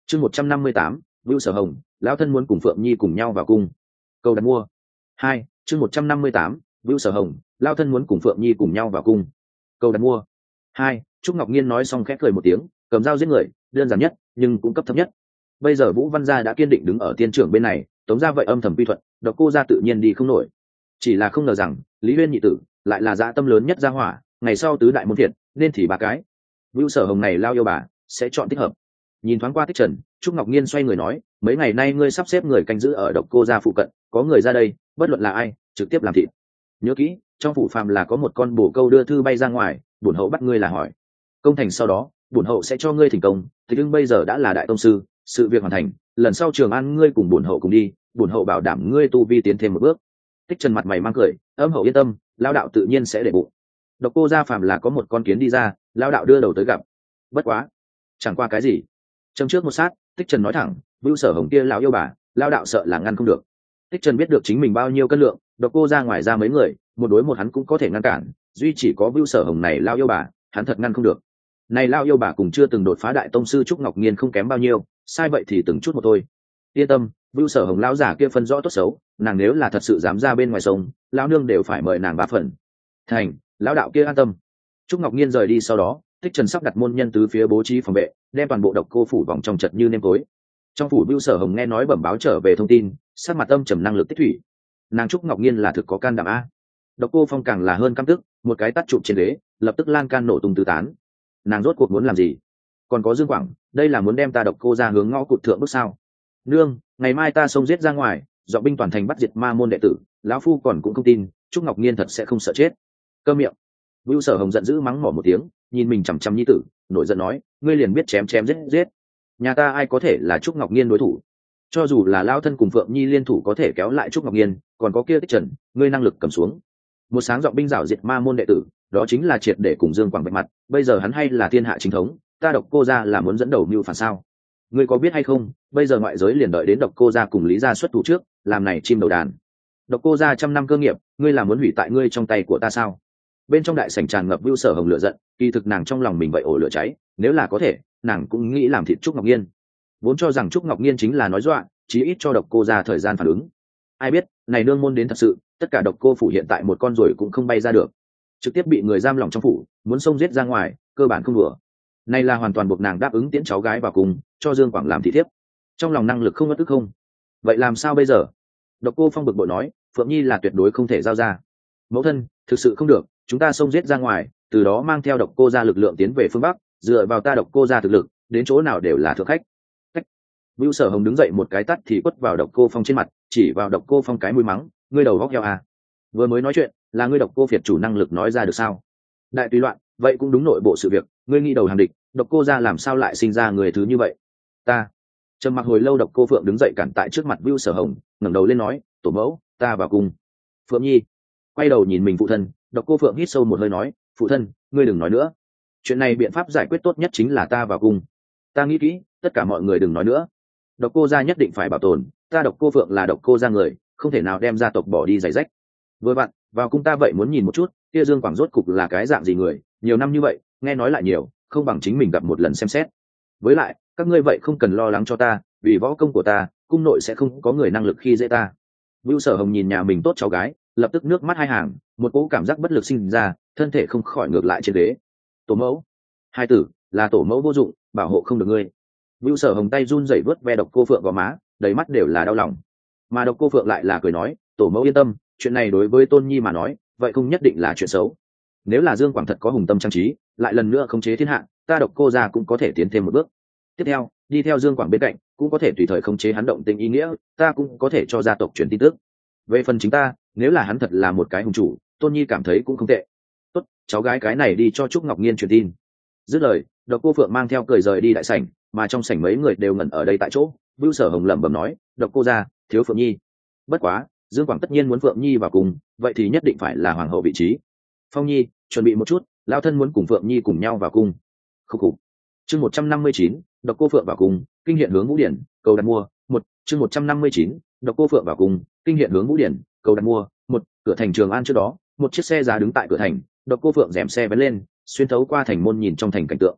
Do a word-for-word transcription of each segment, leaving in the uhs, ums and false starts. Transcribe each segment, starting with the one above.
chương một trăm năm mươi tám Vưu Sở Hồng, lão thân muốn cùng Phượng Nhi cùng nhau vào cung. Cầu đặt mua. Hai, chương một trăm năm mươi tám Vưu Sở Hồng, lão thân muốn cùng Phượng Nhi cùng nhau vào cung. Cầu đặt mua. Hai, Trúc Ngọc Nhiên nói xong khẽ cười một tiếng, cầm dao giết người, đơn giản nhất, nhưng cũng cấp thấp nhất. Bây giờ Vũ Văn gia đã kiên định đứng ở tiên trưởng bên này, Tống gia vậy âm thầm quy thuận, Độc Cô gia tự nhiên đi không nổi. Chỉ là không ngờ rằng, Lý Uyên nhị tử lại là dạ tâm lớn nhất gia hỏa, ngày sau tứ đại môn thiện, nên thì ba cái. Vưu Sở Hồng này lao yêu bà, sẽ chọn thích hợp. Nhìn thoáng qua Tích Trần, Trúc Ngọc Nhiên xoay người nói, mấy ngày nay ngươi sắp xếp người canh giữ ở Độc Cô gia phụ cận, có người ra đây, bất luận là ai, trực tiếp làm thịt. Nhớ kỹ, trong phủ phàm là có một con bồ câu đưa thư bay ra ngoài, bổn hậu bắt ngươi là hỏi. Công thành sau đó, bổn hậu sẽ cho ngươi thành công, thì nhưng bây giờ đã là đại tông sư, sự việc hoàn thành, lần sau Trường An ngươi cùng bổn hậu cùng đi, bổn hậu bảo đảm ngươi tu vi tiến thêm một bước. Tích Trần mặt mày mang cười, âm hậu yên tâm, lão đạo tự nhiên sẽ để bụng. Độc Cô gia phàm là có một con kiến đi ra, lão đạo đưa đầu tới gặp. Bất quá, chẳng qua cái gì. Trong trước một sát, Tích Trần nói thẳng, Vưu Sở Hồng kia lão yêu bà, lão đạo sợ là ngăn không được. Tích Trần biết được chính mình bao nhiêu cân lượng, Độc Cô gia ngoài ra mấy người, một đối một hắn cũng có thể ngăn cản, duy chỉ có Vưu Sở Hồng này lão yêu bà, hắn thật ngăn không được. Này lão yêu bà cùng chưa từng đột phá đại tông sư Trúc Ngọc Nhiên không kém bao nhiêu, sai vậy thì từng chút một thôi. Yên tâm, Vưu Sở Hồng lão giả kia phân rõ tốt xấu, nàng nếu là thật sự dám ra bên ngoài sông, lão nương đều phải mời nàng ba phần. Thành, lão đạo kia an tâm. Trúc Ngọc Nhiên rời đi sau đó, Tích Trần sắp đặt môn nhân tứ phía bố trí phòng vệ, đem toàn bộ Độc Cô phủ vòng trong chật như nêm tối. Trong phủ Vưu Sở Hồng nghe nói bẩm báo trở về thông tin, sát mặt âm trầm năng lực tích thủy. Nàng Trúc Ngọc Nhiên là thực có can đảm a. Độc Cô Phong càng là hơn căm tức, một cái tát chụp trên ghế, lập tức lan can nổ tung tứ tán. Nàng rốt cuộc muốn làm gì? Còn có Dương Quảng, đây là muốn đem ta Độc Cô ra hướng ngõ cụt thượng bước sao? Nương, ngày mai ta xông giết ra ngoài, dọn binh toàn thành bắt diệt ma môn đệ tử, lão phu còn cũng không tin, Trúc Ngọc Nhiên thật sẽ không sợ chết. Câm miệng. Vưu Sở Hồng giận dữ mắng mỏ một tiếng, nhìn mình chằm chằm nhi tử, nổi giận nói, ngươi liền biết chém chém giết giết. Nhà ta ai có thể là Trúc Ngọc Nhiên đối thủ? Cho dù là lao thân cùng Phượng Nhi liên thủ có thể kéo lại Trúc Ngọc Nhiên, còn có kia Tích Trần, ngươi năng lực cầm xuống. Một sáng dọn binh rảo diệt ma môn đệ tử, đó chính là triệt để cùng Dương Quảng bạch mặt, bây giờ hắn hay là thiên hạ chính thống, ta Độc Cô gia là muốn dẫn đầu mưu phản sao? Ngươi có biết hay không, bây giờ ngoại giới liền đợi đến Độc Cô gia cùng Lý gia xuất thủ trước, làm này chim đầu đàn. Độc Cô gia trăm năm cơ nghiệp, ngươi là muốn hủy tại ngươi trong tay của ta sao? Bên trong đại sảnh tràn ngập Vưu Sở Hồng lửa giận, kỳ thực nàng trong lòng mình vậy ổ lửa cháy, nếu là có thể, nàng cũng nghĩ làm thịt Trúc Ngọc Nhiên. Vốn cho rằng Trúc Ngọc Nhiên chính là nói dọa, chí ít cho Độc Cô gia thời gian phản ứng. Ai biết, này nương môn đến thật sự, tất cả Độc Cô phủ hiện tại một con rồi cũng không bay ra được, trực tiếp bị người giam lỏng trong phủ, muốn xông giết ra ngoài, cơ bản không đùa. Này là hoàn toàn buộc nàng đáp ứng tiễn cháu gái vào cùng, cho Dương Quảng làm thị thiếp. Trong lòng năng lực không bất tức không. Vậy làm sao bây giờ? Độc Cô Phong bực bội nói, Phượng Nhi là tuyệt đối không thể giao ra. Mẫu thân, thực sự không được, chúng ta xông giết ra ngoài, từ đó mang theo Độc Cô gia lực lượng tiến về phương bắc, dựa vào ta Độc Cô gia thực lực, đến chỗ nào đều là thượng khách. Cách. Vưu Sở Hồng đứng dậy một cái tát thì quất vào Độc Cô Phong trên mặt, chỉ vào Độc Cô Phong cái mũi mắng, ngươi đầu góc heo à? Vừa mới nói chuyện, là ngươi Độc Cô phiệt chủ năng lực nói ra được sao? Đại tùy loạn, vậy cũng đúng nội bộ sự việc, ngươi nghĩ đầu hàng địch, Độc Cô gia làm sao lại sinh ra người thứ như vậy? Ta. Trầm mặc hồi lâu, Độc Cô Phượng đứng dậy cản tại trước mặt Vưu Sở Hồng, ngẩng đầu lên nói, tổ mẫu, ta vào cung. Phượng Nhi quay đầu nhìn mình phụ thân. Độc Cô Phượng hít sâu một hơi nói, phụ thân, ngươi đừng nói nữa, chuyện này biện pháp giải quyết tốt nhất chính là ta vào cung. Ta nghĩ kỹ, tất cả mọi người đừng nói nữa. Độc Cô gia nhất định phải bảo tồn, ta Độc Cô Phượng là Độc Cô gia người, không thể nào đem gia tộc bỏ đi giày rách. Vừa vặn vào cung ta vậy muốn nhìn một chút, kia Dương Quảng rốt cục là cái dạng gì người, nhiều năm như vậy, nghe nói lại nhiều, không bằng chính mình gặp một lần xem xét. Với lại, các ngươi vậy không cần lo lắng cho ta, vì võ công của ta, cung nội sẽ không có người năng lực khi dễ ta. Vưu Sở Hồng nhìn nhà mình tốt cháu gái, lập tức nước mắt hai hàng, một cỗ cảm giác bất lực sinh ra, thân thể không khỏi ngược lại trên ghế. Tổ mẫu, hai tử, là tổ mẫu vô dụng, bảo hộ không được ngươi. Vưu Sở Hồng tay run rẩy vớt ve Độc Cô Phượng vào má, đầy mắt đều là đau lòng. Mà Độc Cô Phượng lại là cười nói, tổ mẫu yên tâm, chuyện này đối với Tôn Nhi mà nói, vậy không nhất định là chuyện xấu. Nếu là Dương Quảng thật có hùng tâm trang trí, lại lần nữa khống chế thiên hạ, ta Độc Cô gia cũng có thể tiến thêm một bước. Tiếp theo, đi theo Dương Quảng bên cạnh, cũng có thể tùy thời khống chế hắn động tình ý nghĩa, ta cũng có thể cho gia tộc truyền tin tức. Về phần chính ta, nếu là hắn thật là một cái hùng chủ, Tôn Nhi cảm thấy cũng không tệ. Tốt, cháu gái cái này đi cho Trúc Ngọc Nhiên truyền tin. Dứt lời, Độc Cô Phượng mang theo cười rời đi đại sảnh, mà trong sảnh mấy người đều ngẩn ở đây tại chỗ. Vưu Sở Hồng lẩm bẩm nói, Độc Cô gia, thiếu Phượng Nhi. Bất quá, Dương Quảng tất nhiên muốn Phượng Nhi vào cùng, vậy thì nhất định phải là hoàng hậu vị trí. Phong Nhi, chuẩn bị một chút, lão thân muốn cùng Phượng Nhi cùng nhau vào cung. Khúc khục. Chương một trăm năm mươi chín, Độc Cô Phượng vào cung, kinh hiện hướng Vũ Điển, cầu đặt mua. Một, chương một trăm năm mươi chín, Độc Cô Phượng vào cung, kinh hiện hướng Vũ Điển, cầu đặt mua. Một, cửa thành Trường An trước đó, một chiếc xe giá đứng tại cửa thành, Độc Cô Phượng rèm xe vén lên, xuyên thấu qua thành môn nhìn trong thành cảnh tượng.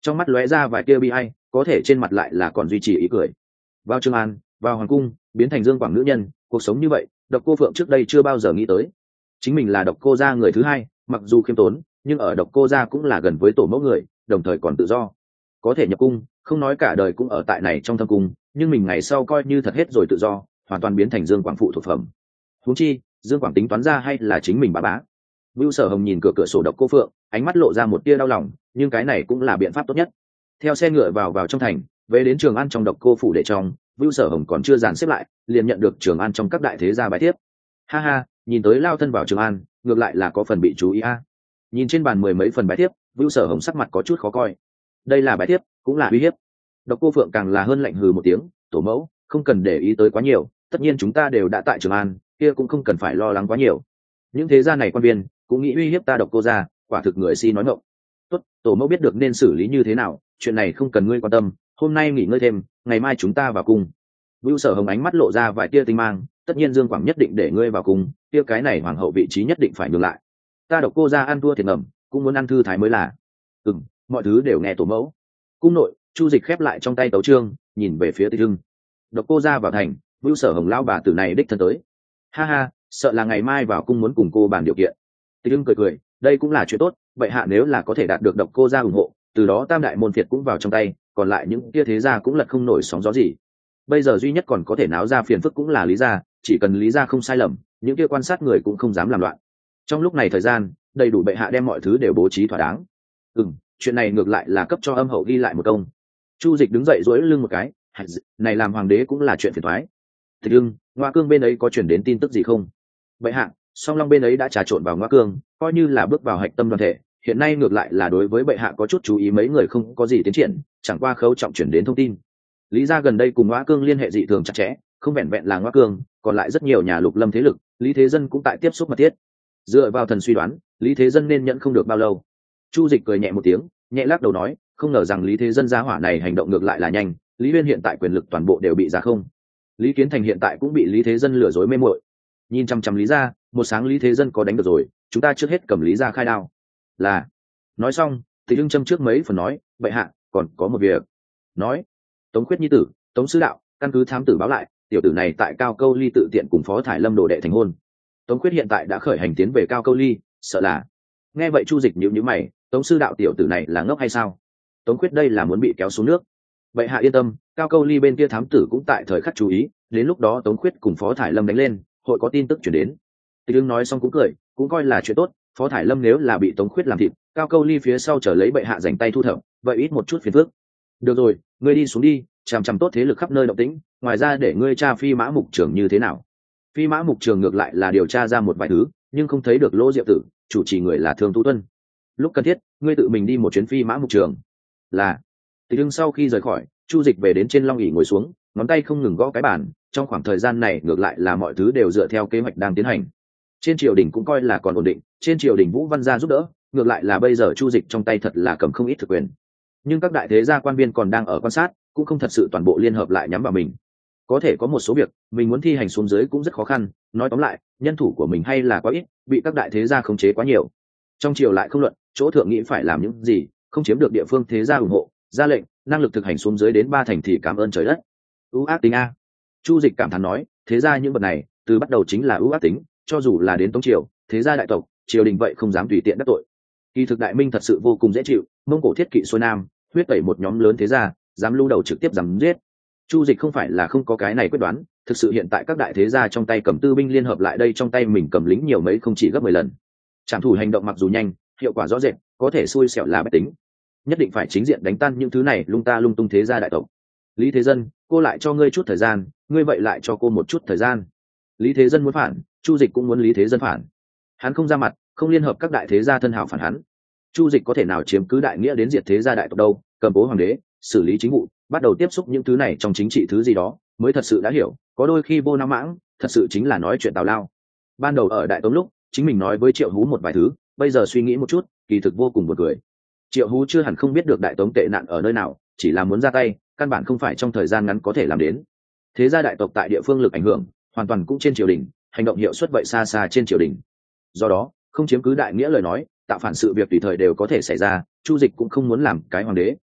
trong mắt lóe ra vài tia bi ai, có thể trên mặt lại là còn duy trì ý cười. Vào Trường An, vào hoàng cung, biến thành Dương Quảng nữ nhân, cuộc sống như vậy Độc Cô Phượng trước đây chưa bao giờ nghĩ tới. Chính mình là Độc Cô gia người thứ hai, mặc dù khiêm tốn nhưng ở Độc Cô gia cũng là gần với tổ mẫu người, đồng thời còn tự do, có thể nhập cung, không nói cả đời cũng ở tại này trong thâm cung, nhưng mình ngày sau coi như thật hết rồi tự do, hoàn toàn biến thành Dương Quảng phụ thuộc phẩm. Huống chi Dương Quảng tính toán ra hay là chính mình bá bá. Vưu Sở Hồng nhìn cửa cửa sổ Độc Cô Phượng, ánh mắt lộ ra một tia đau lòng, nhưng cái này cũng là biện pháp tốt nhất. Theo xe ngựa vào vào trong thành, về đến Trường An trong Độc Cô phủ để trong, Vưu Sở Hồng còn chưa dàn xếp lại, liền nhận được Trường An trong các đại thế gia bài thiếp. Ha ha, nhìn tới lao thân vào Trường An, ngược lại là có phần bị chú ý a. Nhìn trên bàn mười mấy phần bài thiếp, Vưu Sở Hồng sắc mặt có chút khó coi. Đây là bài thiếp, cũng là uy hiếp. Độc Cô Phượng càng là hơn lạnh hừ một tiếng, tổ mẫu, không cần để ý tới quá nhiều, tất nhiên chúng ta đều đã tại Trường An, kia cũng không cần phải lo lắng quá nhiều. Những thế gia này quan viên cũng nghĩ uy hiếp ta Độc Cô gia, quả thực người si nói ngọng. Tốt, tổ mẫu biết được nên xử lý như thế nào, chuyện này không cần ngươi quan tâm, hôm nay nghỉ ngơi thêm, ngày mai chúng ta vào cung. Vưu Sở Hồng ánh mắt lộ ra vài tia tinh mang, tất nhiên Dương Quảng nhất định để ngươi vào cung, kia cái này hoàng hậu vị trí nhất định phải nhường lại. Ta Độc Cô gia ăn thua thiệt ngầm, cũng muốn ăn thư thái mới là. Ừm, mọi thứ đều nghe tổ mẫu. Cung nội, Chu Dịch khép lại trong tay tấu chương, nhìn về phía Tịch Hưng. Độc Cô gia vào thành, Vưu Sở Hồng lao bà tử này đích thân tới. Ha ha, sợ là ngày mai vào cung muốn cùng cô bàn điều kiện. Tịch Hưng cười cười, đây cũng là chuyện tốt, vậy hạ nếu là có thể đạt được Độc Cô gia ủng hộ, từ đó tam đại môn phiệt cũng vào trong tay, còn lại những kia thế gia cũng lật không nổi sóng gió gì. Bây giờ duy nhất còn có thể náo ra phiền phức cũng là Lý gia, chỉ cần Lý gia không sai lầm, những kia quan sát người cũng không dám làm loạn. Trong lúc này thời gian, đầy đủ bệ hạ đem mọi thứ đều bố trí thỏa đáng. Ừm, chuyện này ngược lại là cấp cho âm hậu ghi lại một công. Chu Dịch đứng dậy duỗi lưng một cái, này làm hoàng đế cũng là chuyện phiền toái. Thế nhưng, Ngoa Cương bên ấy có truyền đến tin tức gì không? Bệ hạ, Song Long bên ấy đã trà trộn vào Ngoa Cương, coi như là bước vào hạch tâm đoàn thể, hiện nay ngược lại là đối với bệ hạ có chút chú ý, mấy người không có gì tiến triển, chẳng qua khấu trọng chuyển đến thông tin. Lý gia gần đây cùng Ngoa Cương liên hệ dị thường chặt chẽ, không vẹn vẹn là Ngoa Cương, còn lại rất nhiều nhà lục lâm thế lực, Lý Thế Dân cũng tại tiếp xúc mật thiết. Dựa vào thần suy đoán, Lý Thế Dân nên nhận không được bao lâu. Chu Dịch cười nhẹ một tiếng, nhẹ lắc đầu nói, không ngờ rằng Lý Thế Dân gia hỏa này hành động ngược lại là nhanh, Lý Uyên hiện tại quyền lực toàn bộ đều bị giá không. Lý Kiến Thành hiện tại cũng bị Lý Thế Dân lừa dối mê muội. Nhìn chăm chăm Lý gia, một sáng Lý Thế Dân có đánh được rồi, chúng ta trước hết cầm Lý gia khai đao. Là. Nói xong, Tịch Hưng châm trước mấy phần nói, bệ hạ, còn có một việc. Nói, Tống Khuyết nhi tử, Tống Sứ Đạo, căn cứ thám tử báo lại, tiểu tử này tại Cao Câu Ly tự tiện cùng Phó Thải Lâm đồ đệ thành hôn. Tống Khuyết hiện tại đã khởi hành tiến về Cao Câu Ly, sợ là. Nghe vậy Chu Dịch nhíu nhíu mày, Tống Sư Đạo tiểu tử này là ngốc hay sao? Tống Khuyết đây là muốn bị kéo xuống nước. Bệ hạ yên tâm, Cao Câu Ly bên kia thám tử cũng tại thời khắc chú ý, đến lúc đó Tống Khuyết cùng Phó Thải Lâm đánh lên, hội có tin tức chuyển đến. Tịch Hưng nói xong cũng cười, cũng coi là chuyện tốt, Phó Thải Lâm nếu là bị Tống Khuyết làm thịt, Cao Câu Ly phía sau chờ lấy bệ hạ dành tay thu thập, vậy ít một chút phiền phức. Được rồi, ngươi đi xuống đi, chằm chằm tốt thế lực khắp nơi động tĩnh, ngoài ra để ngươi tra Phi Mã Mục Trường như thế nào. Phi Mã Mục Trường ngược lại là điều tra ra một vài thứ, nhưng không thấy được Lỗ Diệu Tử, chủ trì người là Thương Tú Tuân. Lúc cần thiết, ngươi tự mình đi một chuyến Phi Mã Mục Trường. Là. Tịch Hưng sau khi rời khỏi, Chu Dịch về đến trên long ỷ ngồi xuống, ngón tay không ngừng gõ cái bàn, trong khoảng thời gian này ngược lại là mọi thứ đều dựa theo kế hoạch đang tiến hành. Trên triều đình cũng coi là còn ổn định, trên triều đình Vũ Văn gia giúp đỡ, ngược lại là bây giờ Chu Dịch trong tay thật là cầm không ít thực quyền. Nhưng các đại thế gia quan viên còn đang ở quan sát, cũng không thật sự toàn bộ liên hợp lại nhắm vào mình. Có thể có một số việc mình muốn thi hành xuống dưới cũng rất khó khăn, nói tóm lại, nhân thủ của mình hay là quá ít, bị các đại thế gia khống chế quá nhiều. Trong triều lại không luận, chỗ thượng nghĩ phải làm những gì, không chiếm được địa phương thế gia ủng hộ, ra lệnh, năng lực thực hành xuống dưới đến ba thành thì cảm ơn trời đất. Ưu ác tính a. Chu Dịch cảm thán nói, thế gia những vật này, từ bắt đầu chính là ưu ác tính, cho dù là đến Tống triều, thế gia đại tộc, triều đình vậy không dám tùy tiện đắc tội. Kỳ thực Đại Minh thật sự vô cùng dễ chịu, Mông Cổ thiết kỵ xuôi nam, huyết tẩy một nhóm lớn thế gia, dám lưu đầu trực tiếp dám giết. Chu Dịch không phải là không có cái này quyết đoán, thực sự hiện tại các đại thế gia trong tay cầm tư binh liên hợp lại đây, trong tay mình cầm lính nhiều mấy không chỉ gấp mười lần. Trảm thủ hành động mặc dù nhanh, hiệu quả rõ rệt, có thể xui xẻo là bất tính. Nhất định phải chính diện đánh tan những thứ này lung ta lung tung thế gia đại tộc. Lý Thế Dân, cô lại cho ngươi chút thời gian, ngươi vậy lại cho cô một chút thời gian. Lý Thế Dân muốn phản, Chu Dịch cũng muốn Lý Thế Dân phản. Hắn không ra mặt, không liên hợp các đại thế gia thân hảo phản hắn. Chu Dịch có thể nào chiếm cứ đại nghĩa đến diệt thế gia đại tộc đâu, cầm cố hoàng đế, xử lý chính vụ, bắt đầu tiếp xúc những thứ này trong chính trị thứ gì đó, mới thật sự đã hiểu, có đôi khi vô não mãng, thật sự chính là nói chuyện tào lao. Ban đầu ở Đại Tống lúc, chính mình nói với Triệu Hú một vài thứ, bây giờ suy nghĩ một chút, kỳ thực vô cùng buồn cười. Triệu Hú chưa hẳn không biết được Đại Tống tệ nạn ở nơi nào, chỉ là muốn ra tay, căn bản không phải trong thời gian ngắn có thể làm đến. Thế gia đại tộc tại địa phương lực ảnh hưởng, hoàn toàn cũng trên triều đình, hành động hiệu suất vậy xa xa trên triều đình. Do đó, không chiếm cứ đại nghĩa lời nói, tạo phản sự việc tùy thời đều có thể xảy ra, Chu Dịch cũng không muốn làm cái hoàng đế,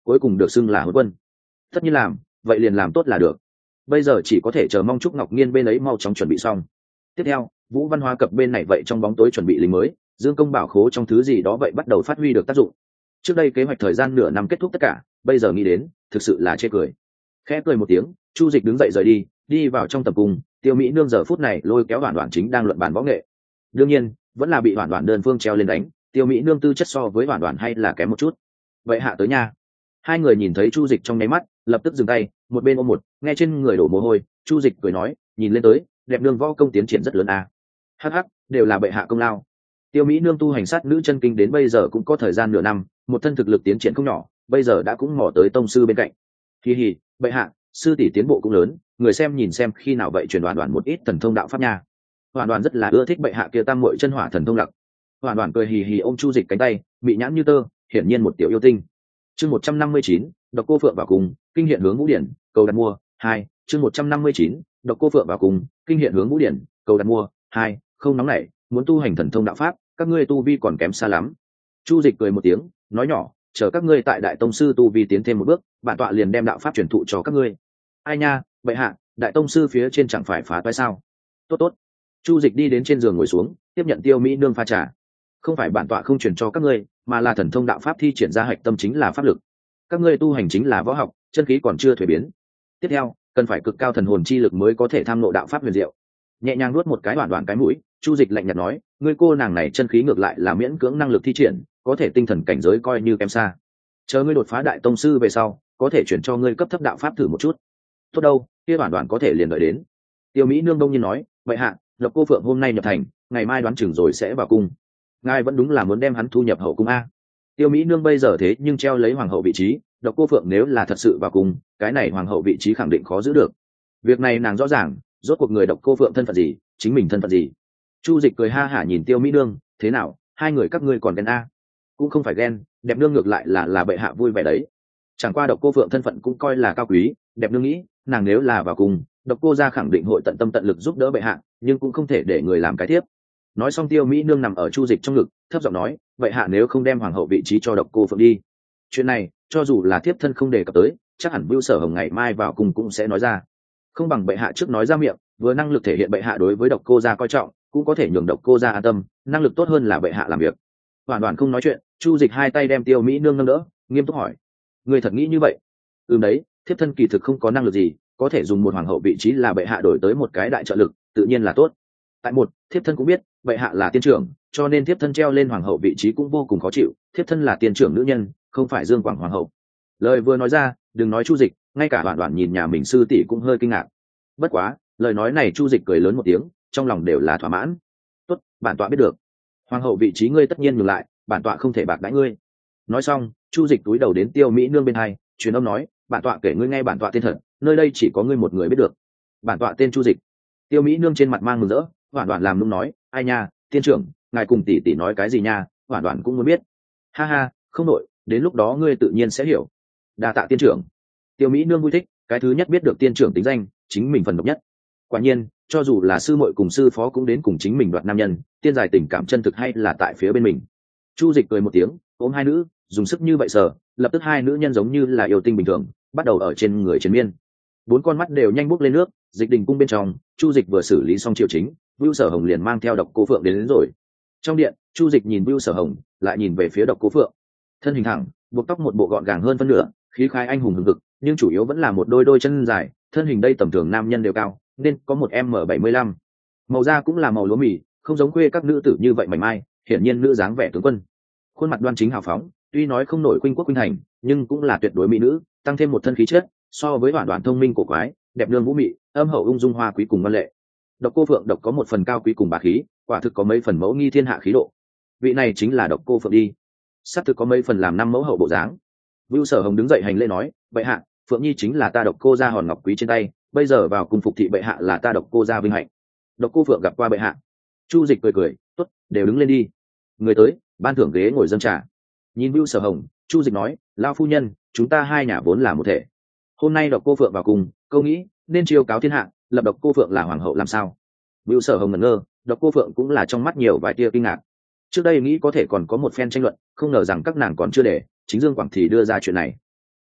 cuối cùng được xưng là hôn quân. Tất nhiên làm vậy liền làm tốt là được, bây giờ chỉ có thể chờ mong Trúc Ngọc Nhiên bên ấy mau chóng chuẩn bị xong. Tiếp theo Vũ Văn Hóa Cập bên này vậy trong bóng tối chuẩn bị lính mới, Dương Công bảo khố trong thứ gì đó vậy bắt đầu phát huy được tác dụng. Trước đây kế hoạch thời gian nửa năm kết thúc tất cả, bây giờ nghĩ đến thực sự là chê cười. Khẽ cười một tiếng, Chu Dịch đứng dậy rời đi, đi vào trong tầm cung. Tiêu Mỹ Nương giờ phút này lôi kéo Hoản Hoản chính đang luận bàn võ nghệ, đương nhiên vẫn là bị Hoản Hoản đơn phương treo lên đánh. Tiêu Mỹ Nương tư chất so với Hoản Hoản hay là kém một chút. Vậy hạ tới nha. Hai người nhìn thấy Chu Dịch trong nháy mắt lập tức dừng tay, một bên ôm một, nghe trên người đổ mồ hôi. Chu Dịch cười nói, nhìn lên tới đẹp nương võ công tiến triển rất lớn à. Hắc hắc, đều là bệ hạ công lao. Tiêu Mỹ Nương tu hành sát nữ chân kinh đến bây giờ cũng có thời gian nửa năm, một thân thực lực tiến triển không nhỏ, bây giờ đã cũng mò tới tông sư bên cạnh. Hi hi, bệ hạ, sư tỷ tiến bộ cũng lớn, người xem nhìn xem khi nào vậy truyền Đoản Đoản một ít thần thông đạo pháp nha. Đoản Đoản rất là ưa thích bệ hạ kia tam muội chân hỏa thần thông lặc. Đoản Đoản cười hì hì ôm Chu Dịch cánh tay, bị nhãn như tơ, hiển nhiên một tiểu yêu tinh. Chương một trăm năm mươi chín, Độc Cô Phượng vào cùng, kinh hiện hướng Vũ Điển, cầu đặt mua. Hai, chương một trăm năm mươi chín, Độc Cô Phượng vào cùng, kinh hiện hướng Vũ Điển, cầu đặt mua. Hai, không nóng nảy, muốn tu hành thần thông đạo pháp, các ngươi tu vi còn kém xa lắm. Chu Dịch cười một tiếng, nói nhỏ, chờ các ngươi tại đại tông sư tu vi tiến thêm một bước, bản tọa liền đem đạo pháp truyền thụ cho các ngươi. Ai nha, bệ hạ, đại tông sư phía trên chẳng phải phá toái sao? Tốt tốt. Chu Dịch đi đến trên giường ngồi xuống, tiếp nhận Tiêu Mỹ Nương pha trà. Không phải bản tọa không truyền cho các ngươi, mà là thần thông đạo pháp thi triển ra hạch tâm chính là pháp lực. Các ngươi tu hành chính là võ học, chân khí còn chưa thuế biến. Tiếp theo, cần phải cực cao thần hồn chi lực mới có thể tham ngộ đạo pháp huyền diệu. Nhẹ nhàng nuốt một cái đoạn đoạn cái mũi, Chu Dịch lạnh nhạt nói, ngươi cô nàng này chân khí ngược lại là miễn cưỡng năng lực thi triển, có thể tinh thần cảnh giới coi như kém xa. Chờ ngươi đột phá đại tông sư về sau, có thể chuyển cho ngươi cấp thấp đạo pháp thử một chút. Tốt đâu, kia đoạn đoạn có thể liền đợi đến. Tiêu Mỹ Nương đông nhiên nói, vậy hạ, Độc Cô Phượng hôm nay nhập thành, ngày mai đoán chừng rồi sẽ vào cung. Ngài vẫn đúng là muốn đem hắn thu nhập hậu cung a. Tiêu Mỹ Nương bây giờ thế nhưng treo lấy hoàng hậu vị trí, Độc Cô Phượng nếu là thật sự vào cung, cái này hoàng hậu vị trí khẳng định khó giữ được. Việc này nàng rõ ràng, rốt cuộc người Độc Cô Phượng thân phận gì, chính mình thân phận gì. Chu Dịch cười ha hả nhìn Tiêu Mỹ Nương, thế nào, hai người các ngươi còn ghen a? Cũng không phải ghen, đẹp nương ngược lại là là bệ hạ vui vẻ đấy. Chẳng qua Độc Cô Phượng thân phận cũng coi là cao quý, đẹp nương nghĩ, nàng nếu là vào cùng, Độc Cô gia khẳng định hội tận tâm tận lực giúp đỡ bệ hạ, nhưng cũng không thể để người làm cái tiếp. Nói xong Tiêu Mỹ Nương nằm ở Chu Dịch trong ngực, thấp giọng nói, bệ hạ nếu không đem hoàng hậu vị trí cho Độc Cô Phượng đi, chuyện này cho dù là thiếp thân không đề cập tới, chắc hẳn Vưu Sở Hồng ngày mai vào cùng cũng sẽ nói ra. Không bằng bệ hạ trước nói ra miệng, vừa năng lực thể hiện bệ hạ đối với Độc Cô gia coi trọng, cũng có thể nhường Độc Cô gia an tâm, năng lực tốt hơn là bệ hạ làm việc. Hoàn toàn không nói chuyện, Chu Dịch hai tay đem Tiêu Mỹ Nương nâng đỡ, nghiêm túc hỏi, người thật nghĩ như vậy? Ừm đấy, thiếp thân kỳ thực không có năng lực gì, có thể dùng một hoàng hậu vị trí là bệ hạ đổi tới một cái đại trợ lực, tự nhiên là tốt. Tại một, thiếp thân cũng biết, bệ hạ là tiên trưởng, cho nên thiếp thân treo lên hoàng hậu vị trí cũng vô cùng khó chịu, thiếp thân là tiên trưởng nữ nhân, không phải Dương Quảng hoàng hậu. Lời vừa nói ra, đừng nói Chu Dịch, ngay cả Đoạn Đoạn nhìn nhà mình sư tỷ cũng hơi kinh ngạc. Bất quá, lời nói này Chu Dịch cười lớn một tiếng, trong lòng đều là thỏa mãn. Tốt, bản tọa biết được. Hoàng hậu vị trí ngươi tất nhiên nhường lại, bản tọa không thể bạc đãi ngươi. Nói xong, Chu Dịch túi đầu đến Tiêu Mỹ Nương bên hai, truyền âm nói, bản tọa kể ngươi nghe bản tọa tên thật, nơi đây chỉ có ngươi một người biết được. Bản tọa tên Chu Dịch. Tiêu Mỹ Nương trên mặt mang mừng rỡ, Đoạn Đoạn làm nũng nói, ai nha, tiên trưởng, ngài cùng tỷ tỷ nói cái gì nha, Đoạn Đoạn cũng muốn biết. Ha ha, không nội, đến lúc đó ngươi tự nhiên sẽ hiểu. Đa tạ tiên trưởng. Tiêu Mỹ Nương vui thích, cái thứ nhất biết được tiên trưởng tính danh, chính mình phần độc nhất. Quả nhiên, cho dù là sư muội cùng sư phó cũng đến cùng chính mình đoạt nam nhân, tiên giải tình cảm chân thực hay là tại phía bên mình. Chu Dịch cười một tiếng, ôm hai nữ, dùng sức như vậy sờ, lập tức hai nữ nhân giống như là yêu tinh bình thường, bắt đầu ở trên người chiến miên. Bốn con mắt đều nhanh bốc lên nước, Dịch Đình cung bên trong, Chu Dịch vừa xử lý xong triệu chính, Vưu Sở Hồng liền mang theo Độc Cô Phượng đến, đến rồi. Trong điện, Chu Dịch nhìn Vưu Sở Hồng, lại nhìn về phía Độc Cô Phượng. Thân hình thẳng, buộc tóc một bộ gọn gàng hơn phân nửa, khí khái anh hùng hừng hực, nhưng chủ yếu vẫn là một đôi đôi chân dài, thân hình đây tầm thường nam nhân đều cao, nên có một em bảy mươi lăm. Màu da cũng là màu lúa mì, không giống quê các nữ tử như vậy mảnh mai, hiển nhiên nữ dáng vẻ tướng quân. Khuôn mặt đoan chính hào phóng, tuy nói không nổi khuynh quốc khuynh thành, nhưng cũng là tuyệt đối mỹ nữ, tăng thêm một thân khí chất, so với Đoạn Đoạn thông minh cổ quái, đẹp nương vũ mị, âm hậu ung dung hoa quý cùng văn lệ. Độc Cô Phượng độc có một phần cao quý cùng bá khí, quả thực có mấy phần mẫu nghi thiên hạ khí độ. Vị này chính là Độc Cô Phượng đi. Sắp thực có mấy phần làm năm mẫu hậu bộ dáng. Vưu Sở Hồng đứng dậy hành lễ nói, bệ hạ, Phượng Nhi chính là ta Độc Cô gia hòn ngọc quý trên tay, bây giờ vào cung phục thị bệ hạ là ta Độc Cô gia vinh hạnh. Độc Cô Phượng gặp qua bệ hạ. Chu Dịch cười cười, tốt, đều đứng lên đi. Người tới, ban thưởng ghế ngồi dâng trà. Nhìn Vưu Sở Hồng, Chu Dịch nói, lão phu nhân, chúng ta hai nhà vốn là một thể. Hôm nay Độc Cô Phượng vào cung, câu nghĩ nên chiêu cáo thiên hạ, lập Độc Cô Phượng là hoàng hậu làm sao? Vưu Sở Hồng ngẩn ngơ, Độc Cô Phượng cũng là trong mắt nhiều vài tia kinh ngạc. Trước đây nghĩ có thể còn có một phen tranh luận, không ngờ rằng các nàng còn chưa để, chính Dương Quảng thì đưa ra chuyện này.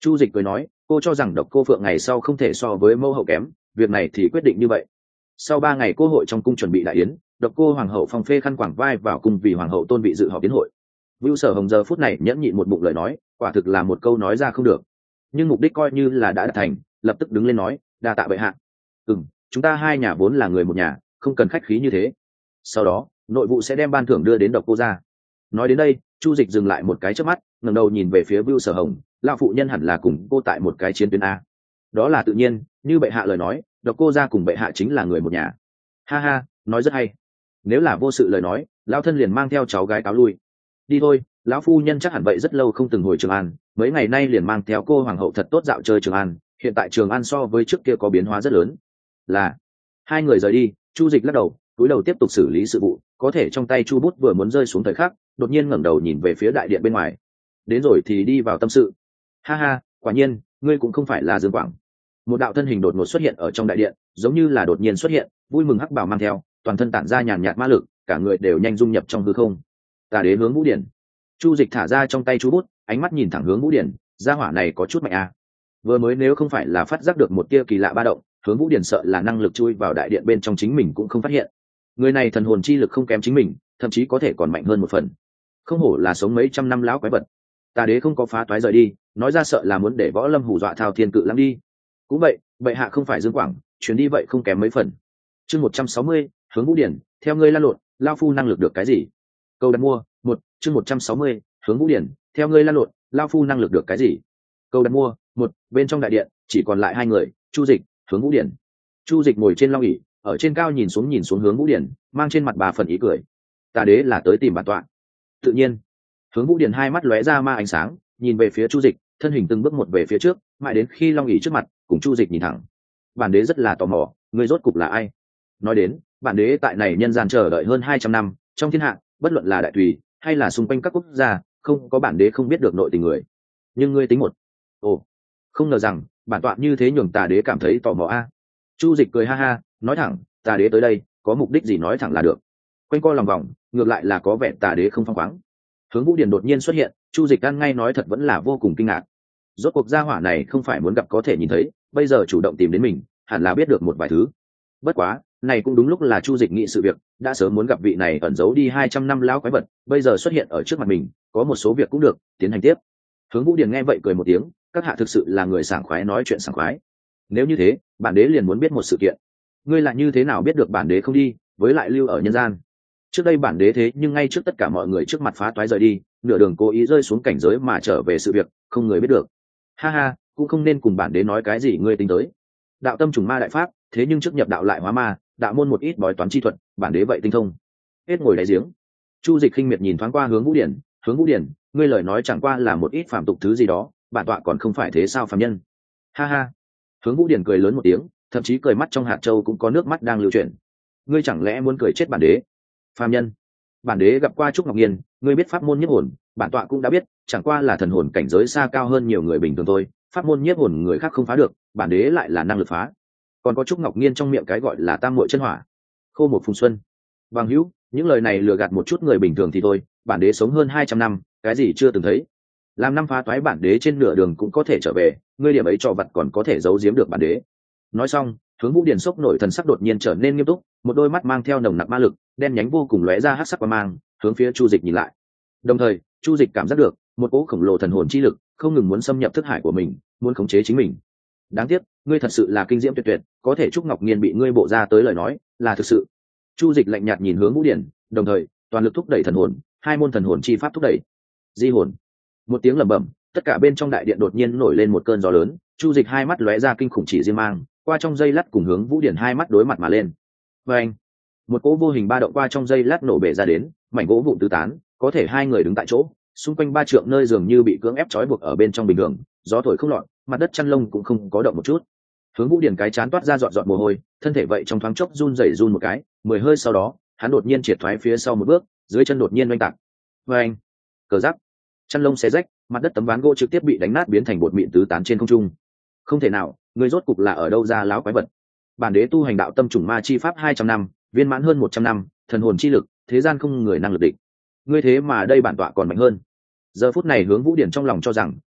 Chu Dịch cười nói, cô cho rằng Độc Cô Phượng ngày sau không thể so với mẫu hậu kém, việc này thì quyết định như vậy. Sau ba ngày cô hội trong cung chuẩn bị đại yến, Độc Cô hoàng hậu Phong Phê khăn quàng vai vào cung vì hoàng hậu tôn vị dự họp yến hội. Vưu Sở Hồng giờ phút này nhẫn nhịn một bụng lời nói, quả thực là một câu nói ra không được, nhưng mục đích coi như là đã đạt thành, lập tức đứng lên nói, đa tạ bệ hạ. Ừm, chúng ta hai nhà vốn là người một nhà, không cần khách khí như thế. Sau đó, nội vụ sẽ đem ban thưởng đưa đến Độc Cô gia. Nói đến đây, Chu Dịch dừng lại một cái chớp mắt, ngẩng đầu nhìn về phía Vưu Sở Hồng, lão phụ nhân hẳn là cùng cô tại một cái chiến tuyến a. Đó là tự nhiên, như bệ hạ lời nói, Độc Cô gia cùng bệ hạ chính là người một nhà. Ha ha, nói rất hay. Nếu là vô sự lời nói, lão thân liền mang theo cháu gái cáo lui. Đi thôi, lão phu nhân chắc hẳn vậy rất lâu không từng hồi Trường An, mấy ngày nay liền mang theo cô hoàng hậu thật tốt dạo chơi Trường An, hiện tại Trường An so với trước kia có biến hóa rất lớn. Là, hai người rời đi, Chu Dịch lắc đầu, cúi đầu tiếp tục xử lý sự vụ, có thể trong tay chu bút vừa muốn rơi xuống thời khắc, đột nhiên ngẩng đầu nhìn về phía đại điện bên ngoài. Đến rồi thì đi vào tâm sự. Ha ha, quả nhiên, ngươi cũng không phải là Dương Quảng. Một đạo thân hình đột ngột xuất hiện ở trong đại điện, giống như là đột nhiên xuất hiện, vui mừng hắc bào mang theo, toàn thân tản ra nhàn nhạt ma lực, cả người đều nhanh dung nhập trong hư không. Tà đế hướng Vũ Điển. Chu Dịch thả ra trong tay chú bút, ánh mắt nhìn thẳng hướng Vũ Điển, gia hỏa này có chút mạnh à. Vừa mới nếu không phải là phát giác được một tia kỳ lạ ba động, hướng Vũ Điển sợ là năng lực chui vào đại điện bên trong chính mình cũng không phát hiện. Người này thần hồn chi lực không kém chính mình, thậm chí có thể còn mạnh hơn một phần. Không hổ là sống mấy trăm năm lão quái vật. Tà đế không có phá toái rời đi, nói ra sợ là muốn để Võ Lâm hù dọa Thao Thiên Cự Lãng đi. Cũng vậy, bệ hạ không phải Dương Quảng, chuyến đi vậy không kém mấy phần. Chương một trăm sáu mươi, hướng Vũ Điển, theo ngươi lan lộn, lao phu năng lực được cái gì? Câu đặt mua, một, chương một trăm sáu mươi, hướng Vũ Điển, theo ngươi lan lộn, lao phu năng lực được cái gì? Câu đặt mua, một, bên trong đại điện, chỉ còn lại hai người, Chu Dịch, hướng Vũ Điển. Chu Dịch ngồi trên long ỷ, ở trên cao nhìn xuống nhìn xuống hướng Vũ Điển, mang trên mặt bà phần ý cười. Tà đế là tới tìm bản tọa. Tự nhiên, hướng Vũ Điển hai mắt lóe ra ma ánh sáng, nhìn về phía Chu Dịch, thân hình từng bước một về phía trước, mãi đến khi long ỷ trước mặt, cùng Chu Dịch nhìn thẳng. Bản đế rất là tò mò, ngươi rốt cục là ai? Nói đến, bản đế tại này nhân gian chờ đợi hơn hai trăm năm, trong thiên hạ, bất luận là đại tùy hay là xung quanh các quốc gia, không có bản đế không biết được nội tình người. Nhưng ngươi tính một. Ồ, không ngờ rằng, bản tọa như thế nhường Tà đế cảm thấy tò mò a. Chu Dịch cười ha ha, nói thẳng, Tà đế tới đây, có mục đích gì nói thẳng là được. Quanh co lòng vòng, ngược lại là có vẻ Tà đế không phăng khoáng. Hướng Vũ Điển đột nhiên xuất hiện, Chu Dịch ăn ngay nói thật vẫn là vô cùng kinh ngạc. Rốt cuộc gia hỏa này không phải muốn gặp có thể nhìn thấy, bây giờ chủ động tìm đến mình, hẳn là biết được một vài thứ. Bất quá, này cũng đúng lúc là Chu Dịch nghĩ sự việc, đã sớm muốn gặp vị này ẩn giấu đi hai trăm năm lão quái vật, bây giờ xuất hiện ở trước mặt mình, có một số việc cũng được, tiến hành tiếp. Hướng Vũ Điển nghe vậy cười một tiếng, các hạ thực sự là người sảng khoái nói chuyện sảng khoái. Nếu như thế, bản đế liền muốn biết một sự kiện. Ngươi là như thế nào biết được bản đế không đi, với lại lưu ở nhân gian? Trước đây bản đế thế nhưng ngay trước tất cả mọi người trước mặt phá toái rời đi, nửa đường cố ý rơi xuống cảnh giới mà trở về sự việc, không người biết được. Ha ha, cũng không nên cùng bản đế nói cái gì ngươi tính tới. Đạo tâm trùng ma đại pháp, thế nhưng trước nhập đạo lại hóa ma, đạo môn một ít bói toán chi thuật, bản đế vậy tinh thông. Hết ngồi đáy giếng. Chu Dịch khinh miệt nhìn thoáng qua hướng Vũ Điển, hướng Vũ Điển, ngươi lời nói chẳng qua là một ít phàm tục thứ gì đó, bản tọa còn không phải thế sao phàm nhân. Ha ha. Hướng Vũ Điển cười lớn một tiếng, thậm chí cười mắt trong hạt châu cũng có nước mắt đang lưu chuyển. Ngươi chẳng lẽ muốn cười chết bản đế? Phàm nhân. Bản đế gặp qua Trúc Ngọc Nhiên, ngươi biết pháp môn nhiếp hồn, bản tọa cũng đã biết, chẳng qua là thần hồn cảnh giới xa cao hơn nhiều người bình thường thôi, pháp môn nhiếp hồn người khác không phá được, bản đế lại là năng lực phá. Còn có Trúc Ngọc Nhiên trong miệng cái gọi là tam muội chân hỏa, khô một phùng xuân. Bằng hữu, những lời này lừa gạt một chút người bình thường thì thôi, bản đế sống hơn hai trăm năm, cái gì chưa từng thấy. Làm năm phá toái bản đế trên nửa đường cũng có thể trở về, ngươi điểm ấy trò vặt còn có thể giấu giếm được bản đế. Nói xong, hướng Vũ Điển sốc nổi thần sắc đột nhiên trở nên nghiêm túc, một đôi mắt mang theo nồng nặc ma lực, đen nhánh vô cùng lóe ra hắc sắc qua mang, hướng phía Chu Dịch nhìn lại. Đồng thời, Chu Dịch cảm giác được một cỗ khổng lồ thần hồn chi lực không ngừng muốn xâm nhập thức hải của mình, muốn khống chế chính mình. Đáng tiếc, ngươi thật sự là kinh diễm tuyệt tuyệt, có thể Trúc Ngọc Nhiên bị ngươi bộ ra tới lời nói, là thực sự. Chu Dịch lạnh nhạt nhìn hướng Vũ Điển, đồng thời, toàn lực thúc đẩy thần hồn, hai môn thần hồn chi pháp thúc đẩy. Di hồn. Một tiếng lẩm bẩm, tất cả bên trong đại điện đột nhiên nổi lên một cơn gió lớn, Chu Dịch hai mắt lóe ra kinh khủng chỉ riêng mang, qua trong giây lát cùng hướng Vũ Điển hai mắt đối mặt mà lên. Và anh, một cỗ vô hình ba động qua trong giây lát nổ bể ra đến, mảnh gỗ vụn tứ tán, có thể hai người đứng tại chỗ, xung quanh ba trượng nơi dường như bị cưỡng ép trói buộc ở bên trong bình thường, gió thổi không lọt, mặt đất chăn lông cũng không có động một chút. Hướng Vũ Điển cái chán toát ra dọn dọn mồ hôi, thân thể vậy trong thoáng chốc run rẩy run một cái, mười hơi sau đó, hắn đột nhiên triệt thoái phía sau một bước, dưới chân đột nhiên oanh tạc. Và anh, cờ giáp, chăn lông xé rách, mặt đất tấm ván gỗ trực tiếp bị đánh nát biến thành bột mịn tứ tán trên không trung. Không thể nào, người rốt cục là ở đâu ra láo quái vật? Bản đế tu hành đạo tâm trùng ma chi pháp hai trăm năm, viên mãn hơn một trăm năm, thần hồn chi lực, thế gian không người năng lực địch. Ngươi thế mà đây bản tọa còn mạnh hơn. Giờ phút này hướng Vũ Điển trong lòng cho rằng,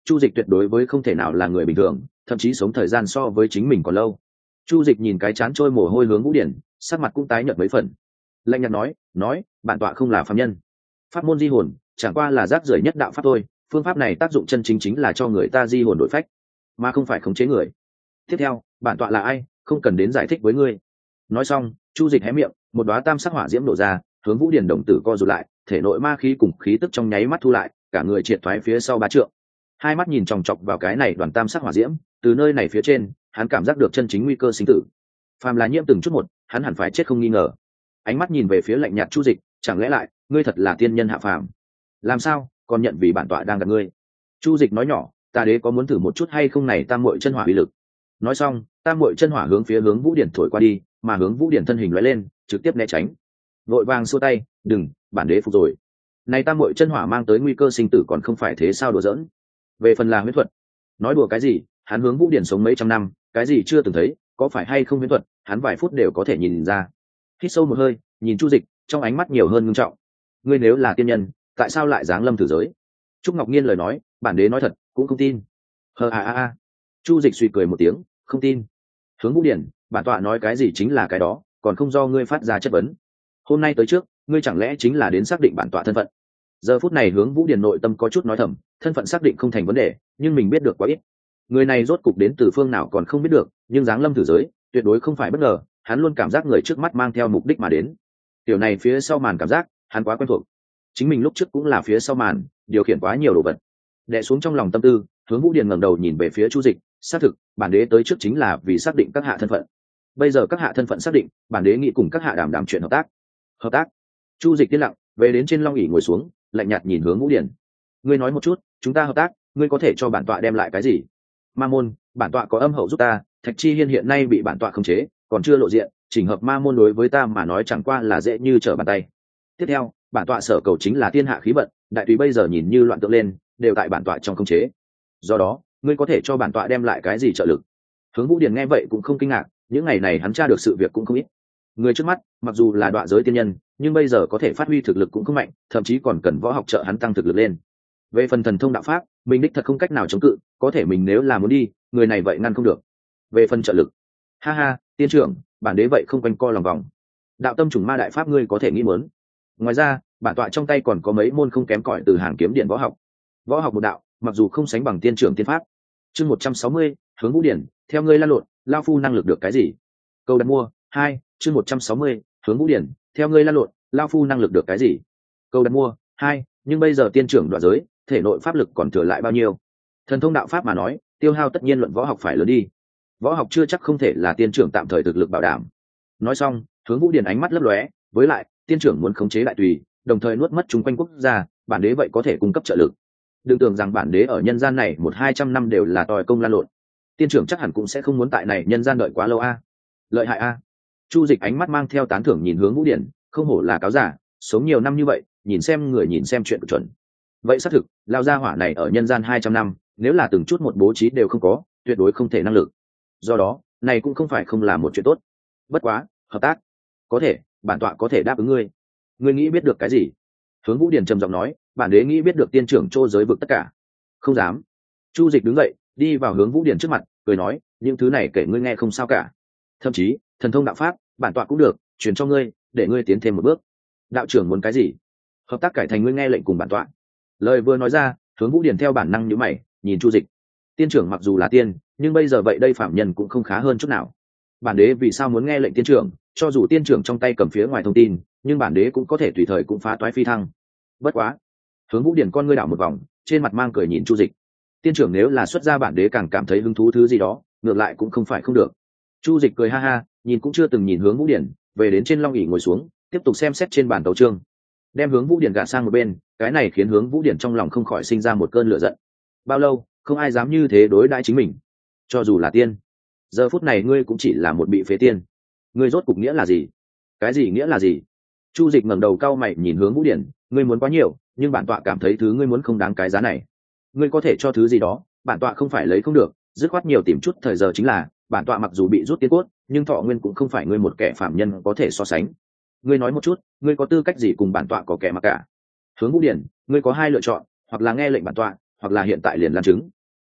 Chu Dịch tuyệt đối với không thể nào là người bình thường, thậm chí sống thời gian so với chính mình còn lâu. Chu Dịch nhìn cái chán trôi mồ hôi hướng Vũ Điển, sắc mặt cũng tái nhợt mấy phần. Lạnh nhạt nói, nói, bản tọa không là phàm nhân. Pháp môn di hồn, chẳng qua là rác rưởi nhất đạo pháp thôi, phương pháp này tác dụng chân chính chính là cho người ta di hồn đổi phách, mà không phải khống chế người. Tiếp theo, bản tọa là ai, không cần đến giải thích với ngươi. Nói xong, Chu Dịch hé miệng, một đóa tam sắc hỏa diễm nổ ra, hướng Vũ Điển đồng tử co rụt lại, thể nội ma khí cùng khí tức trong nháy mắt thu lại, cả người triệt thoái phía sau ba trượng. Hai mắt nhìn chòng chọc vào cái này đoàn tam sắc hỏa diễm, từ nơi này phía trên, hắn cảm giác được chân chính nguy cơ sinh tử. Phàm là nhiễm từng chút một, hắn hẳn phải chết không nghi ngờ. Ánh mắt nhìn về phía lạnh nhạt Chu Dịch, chẳng lẽ lại, ngươi thật là tiên nhân hạ phàm? Làm sao, còn nhận vì bản tọa đang gặp ngươi? Chu Dịch nói nhỏ, ta đế có muốn thử một chút hay không này tam muội chân hỏa uy lực. Nói xong, tam muội chân hỏa hướng phía hướng Vũ Điển thổi qua đi, mà hướng Vũ Điển thân hình lóe lên, trực tiếp né tránh. Vội vàng xua tay, đừng, bản đế phục rồi. Này tam muội chân hỏa mang tới nguy cơ sinh tử còn không phải thế sao đùa giỡn. Về phần là huyễn thuật, nói đùa cái gì, hắn hướng Vũ Điển sống mấy trăm năm, cái gì chưa từng thấy, có phải hay không huyễn thuật, hắn vài phút đều có thể nhìn ra. Hít sâu một hơi, nhìn Chu Dịch, trong ánh mắt nhiều hơn ngưng trọng. Ngươi nếu là tiên nhân, tại sao lại giáng lâm thử giới? Trúc Ngọc Nhiên lời nói, bản đế nói thật, cũng không tin. Hờ a a a. Chu Dịch suy cười một tiếng, không tin. Hướng Vũ Điển, bản tọa nói cái gì chính là cái đó, còn không do ngươi phát ra chất vấn. Hôm nay tới trước, ngươi chẳng lẽ chính là đến xác định bản tọa thân phận? Giờ phút này hướng Vũ Điển nội tâm có chút nói thầm, thân phận xác định không thành vấn đề, nhưng mình biết được quá ít. Người này rốt cục đến từ phương nào còn không biết được, nhưng giáng lâm thử giới, tuyệt đối không phải bất ngờ, hắn luôn cảm giác người trước mắt mang theo mục đích mà đến. Tiểu này phía sau màn cảm giác, hắn quá quen thuộc. Chính mình lúc trước cũng là phía sau màn, điều khiển quá nhiều đồ vật. Đè xuống trong lòng tâm tư, hướng Vũ Điển ngẩng đầu nhìn về phía Chu Dịch, xác thực, bản đế tới trước chính là vì xác định các hạ thân phận. Bây giờ các hạ thân phận xác định, bản đế nghĩ cùng các hạ đàm đàm chuyện hợp tác. Hợp tác? Chu Dịch yên lặng, về đến trên long ỷ ngồi xuống, lạnh nhạt nhìn hướng Vũ Điển. Ngươi nói một chút, chúng ta hợp tác, ngươi có thể cho bản tọa đem lại cái gì? Ma môn, bản tọa có âm hậu giúp ta, Thạch Chi Hiên hiện nay bị bản tọa khống chế, còn chưa lộ diện, chỉnh hợp ma môn đối với ta mà nói chẳng qua là dễ như trở bàn tay. Tiếp theo, bản tọa sở cầu chính là thiên hạ khí vận, đại tùy bây giờ nhìn như loạn tượng lên, đều tại bản tọa trong khống chế. Do đó, ngươi có thể cho bản tọa đem lại cái gì trợ lực? Hướng Vũ Điển nghe vậy cũng không kinh ngạc, những ngày này hắn tra được sự việc cũng không ít. Người trước mắt, mặc dù là đọa giới tiên nhân, nhưng bây giờ có thể phát huy thực lực cũng không mạnh, thậm chí còn cần võ học trợ hắn tăng thực lực lên. Về phần thần thông đạo pháp, mình đích thật không cách nào chống cự, có thể mình nếu là muốn đi, người này vậy ngăn không được. Về phần trợ lực, ha ha, tiên trưởng, bản đế vậy không quanh co lòng vòng. Đạo tâm trùng ma đại pháp ngươi có thể nghĩ muốn. Ngoài ra, bản tọa trong tay còn có mấy môn không kém cỏi từ hàng kiếm điện võ học. Võ học một đạo, mặc dù không sánh bằng tiên trưởng tiên pháp. Chương một trăm sáu mươi, hướng Vũ Điển, theo ngươi lan lộn, lao phu năng lực được cái gì? Câu đặt mua, hai, chương một trăm sáu mươi, hướng Vũ Điển, theo ngươi lan lộn, lao phu năng lực được cái gì? Câu đặt mua, hai, nhưng bây giờ tiên trưởng đoạn giới, thể nội pháp lực còn thừa lại bao nhiêu? Thần thông đạo pháp mà nói, tiêu hao tất nhiên luận võ học phải lớn đi. Võ học chưa chắc không thể là tiên trưởng tạm thời thực lực bảo đảm. Nói xong, hướng Vũ Điển ánh mắt lấp lóe, với lại, tiên trưởng muốn khống chế đại tùy, đồng thời nuốt mất chúng quanh quốc gia, bản đế vậy có thể cung cấp trợ lực. Đừng tưởng rằng bản đế ở nhân gian này một hai trăm năm đều là tòi công lan lộn, tiên trưởng chắc hẳn cũng sẽ không muốn tại này nhân gian đợi quá lâu a. Lợi hại a. Chu Dịch ánh mắt mang theo tán thưởng nhìn hướng Vũ Điển, không hổ là cáo giả, sống nhiều năm như vậy, nhìn xem người nhìn xem chuyện chuẩn. Vậy xác thực, lao gia hỏa này ở nhân gian hai trăm năm, nếu là từng chút một bố trí đều không có, tuyệt đối không thể năng lực. Do đó, này cũng không phải không là một chuyện tốt. Bất quá, hợp tác, có thể, bản tọa có thể đáp ứng ngươi. Ngươi nghĩ biết được cái gì? Hướng Vũ Điển trầm giọng nói, bản đế nghĩ biết được tiên trưởng Trô giới vực tất cả. Không dám. Chu Dịch đứng dậy, đi vào hướng Vũ Điển trước mặt, cười nói, những thứ này kể ngươi nghe không sao cả. Thậm chí, thần thông đạo pháp, bản tọa cũng được, truyền cho ngươi, để ngươi tiến thêm một bước. Đạo trưởng muốn cái gì? Hợp tác cải thành ngươi nghe lệnh cùng bản tọa. Lời vừa nói ra, hướng Vũ Điển theo bản năng nhíu mày, nhìn Chu Dịch. Tiên trưởng mặc dù là tiên, nhưng bây giờ vậy đây phạm nhân cũng không khá hơn chút nào. Bản đế vì sao muốn nghe lệnh tiên trưởng? Cho dù tiên trưởng trong tay cầm phía ngoài thông tin, nhưng bản đế cũng có thể tùy thời cũng phá toái phi thăng. Bất quá, hướng Vũ Điển con ngươi đảo một vòng, trên mặt mang cười nhìn Chu Dịch. Tiên trưởng nếu là xuất ra bản đế càng cảm thấy hứng thú thứ gì đó, ngược lại cũng không phải không được. Chu Dịch cười ha ha, nhìn cũng chưa từng nhìn hướng Vũ Điển, về đến trên long ỷ ngồi xuống, tiếp tục xem xét trên bản tấu chương. Đem hướng Vũ Điển gạt sang một bên, cái này khiến hướng Vũ Điển trong lòng không khỏi sinh ra một cơn lửa giận. Bao lâu, không ai dám như thế đối đãi chính mình. Cho dù là tiên, giờ phút này ngươi cũng chỉ là một bị phế tiên. Ngươi rốt cục nghĩa là gì? Cái gì nghĩa là gì? Chu Dịch ngẩng đầu cau mày nhìn hướng Vũ Điển, ngươi muốn quá nhiều, nhưng bản tọa cảm thấy thứ ngươi muốn không đáng cái giá này. Ngươi có thể cho thứ gì đó, bản tọa không phải lấy không được, dứt khoát nhiều tìm chút thời giờ chính là, bản tọa mặc dù bị rút tiên cốt, nhưng thọ nguyên cũng không phải ngươi một kẻ phạm nhân có thể so sánh. Ngươi nói một chút, ngươi có tư cách gì cùng bản tọa có kẻ mà cả? Hướng Vũ Điển, ngươi có hai lựa chọn, hoặc là nghe lệnh bản tọa, hoặc là hiện tại liền lan chứng.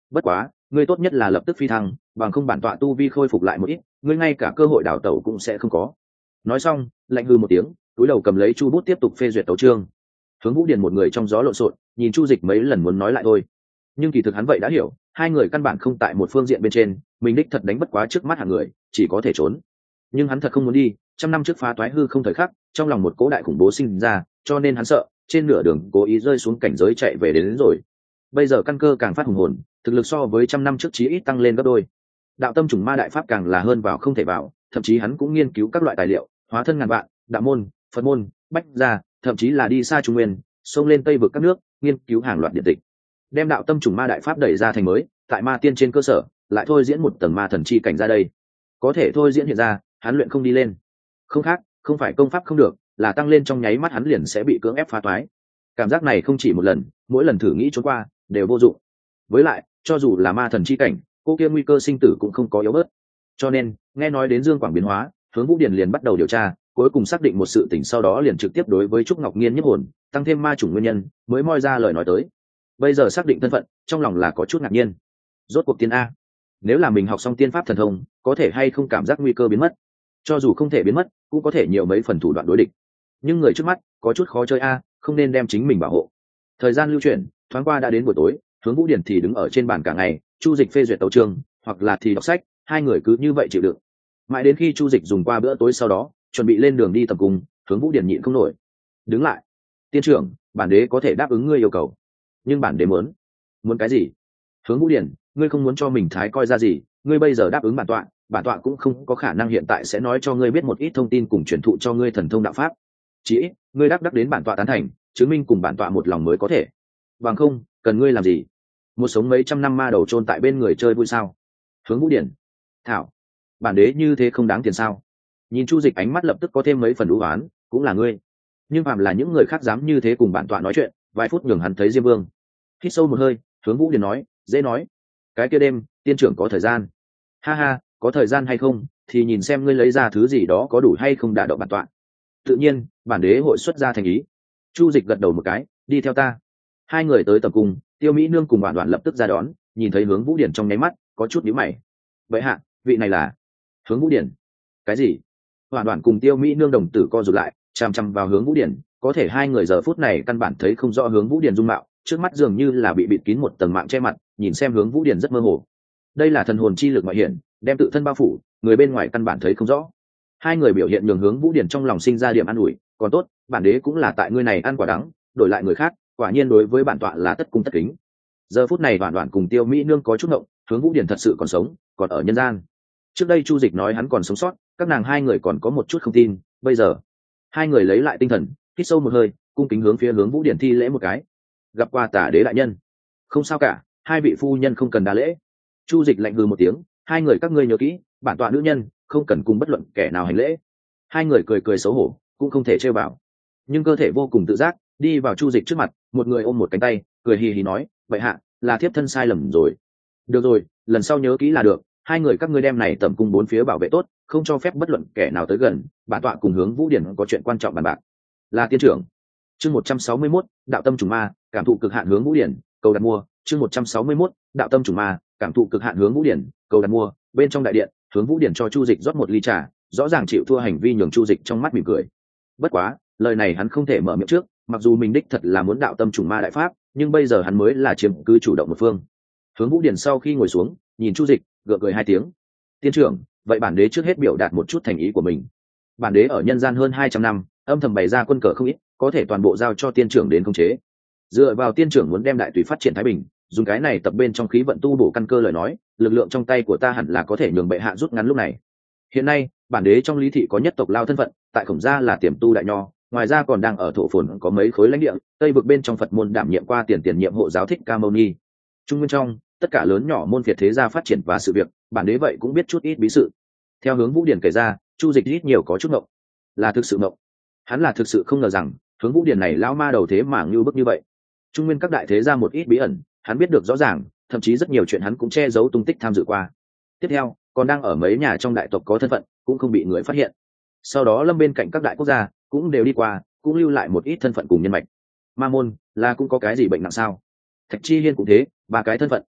bất quá ngươi tốt nhất là lập tức phi thăng, bằng không bản tọa tu vi khôi phục lại một ít, ngươi ngay cả cơ hội đào tẩu cũng sẽ không có. Nói xong lạnh hư một tiếng, túi đầu cầm lấy chu bút tiếp tục phê duyệt tấu chương. Hướng Vũ Điền một người trong gió lộn xộn, nhìn Chu Dịch mấy lần muốn nói lại thôi, nhưng kỳ thực hắn vậy đã hiểu, hai người căn bản không tại một phương diện bên trên, mình đích thật đánh bất quá trước mắt hàng người, chỉ có thể trốn. Nhưng hắn thật không muốn đi, trăm năm trước phá toái hư không thời khắc, trong lòng một cỗ đại khủng bố sinh ra, cho nên hắn sợ, trên nửa đường cố ý rơi xuống cảnh giới chạy về đến, đến rồi. Bây giờ căn cơ càng phát hùng hồn, thực lực so với trăm năm trước chí ít tăng lên gấp đôi. Đạo tâm trùng ma đại pháp càng là hơn vào không thể vào, thậm chí hắn cũng nghiên cứu các loại tài liệu, hóa thân ngàn vạn, đạo môn, Phật môn, bách gia, thậm chí là đi xa Trung Nguyên, xông lên Tây vực các nước, nghiên cứu hàng loạt điện tịch, đem đạo tâm trùng ma đại pháp đẩy ra thành mới, tại ma tiên trên cơ sở, lại thôi diễn một tầng ma thần chi cảnh ra đây. Có thể thôi diễn hiện ra, hắn luyện không đi lên. Không khác, không phải công pháp không được, là tăng lên trong nháy mắt hắn liền sẽ bị cưỡng ép phá toái. Cảm giác này không chỉ một lần, mỗi lần thử nghĩ trốn qua, đều vô dụng. Với lại, cho dù là ma thần chi cảnh, cô kia nguy cơ sinh tử cũng không có yếu bớt. Cho nên, nghe nói đến Dương Quảng biến hóa, Hướng Vũ Điền liền bắt đầu điều tra, cuối cùng xác định một sự tình, sau đó liền trực tiếp đối với Trúc Ngọc Nghiên nhiếp hồn, tăng thêm ma chủng nguyên nhân, mới moi ra lời nói tới. Bây giờ xác định thân phận, trong lòng là có chút ngạc nhiên. Rốt cuộc tiên a, nếu là mình học xong tiên pháp thần thông, có thể hay không cảm giác nguy cơ biến mất? Cho dù không thể biến mất, cũng có thể nhiều mấy phần thủ đoạn đối địch. Nhưng người trước mắt có chút khó chơi a, không nên đem chính mình bảo hộ. Thời gian lưu chuyển, thoáng qua đã đến buổi tối, Hướng Vũ Điền thì đứng ở trên bàn cả ngày, Chu Dịch phê duyệt tấu chương, hoặc là thì đọc sách, hai người cứ như vậy chịu đựng. Mãi đến khi Chu Dịch dùng qua bữa tối sau đó, chuẩn bị lên đường đi tầm cung, Hướng Vũ Điền nhịn không nổi, đứng lại. Tiên trưởng, bản đế có thể đáp ứng ngươi yêu cầu, nhưng bản đế muốn. Muốn cái gì? Hướng Vũ Điền, ngươi không muốn cho mình thái coi ra gì, ngươi bây giờ đáp ứng bản tọa, bản tọa cũng không có khả năng hiện tại sẽ nói cho ngươi biết một ít thông tin cùng truyền thụ cho ngươi thần thông đạo pháp. Chỉ ít, ngươi đáp đắc đến bản tọa tán thành, chứng minh cùng bản tọa một lòng mới có thể. Bằng không, cần ngươi làm gì? Một sống mấy trăm năm ma đầu chôn tại bên người chơi vui sao? Hướng Vũ Điền, thảo, bản đế như thế không đáng tiền sao? Nhìn Chu Dịch ánh mắt lập tức có thêm mấy phần u oán, cũng là ngươi. Nhưng phàm là những người khác dám như thế cùng bản tọa nói chuyện, vài phút nhường hắn thấy Diêm Vương. Hít sâu một hơi, Hướng Vũ Điền nói, dễ nói. Cái kia đêm, tiên trưởng có thời gian. Ha ha, có thời gian hay không, thì nhìn xem ngươi lấy ra thứ gì đó có đủ hay không đả động bản tọa. Tự nhiên, bản đế hội xuất ra thành ý. Chu Dịch gật đầu một cái, đi theo ta. Hai người tới tầm cung, Tiêu Mỹ Nương cùng Bản Đoạn lập tức ra đón, nhìn thấy Hướng Vũ Điển trong nháy mắt, có chút nhíu mày. Vậy hạ, vị này là Hướng Vũ Điển? Cái gì? Bản Đoạn cùng Tiêu Mỹ Nương đồng tử co rụt lại, chằm chằm vào Hướng Vũ Điển, có thể hai người giờ phút này căn bản thấy không rõ Hướng Vũ Điển dung mạo, trước mắt dường như là bị bịt kín một tầng mạng che mặt, nhìn xem Hướng Vũ Điển rất mơ hồ. Đây là thần hồn chi lực ngoại hiện, đem tự thân bao phủ, người bên ngoài căn bản thấy không rõ. Hai người biểu hiện nhường Hướng Vũ Điển trong lòng sinh ra điểm an ủi, còn tốt, bản đế cũng là tại ngươi này ăn quả đắng, đổi lại người khác, quả nhiên đối với bản tọa là tất cung tất kính. Giờ phút này Đoạn Đoạn cùng Tiêu Mỹ Nương có chút ngộng, Hướng Vũ Điển thật sự còn sống, còn ở nhân gian. Trước đây Chu Dịch nói hắn còn sống sót, các nàng hai người còn có một chút không tin, bây giờ hai người lấy lại tinh thần, hít sâu một hơi, cung kính hướng phía Hướng Vũ Điển thi lễ một cái. Gặp qua Tả đế đại nhân. Không sao cả, hai vị phu nhân không cần đa lễ. Chu Dịch lạnh hừ một tiếng, hai người các ngươi nhớ kỹ, bản tọa nữ nhân, không cần cùng bất luận kẻ nào hành lễ. Hai người cười cười xấu hổ, cũng không thể trêu vào, nhưng cơ thể vô cùng tự giác đi vào Chu Dịch trước mặt, một người ôm một cánh tay, cười hì hì nói, vậy hạ, là thiếp thân sai lầm rồi. Được rồi, lần sau nhớ kỹ là được. Hai người các ngươi đem này tầm cung bốn phía bảo vệ tốt, không cho phép bất luận kẻ nào tới gần. Bản tọa cùng Hướng Vũ Điển có chuyện quan trọng bàn bạc. Là tiên trưởng. Chương một trăm sáu mươi mốt, đạo tâm trùng ma, cảm thụ cực hạn Hướng Vũ Điển, cầu đặt mua. Chương một trăm sáu mươi mốt, đạo tâm trùng ma, cảm thụ cực hạn Hướng Vũ Điển, cầu đặt mua. Bên trong đại điện, Hướng Vũ Điển cho Chu Dịch rót một ly trà, rõ ràng chịu thua hành vi nhường Chu Dịch trong mắt mỉm cười. Bất quá, lời này hắn không thể mở miệng trước, mặc dù mình đích thật là muốn đạo tâm trùng ma đại pháp, nhưng bây giờ hắn mới là chiếm cứ chủ động một phương. Hướng Vũ Điển sau khi ngồi xuống, nhìn Chu Dịch, gượng cười hai tiếng. Tiên trưởng, vậy bản đế trước hết biểu đạt một chút thành ý của mình. Bản đế ở nhân gian hơn hai trăm năm, âm thầm bày ra quân cờ không ít, có thể toàn bộ giao cho tiên trưởng đến khống chế. Dựa vào tiên trưởng muốn đem đại tùy phát triển thái bình, dùng cái này tập bên trong khí vận tu bổ căn cơ lời nói, lực lượng trong tay của ta hẳn là có thể nhường bệ hạ rút ngắn lúc này. Hiện nay, bản đế trong lý thị có nhất tộc lao thân phận, tại Khổng gia là tiềm tu đại nho, ngoài ra còn đang ở thổ phồn có mấy khối lãnh địa, tây vực bên trong Phật môn đảm nhiệm qua tiền tiền nhiệm hộ giáo Thích Ca Mâu Ni. Trung nguyên trong, tất cả lớn nhỏ môn phiệt thế gia phát triển và sự việc, bản đế vậy cũng biết chút ít bí sự. Theo Hướng Vũ Điển kể ra, Chu Dịch ít nhiều có chút ngộng. Là thực sự ngộng. Hắn là thực sự không ngờ rằng, Hướng Vũ Điển này lão ma đầu thế mà như bức như vậy. Trung nguyên các đại thế gia một ít bí ẩn, hắn biết được rõ ràng, thậm chí rất nhiều chuyện hắn cũng che giấu tung tích tham dự qua. Tiếp theo, còn đang ở mấy nhà trong đại tộc có thân phận, cũng không bị người phát hiện. Sau đó lâm bên cạnh các đại quốc gia, cũng đều đi qua, cũng lưu lại một ít thân phận cùng nhân mạch. Ma môn là cũng có cái gì bệnh nặng sao? Thạch Chi Hiên cũng thế, ba cái thân phận.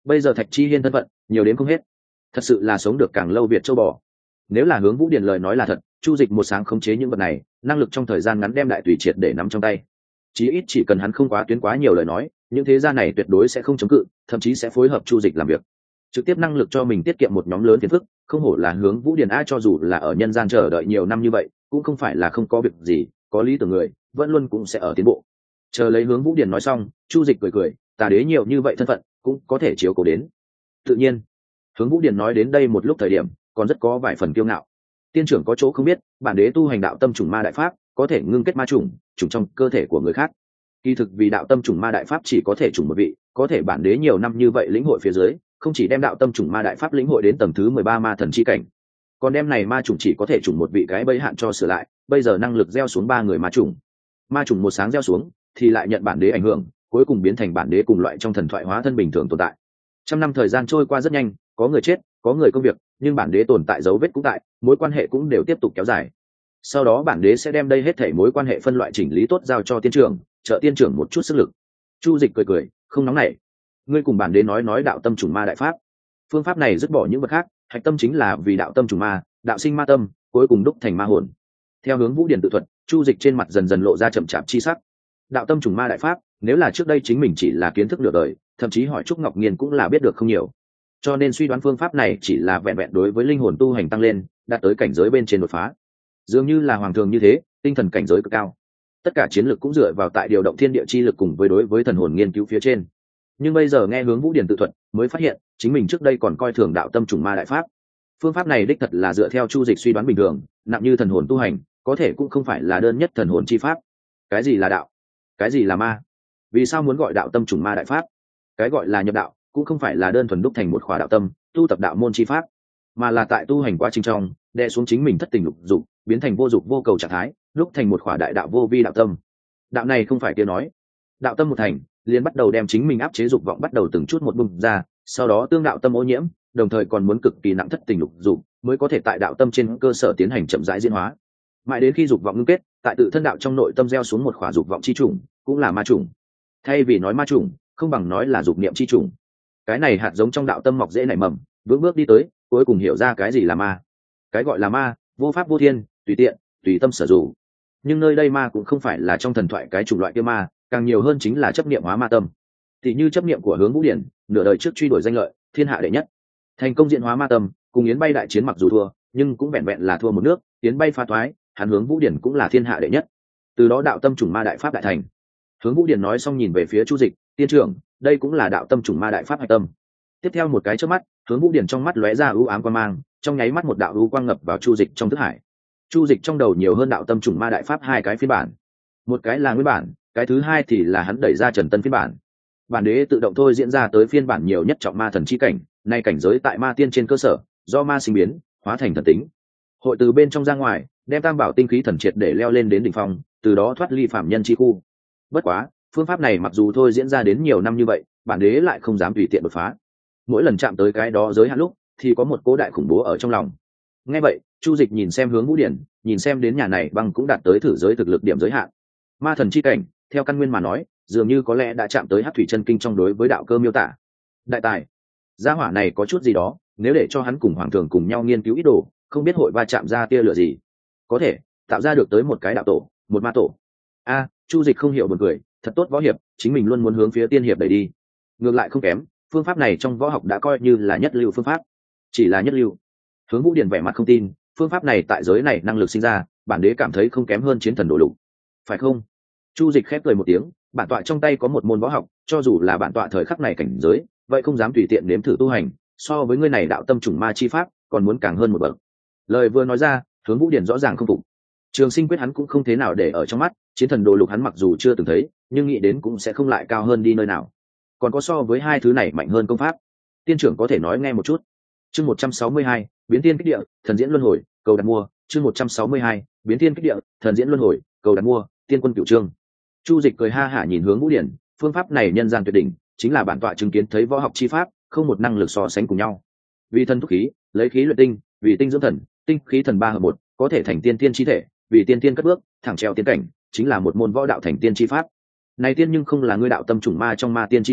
bây giờ thạch chi hiên thân phận nhiều đến không hết, thật sự là sống được càng lâu việt châu bò. Nếu là Hướng Vũ Điền lời nói là thật, Chu Dịch một sáng khống chế những vật này, năng lực trong thời gian ngắn đem đại tùy triệt để nắm trong tay. Chí ít chỉ cần hắn không quá tuyến quá nhiều lời nói, những thế gia này tuyệt đối sẽ không chống cự, thậm chí sẽ phối hợp Chu Dịch làm việc, trực tiếp năng lực cho mình tiết kiệm một nhóm lớn phiền phức. Không hổ là Hướng Vũ Điền a, cho dù là ở nhân gian chờ đợi nhiều năm như vậy, cũng không phải là không có việc gì, có lý tưởng người vẫn luôn cũng sẽ ở tiến bộ. Chờ lấy Hướng Vũ Điền nói xong, Chu Dịch cười cười, Tà đế nhiều như vậy thân phận, cũng có thể chiếu cố đến. Tự nhiên, Hướng Vũ Điền nói đến đây một lúc thời điểm, còn rất có vài phần kiêu ngạo. Tiên trưởng có chỗ không biết, bản đế tu hành đạo tâm trùng ma đại pháp, có thể ngưng kết ma trùng, trùng trong cơ thể của người khác. Kỳ thực vì đạo tâm trùng ma đại pháp chỉ có thể trùng một vị, có thể bản đế nhiều năm như vậy lĩnh hội phía dưới, không chỉ đem đạo tâm trùng ma đại pháp lĩnh hội đến tầng thứ mười ba ma thần chi cảnh, còn đem này ma trùng chỉ có thể trùng một vị cái bẫy hạn cho sửa lại, bây giờ năng lực gieo xuống ba người ma trùng. Ma trùng một sáng gieo xuống, thì lại nhận bản đế ảnh hưởng, cuối cùng biến thành bản đế cùng loại trong thần thoại hóa thân bình thường tồn tại. Trăm năm thời gian trôi qua rất nhanh, có người chết, có người công việc, nhưng bản đế tồn tại dấu vết cũng tại, mối quan hệ cũng đều tiếp tục kéo dài. Sau đó bản đế sẽ đem đây hết thảy mối quan hệ phân loại chỉnh lý tốt giao cho tiên trưởng, trợ tiên trưởng một chút sức lực. Chu Dịch cười cười, không nóng nảy. Ngươi cùng bản đế nói nói đạo tâm trùng ma đại pháp. Phương pháp này dứt bỏ những vật khác, hạch tâm chính là vì đạo tâm trùng ma, đạo sinh ma tâm, cuối cùng đúc thành ma hồn. Theo Hướng Vũ Điền tự thuật, Chu Dịch trên mặt dần dần lộ ra chậm chạp chi sắc. Đạo tâm trùng ma đại pháp, nếu là trước đây chính mình chỉ là kiến thức nửa đời, thậm chí hỏi Trúc Ngọc Nghiên cũng là biết được không nhiều. Cho nên suy đoán phương pháp này chỉ là vẹn vẹn đối với linh hồn tu hành tăng lên, đạt tới cảnh giới bên trên đột phá. Dường như là hoàng thường như thế, tinh thần cảnh giới cực cao. Tất cả chiến lược cũng dựa vào tại điều động thiên địa chi lực cùng với đối với thần hồn nghiên cứu phía trên. Nhưng bây giờ nghe Hướng Vũ Điền tự thuật, mới phát hiện, chính mình trước đây còn coi thường đạo tâm trùng ma đại pháp. Phương pháp này đích thật là dựa theo Chu Dịch suy đoán bình thường, nặng như thần hồn tu hành, có thể cũng không phải là đơn nhất thần hồn chi pháp. Cái gì là đạo? Cái gì là ma? Vì sao muốn gọi đạo tâm trùng ma đại pháp? Cái gọi là nhập đạo, cũng không phải là đơn thuần đúc thành một khóa đạo tâm, tu tập đạo môn chi pháp, mà là tại tu hành quá trình trong, đè xuống chính mình thất tình lục dục, biến thành vô dục vô cầu trạng thái, đúc thành một khóa đại đạo vô vi đạo tâm. Đạo này không phải kia nói, đạo tâm một thành, liền bắt đầu đem chính mình áp chế dục vọng bắt đầu từng chút một bùng ra, sau đó tương đạo tâm ô nhiễm, đồng thời còn muốn cực kỳ nặng thất tình lục dục, mới có thể tại đạo tâm trên cơ sở tiến hành chậm rãi diễn hóa. Mãi đến khi dục vọng ngưng kết, tại tự thân đạo trong nội tâm gieo xuống một khóa dục vọng chi trùng, cũng là ma trùng. Thay vì nói ma trùng, không bằng nói là dục niệm chi trùng. Cái này hạt giống trong đạo tâm mọc dễ nảy mầm, bước bước đi tới, cuối cùng hiểu ra cái gì là ma. Cái gọi là ma, vô pháp vô thiên, tùy tiện, tùy tâm sở dụng. Nhưng nơi đây ma cũng không phải là trong thần thoại cái chủng loại kia ma, càng nhiều hơn chính là chấp niệm hóa ma tâm. Thì như chấp niệm của Hướng Vũ Điển, nửa đời trước truy đuổi danh lợi, thiên hạ đệ nhất, thành công diễn hóa ma tâm, cùng Yến Bay đại chiến mặc dù thua, nhưng cũng vẹn vẹn là thua một nước, Yến Bay phá thoái, hắn Hướng Vũ Điển cũng là thiên hạ đệ nhất. Từ đó đạo tâm trùng ma đại pháp đại thành. Hướng Vũ Điển nói xong nhìn về phía Chu Dịch, tiên trưởng, đây cũng là đạo tâm trùng ma đại pháp hạch tâm. Tiếp theo một cái chớp mắt, Hướng Vũ Điển trong mắt lóe ra ưu ám quang mang, trong nháy mắt một đạo ưu quang ngập vào Chu Dịch trong thức hải. Chu Dịch trong đầu nhiều hơn đạo tâm trùng ma đại pháp hai cái phiên bản, một cái là nguyên bản, cái thứ hai thì là hắn đẩy ra trần tân phiên bản. Bản đế tự động thôi diễn ra tới phiên bản nhiều nhất trọng ma thần chi cảnh, nay cảnh giới tại ma tiên trên cơ sở, do ma sinh biến, hóa thành thần tính. Hội từ bên trong ra ngoài, đem tam bảo tinh khí thần triệt để leo lên đến đỉnh phong, từ đó thoát ly phạm nhân chi khu. Bất quá, phương pháp này mặc dù thôi diễn ra đến nhiều năm như vậy, bản đế lại không dám tùy tiện đột phá. Mỗi lần chạm tới cái đó giới hạn lúc, thì có một cố đại khủng bố ở trong lòng. Nghe vậy, Chu Dịch nhìn xem Hướng Vũ Điển, nhìn xem đến nhà này băng cũng đạt tới thử giới thực lực điểm giới hạn. Ma thần chi cảnh, theo căn nguyên mà nói, dường như có lẽ đã chạm tới Hắc Thủy Chân Kinh trong đối với đạo cơ miêu tả. Đại tài, gia hỏa này có chút gì đó, nếu để cho hắn cùng hoàng thường cùng nhau nghiên cứu ý đồ, không biết hội va chạm ra tia lửa gì. Có thể tạo ra được tới một cái đạo tổ, một ma tổ. A, Chu Dịch không hiểu buồn cười, thật tốt võ hiệp, chính mình luôn muốn hướng phía tiên hiệp đẩy đi. Ngược lại không kém, phương pháp này trong võ học đã coi như là nhất lưu phương pháp. Chỉ là nhất lưu. Hướng Vũ Điển vẻ mặt không tin, phương pháp này tại giới này năng lực sinh ra, bản đế cảm thấy không kém hơn chiến thần đồ lục. Phải không? Chu Dịch khép cười một tiếng, bản tọa trong tay có một môn võ học, cho dù là bản tọa thời khắc này cảnh giới, vậy không dám tùy tiện nếm thử tu hành, so với ngươi này đạo tâm trùng ma chi pháp, còn muốn càng hơn một bậc. Lời vừa nói ra, Hướng Vũ Điển rõ ràng không phục. Trường Sinh quyết hắn cũng không thế nào để ở trong mắt, chiến thần đồ lục hắn mặc dù chưa từng thấy, nhưng nghĩ đến cũng sẽ không lại cao hơn đi nơi nào. Còn có so với hai thứ này mạnh hơn công pháp, tiên trưởng có thể nói nghe một chút. Chương một trăm sáu mươi hai, biến thiên kích địa, thần diễn luân hồi, cầu đặt mua. Chương một trăm sáu mươi hai, biến thiên kích địa, thần diễn luân hồi, cầu đặt mua, tiên quân cửu trương. Chu Dịch cười ha hả nhìn Hướng Vũ Điển, phương pháp này nhân gian tuyệt đỉnh, chính là bản tọa chứng kiến thấy võ học chi pháp, không một năng lực so sánh cùng nhau. Vì thân thúc khí, lấy khí luyện tinh, vì tinh dưỡng thần, tinh khí thần ba hợp một, có thể thành tiên tiên chi thể, vì tiên tiên cất bước, thẳng treo tiên cảnh, chính là một môn võ đạo thành tiên chi pháp. Này tiên nhưng không là ngươi đạo tâm trùng ma trong ma tiên chi cảnh,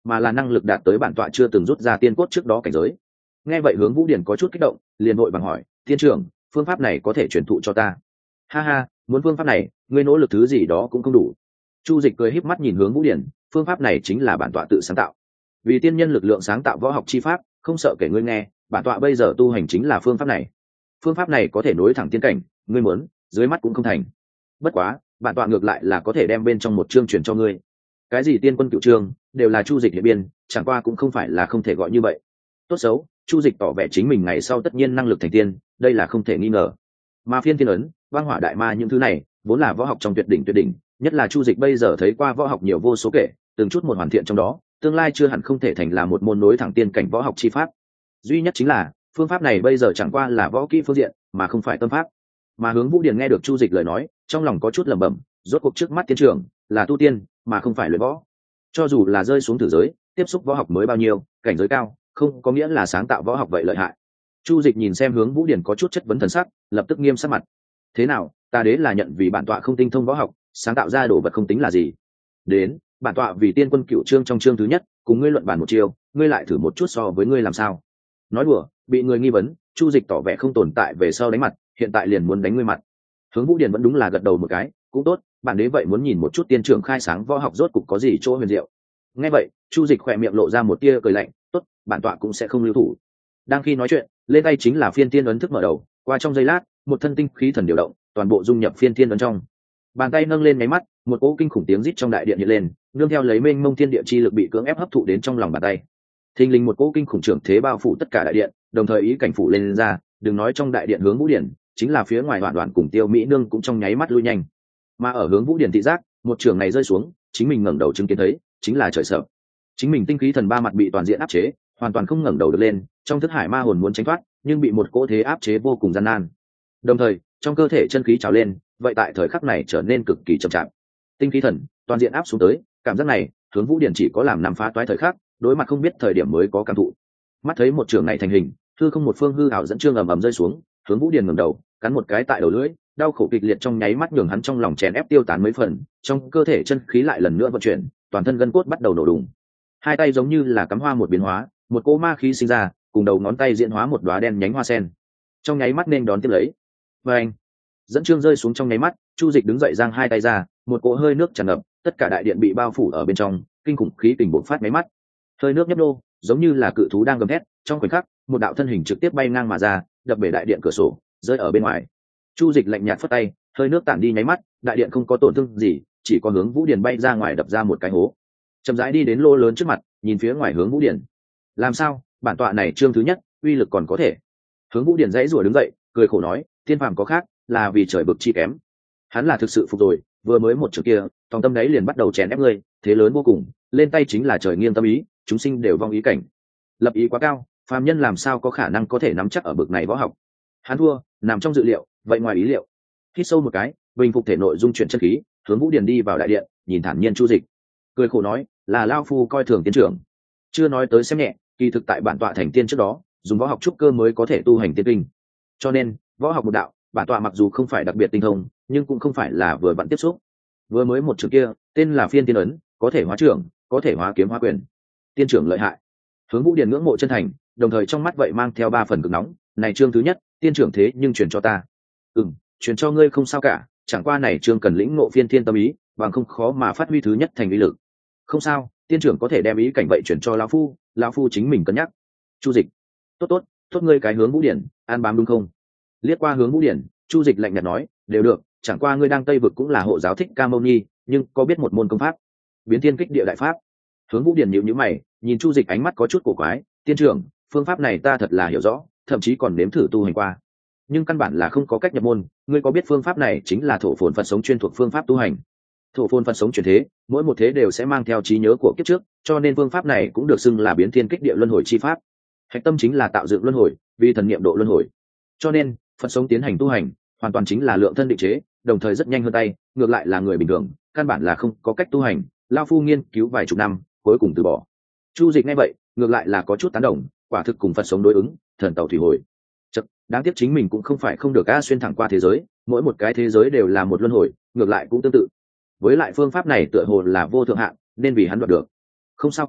mà là năng lực đạt tới bản tọa chưa từng rút ra tiên cốt trước đó cảnh giới. Nghe vậy Hướng Vũ Điển có chút kích động, liền vội vàng hỏi, thiên trưởng, phương pháp này có thể truyền thụ cho ta? Ha ha, muốn phương pháp này, ngươi nỗ lực thứ gì đó cũng không đủ. Chu Dịch cười híp mắt nhìn Hướng Vũ Điển, phương pháp này chính là bản tọa tự sáng tạo, vì tiên nhân lực lượng sáng tạo võ học chi pháp, không sợ kể ngươi nghe, bản tọa bây giờ tu hành chính là phương pháp này. Phương pháp này có thể nối thẳng tiên cảnh, ngươi muốn, dưới mắt cũng không thành. Bất quá, bản tọa ngược lại là có thể đem bên trong một chương truyền cho ngươi. Cái gì tiên quân cựu chương, đều là Chu Dịch hiện biên, chẳng qua cũng không phải là không thể gọi như vậy. Tốt xấu, Chu Dịch tỏ vẻ chính mình ngày sau tất nhiên năng lực thành tiên, đây là không thể nghi ngờ. Mà phiên tiên ấn, băng hỏa đại ma những thứ này, vốn là võ học trong tuyệt đỉnh tuyệt đỉnh, nhất là Chu Dịch bây giờ thấy qua võ học nhiều vô số kể, từng chút một hoàn thiện trong đó, tương lai chưa hẳn không thể thành là một môn nối thẳng tiên cảnh võ học chi pháp. Duy nhất chính là, phương pháp này bây giờ chẳng qua là võ kỹ phương diện, mà không phải tâm pháp. Mà Hướng Vũ Điển nghe được Chu Dịch lời nói, trong lòng có chút lẩm bẩm, rốt cuộc trước mắt tiên trưởng là tu tiên, mà không phải luyện võ. Cho dù là rơi xuống thử giới, tiếp xúc võ học mới bao nhiêu, cảnh giới cao, không có nghĩa là sáng tạo võ học vậy lợi hại. Chu Dịch nhìn xem Hướng Vũ Điển có chút chất vấn thần sắc, lập tức nghiêm sắc mặt. Thế nào, ta đế là nhận vì bản tọa không tinh thông võ học, sáng tạo ra đồ vật không tính là gì. Đến, bản tọa vì tiên quân cựu chương trong chương thứ nhất, cùng ngươi luận bàn một chiều, ngươi lại thử một chút so với ngươi làm sao. Nói đùa, bị người nghi vấn, Chu Dịch tỏ vẻ không tồn tại về sau đánh mặt, hiện tại liền muốn đánh ngươi mặt. Hướng Vũ Điển vẫn đúng là gật đầu một cái, cũng tốt, bản đế vậy muốn nhìn một chút tiên trưởng khai sáng võ học rốt cục có gì chỗ huyền diệu. Nghe vậy, Chu Dịch khỏe miệng lộ ra một tia cười lạnh, tốt, bản tọa cũng sẽ không lưu thủ. Đang khi nói chuyện, lên tay chính là phiên tiên ấn thức mở đầu, qua trong giây lát, một thân tinh khí thần điều động, toàn bộ dung nhập phiên tiên ấn trong. Bàn tay nâng lên máy mắt, một cỗ kinh khủng tiếng rít trong đại điện hiện lên, nương theo lấy mênh mông thiên địa chi lực bị cưỡng ép hấp thụ đến trong lòng bàn tay. Thình lình một cỗ kinh khủng trưởng thế bao phủ tất cả đại điện, đồng thời ý cảnh phủ lên, lên ra, đừng nói trong đại điện Hướng Vũ Điển, chính là phía ngoài Đoạn Đoạn cùng Tiêu Mỹ Nương cũng trong nháy mắt lui nhanh. Mà ở Hướng Vũ Điển thị giác, một trường này rơi xuống, chính mình ngẩng đầu chứng kiến thấy, chính là trời sợ. Chính mình tinh khí thần ba mặt bị toàn diện áp chế, hoàn toàn không ngẩng đầu được lên, trong thức hải ma hồn muốn tránh thoát, nhưng bị một cỗ thế áp chế vô cùng gian nan. Đồng thời, trong cơ thể chân khí trào lên, vậy tại thời khắc này trở nên cực kỳ chậm chạp. Tinh khí thần toàn diện áp xuống tới, cảm giác này, Hướng Vũ Điển chỉ có làm nằm phá toái thời khắc, đối mặt không biết thời điểm mới có cảm thụ. Mắt thấy một trường này thành hình, hư không một phương hư ảo dẫn chương ầm ầm rơi xuống, Hướng Vũ Điển ngẩng đầu, cắn một cái tại đầu lưỡi, đau khổ kịch liệt trong nháy mắt nhường hắn trong lòng chèn ép tiêu tán mấy phần, trong cơ thể chân khí lại lần nữa vận chuyển, toàn thân gân cốt bắt đầu nổ đùng. Hai tay giống như là cắm hoa một biến hóa, một cỗ ma khí sinh ra, cùng đầu ngón tay diễn hóa một đóa đen nhánh hoa sen. Trong nháy mắt nên đón tiếp lấy. Và anh, dẫn chương rơi xuống trong nháy mắt, Chu Dịch đứng dậy giang hai tay ra, một cỗ hơi nước tràn ngập, tất cả đại điện bị bao phủ ở bên trong, kinh khủng khí kình bộc phát mấy mắt. Hơi nước nhấp nô, giống như là cự thú đang gầm thét, trong khoảnh khắc, một đạo thân hình trực tiếp bay ngang mà ra, đập bể đại điện cửa sổ, rơi ở bên ngoài. Chu Dịch lạnh nhạt phất tay, hơi nước tản đi nháy mắt, đại điện không có tổn thương gì, chỉ có Hướng Vũ Điển bay ra ngoài đập ra một cái hố. Chậm rãi đi đến lô lớn trước mặt, nhìn phía ngoài Hướng Vũ Điển. Làm sao, bản tọa này chương thứ nhất, uy lực còn có thể. Hướng Vũ Điển dãy rủa đứng dậy, cười khổ nói, thiên phàm có khác, là vì trời bực chi kém. Hắn là thực sự phục rồi, vừa mới một chữ kia, trong tâm đấy liền bắt đầu chèn ép ngươi, thế lớn vô cùng, lên tay chính là trời nghiêng tâm ý, chúng sinh đều vong ý cảnh. Lập ý quá cao, phàm nhân làm sao có khả năng có thể nắm chắc ở bực này võ học. Hắn thua, nằm trong dự liệu, vậy ngoài ý liệu. Hít sâu một cái, bình phục thể nội dung chuyển chân khí, Hướng Vũ Điển đi vào đại điện, nhìn thản nhiên Chu Dịch, cười khổ nói, là lao phu coi thường tiên trưởng. Chưa nói tới xem nhẹ, kỳ thực tại bản tọa thành tiên trước đó, dùng võ học trúc cơ mới có thể tu hành tiên kinh. Cho nên, võ học một đạo, bản tọa mặc dù không phải đặc biệt tinh thông, nhưng cũng không phải là vừa vặn tiếp xúc. Vừa mới một chữ kia, tên là phiên tiên ấn, có thể hóa trưởng, có thể hóa kiếm hóa quyền. Tiên trưởng lợi hại. Hướng Vũ Điển ngưỡng mộ chân thành, đồng thời trong mắt vậy mang theo ba phần cực nóng, này chương thứ nhất, tiên trưởng thế nhưng truyền cho ta. Ừm, truyền cho ngươi không sao cả, chẳng qua này chương cần lĩnh ngộ phiên thiên tâm ý, bằng không khó mà phát huy thứ nhất thành uy lực. Không sao, tiên trưởng có thể đem ý cảnh vậy truyền cho lão phu, lão phu chính mình cân nhắc. Chu Dịch, tốt tốt, tốt ngươi cái Hướng Vũ Điển, an bám đúng không? Liếc qua Hướng Vũ Điển, Chu Dịch lạnh nhạt nói, đều được, chẳng qua ngươi đang Tây vực cũng là hộ giáo Thích Ca Mâu Ni, nhưng có biết một môn công pháp, Biến Thiên Kích Địa Đại Pháp. Hướng Vũ Điển nhíu nhíu mày, nhìn Chu Dịch ánh mắt có chút cổ quái, tiên trưởng, phương pháp này ta thật là hiểu rõ, thậm chí còn nếm thử tu hành qua, nhưng căn bản là không có cách nhập môn. Ngươi có biết phương pháp này chính là thổ phồn Phật sống chuyên thuộc phương pháp tu hành. Thổ phồn Phật sống chuyển thế, mỗi một thế đều sẽ mang theo trí nhớ của kiếp trước, cho nên phương pháp này cũng được xưng là Biến Thiên Kích Địa Luân Hồi chi pháp. Hạch tâm chính là tạo dựng luân hồi, vì thần niệm độ luân hồi. Cho nên, Phật sống tiến hành tu hành, hoàn toàn chính là lượng thân định chế, đồng thời rất nhanh hơn tay, ngược lại là người bình thường, căn bản là không có cách tu hành. Lão phu nghiên cứu vài chục năm, cuối cùng từ bỏ. Chu Dịch nghe vậy, ngược lại là có chút tán đồng, quả thực cùng Phật sống đối ứng, thần tàu thủy hồi. Chậc, đáng tiếc chính mình cũng không phải không được a xuyên thẳng qua thế giới, mỗi một cái thế giới đều là một luân hồi, ngược lại cũng tương tự. Với lại phương pháp này tựa hồ là vô thượng hạn, nên vì hắn đoạt được. Không sao cả,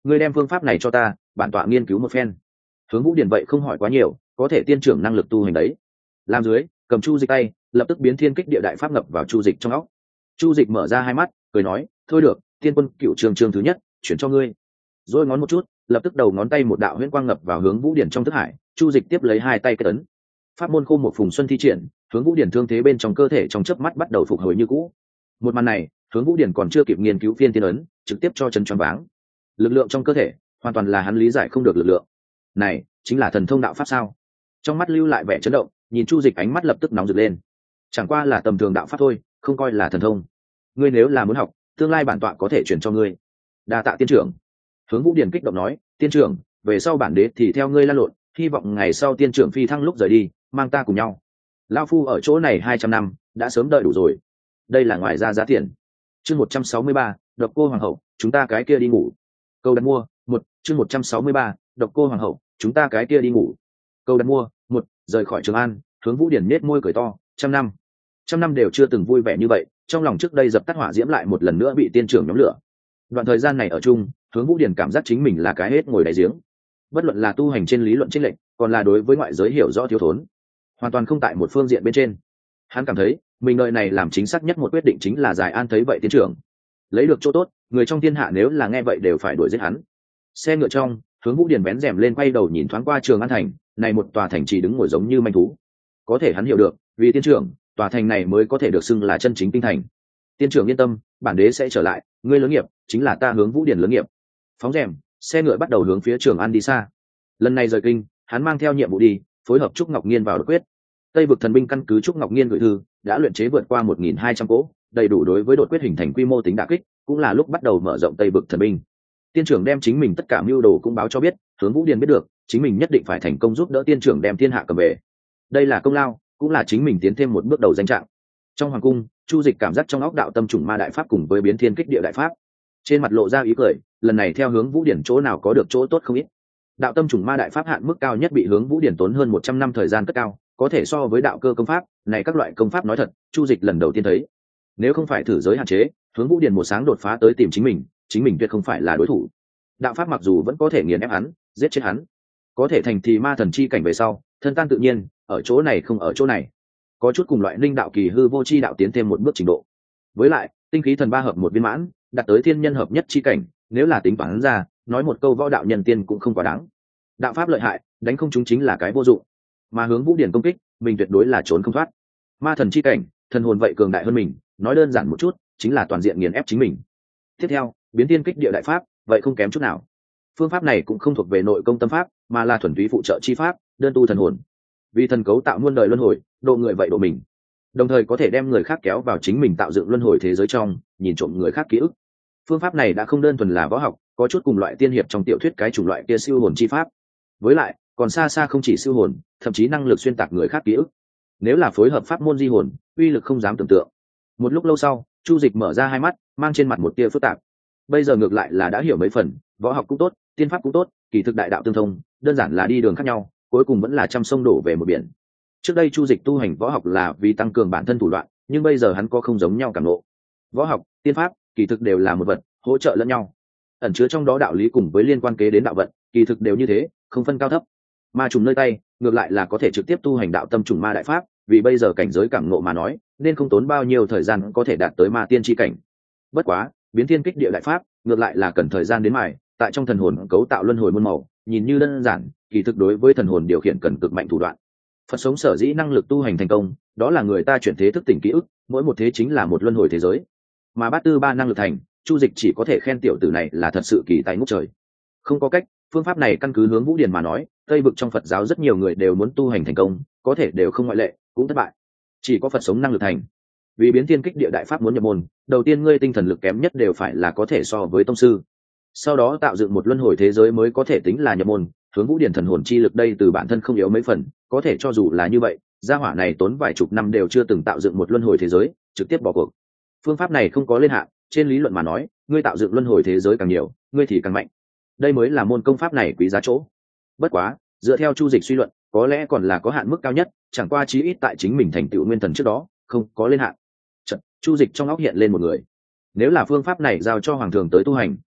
ngươi đem phương pháp này cho ta, bản tọa nghiên cứu một phen. Hướng Vũ Điển vậy không hỏi quá nhiều, có thể tiên trưởng năng lực tu hành đấy. Làm dưới, cầm chu dịch tay, lập tức biến thiên kích địa đại pháp ngập vào chu dịch trong óc. Chu dịch mở ra hai mắt, cười nói, thôi được, tiên quân cựu trường trường thứ nhất, chuyển cho ngươi. Rồi ngón một chút, lập tức đầu ngón tay một đạo huyễn quang ngập vào Hướng Vũ Điển trong thức hải. Chu dịch tiếp lấy hai tay kết ấn, pháp môn khô một phùng xuân thi triển, Hướng Vũ Điển thương thế bên trong cơ thể trong chớp mắt bắt đầu phục hồi như cũ. Một màn này, Hướng Vũ Điển còn chưa kịp nghiên cứu phiên tiên ấn, trực tiếp cho chân choáng váng. Lực lượng trong cơ thể hoàn toàn là hắn lý giải không được lực lượng. Này chính là thần thông đạo pháp sao? Trong mắt lưu lại vẻ chấn động, nhìn chu dịch ánh mắt lập tức nóng rực lên. Chẳng qua là tầm thường đạo pháp thôi, không coi là thần thông. Ngươi nếu là muốn học, tương lai bản tọa có thể truyền cho ngươi. Đa tạ tiên trưởng. Hướng Vũ Điển kích động nói, tiên trưởng, về sau bản đế thì theo ngươi lan lộn, hy vọng ngày sau tiên trưởng phi thăng lúc rời đi, mang ta cùng nhau. Lão phu ở chỗ này hai trăm năm, đã sớm đợi đủ rồi. Đây là ngoài ra giá tiền. Chương một trăm sáu mươi ba, độc cô hoàng hậu, chúng ta cái kia đi ngủ. Câu đặt mua, một, chương một trăm sáu mươi ba, độc cô hoàng hậu, chúng ta cái kia đi ngủ. Câu đặt mua, một, rời khỏi Trường An, Hướng Vũ Điển nết môi cười to, trăm năm. Trăm năm đều chưa từng vui vẻ như vậy, trong lòng trước đây dập tắt hỏa diễm lại một lần nữa bị tiên trưởng nhóm lửa. Đoạn thời gian này ở chung, Hướng Vũ Điển cảm giác chính mình là cái hết ngồi đáy giếng. Bất luận là tu hành trên lý luận chênh lệch, còn là đối với ngoại giới hiểu rõ thiếu thốn, hoàn toàn không tại một phương diện bên trên. Hắn cảm thấy, mình đợi này làm chính xác nhất một quyết định chính là giải an thấy vậy tiên trưởng lấy được chỗ tốt, người trong thiên hạ nếu là nghe vậy đều phải đuổi giết hắn. Xe ngựa trong, Hướng Vũ Điển vén rèm lên quay đầu nhìn thoáng qua Trường An thành, này một tòa thành chỉ đứng ngồi giống như manh thú. Có thể hắn hiểu được, vì tiên trưởng, tòa thành này mới có thể được xưng là chân chính tinh thành. Tiên trưởng yên tâm, bản đế sẽ trở lại, ngươi lớn nghiệp chính là ta Hướng Vũ Điển lớn nghiệp. Phóng rèm, xe ngựa bắt đầu hướng phía Trường An đi xa. Lần này rời kinh, hắn mang theo nhiệm vụ đi, phối hợp Trúc Ngọc Nghiên vào đột quyết. Tây vực thần binh căn cứ Trúc Ngọc Nghiên gửi thư, đã luyện chế vượt qua một nghìn hai trăm cỗ, đầy đủ đối với đột quyết hình thành quy mô tính đả kích, cũng là lúc bắt đầu mở rộng Tây vực thần binh. Tiên trưởng đem chính mình tất cả mưu đồ cũng báo cho biết, Hướng Vũ Điển biết được, chính mình nhất định phải thành công giúp đỡ tiên trưởng đem thiên hạ cầm về. Đây là công lao, cũng là chính mình tiến thêm một bước đầu danh trạng. Trong hoàng cung, Chu Dịch cảm giác trong óc đạo tâm trùng ma đại pháp cùng với biến thiên kích địa đại pháp, trên mặt lộ ra ý cười, lần này theo Hướng Vũ Điển chỗ nào có được chỗ tốt không ít. Đạo tâm trùng ma đại pháp hạn mức cao nhất bị Hướng Vũ Điển tốn hơn một trăm năm thời gian cất cao, có thể so với đạo cơ công pháp, này các loại công pháp nói thật, Chu Dịch lần đầu tiên thấy. Nếu không phải thử giới hạn chế, Hướng Vũ Điển một sáng đột phá tới tìm chính mình, chính mình tuyệt không phải là đối thủ. Đạo pháp mặc dù vẫn có thể nghiền ép hắn, giết chết hắn, có thể thành thì ma thần chi cảnh về sau, thân tan tự nhiên, ở chỗ này không ở chỗ này. Có chút cùng loại linh đạo kỳ hư vô chi đạo tiến thêm một bước trình độ. Với lại, tinh khí thần ba hợp một viên mãn, đạt tới thiên nhân hợp nhất chi cảnh, nếu là tính toán ra, nói một câu võ đạo nhân tiên cũng không quá đáng. Đạo pháp lợi hại, đánh không chúng chính là cái vô dụng. Mà Hướng Vũ Điển công kích, mình tuyệt đối là trốn không thoát. Ma thần chi cảnh, thần hồn vậy cường đại hơn mình, nói đơn giản một chút, chính là toàn diện nghiền ép chính mình. Tiếp theo, biến thiên kích địa đại pháp, vậy không kém chút nào. Phương pháp này cũng không thuộc về nội công tâm pháp, mà là thuần túy phụ trợ chi pháp, đơn tu thần hồn. Vì thần cấu tạo muôn đời luân hồi, độ người vậy độ mình, đồng thời có thể đem người khác kéo vào chính mình tạo dựng luân hồi thế giới trong, nhìn trộm người khác ký ức. Phương pháp này đã không đơn thuần là võ học, có chút cùng loại tiên hiệp trong tiểu thuyết cái chủng loại kia siêu hồn chi pháp. Với lại, còn xa xa không chỉ siêu hồn, thậm chí năng lực xuyên tạc người khác ký ức. Nếu là phối hợp pháp môn di hồn, uy lực không dám tưởng tượng. Một lúc lâu sau, Chu Dịch mở ra hai mắt, mang trên mặt một tia phức tạp. Bây giờ ngược lại là đã hiểu mấy phần, võ học cũng tốt, tiên pháp cũng tốt, kỳ thực đại đạo tương thông, đơn giản là đi đường khác nhau, cuối cùng vẫn là trăm sông đổ về một biển. Trước đây Chu Dịch tu hành võ học là vì tăng cường bản thân thủ đoạn, nhưng bây giờ hắn có không giống nhau cảm ngộ. Võ học, tiên pháp, kỳ thực đều là một vật, hỗ trợ lẫn nhau. Ẩn chứa trong đó đạo lý cùng với liên quan kế đến đạo vận, kỳ thực đều như thế, không phân cao thấp. Ma trùng nơi tay, ngược lại là có thể trực tiếp tu hành đạo tâm trùng ma đại pháp, vì bây giờ cảnh giới cảm ngộ mà nói, nên không tốn bao nhiêu thời gian có thể đạt tới ma tiên chi cảnh. Bất quá, biến thiên kích địa đại pháp, ngược lại là cần thời gian đến mài, tại trong thần hồn cấu tạo luân hồi muôn màu, nhìn như đơn giản, kỳ thực đối với thần hồn điều khiển cần cực mạnh thủ đoạn. Phật sống sở dĩ năng lực tu hành thành công, đó là người ta chuyển thế thức tỉnh ký ức, mỗi một thế chính là một luân hồi thế giới. Mà bát tư ba năng lực thành, Chu Dịch chỉ có thể khen tiểu tử này là thật sự kỳ tài ngút trời. Không có cách, phương pháp này căn cứ Hướng Vũ Điển mà nói, Tây vực trong Phật giáo rất nhiều người đều muốn tu hành thành công, có thể đều không ngoại lệ, cũng thất bại. Chỉ có Phật sống năng lực thành. Vì biến thiên kích địa đại pháp muốn nhập môn, đầu tiên ngươi tinh thần lực kém nhất đều phải là có thể so với tông sư. Sau đó tạo dựng một luân hồi thế giới mới có thể tính là nhập môn, Hướng Vũ Điển thần hồn chi lực đây từ bản thân không yếu mấy phần, có thể cho dù là như vậy, gia hỏa này tốn vài chục năm đều chưa từng tạo dựng một luân hồi thế giới, trực tiếp bỏ cuộc. Phương pháp này không có lên hạn, trên lý luận mà nói, ngươi tạo dựng luân hồi thế giới càng nhiều, ngươi thì càng mạnh. Đây mới là môn công pháp này quý giá chỗ. Bất quá, dựa theo Chu Dịch suy luận, có lẽ còn là có hạn mức cao nhất, chẳng qua chí ít tại chính mình thành tựu nguyên thần trước đó, không có lên hạn. Chợt, Chu Dịch trong óc hiện lên một người. Nếu là phương pháp này giao cho hoàng thường tới tu hành,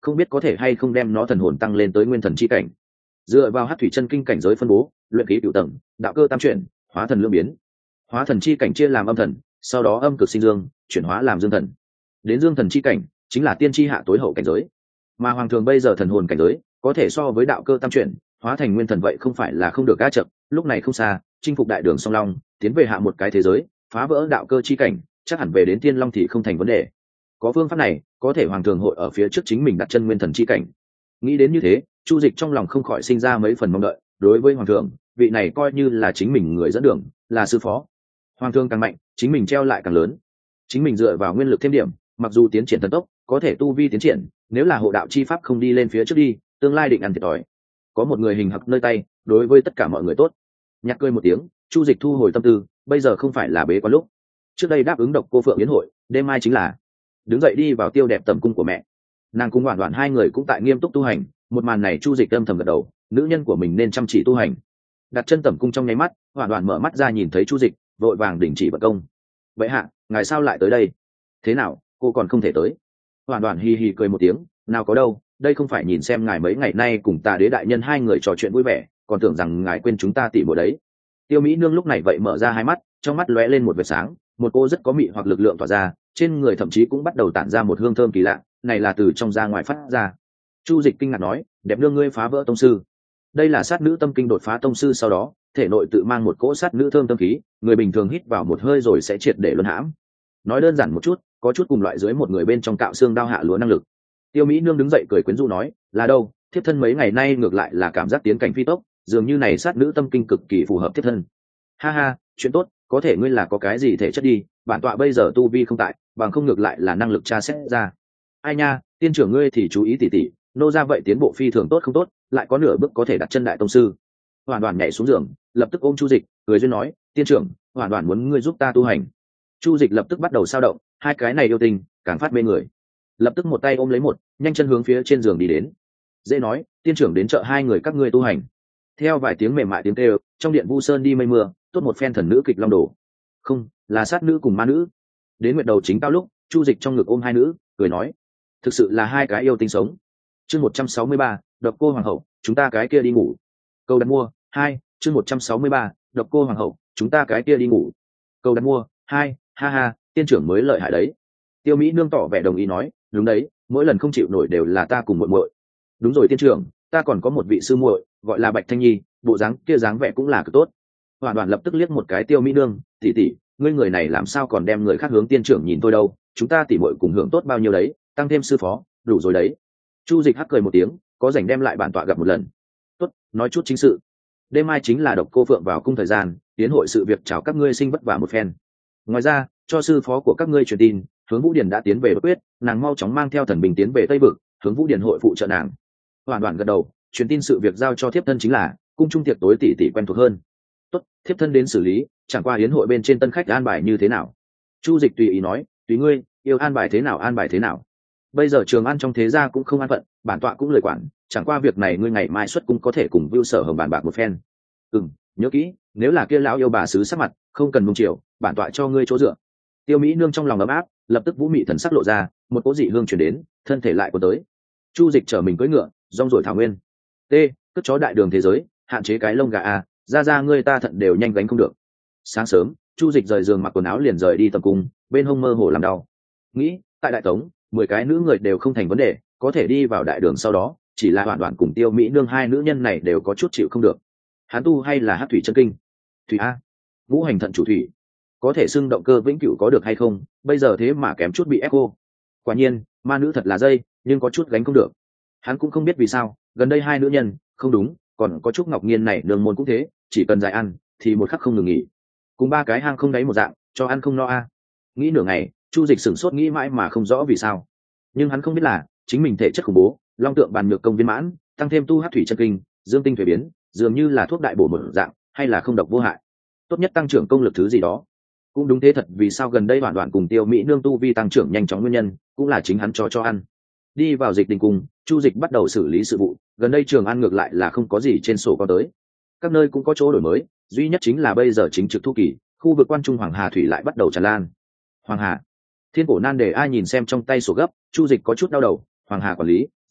không biết có thể hay không đem nó thần hồn tăng lên tới nguyên thần chi cảnh. Dựa vào hắc thủy chân kinh cảnh giới phân bố, luyện khí cửu tầng, đạo cơ tam chuyển, hóa thần lưỡng biến. Hóa thần chi cảnh chia làm âm thần, sau đó âm cực sinh dương, chuyển hóa làm dương thần. Đến dương thần chi cảnh chính là tiên chi hạ tối hậu cảnh giới. Mà hoàng thường bây giờ thần hồn cảnh giới có thể so với đạo cơ tam chuyển, hóa thành nguyên thần vậy không phải là không được gác chậm, lúc này không xa, chinh phục đại đường song long, tiến về hạ một cái thế giới, phá vỡ đạo cơ chi cảnh, chắc hẳn về đến tiên long thì không thành vấn đề. Có phương pháp này, có thể hoàng thường hội ở phía trước chính mình đặt chân nguyên thần chi cảnh. Nghĩ đến như thế, Chu Dịch trong lòng không khỏi sinh ra mấy phần mong đợi, đối với hoàng thượng, vị này coi như là chính mình người dẫn đường, là sư phó. Hoàng thượng càng mạnh, chính mình treo lại càng lớn. Chính mình dựa vào nguyên lực thêm điểm, mặc dù tiến triển thần tốc, có thể tu vi tiến triển, nếu là hộ đạo chi pháp không đi lên phía trước đi, tương lai định ăn thiệt thòi. Có một người hình hặc nơi tay, đối với tất cả mọi người tốt. Nhạc cười một tiếng, Chu Dịch thu hồi tâm tư, bây giờ không phải là bế quan lúc. Trước đây đáp ứng độc cô Phượng yến hội, đêm mai chính là đứng dậy đi vào tiêu đẹp tầm cung của mẹ. Nàng cùng Hoàn Hoàn hai người cũng tại nghiêm túc tu hành, một màn này Chu Dịch âm thầm gật đầu, nữ nhân của mình nên chăm chỉ tu hành. Đặt chân tầm cung trong nháy mắt, Hoàn Hoàn mở mắt ra nhìn thấy Chu Dịch, vội vàng đình chỉ vận công. Vậy hạ, ngài sao lại tới đây? Thế nào, cô còn không thể tới? Hoàn Hoàn hì hì cười một tiếng, nào có đâu, đây không phải nhìn xem ngài mấy ngày nay cùng ta đế đại nhân hai người trò chuyện vui vẻ, còn tưởng rằng ngài quên chúng ta tỉ muội đấy. Tiêu Mỹ Nương lúc này vậy mở ra hai mắt, trong mắt lóe lên một vệt sáng, một cô rất có mị hoặc lực lượng tỏa ra, trên người thậm chí cũng bắt đầu tản ra một hương thơm kỳ lạ, này là từ trong ra ngoài phát ra. Chu Dịch kinh ngạc nói, đẹp nương ngươi phá vỡ tông sư. Đây là sát nữ tâm kinh đột phá tông sư sau đó, thể nội tự mang một cỗ sát nữ thơm tâm khí, người bình thường hít vào một hơi rồi sẽ triệt để luân hãm. Nói đơn giản một chút, có chút cùng loại dưới một người bên trong cạo xương đao hạ lúa năng lực. Tiêu Mỹ Nương đứng dậy cười quyến rũ nói, là đâu, thiếp thân mấy ngày nay ngược lại là cảm giác tiến cảnh phi tốc, dường như này sát nữ tâm kinh cực kỳ phù hợp thiếp thân. Ha ha, chuyện tốt, có thể ngươi là có cái gì thể chất đi, bản tọa bây giờ tu vi không tại, bằng không ngược lại là năng lực tra xét ra. Ai nha, tiên trưởng ngươi thì chú ý tỉ tỉ, nô ra vậy tiến bộ phi thường tốt không tốt, lại có nửa bước có thể đặt chân đại tông sư. Hoàn Hoàn nhảy xuống giường, lập tức ôm Chu Dịch, cười duyên nói, tiên trưởng, Hoàn Hoàn muốn ngươi giúp ta tu hành. Chu Dịch lập tức bắt đầu sao động, hai cái này yêu tình, càng phát mê người. Lập tức một tay ôm lấy một, nhanh chân hướng phía trên giường đi đến. Dễ nói, tiên trưởng đến chợ hai người các ngươi tu hành. Theo vài tiếng mềm mại tiếng kêu, trong điện Vu Sơn đi mây mưa, tốt một phen thần nữ kịch long đồ. Không, là sát nữ cùng ma nữ. Đến nguyệt đầu chính cao lúc, Chu Dịch trong ngực ôm hai nữ, cười nói, thực sự là hai cái yêu tinh sống. Chương một trăm sáu mươi ba, độc cô hoàng hậu, chúng ta cái kia đi ngủ. Câu đặt mua hai, chương một trăm sáu mươi ba, độc cô hoàng hậu, chúng ta cái kia đi ngủ. Câu đặt mua hai, ha ha, tiên trưởng mới lợi hại đấy. Tiêu Mỹ Nương tỏ vẻ đồng ý nói, đúng đấy, mỗi lần không chịu nổi đều là ta cùng muội muội. Đúng rồi tiên trưởng, ta còn có một vị sư muội, gọi là Bạch Thanh Nhi, bộ dáng kia dáng vẻ cũng là cực tốt. Hoàn Hoàn lập tức liếc một cái Tiêu Mỹ Nương, tỷ tỷ, ngươi người này làm sao còn đem người khác hướng tiên trưởng nhìn tôi đâu, chúng ta tỷ muội cùng hưởng tốt bao nhiêu đấy, tăng thêm sư phó, đủ rồi đấy. Chu Dịch hắc cười một tiếng, có rảnh đem lại bản tọa gặp một lần. Tốt, nói chút chính sự. Đêm mai chính là độc cô Phượng vào cung thời gian, tiến hội sự việc chào các ngươi sinh vất vả một phen. Ngoài ra, cho sư phó của các ngươi truyền tin, hướng Vũ Điển đã tiến về bất quyết, nàng mau chóng mang theo thần bình tiến về Tây vực, hướng Vũ Điển hội phụ trợ nàng. Hoàn Hoàn gật đầu, truyền tin sự việc giao cho thiếp thân chính là, cung trung tiệc tối tỷ tỷ quen thuộc hơn. Tốt, thiếp thân đến xử lý, chẳng qua yến hội bên trên tân khách an bài như thế nào. Chu Dịch tùy ý nói, tùy ngươi, yêu an bài thế nào an bài thế nào. Bây giờ Trường An trong thế gia cũng không an phận, bản tọa cũng lời quản, chẳng qua việc này ngươi ngày mai xuất cung có thể cùng Vưu Sở Hồng bàn bạc một phen. Ừm, nhớ kỹ, nếu là kia lão yêu bà sứ sắc mặt, không cần nung chiều, bản tọa cho ngươi chỗ dựa. Tiêu Mỹ Nương trong lòng ấm áp, lập tức vũ mị thần sắc lộ ra, một cỗ dị hương truyền đến, thân thể lại của tới. Chu Dịch trở mình cưỡi ngựa, rong ruổi thảo nguyên. T, cất chó đại đường thế giới, hạn chế cái lông gà a, ra ra ngươi ta thận đều nhanh gánh không được. Sáng sớm, Chu Dịch rời giường mặc quần áo liền rời đi tập cung, bên hông mơ hồ làm đau. Nghĩ, tại đại tống, mười cái nữ người đều không thành vấn đề, có thể đi vào đại đường sau đó, chỉ là Hoàn Hoàn cùng Tiêu Mỹ Nương hai nữ nhân này đều có chút chịu không được. Hán tu hay là Hắc thủy chân kinh? Thủy a, ngũ hành thận chủ thủy, có thể xưng động cơ vĩnh cửu có được hay không? Bây giờ thế mà kém chút bị ép cô. Quả nhiên, ma nữ thật là dây, nhưng có chút gánh không được. Hắn cũng không biết vì sao, gần đây hai nữ nhân, không đúng, còn có Trúc Ngọc Nhiên này nương môn cũng thế, chỉ cần dài ăn, thì một khắc không ngừng nghỉ. Cùng ba cái hang không đáy một dạng, cho ăn không no a. Nghĩ nửa ngày, Chu Dịch sửng sốt nghĩ mãi mà không rõ vì sao. Nhưng hắn không biết là, chính mình thể chất khủng bố, long tượng bàn nhược công viên mãn, tăng thêm tu hắc thủy chân kinh, dương tinh thủy biến, dường như là thuốc đại bổ một dạng, hay là không độc vô hại. Tốt nhất tăng trưởng công lực thứ gì đó. Cũng đúng thế thật, vì sao gần đây Hoàn Hoàn cùng Tiêu Mỹ Nương tu vi tăng trưởng nhanh chóng nguyên nhân, cũng là chính hắn cho cho ăn. Đi vào Dịch Đình cung, Chu Dịch bắt đầu xử lý sự vụ, gần đây Trường An ngược lại là không có gì trên sổ có tới. Các nơi cũng có chỗ đổi mới, duy nhất chính là bây giờ chính trực thu kỳ, khu vực quan trung Hoàng Hà thủy lại bắt đầu tràn lan. Hoàng Hà, thiên cổ nan để ai nhìn xem trong tay sổ gấp, Chu Dịch có chút đau đầu, Hoàng Hà quản lý,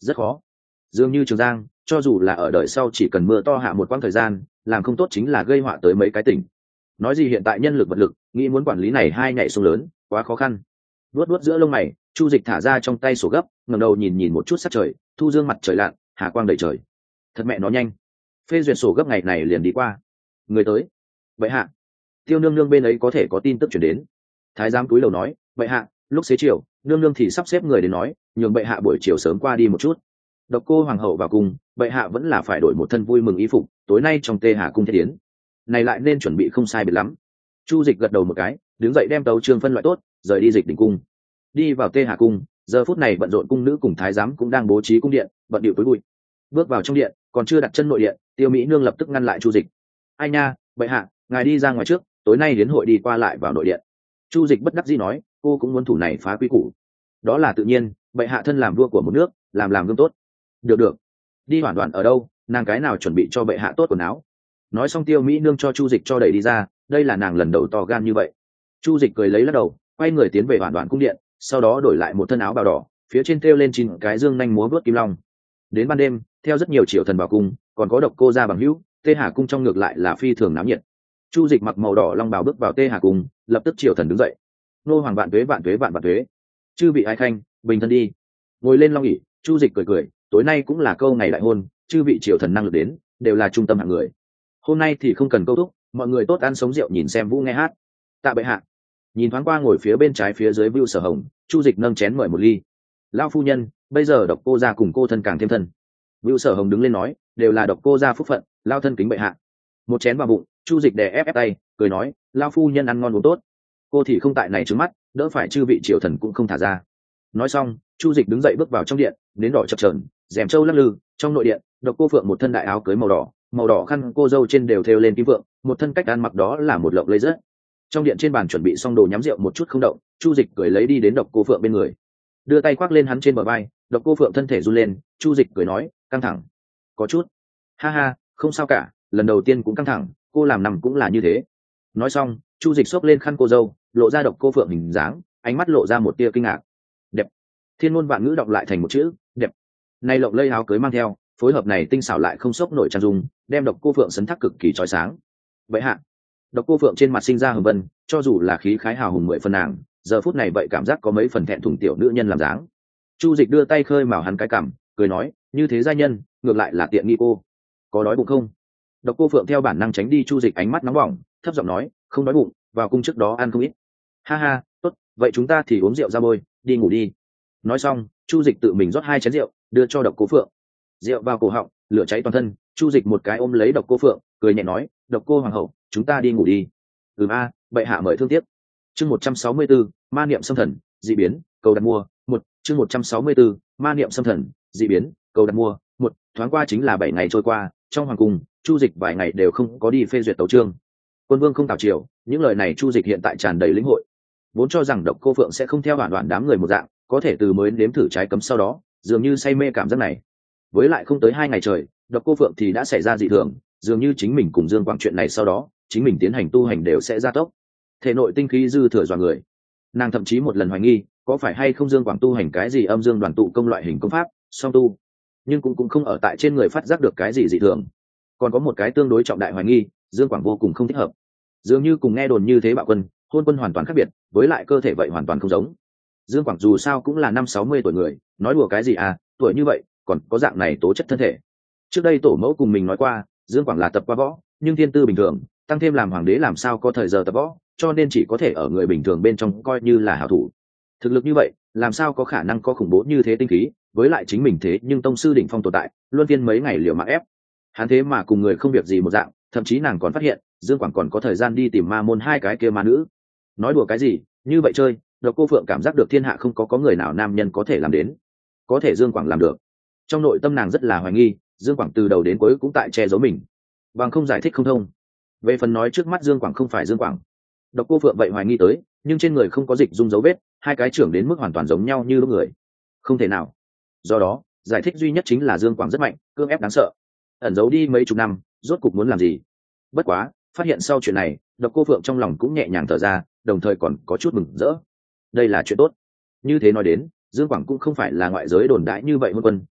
rất khó. Dường như Trường Giang, cho dù là ở đời sau chỉ cần mưa to hạ một quãng thời gian, làm không tốt chính là gây họa tới mấy cái tỉnh. Nói gì hiện tại nhân lực vật lực, nghĩ muốn quản lý này hai nhảy sông lớn, quá khó khăn. Vuốt vuốt giữa lông mày, Chu Dịch thả ra trong tay sổ gấp, ngẩng đầu nhìn nhìn một chút sắc trời, thu dương mặt trời lặn, hà quang đầy trời. Thật mẹ nó nhanh. Phê duyệt sổ gấp ngày này liền đi qua. Người tới. Vậy hạ. Tiêu nương nương bên ấy có thể có tin tức chuyển đến. Thái giám túi lầu nói, vậy hạ, lúc xế chiều, nương nương thì sắp xếp người đến nói, nhường bệ hạ buổi chiều sớm qua đi một chút. Độc Cô hoàng hậu vào cung, bệ hạ vẫn là phải đổi một thân vui mừng y phục, tối nay trong Tê Hà cung thiết tiến. Này lại nên chuẩn bị không sai biệt lắm. Chu Dịch gật đầu một cái, đứng dậy đem tấu chương phân loại tốt, rời đi Dịch Đỉnh cung. Đi vào Tê Hà cung, giờ phút này bận rộn cung nữ cùng thái giám cũng đang bố trí cung điện, bận điệu tối bụi. Bước vào trong điện, còn chưa đặt chân nội điện, Tiêu Mỹ nương lập tức ngăn lại Chu Dịch. Ai nha, bệ hạ, ngài đi ra ngoài trước, tối nay đến hội đi qua lại vào nội điện. Chu Dịch bất đắc dĩ nói, cô cũng muốn thủ này phá quy củ. Đó là tự nhiên, bệ hạ thân làm vua của một nước, làm làm gương tốt. Được được. Đi hoàn toàn ở đâu, nàng cái nào chuẩn bị cho bệ hạ tốt quần áo. Nói xong Tiêu Mỹ nương cho Chu Dịch cho đẩy đi ra, đây là nàng lần đầu to gan như vậy. Chu Dịch cười lấy lắc đầu, quay người tiến về hoàn toàn cung điện, sau đó đổi lại một thân áo bào đỏ, phía trên thêu lên chín cái dương nhanh múa vớt kim long. Đến ban đêm, theo rất nhiều triều thần vào cung, còn có Độc Cô gia bằng hữu, Tê Hà cung trong ngược lại là phi thường náo nhiệt. Chu Dịch mặc màu đỏ long bào bước vào Tê Hà cung, lập tức triều thần đứng dậy. Nô hoàng vạn tuế vạn tuế vạn vạn tuế. Chư vị ái khanh, bình thân đi. Ngồi lên long ỷ, Chu Dịch cười cười, tối nay cũng là câu ngày đại hôn, chư vị triều thần năng lực đến, đều là trung tâm hạng người. Hôm nay thì không cần câu thúc, mọi người tốt ăn sống rượu nhìn xem vũ nghe hát. Tạ bệ hạ. Nhìn thoáng qua ngồi phía bên trái phía dưới Vưu Sở Hồng, Chu Dịch nâng chén mời một ly. Lão phu nhân, bây giờ Độc Cô gia cùng cô thân càng thêm thân. Vưu Sở Hồng đứng lên nói, đều là Độc Cô gia phúc phận, lao thân kính bệ hạ. Một chén vào bụng, Chu Dịch đè ép ép tay, cười nói, lão phu nhân ăn ngon uống tốt, cô thì không tại này trướng mắt, đỡ phải chư vị triều thần cũng không thả ra. Nói xong, Chu Dịch đứng dậy bước vào trong điện, đến đỏ chập chờn, rèm châu lắc lư. Trong nội điện, Độc Cô Phượng một thân đại áo cưới màu đỏ, màu đỏ khăn cô dâu trên đều thêu lên kim vượng, một thân cách ăn mặc đó là một lộng lẫy rất. Trong điện trên bàn chuẩn bị xong đồ nhắm rượu một chút không động, Chu Dịch cười lấy đi đến Độc Cô Phượng bên người, đưa tay khoác lên hắn trên bờ vai. Độc Cô Phượng thân thể run lên, Chu Dịch cười nói, căng thẳng. Có chút. Ha ha, không sao cả, lần đầu tiên cũng căng thẳng, cô làm nằm cũng là như thế. Nói xong, Chu Dịch xốc lên khăn cô dâu, lộ ra Độc Cô Phượng hình dáng, ánh mắt lộ ra một tia kinh ngạc. Đẹp. Thiên ngôn vạn ngữ đọc lại thành một chữ, đẹp. Này lộng lẫy áo cưới mang theo, phối hợp này tinh xảo lại không sốc nổi trang dung, đem Độc Cô Phượng sấn thác cực kỳ chói sáng. Vậy hạ. Độc Cô Phượng trên mặt sinh ra hừng vân, cho dù là khí khái hào hùng mười phần nàng, giờ phút này vậy cảm giác có mấy phần thẹn thùng tiểu nữ nhân làm dáng. Chu Dịch đưa tay khơi mào hắn cái cằm, cười nói, như thế gia nhân, ngược lại là tiện nghi cô. Có đói bụng không? Độc Cô Phượng theo bản năng tránh đi Chu Dịch ánh mắt nóng bỏng, thấp giọng nói, không đói bụng, vào cung trước đó ăn không ít. Ha ha, tốt, vậy chúng ta thì uống rượu ra bôi, đi ngủ đi. Nói xong, Chu Dịch tự mình rót hai chén rượu, đưa cho Độc Cô Phượng. Rượu vào cổ họng, lửa cháy toàn thân, Chu Dịch một cái ôm lấy Độc Cô Phượng, cười nhẹ nói, Độc Cô hoàng hậu, chúng ta đi ngủ đi. Ừm a, bệ hạ mời thương tiếc. Chương một trăm sáu mươi tư, ma niệm xâm thần, dị biến, cầu đặt mua. Một, chương một trăm sáu mươi tư, ma niệm xâm thần, dị biến, cầu đặt mua. Một, thoáng qua chính là bảy ngày trôi qua, trong hoàng cung, Chu Dịch vài ngày đều không có đi phê duyệt tấu chương. Quân vương không tảo triều, những lời này Chu Dịch hiện tại tràn đầy lĩnh hội. Vốn cho rằng Độc Cô Phượng sẽ không theo hoàn toàn đám người một dạng, có thể từ mới nếm thử trái cấm sau đó, dường như say mê cảm giác này. Với lại không tới hai ngày trời, Độc Cô Phượng thì đã xảy ra dị thường, dường như chính mình cùng Dương Quang chuyện này sau đó, chính mình tiến hành tu hành đều sẽ gia tốc. Thể nội tinh khí dư thừa dọa người. Nàng thậm chí một lần hoài nghi, có phải hay không Dương Quang tu hành cái gì âm dương đoàn tụ công loại hình công pháp, song tu, nhưng cũng cũng không ở tại trên người phát giác được cái gì dị thường. Còn có một cái tương đối trọng đại hoài nghi, Dương Quang vô cùng không thích hợp. Dường như cùng nghe đồn như thế Bạo Quân, Hôn Quân hoàn toàn khác biệt, với lại cơ thể vậy hoàn toàn không giống. Dương Quang dù sao cũng là năm sáu mươi tuổi người, nói đùa cái gì à, tuổi như vậy, còn có dạng này tố chất thân thể. Trước đây tổ mẫu cùng mình nói qua, Dương Quang là tập qua võ, nhưng thiên tư bình thường, tăng thêm làm hoàng đế làm sao có thời giờ tập võ, cho nên chỉ có thể ở người bình thường bên trong coi như là hảo thủ. Thực lực như vậy, làm sao có khả năng có khủng bố như thế tinh khí, với lại chính mình thế nhưng tông sư đỉnh phong tồn tại, luân phiên mấy ngày liều mạng ép. Hắn thế mà cùng người không việc gì một dạng, thậm chí nàng còn phát hiện, Dương Quang còn có thời gian đi tìm ma môn hai cái kia ma nữ. Nói đùa cái gì, như vậy chơi, Độc Cô Phượng cảm giác được thiên hạ không có có người nào nam nhân có thể làm đến. Có thể Dương Quang làm được. Trong nội tâm nàng rất là hoài nghi, Dương Quang từ đầu đến cuối cũng tại che giấu mình, bằng không giải thích không thông. Về phần nói trước mắt Dương Quang không phải Dương Quang, Độc Cô Phượng vậy hoài nghi tới, nhưng trên người không có dịch dung dấu vết, hai cái trưởng đến mức hoàn toàn giống nhau như lúc người, không thể nào. Do đó, giải thích duy nhất chính là Dương Quang rất mạnh, cương ép đáng sợ, ẩn giấu đi mấy chục năm, rốt cục muốn làm gì. Bất quá, phát hiện sau chuyện này, Độc Cô Phượng trong lòng cũng nhẹ nhàng thở ra, đồng thời còn có chút mừng rỡ. Đây là chuyện tốt. Như thế nói đến, Dương Quang cũng không phải là ngoại giới đồn đại như vậy Hôn Quân,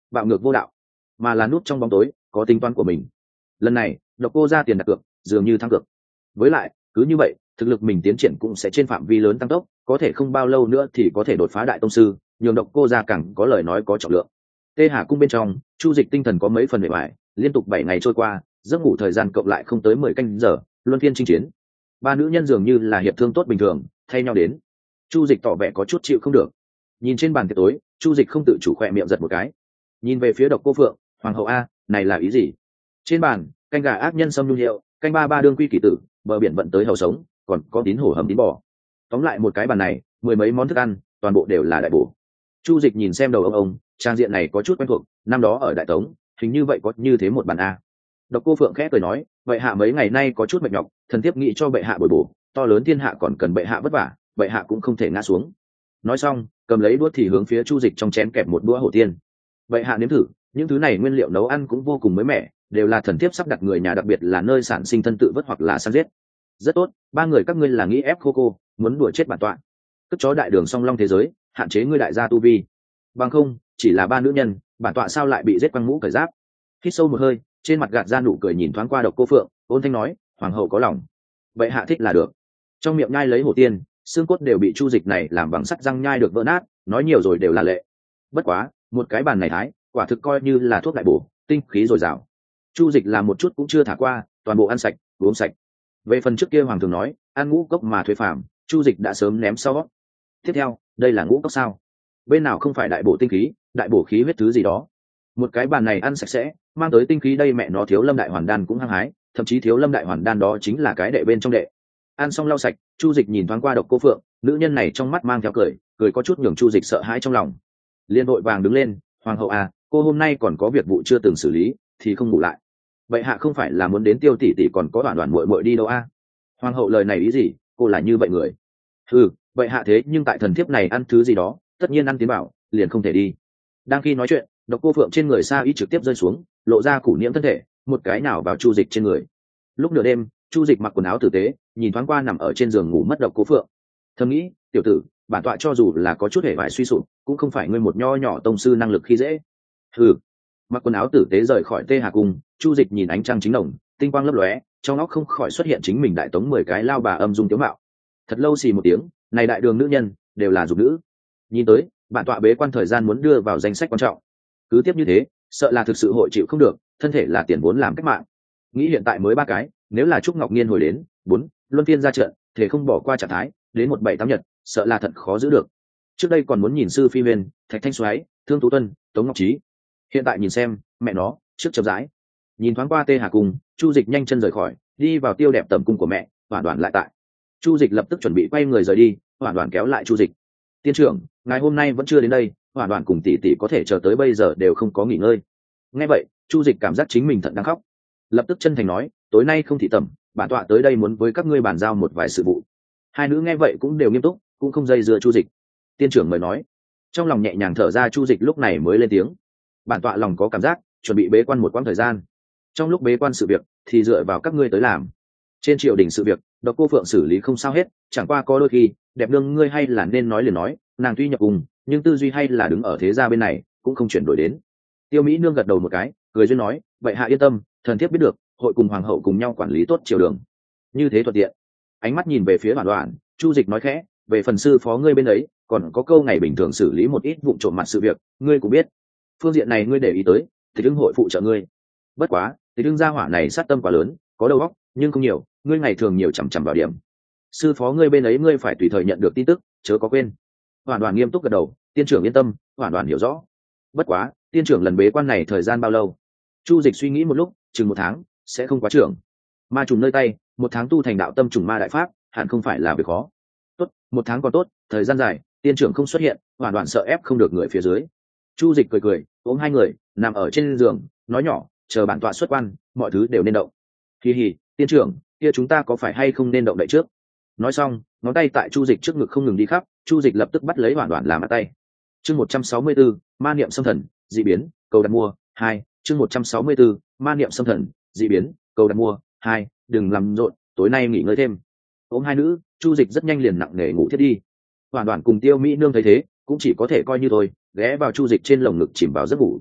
bạo ngược vô đạo, mà là núp trong bóng tối có tính toán của mình. Lần này độc cô ra tiền đặt cược dường như thắng cược. Với lại cứ như vậy thực lực mình tiến triển cũng sẽ trên phạm vi lớn tăng tốc, có thể không bao lâu nữa thì có thể đột phá đại tông sư, nhường độc cô ra càng có lời nói có trọng lượng. Tê Hà cung bên trong, Chu Dịch tinh thần có mấy phần mệt mỏi, liên tục bảy ngày trôi qua, giấc ngủ thời gian cộng lại không tới mười canh giờ, luân phiên chinh chiến. Ba nữ nhân dường như là hiệp thương tốt bình thường, thay nhau đến. Chu Dịch tỏ vẻ có chút chịu không được. Nhìn trên bàn tiệc tối, Chu Dịch không tự chủ khỏe miệng giật một cái. Nhìn về phía Độc Cô Phượng, hoàng hậu a, này là ý gì? Trên bàn, canh gà ác nhân sâm nhung hiệu, canh ba ba đương quy kỳ tử, bờ biển vận tới hầu sống, còn có tín hổ hầm tín bò. Tóm lại một cái bàn này, mười mấy món thức ăn, toàn bộ đều là đại bổ. Chu Dịch nhìn xem đầu ông ông, trang diện này có chút quen thuộc, năm đó ở Đại Tống, hình như vậy có như thế một bàn a. Độc Cô Phượng khẽ cười nói, vậy hạ mấy ngày nay có chút mệt nhọc, thần thiếp nghĩ cho bệ hạ bồi bổ, to lớn thiên hạ còn cần bệ hạ vất vả, bệ hạ cũng không thể ngã xuống. Nói xong, cầm lấy đũa thì hướng phía Chu Dịch trong chén kẹp một đũa hổ tiên. Bệ hạ nếm thử, những thứ này nguyên liệu nấu ăn cũng vô cùng mới mẻ, đều là thần thiếp sắp đặt người nhà, đặc biệt là nơi sản sinh thân tự vất hoặc là săn giết. Rất tốt, ba người các ngươi là nghĩ ép khô cô, muốn đùa chết bản tọa. Cất chó đại đường song long thế giới, hạn chế ngươi đại gia tu vi. Bằng không, chỉ là ba nữ nhân, bản tọa sao lại bị giết quăng mũ cởi giáp. Hít sâu một hơi, trên mặt gạt ra nụ cười nhìn thoáng qua Độc Cô Phượng, ôn thanh nói, hoàng hậu có lòng, bệ hạ thích là được. Trong miệng nhai lấy hổ tiên, xương cốt đều bị Chu Dịch này làm bằng sắt răng nhai được vỡ nát, nói nhiều rồi đều là lệ. Bất quá, một cái bàn này thái, quả thực coi như là thuốc đại bổ, tinh khí dồi dào. Chu Dịch làm một chút cũng chưa thả qua, toàn bộ ăn sạch, uống sạch. Về phần trước kia hoàng thường nói, ăn ngũ cốc mà thuế phàm, Chu Dịch đã sớm ném sau. Tiếp theo, đây là ngũ cốc sao? Bên nào không phải đại bổ tinh khí, đại bổ khí huyết thứ gì đó. Một cái bàn này ăn sạch sẽ, mang tới tinh khí đây mẹ nó Thiếu Lâm đại hoàn đan cũng hăng hái, thậm chí Thiếu Lâm đại hoàn đan đó chính là cái đệ bên trong đệ. Ăn xong lau sạch, Chu Dịch nhìn thoáng qua Độc Cô Phượng, nữ nhân này trong mắt mang theo cười, cười có chút nhường Chu Dịch sợ hãi trong lòng. Liên đội vàng đứng lên, hoàng hậu à, cô hôm nay còn có việc vụ chưa từng xử lý, thì không ngủ lại. Bệ hạ không phải là muốn đến Tiêu tỷ tỷ còn có đoàn đoàn muội muội đi đâu a? À? Hoàng hậu lời này ý gì, cô là như vậy người. Ừ, bệ hạ thế nhưng tại thần thiếp này ăn thứ gì đó, tất nhiên ăn tiến bảo, liền không thể đi. Đang khi nói chuyện, Độc Cô Phượng trên người Sa Y trực tiếp rơi xuống, lộ ra củ niễm thân thể, một cái nào vào Chu Dịch trên người. Lúc nửa đêm, Chu Dịch mặc quần áo tử tế, nhìn thoáng qua nằm ở trên giường ngủ mất Độc Cô Phượng. Thầm nghĩ, tiểu tử, bản tọa cho dù là có chút hề vải suy sụp, cũng không phải ngươi một nho nhỏ tông sư năng lực khi dễ. Hừ. Mặc quần áo tử tế rời khỏi Tê Hà cung, Chu Dịch nhìn ánh trăng chính đồng, tinh quang lấp lóe, trong óc không khỏi xuất hiện chính mình Đại Tống mười cái lao bà âm dung tiếu mạo. Thật lâu xì một tiếng, này đại đường nữ nhân đều là dục nữ. Nhìn tới, bản tọa bế quan thời gian muốn đưa vào danh sách quan trọng. Cứ tiếp như thế, sợ là thực sự hội chịu không được, thân thể là tiền vốn làm cách mạng. Nghĩ hiện tại mới ba cái, nếu là Trúc Ngọc Nhiên hồi đến, bốn, luân phiên ra trận, thể không bỏ qua trạng thái, đến một bảy tám nhật, sợ là thật khó giữ được. Trước đây còn muốn nhìn sư phi huyền, Thạch Thanh Soái, Thương Tú Tuân, Tống Ngọc Trí. Hiện tại nhìn xem, mẹ nó, trước chậm rãi. Nhìn thoáng qua Tê Hà cung, Chu Dịch nhanh chân rời khỏi, đi vào Tiêu Đẹp tầm cung của mẹ, Hoàn Đoàn lại tại. Chu Dịch lập tức chuẩn bị quay người rời đi, Hoàn Đoàn kéo lại Chu Dịch. Tiên trưởng, ngài hôm nay vẫn chưa đến đây, Hoàn Đoàn cùng tỷ tỷ có thể chờ tới bây giờ đều không có nghỉ ngơi. Nghe vậy, Chu Dịch cảm giác chính mình thận đang khóc. Lập tức chân thành nói, tối nay không thị tẩm, bản tọa tới đây muốn với các ngươi bàn giao một vài sự vụ. Hai nữ nghe vậy cũng đều nghiêm túc, cũng không dây dưa Chu Dịch. Tiên trưởng mời nói. Trong lòng nhẹ nhàng thở ra, Chu Dịch lúc này mới lên tiếng. Bản tọa lòng có cảm giác, chuẩn bị bế quan một quãng thời gian. Trong lúc bế quan sự việc thì dựa vào các ngươi tới làm. Trên triều đình sự việc, Độc Cô Phượng xử lý không sao hết, chẳng qua có đôi khi, Đẹp nương ngươi hay là nên nói liền nói, nàng tuy nhập cùng, nhưng tư duy hay là đứng ở thế gia bên này, cũng không chuyển đổi đến. Tiêu Mỹ nương gật đầu một cái, cười duyên nói, vậy hạ yên tâm, thần thiếp biết được, hội cùng hoàng hậu cùng nhau quản lý tốt triều đường. Như thế thuận tiện. Ánh mắt nhìn về phía Hoàn Đoàn, Chu Dịch nói khẽ, về phần sư phó ngươi bên ấy, còn có câu ngày bình thường xử lý một ít vụ trộm mặt sự việc, ngươi cũng biết. Phương diện này ngươi để ý tới, thì đương hội phụ trợ ngươi. Bất quá, thì đương gia hỏa này sát tâm quá lớn, có đầu óc, nhưng không nhiều, ngươi ngày thường nhiều chằm chằm vào điểm. Sư phó ngươi bên ấy ngươi phải tùy thời nhận được tin tức, chớ có quên. Hoàn Đoàn nghiêm túc gật đầu, tiên trưởng yên tâm, Hoàn Đoàn hiểu rõ. Bất quá, tiên trưởng lần bế quan này thời gian bao lâu? Chu Dịch suy nghĩ một lúc, chừng một tháng, sẽ không quá trưởng. Ma trùng nơi tay, một tháng tu thành đạo tâm trùng ma đại pháp, hẳn không phải là việc khó. Tốt, một tháng còn tốt, thời gian dài, tiên trưởng không xuất hiện, Hoàn Đoàn sợ ép không được người phía dưới. Chu Dịch cười cười, ôm hai người, nằm ở trên giường, nói nhỏ, chờ bản tọa xuất quan, mọi thứ đều nên động. Hi hi, tiên trưởng, kia chúng ta có phải hay không nên động đậy trước? Nói xong, ngón tay tại Chu Dịch trước ngực không ngừng đi khắp, Chu Dịch lập tức bắt lấy Hoàn Đoàn làm bắt tay. Chương một trăm sáu mươi tư, ma niệm xâm thần, dị biến, cầu đặt mua, hai, chương một trăm sáu mươi tư, ma niệm xâm thần, dị biến, cầu đặt mua, hai, đừng làm rộn, tối nay nghỉ ngơi thêm. Ôm hai nữ, Chu Dịch rất nhanh liền nặng nề ngủ thiết đi. Hoàn Đoàn cùng Tiêu Mỹ nương thấy thế, cũng chỉ có thể coi như thôi, ghé vào Chu Dịch trên lồng ngực chìm vào giấc ngủ.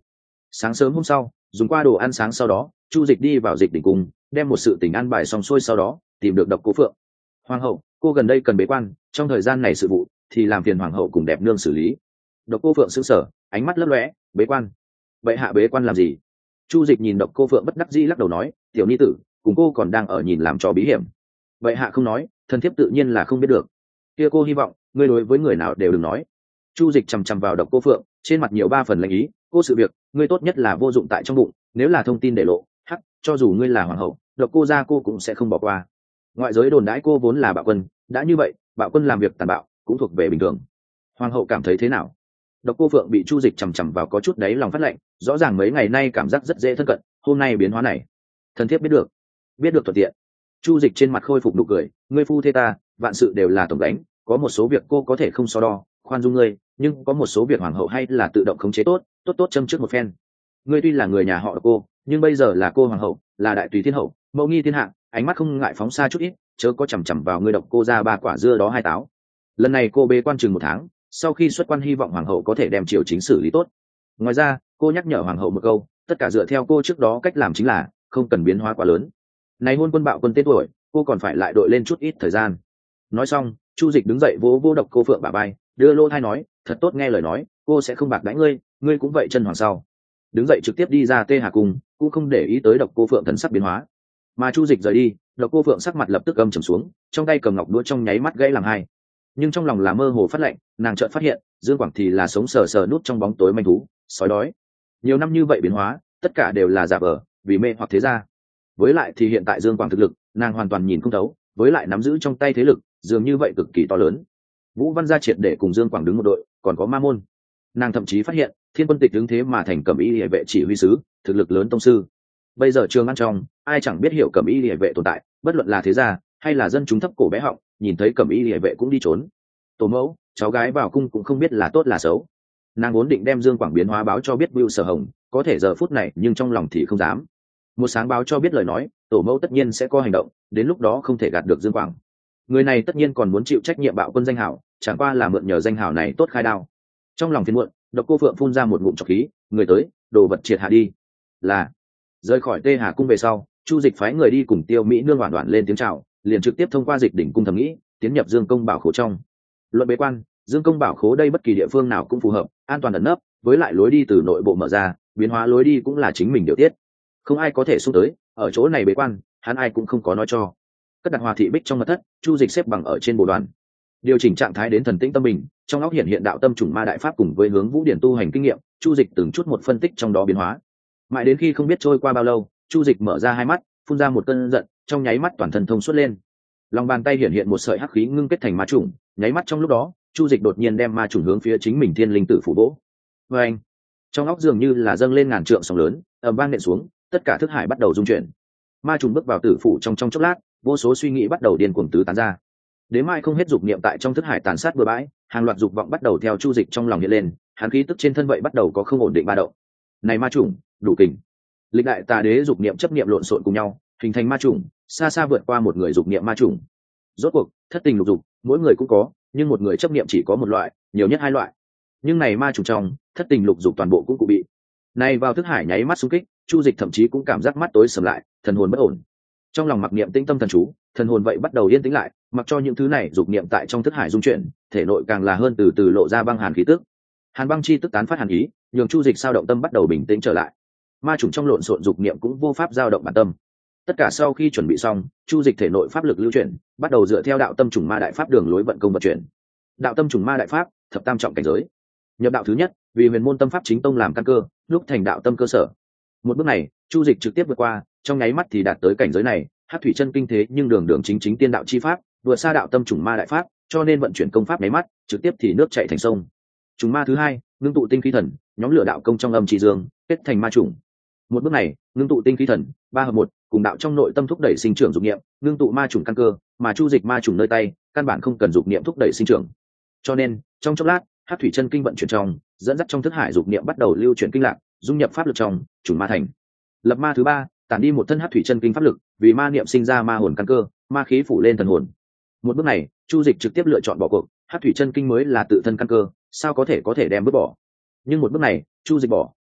Sáng sớm hôm sau, dùng qua đồ ăn sáng sau đó, chu dịch đi vào dịch đỉnh cung, đem một sự tình an bài xong xuôi sau đó tìm được Độc Cô Phượng. Hoàng hậu, cô gần đây cần bế quan, trong thời gian này sự vụ thì làm phiền hoàng hậu cùng đẹp nương xử lý. Độc Cô Phượng sững sờ, ánh mắt lấp lóe. Bế quan? Vậy hạ bế quan làm gì? Chu dịch nhìn Độc Cô Phượng bất đắc dĩ lắc đầu nói, tiểu nhi tử cùng cô còn đang ở nhìn làm trò bí hiểm. Vậy hạ không nói, thần thiếp tự nhiên là không biết được. Kia cô hy vọng ngươi đối với người nào đều đừng nói. Chu dịch chằm chằm vào Độc Cô Phượng, trên mặt nhiều ba phần lệnh ý. Cô sự việc ngươi tốt nhất là vô dụng tại trong bụng, nếu là thông tin để lộ, hắc, cho dù ngươi là hoàng hậu, Độc Cô gia cô cũng sẽ không bỏ qua. Ngoại giới đồn đãi cô vốn là bạo quân, đã như vậy bạo quân làm việc tàn bạo cũng thuộc về bình thường. Hoàng hậu cảm thấy thế nào? Độc Cô Phượng bị chu dịch chằm chằm vào có chút đáy lòng phát lạnh, rõ ràng mấy ngày nay cảm giác rất dễ thân cận, hôm nay biến hóa này thần thiếp biết được. Biết được thuận tiện. Chu dịch trên mặt khôi phục nụ cười, ngươi phu thê ta vạn sự đều là tổng đánh, có một số việc cô có thể không so đo khoan dung ngươi, nhưng có một số việc hoàng hậu hay là tự động khống chế tốt tốt tốt châm trước một phen. Ngươi tuy là người nhà họ Độc Cô, nhưng bây giờ là cô hoàng hậu, là đại tùy thiên hậu, mẫu nghi thiên hạ, ánh mắt không ngại phóng xa chút ít, chớ có chằm chằm vào ngươi Độc Cô ra ba quả dưa đó hai táo. Lần này cô bế quan chừng một tháng, sau khi xuất quan hy vọng hoàng hậu có thể đem triều chính xử lý tốt. Ngoài ra cô nhắc nhở hoàng hậu một câu, tất cả dựa theo cô trước đó cách làm chính là không cần biến hóa quá lớn. Này hôn quân bạo quân tên tuổi, cô còn phải lại đội lên chút ít thời gian. Nói xong, chu dịch đứng dậy vỗ vỗ Độc Cô Phượng bả vai, đưa lô thai nói, thật tốt nghe lời nói, cô sẽ không bạc đãi ngươi, ngươi cũng vậy chân hoàng sau. Đứng dậy trực tiếp đi ra Tê Hà Cung, cũng không để ý tới Độc Cô Phượng thần sắc biến hóa. Mà chu dịch rời đi, Độc Cô Phượng sắc mặt lập tức âm trầm xuống, trong tay cầm ngọc đũa trong nháy mắt gãy làm hai. Nhưng trong lòng là mơ hồ phát lạnh, nàng chợt phát hiện Dương Quảng thì là sống sờ sờ nút trong bóng tối manh thú, sói đói. Nhiều năm như vậy biến hóa, tất cả đều là giả vờ, vì mê hoặc thế gia. Với lại thì hiện tại Dương Quảng thực lực, nàng hoàn toàn nhìn không thấu, với lại nắm giữ trong tay thế lực, dường như vậy cực kỳ to lớn. Vũ Văn gia triệt để cùng Dương Quảng đứng một đội, còn có Ma Môn. Nàng thậm chí phát hiện, Thiên Quân Tịch đứng thế mà thành Cẩm Y Liễu vệ chỉ huy sứ, thực lực lớn tông sư. Bây giờ Trường An trong, ai chẳng biết hiểu Cẩm Y Liễu vệ tồn tại, bất luận là thế gia hay là dân chúng thấp cổ bé họng, nhìn thấy Cẩm Y Liễu vệ cũng đi trốn. Tổ mẫu, cháu gái vào cung cũng không biết là tốt là xấu. Nàng vốn định đem Dương Quảng biến hóa báo cho biết Bưu Sở Hồng, có thể giờ phút này nhưng trong lòng thì không dám. Một sáng báo cho biết lời nói, tổ mẫu tất nhiên sẽ có hành động, đến lúc đó không thể gạt được Dương Quảng. Người này tất nhiên còn muốn chịu trách nhiệm bạo quân danh hảo, chẳng qua là mượn nhờ danh hảo này tốt khai đao. Trong lòng phiền muộn, Độc Cô Phượng phun ra một ngụm trọc khí, người tới, đồ vật triệt hạ đi. Là. Rời khỏi Tê Hà Cung về sau, chu dịch phái người đi cùng Tiêu Mỹ nương đoạn đoạn lên tiếng chào, liền trực tiếp thông qua dịch đỉnh cung thẩm nghĩ tiến nhập Dương Công bảo khố trong. Luận bế quan, Dương Công bảo khố đây bất kỳ địa phương nào cũng phù hợp, an toàn ẩn nấp, với lại lối đi từ nội bộ mở ra, biến hóa lối đi cũng là chính mình điều tiết, không ai có thể xung tới. Ở chỗ này bế quan, hắn ai cũng không có nói cho. Cất đặt hòa thị bích trong mật thất, chu dịch xếp bằng ở trên bộ đoàn, điều chỉnh trạng thái đến thần tĩnh tâm bình, trong óc hiện hiện đạo tâm trùng ma đại pháp cùng với hướng vũ điển tu hành kinh nghiệm, chu dịch từng chút một phân tích trong đó biến hóa. Mãi đến khi không biết trôi qua bao lâu, chu dịch mở ra hai mắt, phun ra một cơn giận, trong nháy mắt toàn thân thông suốt lên. Lòng bàn tay hiện hiện một sợi hắc khí ngưng kết thành ma trùng, nháy mắt trong lúc đó, chu dịch đột nhiên đem ma trùng hướng phía chính mình thiên linh tử phủ vỗ. Và anh, trong óc dường như là dâng lên ngàn trượng sóng lớn, ầm vang nện xuống, tất cả thức hải bắt đầu rung chuyển. Ma trùng bước vào tử phủ trong trong chốc lát, vô số suy nghĩ bắt đầu điên cuồng tứ tán ra. Đến mai không hết dục niệm tại trong thức hải tàn sát bừa bãi, hàng loạt dục vọng bắt đầu theo chu dịch trong lòng hiện lên, hắn khí tức trên thân vậy bắt đầu có không ổn định ba động. Này ma trùng, đủ kình. Lịch đại tà đế dục niệm chấp niệm lộn xộn cùng nhau, hình thành ma trùng, xa xa vượt qua một người dục niệm ma trùng. Rốt cuộc, thất tình lục dục, mỗi người cũng có, nhưng một người chấp niệm chỉ có một loại, nhiều nhất hai loại. Nhưng này ma trùng trong, thất tình lục dục toàn bộ cũng cụ bị. Này vào thức hải nháy mắt xung kích, chu dịch thậm chí cũng cảm giác mắt tối sầm lại, thần hồn bất ổn. Trong lòng mặc niệm tĩnh tâm thần chú, thần hồn vậy bắt đầu yên tĩnh lại, mặc cho những thứ này dục niệm tại trong thức hải dung chuyển, thể nội càng là hơn từ từ lộ ra băng hàn khí tức. Hàn băng chi tức tán phát hàn ý, nhường chu dịch sao động tâm bắt đầu bình tĩnh trở lại. Ma trùng trong lộn xộn dục niệm cũng vô pháp dao động bản tâm. Tất cả sau khi chuẩn bị xong, chu dịch thể nội pháp lực lưu chuyển, bắt đầu dựa theo đạo tâm trùng ma đại pháp đường lối vận công vận chuyển. Đạo tâm trùng ma đại pháp, thập tam trọng cảnh giới. Nhập đạo thứ nhất, vì huyền môn tâm pháp chính tông làm căn cơ, lúc thành đạo tâm cơ sở. Một bước này, chu dịch trực tiếp vượt qua, trong nháy mắt thì đạt tới cảnh giới này. Hắc thủy chân kinh thế nhưng đường đường chính chính tiên đạo chi pháp, vượt xa đạo tâm trùng ma đại pháp, cho nên vận chuyển công pháp nháy mắt, trực tiếp thì nước chảy thành sông. Trùng ma thứ hai, ngưng tụ tinh khí thần, nhóm lửa đạo công trong âm chi dương, kết thành ma trùng. Một bước này, ngưng tụ tinh khí thần, ba hợp một, cùng đạo trong nội tâm thúc đẩy sinh trưởng dục niệm, ngưng tụ ma trùng căn cơ, mà chu dịch ma trùng nơi tay, căn bản không cần dục niệm thúc đẩy sinh trưởng. Cho nên, trong chốc lát, Hắc thủy chân kinh vận chuyển trong, dẫn dắt trong thức hải dục niệm bắt đầu lưu chuyển kinh lạc, dung nhập pháp lực trong, trùng ma thành. Lập ma thứ ba, tản đi một thân Hắc thủy chân kinh pháp lực, vì ma niệm sinh ra ma hồn căn cơ, ma khí phủ lên thần hồn. Một bước này, chu dịch trực tiếp lựa chọn bỏ cuộc, Hắc thủy chân kinh mới là tự thân căn cơ, sao có thể có thể đem vứt bỏ. Nhưng một bước này, chu dịch bỏ,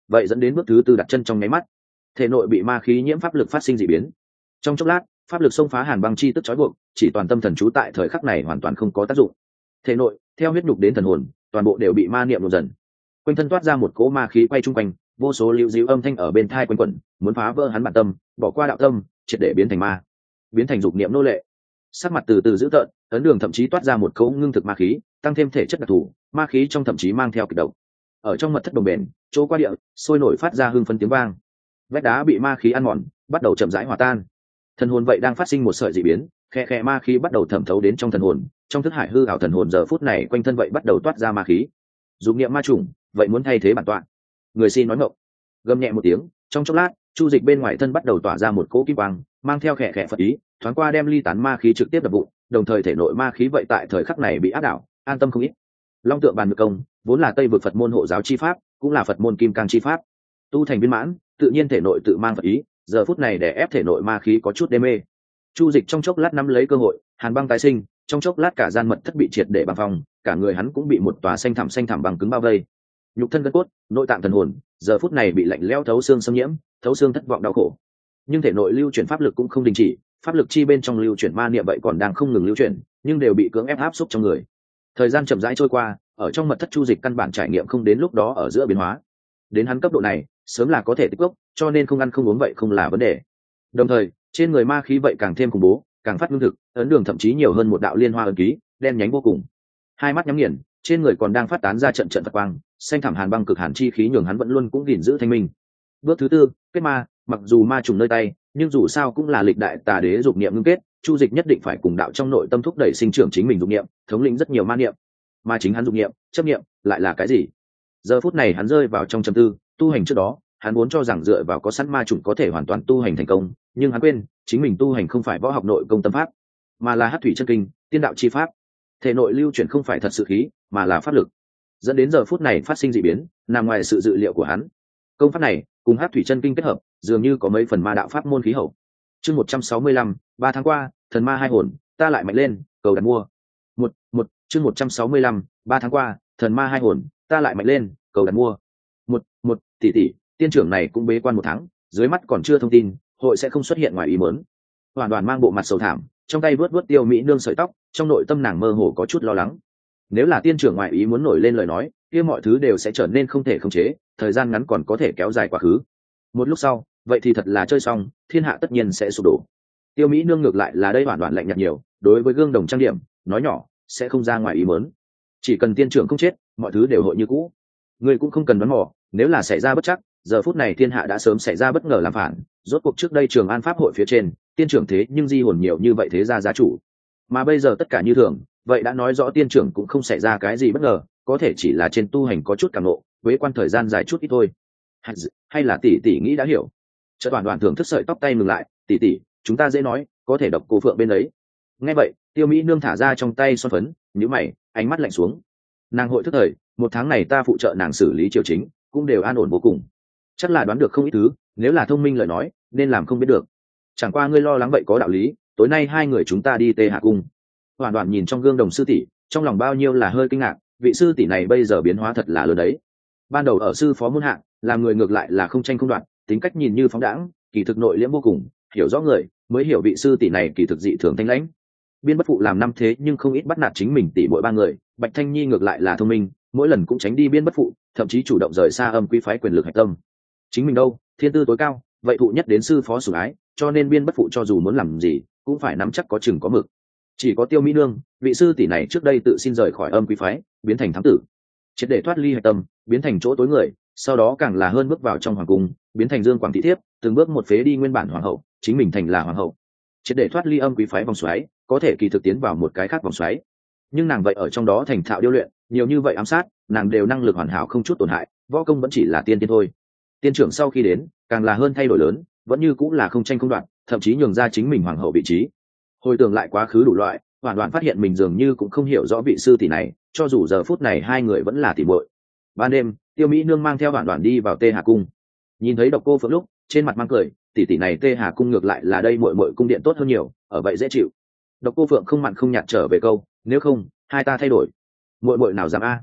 vậy dẫn đến bước thứ tư đặt chân trong nháy mắt thể nội bị ma khí nhiễm pháp lực phát sinh dị biến. Trong chốc lát pháp lực xông phá hàn băng chi tức trói buộc, chỉ toàn tâm thần chú tại thời khắc này hoàn toàn không có tác dụng. Thể nội theo huyết nhục đến thần hồn toàn bộ đều bị ma niệm nổ dần, quanh thân toát ra một cỗ ma khí quay chung quanh, vô số lưu dịu âm thanh ở bên thai quanh quẩn, muốn phá vỡ hắn bản tâm, bỏ qua đạo tâm, triệt để biến thành ma, biến thành dục niệm nô lệ. Sắc mặt từ từ dữ tợn, ấn đường thậm chí toát ra một cỗ ngưng thực ma khí, tăng thêm thể chất đặc thù, ma khí trong thậm chí mang theo kịch độc. Ở trong mật thất đồng bền, chỗ qua địa, sôi nổi phát ra hưng phấn tiếng vang. Vách đá bị ma khí ăn mòn, bắt đầu chậm rãi hòa tan. Thần hồn vậy đang phát sinh một sợi dị biến, khe khe ma khí bắt đầu thẩm thấu đến trong thần hồn, trong thức hải hư ảo thần hồn giờ phút này quanh thân vậy bắt đầu toát ra ma khí. Dục niệm ma trùng, vậy muốn thay thế bản tọa. Người xin nói ngọng. Gầm nhẹ một tiếng, trong chốc lát, chu dịch bên ngoài thân bắt đầu tỏa ra một cỗ kim quang, mang theo khẽ khẽ phật ý, thoáng qua đem ly tán ma khí trực tiếp đập vụn, đồng thời thể nội ma khí vậy tại thời khắc này bị áp đảo, an tâm không ít. Long tượng bàn ngự công vốn là tây vực Phật môn hộ giáo chi pháp, cũng là Phật môn kim cang chi pháp, tu thành viên mãn, tự nhiên thể nội tự mang phật ý, giờ phút này để ép thể nội ma khí có chút đê mê. Chu dịch trong chốc lát nắm lấy cơ hội, hàn băng tái sinh, trong chốc lát cả gian mật thất bị triệt để băng phong, cả người hắn cũng bị một tòa xanh thẳm xanh thẳm băng cứng bao vây. Nhục thân gân cốt, nội tạng thần hồn, giờ phút này bị lạnh lẽo thấu xương xâm nhiễm, thấu xương thất vọng đau khổ. Nhưng thể nội lưu chuyển pháp lực cũng không đình chỉ, pháp lực chi bên trong lưu chuyển ma niệm vậy còn đang không ngừng lưu chuyển, nhưng đều bị cưỡng ép áp xúc trong người. Thời gian chậm rãi trôi qua, ở trong mật thất chu dịch căn bản trải nghiệm không đến lúc đó ở giữa biến hóa. Đến hắn cấp độ này, sớm là có thể tích gốc, cho nên không ăn không uống vậy không là vấn đề. Đồng thời, trên người ma khí vậy càng thêm khủng bố, càng phát lương thực, ấn đường thậm chí nhiều hơn một đạo liên hoa ấn ký, đen nhánh vô cùng. Hai mắt nhắm nghiền, trên người còn đang phát tán ra trận trận phật quang, xanh thẳm hàn băng cực hàn chi khí nhường hắn vẫn luôn cũng gìn giữ thanh minh. Bước thứ tư, kết ma, mặc dù ma trùng nơi tay, nhưng dù sao cũng là lịch đại tà đế dục niệm ngưng kết, chu dịch nhất định phải cùng đạo trong nội tâm thúc đẩy sinh trưởng chính mình dục niệm, thống lĩnh rất nhiều ma niệm. Mà chính hắn dục niệm, chấp niệm lại là cái gì? Giờ phút này hắn rơi vào trong trầm tư, tu hành trước đó, hắn vốn cho rằng dựa vào có sẵn ma trùng có thể hoàn toàn tu hành thành công, nhưng hắn quên, chính mình tu hành không phải võ học nội công tâm pháp, mà là hắc thủy chân kinh, tiên đạo chi pháp. Thể nội lưu chuyển không phải thật sự khí, mà là pháp lực. Dẫn đến giờ phút này phát sinh dị biến, nằm ngoài sự dự liệu của hắn. Công pháp này cùng hắc thủy chân kinh kết hợp, dường như có mấy phần ma đạo pháp môn khí hậu. Chương một trăm sáu mươi lăm, ba tháng qua, thần ma hai hồn, ta lại mạnh lên, cầu đặt mua. Một, một, chương một trăm sáu mươi lăm, ba tháng qua, thần ma hai hồn, ta lại mạnh lên, cầu đặt mua. Một, một, tỷ tỷ, tiên trưởng này cũng bế quan một tháng, dưới mắt còn chưa thông tin, hội sẽ không xuất hiện ngoài ý muốn. Hoàn Đoàn mang bộ mặt sầu thảm, trong tay vớt vớt tiêu mỹ nương sợi tóc, trong nội tâm nàng mơ hồ có chút lo lắng. Nếu là tiên trưởng ngoại ý muốn nổi lên lời nói, kia mọi thứ đều sẽ trở nên không thể khống chế, thời gian ngắn còn có thể kéo dài quá khứ. Một lúc sau, vậy thì thật là chơi xong, thiên hạ tất nhiên sẽ sụp đổ. Tiêu mỹ nương ngược lại là đây Hoàn Đoàn lạnh nhạt nhiều, đối với gương đồng trang điểm, nói nhỏ, sẽ không ra ngoài ý muốn. Chỉ cần tiên trưởng không chết, mọi thứ đều hội như cũ. Ngươi cũng không cần đoán mò, nếu là xảy ra bất chắc, giờ phút này thiên hạ đã sớm xảy ra bất ngờ làm phản, rốt cuộc trước đây Trường An pháp hội phía trên, tiên trưởng thế nhưng di hồn nhiều như vậy thế ra giá chủ. Mà bây giờ tất cả như thường, vậy đã nói rõ tiên trưởng cũng không xảy ra cái gì bất ngờ, có thể chỉ là trên tu hành có chút cảm ngộ, với quan thời gian dài chút ít thôi. Hay, hay là tỷ tỷ nghĩ đã hiểu. Chợt Đoàn Đoàn thưởng thức sợi tóc tay ngừng lại, tỷ tỷ, chúng ta dễ nói, có thể độc cô phượng bên ấy. Nghe vậy, Tiêu Mỹ nương thả ra trong tay son phấn, nhíu mày, ánh mắt lạnh xuống. Nàng hội thức thời, một tháng này ta phụ trợ nàng xử lý triều chính, cũng đều an ổn vô cùng. Chắc là đoán được không ít thứ, nếu là thông minh lời nói, nên làm không biết được. Chẳng qua ngươi lo lắng vậy có đạo lý, tối nay hai người chúng ta đi Tê Hạ cung. Hoàn Đoàn nhìn trong gương đồng sư tỷ, trong lòng bao nhiêu là hơi kinh ngạc, vị sư tỷ này bây giờ biến hóa thật là lớn đấy. Ban đầu ở sư phó môn hạng, làm người ngược lại là không tranh không đoạt, tính cách nhìn như phóng đãng, kỳ thực nội liễm vô cùng, hiểu rõ người, mới hiểu vị sư tỷ này kỳ thực dị thường thanh lãnh. Biên Bất Phụ làm năm thế nhưng không ít bắt nạt chính mình tỷ mỗi ba người, Bạch Thanh Nhi ngược lại là thông minh, mỗi lần cũng tránh đi Biên Bất Phụ, thậm chí chủ động rời xa âm quý phái quyền lực hạch tâm. Chính mình đâu, thiên tư tối cao, vậy thụ nhất đến sư phó sủng ái, cho nên Biên Bất Phụ cho dù muốn làm gì, cũng phải nắm chắc có chừng có mực. Chỉ có Tiêu Mỹ nương, vị sư tỷ này trước đây tự xin rời khỏi âm quý phái, biến thành thám tử, triệt để thoát ly hạch tâm, biến thành chỗ tối người, sau đó càng là hơn bước vào trong hoàng cung, biến thành Dương Quảng thị thiếp, từng bước một phế đi nguyên bản hoàng hậu, chính mình thành là hoàng hậu, triệt để thoát ly âm quý phái vòng xoáy, có thể kỳ thực tiến vào một cái khác vòng xoáy. Nhưng nàng vậy ở trong đó thành thạo điêu luyện, nhiều như vậy ám sát, nàng đều năng lực hoàn hảo không chút tổn hại, võ công vẫn chỉ là tiên tiên thôi. Tiên trưởng sau khi đến, càng là hơn thay đổi lớn, vẫn như cũng là không tranh không đoạt, thậm chí nhường ra chính mình hoàng hậu vị trí. Hồi tưởng lại quá khứ đủ loại, Hoàn Toàn phát hiện mình dường như cũng không hiểu rõ vị sư tỷ này, cho dù giờ phút này hai người vẫn là tỷ muội. Ban đêm, Tiêu Mỹ nương mang theo Hoàn Toàn đi vào Tê Hà cung. Nhìn thấy Độc Cô Phượng lúc, trên mặt mang cười, tỷ tỷ này Tê Hà cung ngược lại là đây muội muội cung điện tốt hơn nhiều, ở vậy dễ chịu. Độc Cô Phượng không mặn không nhạt trở về câu, nếu không, hai ta thay đổi. Muội muội nào dám a?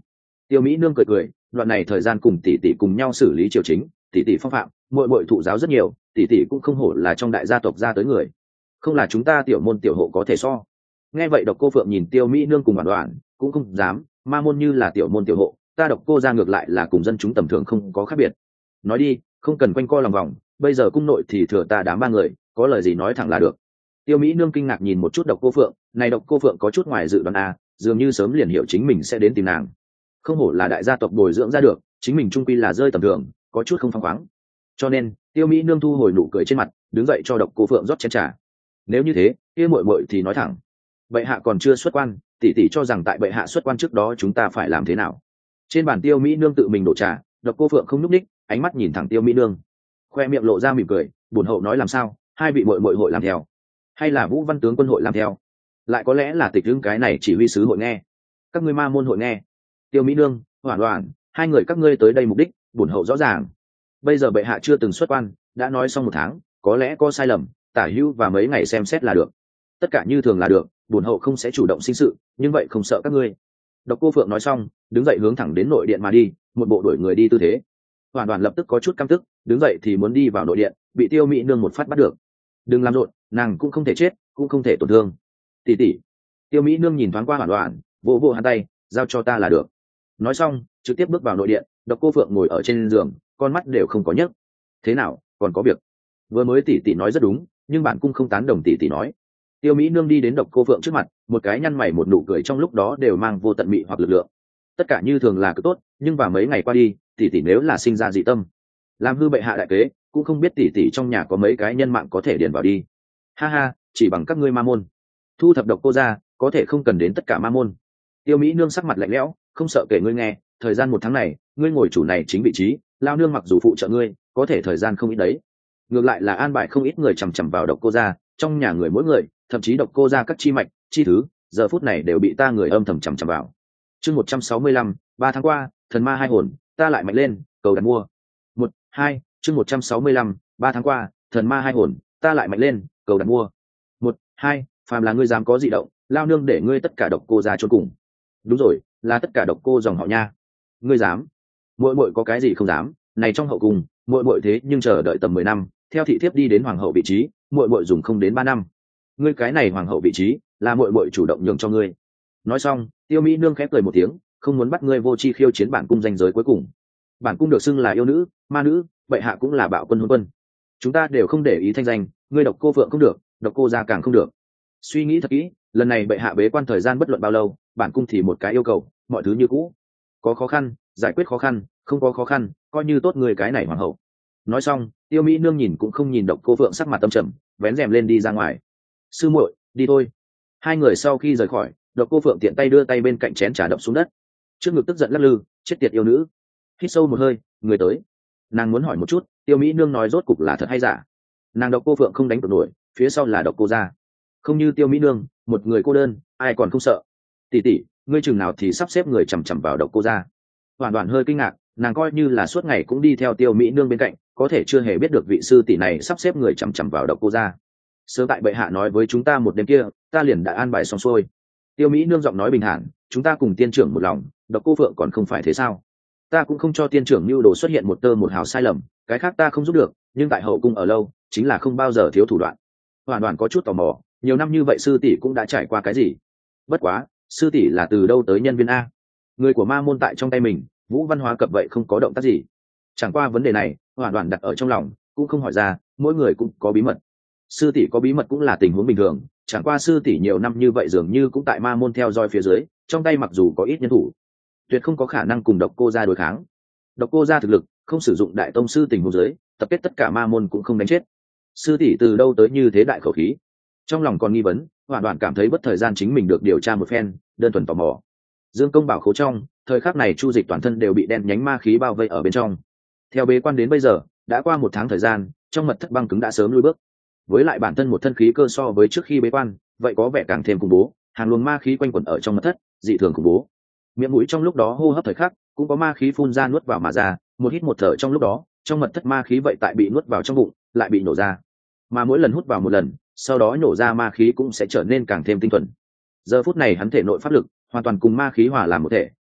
Tiêu Mỹ Nương cười cười, đoạn này thời gian cùng tỷ tỷ cùng nhau xử lý triều chính, tỷ tỷ phong phạm, muội muội thụ giáo rất nhiều, tỷ tỷ cũng không hổ là trong đại gia tộc ra tới người, không là chúng ta tiểu môn tiểu hộ có thể so. Nghe vậy Độc Cô Phượng nhìn Tiêu Mỹ Nương cùng Hoàn Đoạn, cũng không dám, ma môn như là tiểu môn tiểu hộ, ta Độc Cô ra ngược lại là cùng dân chúng tầm thường không có khác biệt. Nói đi, không cần quanh co lòng vòng, bây giờ cung nội thì thừa ta đám ba người, có lời gì nói thẳng là được. Tiêu Mỹ Nương kinh ngạc nhìn một chút Độc Cô Phượng, này Độc Cô Phượng có chút ngoài dự đoán a, dường như sớm liền hiểu chính mình sẽ đến tìm nàng. Không hổ là đại gia tộc bồi dưỡng ra được, chính mình trung quy là rơi tầm thường, có chút không phăng khoáng. Cho nên, Tiêu Mỹ Nương thu hồi nụ cười trên mặt, đứng dậy cho Độc Cô Phượng rót chén trà. Nếu như thế, kia muội muội thì nói thẳng, bệ hạ còn chưa xuất quan, tỷ tỷ cho rằng tại bệ hạ xuất quan trước đó chúng ta phải làm thế nào. Trên bàn Tiêu Mỹ Nương tự mình đổ trà, Độc Cô Phượng không nhúc ních, ánh mắt nhìn thẳng Tiêu Mỹ Nương, khoe miệng lộ ra mỉm cười, bổn hậu nói làm sao, hai vị muội muội hội làm theo, hay là Vũ Văn tướng quân hội làm theo, lại có lẽ là tịch hưng cái này chỉ huy sứ hội nghe, các ngươi ma môn hội nghe. Tiêu Mỹ Nương, Hoàn Đoạn, hai người các ngươi tới đây mục đích, bổn hậu rõ ràng. Bây giờ bệ hạ chưa từng xuất quan, đã nói xong một tháng, có lẽ có sai lầm, tả hữu và mấy ngày xem xét là được. Tất cả như thường là được, bổn hậu không sẽ chủ động sinh sự, nhưng vậy không sợ các ngươi. Độc Cô Phượng nói xong, đứng dậy hướng thẳng đến nội điện mà đi, một bộ đuổi người đi tư thế. Hoàn Toàn lập tức có chút căm tức, đứng dậy thì muốn đi vào nội điện, bị Tiêu Mỹ Nương một phát bắt được. Đừng làm rộn, nàng cũng không thể chết, cũng không thể tổn thương. Tỷ tỷ. Tiêu Mỹ Nương nhìn thoáng qua Hoàn Toàn, vỗ vỗ hắn tay, giao cho ta là được. Nói xong, trực tiếp bước vào nội điện. Độc Cô Phượng ngồi ở trên giường, con mắt đều không có nhấc. Thế nào, còn có việc? Vừa mới tỷ tỷ nói rất đúng, nhưng bản cung không tán đồng tỷ tỷ nói. Tiêu Mỹ Nương đi đến Độc Cô Phượng trước mặt, một cái nhăn mày một nụ cười trong lúc đó đều mang vô tận mị hoặc lực lượng. Tất cả như thường là cứ tốt, nhưng vào mấy ngày qua đi, tỷ tỷ nếu là sinh ra dị tâm, làm hư bệ hạ đại kế, cũng không biết tỷ tỷ trong nhà có mấy cái nhân mạng có thể điền vào đi. Ha ha, chỉ bằng các ngươi ma môn, thu thập Độc Cô ra, có thể không cần đến tất cả ma môn. Tiêu Mỹ Nương sắc mặt lạnh lẽo, không sợ kể ngươi nghe, thời gian một tháng này, ngươi ngồi chủ này chính vị trí, lao nương mặc dù phụ trợ ngươi, có thể thời gian không ít đấy. Ngược lại là an bài không ít người chằm chằm vào Độc Cô ra, trong nhà người mỗi người, thậm chí Độc Cô ra các chi mạch, chi thứ, giờ phút này đều bị ta người âm thầm chằm chằm vào. Chương một trăm sáu mươi lăm, ba tháng qua, thần ma hai hồn, ta lại mạnh lên, cầu đặt mua. Một, hai, chương một trăm sáu mươi lăm, ba tháng qua, thần ma hai hồn, ta lại mạnh lên, cầu đặt mua. Một, hai, phàm là ngươi dám có dị động, lao nương để ngươi tất cả Độc Cô ra chôn cùng. Đúng rồi, là tất cả Độc Cô dòng họ nha. Ngươi dám? Muội muội có cái gì không dám? Này trong hậu cung, muội muội thế nhưng chờ đợi tầm mười năm, theo thị thiếp đi đến hoàng hậu vị trí, muội muội dùng không đến ba năm. Ngươi cái này hoàng hậu vị trí, là muội muội chủ động nhường cho ngươi. Nói xong, Tiêu Mỹ Nương khép cười một tiếng, không muốn bắt ngươi vô chi khiêu chiến bản cung danh giới cuối cùng. Bản cung được xưng là yêu nữ, ma nữ, bệ hạ cũng là bạo quân hôn quân. Chúng ta đều không để ý thanh danh, ngươi Độc Cô Phượng không được, Độc Cô gia càng không được. Suy nghĩ thật kỹ, lần này bệ hạ bế quan thời gian bất luận bao lâu, bản cung thì một cái yêu cầu, mọi thứ như cũ. Có khó khăn, giải quyết khó khăn, không có khó khăn, coi như tốt người cái này hoàng hậu. Nói xong, Tiêu Mỹ Nương nhìn cũng không nhìn Độc Cô Phượng sắc mặt tâm trầm, vén rèm lên đi ra ngoài. Sư muội, đi thôi. Hai người sau khi rời khỏi, Độc Cô Phượng tiện tay đưa tay bên cạnh chén trà đập xuống đất, trước ngực tức giận lắc lư, chết tiệt yêu nữ. Hít sâu một hơi, người tới. Nàng muốn hỏi một chút, Tiêu Mỹ Nương nói rốt cục là thật hay giả. Nàng Độc Cô Phượng không đánh cược nổi, phía sau là Độc Cô gia. Không như Tiêu Mỹ Nương, một người cô đơn, ai còn không sợ. Tỷ tỷ, ngươi chừng nào thì sắp xếp người chằm chằm vào Độc Cô gia. Hoàn Toàn hơi kinh ngạc, nàng coi như là suốt ngày cũng đi theo Tiêu Mỹ Nương bên cạnh, có thể chưa hề biết được vị sư tỷ này sắp xếp người chằm chằm vào Độc Cô gia. Sớm tại bệ hạ nói với chúng ta một đêm kia, ta liền đã an bài xong xuôi. Tiêu Mỹ Nương giọng nói bình thản, chúng ta cùng tiên trưởng một lòng, Độc Cô Phượng còn không phải thế sao? Ta cũng không cho tiên trưởng mưu đồ xuất hiện một tơ một hào sai lầm, cái khác ta không giúp được, nhưng tại hậu cung ở lâu, chính là không bao giờ thiếu thủ đoạn. Hoàn Toàn có chút tò mò, nhiều năm như vậy sư tỷ cũng đã trải qua cái gì? Bất quá, sư tỷ là từ đâu tới nhân viên a? Người của ma môn tại trong tay mình, Vũ Văn Hóa cập vậy không có động tác gì. Chẳng qua vấn đề này, Hoàn Toàn đặt ở trong lòng, cũng không hỏi ra, mỗi người cũng có bí mật. Sư tỷ có bí mật cũng là tình huống bình thường, chẳng qua sư tỷ nhiều năm như vậy dường như cũng tại ma môn theo dõi phía dưới, trong tay mặc dù có ít nhân thủ, tuyệt không có khả năng cùng Độc Cô gia đối kháng. Độc Cô gia thực lực, không sử dụng đại tông sư tình huống dưới, tập kết tất cả ma môn cũng không đánh chết. Sư tỷ từ đâu tới như thế đại khẩu khí? Trong lòng còn nghi vấn, Hoàn Toàn cảm thấy bất thời gian chính mình được điều tra một phen, đơn thuần tò mò. Dương công bảo khố trong, thời khắc này Chu Dịch toàn thân đều bị đen nhánh ma khí bao vây ở bên trong. Theo bế quan đến bây giờ, đã qua một tháng thời gian, trong mật thất băng cứng đã sớm lùi bước. Với lại bản thân một thân khí cơ so với trước khi bế quan, vậy có vẻ càng thêm khủng bố, hàng luồng ma khí quanh quẩn ở trong mật thất, dị thường khủng bố. Miệng mũi trong lúc đó hô hấp thời khắc, cũng có ma khí phun ra nuốt vào mà ra, một hít một thở trong lúc đó, trong mật thất ma khí vậy tại bị nuốt vào trong bụng, lại bị nổ ra. Mà mỗi lần hút vào một lần, sau đó nổ ra ma khí cũng sẽ trở nên càng thêm tinh thuần. Giờ phút này hắn thể nội pháp lực hoàn toàn cùng ma khí hòa làm một thể,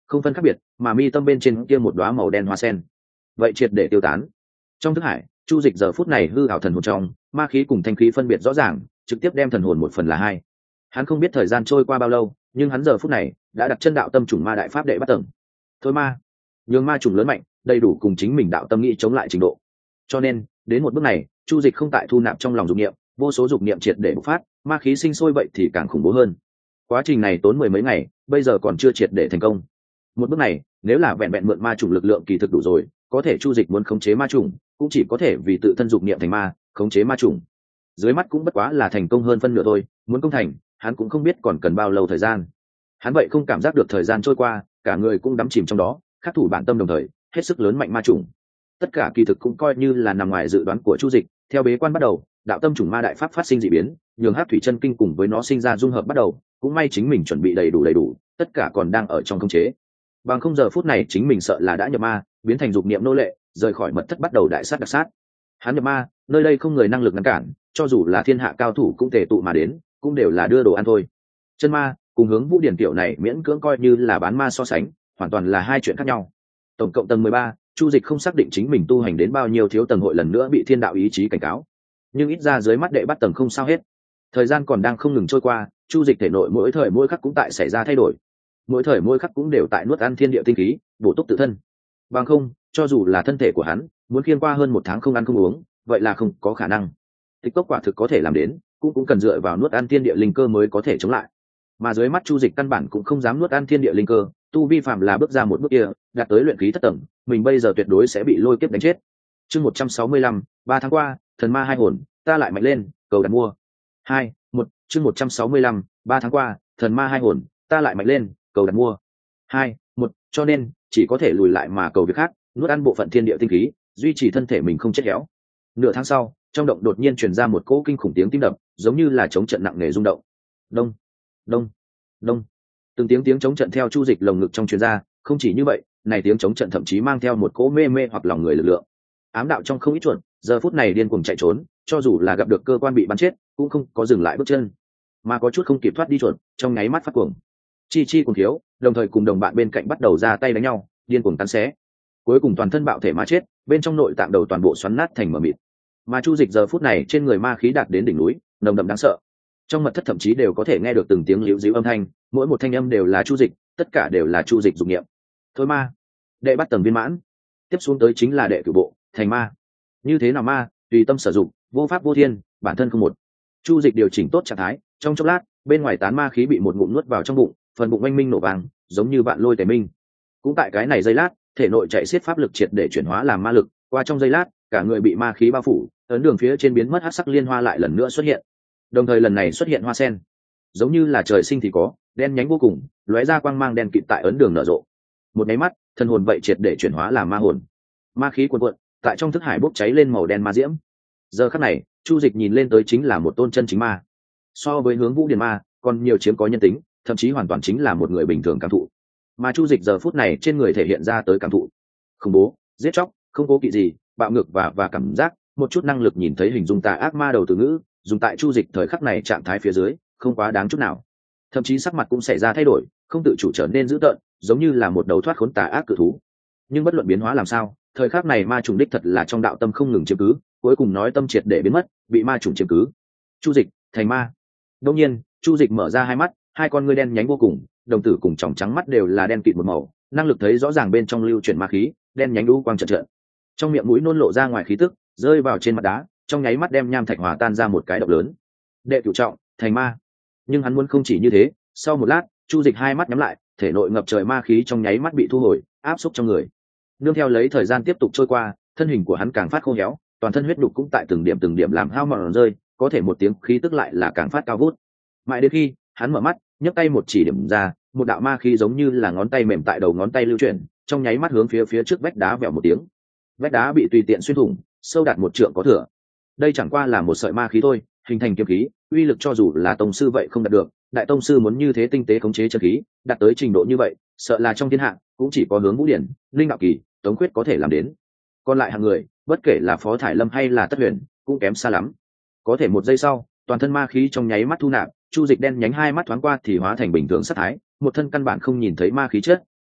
không phân khác biệt, mà mi tâm bên trên kia một đóa màu đen hoa sen vậy triệt để tiêu tán. Trong thức hải, chu dịch giờ phút này hư ảo thần hồn trong, ma khí cùng thanh khí phân biệt rõ ràng, trực tiếp đem thần hồn một phần là hai. Hắn không biết thời gian trôi qua bao lâu, nhưng hắn giờ phút này đã đặt chân đạo tâm chủng ma đại pháp đệ bắt tầng. Thôi ma, nhường ma chủng lớn mạnh, đầy đủ cùng chính mình đạo tâm nghĩ chống lại trình độ. Cho nên, đến một bước này, chu dịch không tại thu nạp trong lòng dục niệm, vô số dục niệm triệt để bộc phát, ma khí sinh sôi vậy thì càng khủng bố hơn. Quá trình này tốn mười mấy ngày, bây giờ còn chưa triệt để thành công. Một bước này, nếu là vẹn vẹn mượn ma chủng lực lượng kỳ thực đủ rồi, có thể chu dịch muốn khống chế ma chủng, cũng chỉ có thể vì tự thân dục niệm thành ma, khống chế ma chủng. Dưới mắt cũng bất quá là thành công hơn phân nửa thôi, muốn công thành, hắn cũng không biết còn cần bao lâu thời gian. Hắn vậy không cảm giác được thời gian trôi qua, cả người cũng đắm chìm trong đó, khắc thủ bản tâm đồng thời, hết sức lớn mạnh ma chủng. Tất cả kỳ thực cũng coi như là nằm ngoài dự đoán của chu dịch. Theo bế quan bắt đầu, đạo tâm chủng ma đại pháp phát sinh dị biến, nhường Hắc thủy chân kinh cùng với nó sinh ra dung hợp bắt đầu, cũng may chính mình chuẩn bị đầy đủ đầy đủ, tất cả còn đang ở trong khống chế. Bằng không giờ phút này chính mình sợ là đã nhập ma, biến thành dục niệm nô lệ, rời khỏi mật thất bắt đầu đại sát đặc sát. Hắn nhập ma, nơi đây không người năng lực ngăn cản, cho dù là thiên hạ cao thủ cũng tề tụ mà đến, cũng đều là đưa đồ ăn thôi. Chân ma cùng hướng vũ điển tiểu này miễn cưỡng coi như là bán ma so sánh, hoàn toàn là hai chuyện khác nhau. Tổng cộng tầng mười ba, chu dịch không xác định chính mình tu hành đến bao nhiêu thiếu tầng hội lần nữa bị thiên đạo ý chí cảnh cáo, nhưng ít ra dưới mắt đệ bắt tầng không sao hết. Thời gian còn đang không ngừng trôi qua, chu dịch thể nội mỗi thời mỗi khắc cũng tại xảy ra thay đổi, mỗi thời mỗi khắc cũng đều tại nuốt ăn thiên địa tinh khí, bổ túc tự thân. Bằng không, cho dù là thân thể của hắn muốn khiêng qua hơn một tháng không ăn không uống, vậy là không có khả năng. Tịch cốc quả thực có thể làm đến, cũng cũng cần dựa vào nuốt ăn thiên địa linh cơ mới có thể chống lại. Mà dưới mắt chu dịch căn bản cũng không dám nuốt ăn thiên địa linh cơ, tu vi phạm là bước ra một bước kia, đạt tới luyện khí thất tầng, mình bây giờ tuyệt đối sẽ bị lôi kiếp đánh chết. Chương một trăm sáu mươi lăm, ba tháng qua, thần ma hai hồn, ta lại mạnh lên, cầu đặt mua. Hai, một, chương một trăm sáu mươi lăm, ba tháng qua, thần ma hai hồn, ta lại mạnh lên, cầu đặt mua. Hai, một, cho nên chỉ có thể lùi lại mà cầu việc khác, nuốt ăn bộ phận thiên địa tinh khí, duy trì thân thể mình không chết héo. Nửa tháng sau, trong động đột nhiên truyền ra một cỗ kinh khủng tiếng tim đập, giống như là chống trận nặng nề rung động. Đông, đông, đông. Từng tiếng tiếng chống trận theo chu dịch lồng ngực trong truyền ra, không chỉ như vậy, này tiếng chống trận thậm chí mang theo một cỗ mê mê hoặc lòng người lực lượng. Ám đạo trong không ít chuột, giờ phút này điên cuồng chạy trốn, cho dù là gặp được cơ quan bị bắn chết, cũng không có dừng lại bước chân, mà có chút không kịp thoát đi chuột, trong nháy mắt phát cuồng. Chi chi cuồng thiếu, đồng thời cùng đồng bạn bên cạnh bắt đầu ra tay đánh nhau, điên cuồng tán xé. Cuối cùng toàn thân bạo thể mà chết, bên trong nội tạng đầu toàn bộ xoắn nát thành mờ mịt. Mà chu dịch giờ phút này trên người ma khí đạt đến đỉnh núi, nồng đậm đáng sợ. Trong mật thất thậm chí đều có thể nghe được từng tiếng liễu díu âm thanh, mỗi một thanh âm đều là chu dịch, tất cả đều là chu dịch dục niệm. Thôi ma, đệ bắt tầng viên mãn, tiếp xuống tới chính là đệ cửu bộ, thành ma. Như thế nào ma, tùy tâm sử dụng, vô pháp vô thiên, bản thân không một. Chu dịch điều chỉnh tốt trạng thái, trong chốc lát, bên ngoài tán ma khí bị một ngụm nuốt vào trong bụng, phần bụng oanh minh nổ vàng, giống như vạn lôi tề minh. Cũng tại cái này giây lát, thể nội chạy xiết pháp lực triệt để chuyển hóa làm ma lực, qua trong giây lát, cả người bị ma khí bao phủ, ấn đường phía trên biến mất hắc sắc liên hoa lại lần nữa xuất hiện. Đồng thời lần này xuất hiện hoa sen, giống như là trời sinh thì có, đen nhánh vô cùng, lóe ra quang mang đen kịt tại ấn đường nở rộ. Một cái mắt, thân hồn vậy triệt để chuyển hóa làm ma hồn. Ma khí cuồn cuộn, tại trong thức hải bốc cháy lên màu đen ma diễm. Giờ khắc này, chu dịch nhìn lên tới chính là một tôn chân chính ma. So với hướng vũ điền ma, còn nhiều chiếm có nhân tính, thậm chí hoàn toàn chính là một người bình thường cảm thụ. Mà chu dịch giờ phút này trên người thể hiện ra tới cảm thụ khủng bố, giết chóc, không cố kỵ gì, bạo ngược và và cảm giác, một chút năng lực nhìn thấy hình dung tà ác ma đầu từ ngữ, dùng tại chu dịch thời khắc này trạng thái phía dưới, không quá đáng chút nào. Thậm chí sắc mặt cũng xảy ra thay đổi, không tự chủ trở nên dữ tợn, giống như là một đầu thoát khốn tà ác cự thú. Nhưng bất luận biến hóa làm sao, thời khắc này ma trùng đích thật là trong đạo tâm không ngừng chiếm cứ, cuối cùng nói tâm triệt để biến mất, bị ma trùng chiếm cứ. Chu dịch thành ma. Đương nhiên, chu dịch mở ra hai mắt, hai con ngươi đen nhánh vô cùng, đồng tử cùng tròng trắng mắt đều là đen kịt một màu, năng lực thấy rõ ràng bên trong lưu chuyển ma khí, đen nhánh u quang chợt chợt. Trong miệng mũi nôn lộ ra ngoài khí tức, rơi vào trên mặt đá, trong nháy mắt đem nham thạch hòa tan ra một cái động lớn. Đệ cửu trọng, thành ma. Nhưng hắn muốn không chỉ như thế, sau một lát, chu dịch hai mắt nhắm lại, thể nội ngập trời ma khí trong nháy mắt bị thu hồi, áp xúc trong người. Nương theo lấy thời gian tiếp tục trôi qua, thân hình của hắn càng phát khô héo, toàn thân huyết đục cũng tại từng điểm từng điểm làm hao mòn rơi, có thể một tiếng khí tức lại là càng phát cao vút. Mãi đến khi hắn mở mắt, nhấc tay một chỉ điểm ra, một đạo ma khí giống như là ngón tay mềm tại đầu ngón tay lưu chuyển, trong nháy mắt hướng phía phía trước vách đá vèo một tiếng. Vách đá bị tùy tiện xuyên thủng, sâu đạt một trượng có thừa. Đây chẳng qua là một sợi ma khí thôi, hình thành kiếm khí, uy lực cho dù là tông sư vậy không đạt được, đại tông sư muốn như thế tinh tế khống chế chân khí, đạt tới trình độ như vậy, sợ là trong thiên hạ cũng chỉ có Hướng Vũ Điển, Linh Đạo Kỳ, Tống Khuyết có thể làm đến. Còn lại hàng người, bất kể là Phó Thải Lâm hay là Tất Huyền, cũng kém xa lắm. Có thể một giây sau, toàn thân ma khí trong nháy mắt thu nạp, chu dịch đen nhánh hai mắt thoáng qua thì hóa thành bình thường sát thái, một thân căn bản không nhìn thấy ma khí chất,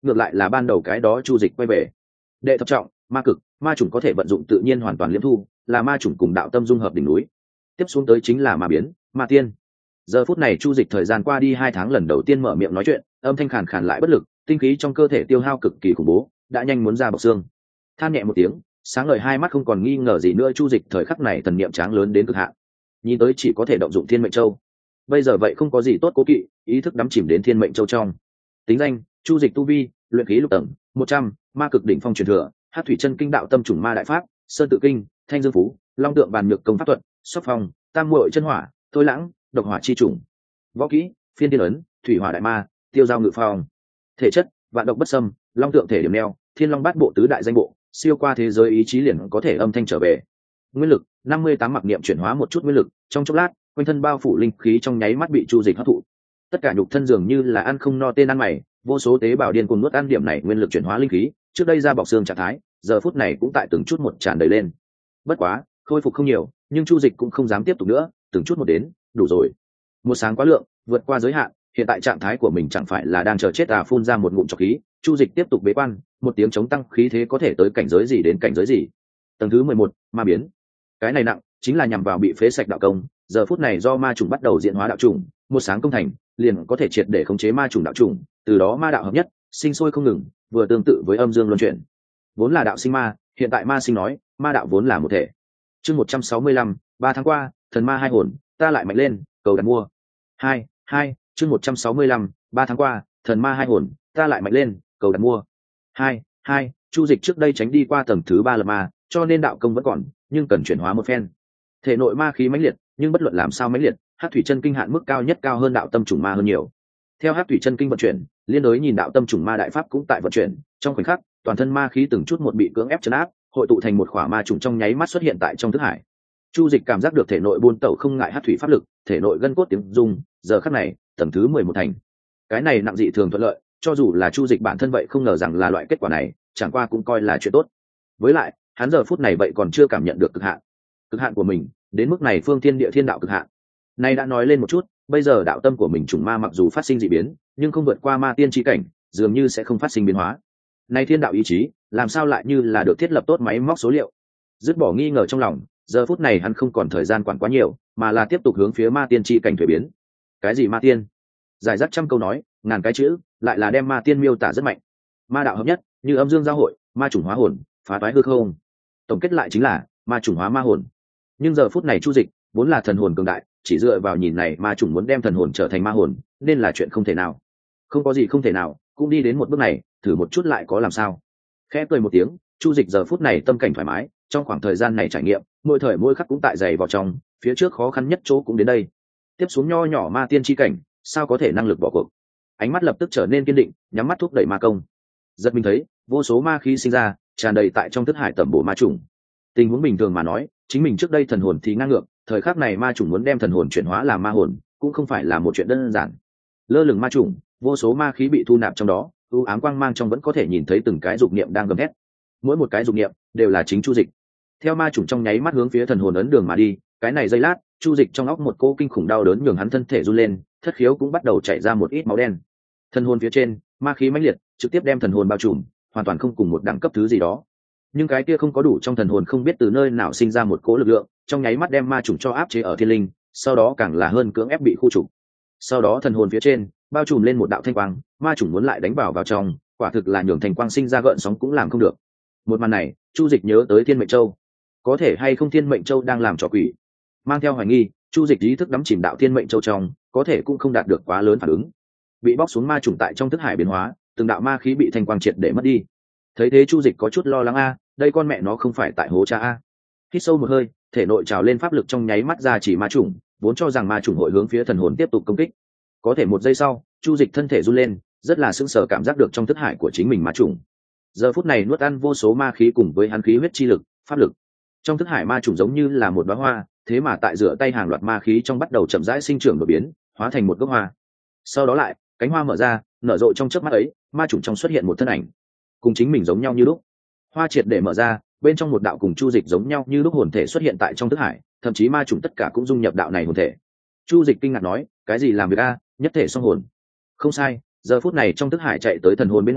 ngược lại là ban đầu cái đó chu dịch quay về. Đệ thập trọng ma cực, ma chủng có thể vận dụng tự nhiên hoàn toàn liễm thu, là ma chủng cùng đạo tâm dung hợp đỉnh núi. Tiếp xuống tới chính là ma biến, ma tiên. Giờ phút này chu dịch thời gian qua đi hai tháng lần đầu tiên mở miệng nói chuyện, âm thanh khàn khàn lại bất lực, tinh khí trong cơ thể tiêu hao cực kỳ khủng bố, đã nhanh muốn ra bọc xương. Than nhẹ một tiếng, sáng ngời hai mắt không còn nghi ngờ gì nữa, chu dịch thời khắc này thần niệm tráng lớn đến cực hạn, nhìn tới chỉ có thể động dụng thiên mệnh châu. Bây giờ vậy không có gì tốt cố kỵ, ý thức đắm chìm đến thiên mệnh châu trong. Tính danh chu dịch tu vi luyện khí lục tầng một trăm, ma cực đỉnh phong truyền thừa, hát thủy chân kinh đạo tâm chủng ma đại pháp, sơn tự kinh, thanh dương phú, long tượng bàn nhược công pháp thuật, sóc phong, tam muội chân hỏa, thôi lãng, độc hỏa chi chủng. Võ kỹ phiên tiên ấn, thủy hỏa đại ma, tiêu giao ngự phong. Thể chất vạn độc bất xâm, long tượng thể điểm neo, thiên long bát bộ tứ đại danh bộ, siêu qua thế giới ý chí liền có thể âm thanh trở về. Nguyên lực năm mươi tám, mặc niệm chuyển hóa một chút nguyên lực, trong chốc lát quanh thân bao phủ linh khí trong nháy mắt bị chu dịch hấp thụ. Tất cả nhục thân dường như là ăn không no tên ăn mày, vô số tế bào điên cuồng nuốt ăn điểm này nguyên lực chuyển hóa linh khí, trước đây ra bọc xương trạng thái, giờ phút này cũng tại từng chút một tràn đầy lên. Bất quá khôi phục không nhiều, nhưng chu dịch cũng không dám tiếp tục nữa, từng chút một đến, đủ rồi. Một sáng quá lượng, vượt qua giới hạn, hiện tại trạng thái của mình chẳng phải là đang chờ chết à, phun ra một ngụm trọc khí, chu dịch tiếp tục bế quan, một tiếng chống tăng khí thế có thể tới cảnh giới gì đến cảnh giới gì. Tầng thứ mười một, ma biến. Cái này nặng, chính là nhằm vào bị phế sạch đạo công, giờ phút này do ma chủng bắt đầu diễn hóa đạo chủng, một sáng công thành, liền có thể triệt để khống chế ma chủng đạo chủng, từ đó ma đạo hợp nhất, sinh sôi không ngừng, vừa tương tự với âm dương luân chuyển. Vốn là đạo sinh ma, hiện tại ma sinh nói, ma đạo vốn là một thể. Chương một trăm sáu mươi lăm, ba tháng qua, thần ma hai hồn, ta lại mạnh lên, cầu đặt mua. Hai, hai, chương một trăm sáu mươi lăm, ba tháng qua, thần ma hai hồn, ta lại mạnh lên, cầu đặt mua. Hai, hai, chu dịch trước đây tránh đi qua tầng thứ ba là ma, cho nên đạo công vẫn còn, nhưng cần chuyển hóa một phen. Thể nội ma khí mãnh liệt, nhưng bất luận làm sao mãnh liệt, hắc thủy chân kinh hạn mức cao nhất cao hơn đạo tâm chủng ma hơn nhiều. Theo hắc thủy chân kinh vận chuyển, liên đối nhìn đạo tâm chủng ma đại pháp cũng tại vận chuyển, trong khoảnh khắc, toàn thân ma khí từng chút một bị cưỡng ép trấn áp, hội tụ thành một khỏa ma chủng trong nháy mắt xuất hiện tại trong thức hải. Chu dịch cảm giác được thể nội buôn tẩu không ngại hắc thủy pháp lực, thể nội gân cốt tiếng rung, giờ khắc này, tầng thứ mười một thành. Cái này nặng dị thường thuận lợi, cho dù là chu dịch bản thân vậy không ngờ rằng là loại kết quả này, chẳng qua cũng coi là chuyện tốt. Với lại, hắn giờ phút này vậy còn chưa cảm nhận được cực hạn. Cực hạn của mình, đến mức này phương thiên địa thiên đạo cực hạn. Nay đã nói lên một chút, bây giờ đạo tâm của mình trùng ma mặc dù phát sinh dị biến, nhưng không vượt qua ma tiên chi cảnh, dường như sẽ không phát sinh biến hóa. Nay thiên đạo ý chí, làm sao lại như là được thiết lập tốt máy móc số liệu. Dứt bỏ nghi ngờ trong lòng, giờ phút này hắn không còn thời gian quản quá nhiều, mà là tiếp tục hướng phía ma tiên chi cảnh thuế biến. Cái gì ma tiên? Giải rác trăm câu nói, ngàn cái chữ, lại là đem ma tiên miêu tả rất mạnh. Ma đạo hợp nhất, như âm dương giao hội, ma chủng hóa hồn, phá toái hư không. Tổng kết lại chính là ma chủng hóa ma hồn. Nhưng giờ phút này chu dịch vốn là thần hồn cường đại, chỉ dựa vào nhìn này ma chủng muốn đem thần hồn trở thành ma hồn, nên là chuyện không thể nào. Không có gì không thể nào, cũng đi đến một bước này, thử một chút lại có làm sao. Khẽ cười một tiếng, chu dịch giờ phút này tâm cảnh thoải mái, trong khoảng thời gian này trải nghiệm, mỗi thời mỗi khắc cũng tại dày vào trong, phía trước khó khăn nhất chỗ cũng đến đây. Tiếp xuống nho nhỏ ma tiên chi cảnh, sao có thể năng lực bỏ cuộc. Ánh mắt lập tức trở nên kiên định, nhắm mắt thúc đẩy ma công. Giật mình thấy, vô số ma khí sinh ra, tràn đầy tại trong thức hải tẩm bổ ma chủng. Tình huống bình thường mà nói, chính mình trước đây thần hồn thì ngang ngược, thời khắc này ma chủng muốn đem thần hồn chuyển hóa làm ma hồn, cũng không phải là một chuyện đơn giản. Lơ lửng ma chủng, vô số ma khí bị thu nạp trong đó, u ám quang mang trong vẫn có thể nhìn thấy từng cái dục niệm đang gầm thét. Mỗi một cái dục niệm đều là chính chu dịch. Theo ma chủng trong nháy mắt hướng phía thần hồn ấn đường mà đi, cái này giây lát, chu dịch trong óc một cô kinh khủng đau đớn nhường hắn thân thể run lên, thất khiếu cũng bắt đầu chảy ra một ít máu đen. Thần hồn phía trên, ma khí mãnh liệt, trực tiếp đem thần hồn bao trùm, hoàn toàn không cùng một đẳng cấp thứ gì đó. Nhưng cái kia không có đủ, trong thần hồn không biết từ nơi nào sinh ra một cỗ lực lượng, trong nháy mắt đem ma chủng cho áp chế ở thiên linh, sau đó càng là hơn cưỡng ép bị khu trục. Sau đó thần hồn phía trên bao trùm lên một đạo thanh quang, ma chủng muốn lại đánh vào vào trong, quả thực là nhường thanh quang sinh ra gợn sóng cũng làm không được. Một màn này, chu dịch nhớ tới Thiên Mệnh Châu, có thể hay không Thiên Mệnh Châu đang làm trò quỷ? Mang theo hoài nghi, chu dịch ý thức đắm chìm đạo Thiên Mệnh Châu trong, có thể cũng không đạt được quá lớn phản ứng. Bị bóc xuống ma chủng tại trong thức hải biến hóa, từng đạo ma khí bị thanh quang triệt để mất đi. Thấy thế chu dịch có chút lo lắng a, đây con mẹ nó không phải tại hố cha a. Hít sâu một hơi, thể nội trào lên pháp lực trong nháy mắt ra chỉ ma chủng, vốn cho rằng ma chủng hội hướng phía thần hồn tiếp tục công kích. Có thể một giây sau, chu dịch thân thể run lên, rất là sững sờ cảm giác được trong thức hải của chính mình ma chủng. Giờ phút này nuốt ăn vô số ma khí cùng với hắn khí huyết chi lực, pháp lực. Trong thức hải ma chủng giống như là một đóa hoa, thế mà tại giữa tay hàng loạt ma khí trong bắt đầu chậm rãi sinh trưởng đổi biến, hóa thành một gốc hoa. Sau đó lại, cánh hoa mở ra, nở rộ trong chớp mắt ấy, ma chủng trong xuất hiện một thân ảnh, cùng chính mình giống nhau như lúc. Hoa triệt để mở ra, bên trong một đạo cùng chu dịch giống nhau như lúc hồn thể xuất hiện tại trong thức hải, thậm chí ma chủng tất cả cũng dung nhập đạo này hồn thể. Chu dịch kinh ngạc nói, cái gì làm việc a, nhất thể song hồn? Không sai, giờ phút này trong thức hải chạy tới thần hồn bên ngoài,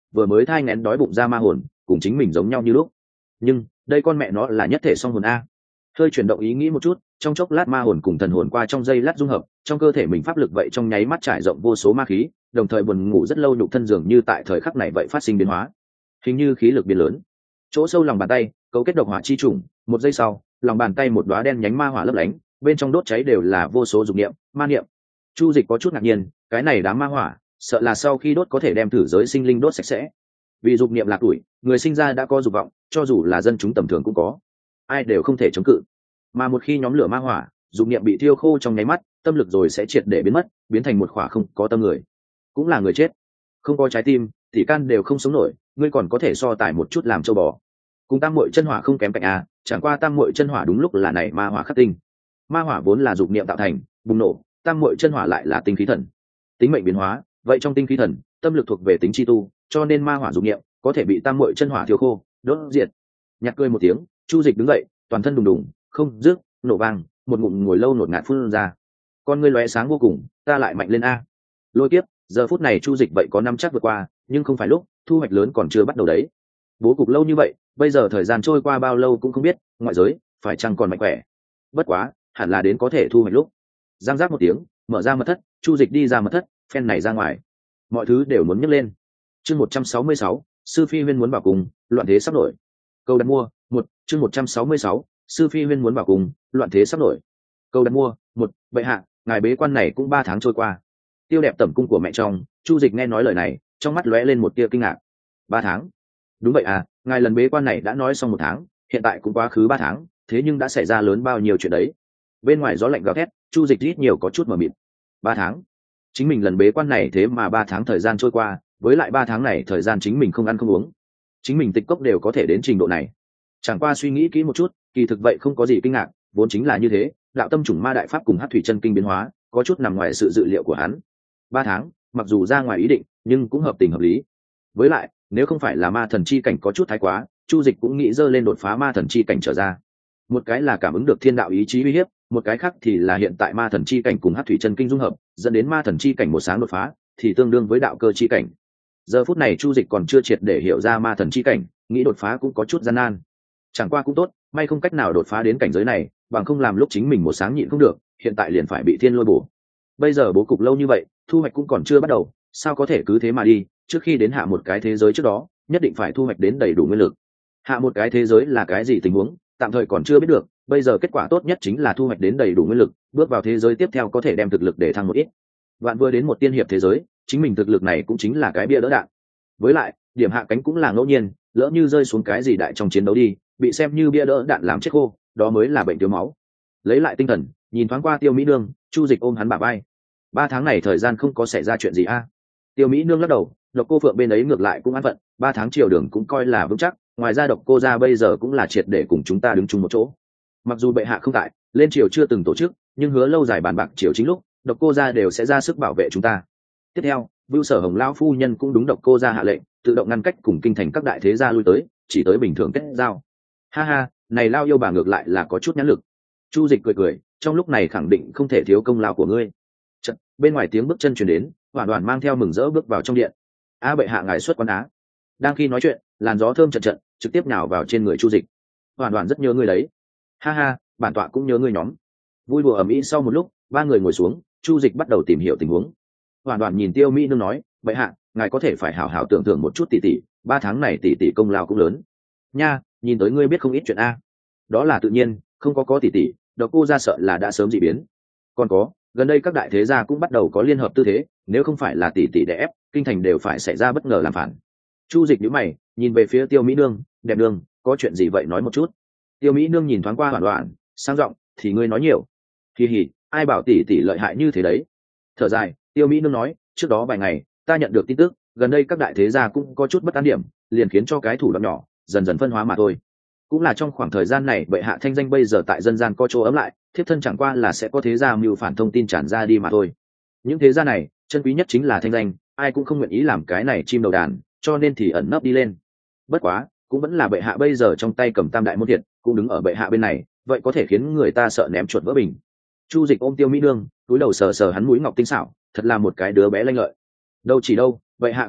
vừa mới thai nghén đói bụng ra ma hồn cùng chính mình giống nhau như lúc. Nhưng đây con mẹ nó là nhất thể song hồn a. Hơi chuyển động ý nghĩ một chút, trong chốc lát ma hồn cùng thần hồn qua trong giây lát dung hợp, trong cơ thể mình pháp lực vậy trong nháy mắt trải rộng vô số ma khí, đồng thời buồn ngủ rất lâu nhục thân dường như tại thời khắc này vậy phát sinh biến hóa, hình như khí lực biến lớn. Chỗ sâu lòng bàn tay cấu kết độc hỏa chi trùng, một giây sau lòng bàn tay một đóa đen nhánh ma hỏa lấp lánh, bên trong đốt cháy đều là vô số dục niệm ma niệm. Chu Dịch có chút ngạc nhiên, cái này đám ma hỏa sợ là sau khi đốt có thể đem thử giới sinh linh đốt sạch sẽ. Vì dục niệm lạc tuổi, người sinh ra đã có dục vọng, cho dù là dân chúng tầm thường cũng có, ai đều không thể chống cự. Mà một khi nhóm lửa ma hỏa, dục niệm bị thiêu khô trong nháy mắt, tâm lực rồi sẽ triệt để biến mất, biến thành một khỏa không có tâm người, cũng là người chết. Không có trái tim thì can đều không sống nổi, ngươi còn có thể so tài một chút làm châu bò. Cùng tam muội chân hỏa không kém cạnh a, chẳng qua tam muội chân hỏa đúng lúc là này ma hỏa khắc tinh. Ma hỏa vốn là dục niệm tạo thành, bùng nổ, tam muội chân hỏa lại là tinh khí thần. Tính mệnh biến hóa, vậy trong tinh khí thần, tâm lực thuộc về tính chi tu, cho nên ma hỏa dục niệm có thể bị tam muội chân hỏa thiêu khô, đốt diệt. Nhạt cười một tiếng, Chu Dịch đứng dậy, toàn thân đùng đùng, không rước, nổ vang, một ngụm ngồi lâu nột ngạt phun ra. Con ngươi lóe sáng vô cùng, ta lại mạnh lên a. Lôi kiếp, giờ phút này Chu Dịch vậy có năm chắc vượt qua, nhưng không phải lúc, thu hoạch lớn còn chưa bắt đầu đấy. Bố cục lâu như vậy, bây giờ thời gian trôi qua bao lâu cũng không biết, ngoại giới phải chăng còn mạnh khỏe. Bất quá, hẳn là đến có thể thu hoạch lúc. Giang giác một tiếng, mở ra mật thất, Chu Dịch đi ra mật thất, phen này ra ngoài. Mọi thứ đều muốn nhấc lên. Chương một trăm sáu mươi sáu, Sư Phi Huyên muốn vào cùng, loạn thế sắp nổi. Câu đặt mua, một, chương một trăm sáu mươi sáu, Sư Phi Huyên muốn vào cùng, loạn thế sắp nổi. Câu đặt mua, một, bệ hạ, ngài bế quan này cũng ba tháng trôi qua. Tiêu đẹp tẩm cung của mẹ trong, Chu Dịch nghe nói lời này, trong mắt lóe lên một tia kinh ngạc. Ba tháng? Đúng vậy à, ngài lần bế quan này đã nói xong một tháng, hiện tại cũng quá khứ ba tháng, thế nhưng đã xảy ra lớn bao nhiêu chuyện đấy. Bên ngoài gió lạnh gào thét, Chu Dịch ít nhiều có chút mờ mịt. Ba tháng? Chính mình lần bế quan này thế mà ba tháng thời gian trôi qua, với lại ba tháng này thời gian chính mình không ăn không uống, chính mình tịch cốc đều có thể đến trình độ này. Chẳng qua suy nghĩ kỹ một chút, kỳ thực vậy không có gì kinh ngạc, vốn chính là như thế. Đạo tâm chủng ma đại pháp cùng Hắc thủy chân kinh biến hóa, có chút nằm ngoài sự dự liệu của hắn. Ba tháng, mặc dù ra ngoài ý định, nhưng cũng hợp tình hợp lý. Với lại, nếu không phải là ma thần chi cảnh có chút thái quá, Chu Dịch cũng nghĩ dơ lên đột phá ma thần chi cảnh trở ra. Một cái là cảm ứng được thiên đạo ý chí uy hiếp, một cái khác thì là hiện tại ma thần chi cảnh cùng Hắc thủy chân kinh dung hợp, dẫn đến ma thần chi cảnh một sáng đột phá, thì tương đương với đạo cơ chi cảnh. Giờ phút này Chu Dịch còn chưa triệt để hiểu ra ma thần chi cảnh, nghĩ đột phá cũng có chút gian nan. Chẳng qua cũng tốt, may không cách nào đột phá đến cảnh giới này, bằng không làm lúc chính mình một sáng nhịn không được, hiện tại liền phải bị thiên lôi bổ. Bây giờ bố cục lâu như vậy, thu hoạch cũng còn chưa bắt đầu, sao có thể cứ thế mà đi, trước khi đến hạ một cái thế giới trước đó, nhất định phải thu hoạch đến đầy đủ nguyên lực. Hạ một cái thế giới là cái gì tình huống, tạm thời còn chưa biết được, bây giờ kết quả tốt nhất chính là thu hoạch đến đầy đủ nguyên lực, bước vào thế giới tiếp theo có thể đem thực lực để thăng một ít. Vạn vừa đến một tiên hiệp thế giới, chính mình thực lực này cũng chính là cái bia đỡ đạn. Với lại, điểm hạ cánh cũng là ngẫu nhiên, lỡ như rơi xuống cái gì đại trong chiến đấu đi, bị xem như bia đỡ đạn làm chết khô, đó mới là bệnh thiếu máu. Lấy lại tinh thần, nhìn thoáng qua Tiêu Mỹ Nương, Chu Dịch ôm hắn bả vai. Ba tháng này thời gian không có xảy ra chuyện gì a? À? Tiêu Mỹ Nương lắc đầu, Độc Cô Phượng bên ấy ngược lại cũng an phận, ba tháng triều đường cũng coi là vững chắc, ngoài ra Độc Cô gia bây giờ cũng là triệt để cùng chúng ta đứng chung một chỗ. Mặc dù bệ hạ không tại, lên triều chưa từng tổ chức, nhưng hứa lâu dài bàn bạc triều chính lúc, Độc Cô gia đều sẽ ra sức bảo vệ chúng ta. Tiếp theo, Vưu Sở Hồng lão phu nhân cũng đúng Độc Cô gia hạ lệnh, tự động ngăn cách cùng kinh thành các đại thế gia lui tới, chỉ tới bình thường kết giao. Ha ha, này lao yêu bà ngược lại là có chút nhãn lực. Chu Dịch cười cười, trong lúc này khẳng định không thể thiếu công lao của ngươi. Chợt, bên ngoài tiếng bước chân truyền đến, Hoàn Hoàn mang theo mừng rỡ bước vào trong điện. A bệ hạ ngài xuất quan á. Đang khi nói chuyện, làn gió thơm trận trận, trực tiếp nhào vào trên người Chu Dịch. Hoàn Hoàn rất nhớ ngươi đấy. Ha ha, bản tọa cũng nhớ ngươi nhóm. Vui đùa ầm ĩ sau một lúc, ba người ngồi xuống, Chu Dịch bắt đầu tìm hiểu tình huống. Hoàn Hoàn nhìn Tiêu Mỹ Nương nói, bệ hạ, ngài có thể phải hảo hảo tưởng tượng một chút tỷ tỷ, ba tháng này tỷ tỷ công lao cũng lớn. Nha, nhìn tới ngươi biết không ít chuyện a. Đó là tự nhiên, không có có tỷ tỷ, Độc Cô gia sợ là đã sớm dị biến. Còn có, gần đây các đại thế gia cũng bắt đầu có liên hợp tư thế, nếu không phải là tỷ tỷ đè ép, kinh thành đều phải xảy ra bất ngờ làm phản. Chu Dịch nhíu mày, nhìn về phía Tiêu Mỹ Nương, đẹp nương, có chuyện gì vậy nói một chút. Tiêu Mỹ Nương nhìn thoáng qua Hoàn Hoàn, sang giọng, thì ngươi nói nhiều. Kỳ hỉ, ai bảo tỷ tỷ lợi hại như thế đấy. Thở dài, Tiêu Mỹ Nương nói, trước đó vài ngày, ta nhận được tin tức, gần đây các đại thế gia cũng có chút bất an điểm, liền khiến cho cái thủ đoạn nhỏ dần dần phân hóa mà thôi. Cũng là trong khoảng thời gian này bệ hạ thanh danh bây giờ tại dân gian có chỗ ấm lại, thiếp thân chẳng qua là sẽ có thế gia mưu phản thông tin tràn ra đi mà thôi. Những thế gia này, chân quý nhất chính là thanh danh, ai cũng không nguyện ý làm cái này chim đầu đàn, cho nên thì ẩn nấp đi lên. Bất quá, cũng vẫn là bệ hạ bây giờ trong tay cầm tam đại môn thiệt, cũng đứng ở bệ hạ bên này, vậy có thể khiến người ta sợ ném chuột vỡ bình. Chu Dịch ôm Tiêu Mỹ Nương, túi đầu sờ sờ hắn mũi ngọc tinh xảo, thật là một cái đứa bé lanh lợi. Đâu chỉ đâu, bệ hạ không biết,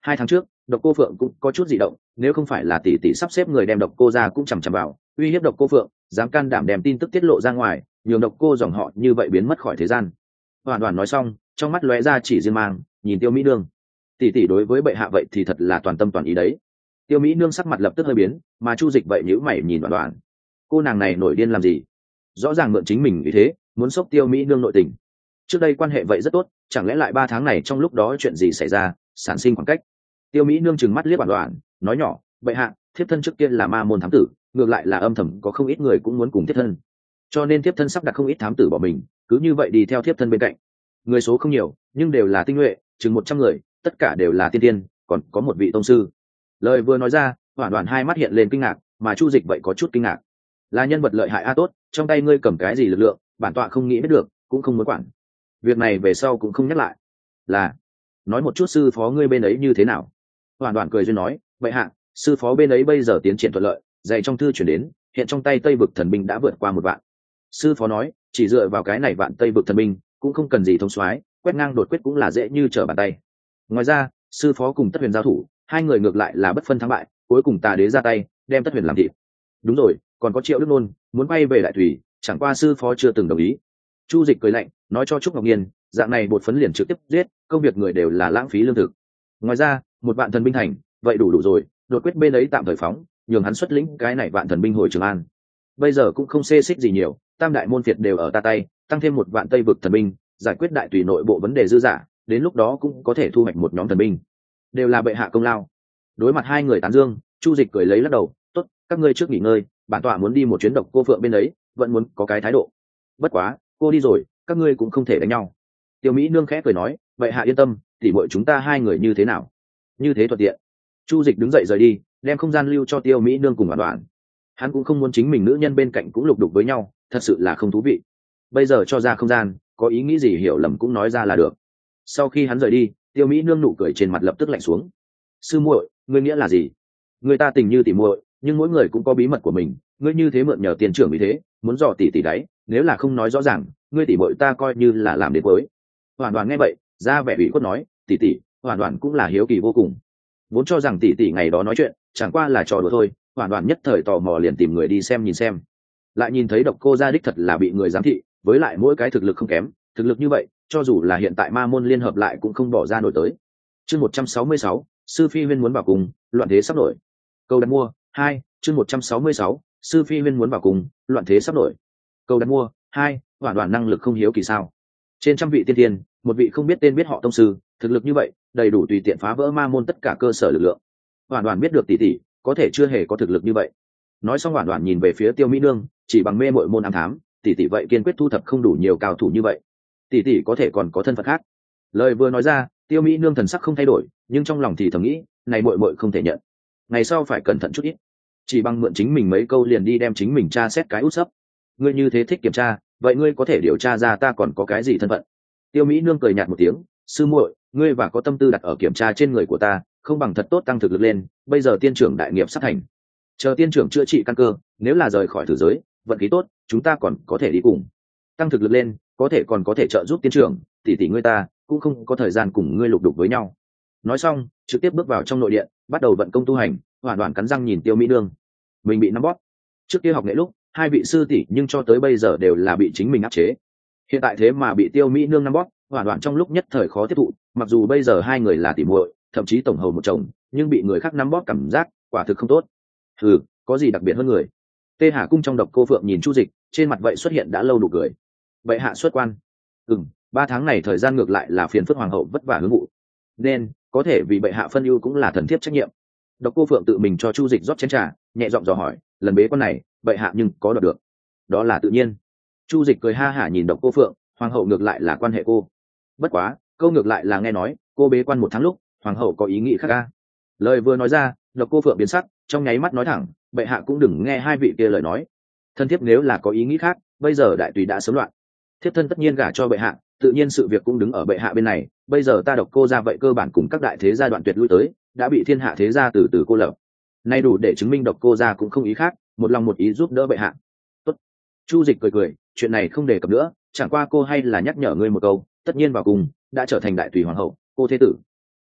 Hai tháng trước độc cô phượng cũng có chút dị động, nếu không phải là tỷ tỷ sắp xếp người đem độc cô ra cũng chằm chằm vào uy hiếp độc cô phượng, dám can đảm đem tin tức tiết lộ ra ngoài, nhường độc cô dòng họ như vậy biến mất khỏi thế gian. Hoàn toàn nói xong, trong mắt lóe ra chỉ riêng mang, nhìn Tiêu Mỹ Nương. Tỷ tỷ đối với bệ hạ vậy thì thật là toàn tâm toàn ý đấy. Tiêu Mỹ Nương sắc mặt lập tức hơi biến, mà Chu Dịch vậy nhíu mày nhìn Hoàn Hoàn. Cô nàng này nổi điên làm gì? Rõ ràng mượn chính mình như thế, muốn xốc Tiêu Mỹ Nương nội tình. Trước đây quan hệ vậy rất tốt, chẳng lẽ lại ba tháng này trong lúc đó chuyện gì xảy ra, sản sinh khoảng cách? Tiêu Mỹ Nương trừng mắt liếc Hoàn Hoàn, nói nhỏ, bệ hạ, thiếp thân trước kia là ma môn thám tử, ngược lại là âm thầm có không ít người cũng muốn cùng thiếp thân, cho nên thiếp thân sắp đặt không ít thám tử bỏ mình, cứ như vậy đi theo thiếp thân bên cạnh. Người số không nhiều, nhưng đều là tinh nhuệ, chừng một trăm người, tất cả đều là tiên tiên, còn có một vị tông sư. Lời vừa nói ra, Hoàn Hoàn hai mắt hiện lên kinh ngạc, mà Chu Dịch vậy có chút kinh ngạc. Là nhân vật lợi hại a, tốt, trong tay ngươi cầm cái gì lực lượng, bản tọa không nghĩ biết được, cũng không muốn quản. Việc này về sau cũng không nhắc lại. Là, nói một chút sư phó ngươi bên ấy như thế nào? Hoàn Hoàn cười duyên nói, vậy hạ, sư phó bên ấy bây giờ tiến triển thuận lợi, dạy trong thư chuyển đến, hiện trong tay Tây vực thần binh đã vượt qua một vạn. Sư phó nói, chỉ dựa vào cái này vạn Tây vực thần binh, cũng không cần gì thông soái, quét ngang đột quyết cũng là dễ như trở bàn tay. Ngoài ra, sư phó cùng Tất Huyền giao thủ, hai người ngược lại là bất phân thắng bại, cuối cùng Tà Đế ra tay, đem Tất Huyền làm thịt. Đúng rồi, còn có Triệu Đức Nôn muốn quay về Đại Thủy, chẳng qua sư phó chưa từng đồng ý. Chu Dịch cười lạnh, nói cho Trúc Ngọc Nhiên, dạng này bột phấn liền trực tiếp giết, công việc người đều là lãng phí lương thực. Ngoài ra, một vạn thần binh thành, vậy đủ đủ rồi, đột quyết bên ấy tạm thời phóng, nhường hắn xuất lĩnh cái này vạn thần binh hồi Trường An. Bây giờ cũng không xê xích gì nhiều, tam đại môn phiệt đều ở ta tay, tăng thêm một vạn Tây vực thần binh, giải quyết Đại Tùy nội bộ vấn đề dư dả, đến lúc đó cũng có thể thu hoạch một nhóm thần binh, đều là bệ hạ công lao. Đối mặt hai người tán dương, Chu Dịch cười lấy lắc đầu, tốt, các ngươi trước nghỉ ngơi, bản tọa muốn đi một chuyến độc cô phượng bên ấy, vẫn muốn có cái thái độ. Bất quá, cô đi rồi, các ngươi cũng không thể đánh nhau. Tiêu Mỹ Nương khẽ cười nói, vậy hạ yên tâm, tỉ muội chúng ta hai người như thế nào? Như thế thuận tiện. Chu Dịch đứng dậy rời đi, đem không gian lưu cho Tiêu Mỹ Nương cùng Hoàn Hoàn. Hắn cũng không muốn chính mình nữ nhân bên cạnh cũng lục đục với nhau, thật sự là không thú vị. Bây giờ cho ra không gian, có ý nghĩ gì hiểu lầm cũng nói ra là được. Sau khi hắn rời đi, Tiêu Mỹ Nương nụ cười trên mặt lập tức lạnh xuống. Sư muội, ngươi nghĩa là gì? Người ta tình như tỉ muội, nhưng mỗi người cũng có bí mật của mình, ngươi như thế mượn nhờ tiền trưởng vì thế, muốn dò tỉ tỉ đấy, nếu là không nói rõ ràng, ngươi tỉ muội ta coi như là làm đến với. Hoàn Hoàn nghe vậy, ra vẻ ủy khuất nói, tỉ tỉ, Hoàn Hoàn cũng là hiếu kỳ vô cùng. Vốn cho rằng tỉ tỉ ngày đó nói chuyện, chẳng qua là trò đùa thôi, Hoàn Hoàn nhất thời tò mò liền tìm người đi xem nhìn xem. Lại nhìn thấy độc cô gia đích thật là bị người giám thị, với lại mỗi cái thực lực không kém, thực lực như vậy, cho dù là hiện tại ma môn liên hợp lại cũng không bỏ ra nổi tới. Chương một trăm sáu mươi sáu, sư phi huyên muốn vào cùng, loạn thế sắp nổi. Câu đặt mua, hai, chương một trăm sáu mươi sáu, sư phi huyên muốn vào cùng, loạn thế sắp nổi. Câu đặt mua, hai, Hoàn Hoàn năng lực không hiếu kỳ sao? Trên trăm vị tiên tiên, một vị không biết tên biết họ tông sư, thực lực như vậy, đầy đủ tùy tiện phá vỡ ma môn tất cả cơ sở lực lượng. Hoàn Hoàn biết được tỷ tỷ, có thể chưa hề có thực lực như vậy. Nói xong Hoàn Hoàn nhìn về phía Tiêu Mỹ Nương, chỉ bằng mê muội môn ám thám, tỷ tỷ vậy kiên quyết thu thập không đủ nhiều cao thủ như vậy. Tỷ tỷ có thể còn có thân phận khác. Lời vừa nói ra, Tiêu Mỹ Nương thần sắc không thay đổi, nhưng trong lòng thì thầm nghĩ, này muội muội không thể nhận. Ngày sau phải cẩn thận chút ít. Chỉ bằng mượn chính mình mấy câu liền đi đem chính mình tra xét cái út sấp. Ngươi như thế thích kiểm tra, vậy ngươi có thể điều tra ra ta còn có cái gì thân phận. Tiêu Mỹ Nương cười nhạt một tiếng, sư muội, ngươi và có tâm tư đặt ở kiểm tra trên người của ta, không bằng thật tốt tăng thực lực lên, bây giờ tiên trưởng đại nghiệp sắp thành. Chờ tiên trưởng chữa trị căn cơ, nếu là rời khỏi thử giới, vận khí tốt, chúng ta còn có thể đi cùng. Tăng thực lực lên, có thể còn có thể trợ giúp tiên trưởng, tỷ tỷ ngươi ta cũng không có thời gian cùng ngươi lục đục với nhau. Nói xong, trực tiếp bước vào trong nội điện, bắt đầu vận công tu hành, Hoàn Hoàn cắn răng nhìn Tiêu Mỹ Nương. Mình bị nắm bóp. Trước kia học nghệ lúc, hai vị sư tỷ nhưng cho tới bây giờ đều là bị chính mình áp chế. Hiện tại thế mà bị Tiêu Mỹ Nương nắm bóp, Hoàn Hoàn trong lúc nhất thời khó tiếp thụ, mặc dù bây giờ hai người là tỷ muội, thậm chí tổng hầu một chồng, nhưng bị người khác nắm bóp cảm giác quả thực không tốt. Ừ, có gì đặc biệt hơn người? Tê Hà cung trong độc cô Phượng nhìn Chu Dịch, trên mặt vậy xuất hiện đã lâu nụ cười. Vậy hạ xuất quan. Ừm, ba tháng này thời gian ngược lại là phiền phức hoàng hậu vất vả hướng vụ, nên có thể vì bệ hạ phân ưu cũng là thần thiếp trách nhiệm. Độc cô Phượng tự mình cho Chu Dịch rót chén trà, nhẹ giọng dò hỏi, lần bế quan này, bệ hạ nhưng có đoạt được? Đó là tự nhiên. Chu Dịch cười ha hả nhìn Độc cô Phượng, hoàng hậu ngược lại là quan hệ cô. Bất quá, câu ngược lại là nghe nói, cô bế quan một tháng lúc, hoàng hậu có ý nghĩ khác a. Lời vừa nói ra, Độc cô Phượng biến sắc, trong nháy mắt nói thẳng, bệ hạ cũng đừng nghe hai vị kia lời nói. Thân thiếp nếu là có ý nghĩ khác, bây giờ đại tùy đã sớm loạn, thiếp thân tất nhiên gả cho bệ hạ, tự nhiên sự việc cũng đứng ở bệ hạ bên này. Bây giờ ta Độc cô ra vậy cơ bản cùng các đại thế gia đoạn tuyệt lui tới, đã bị thiên hạ thế gia từ từ cô lập. Nay đủ để chứng minh Độc cô ra cũng không ý khác, một lòng một ý giúp đỡ bệ hạ. Tốt. Chu Dịch cười cười, chuyện này không đề cập nữa, chẳng qua cô hay là nhắc nhở ngươi một câu, tất nhiên vào cùng đã trở thành đại tùy hoàng hậu, cô thế tử.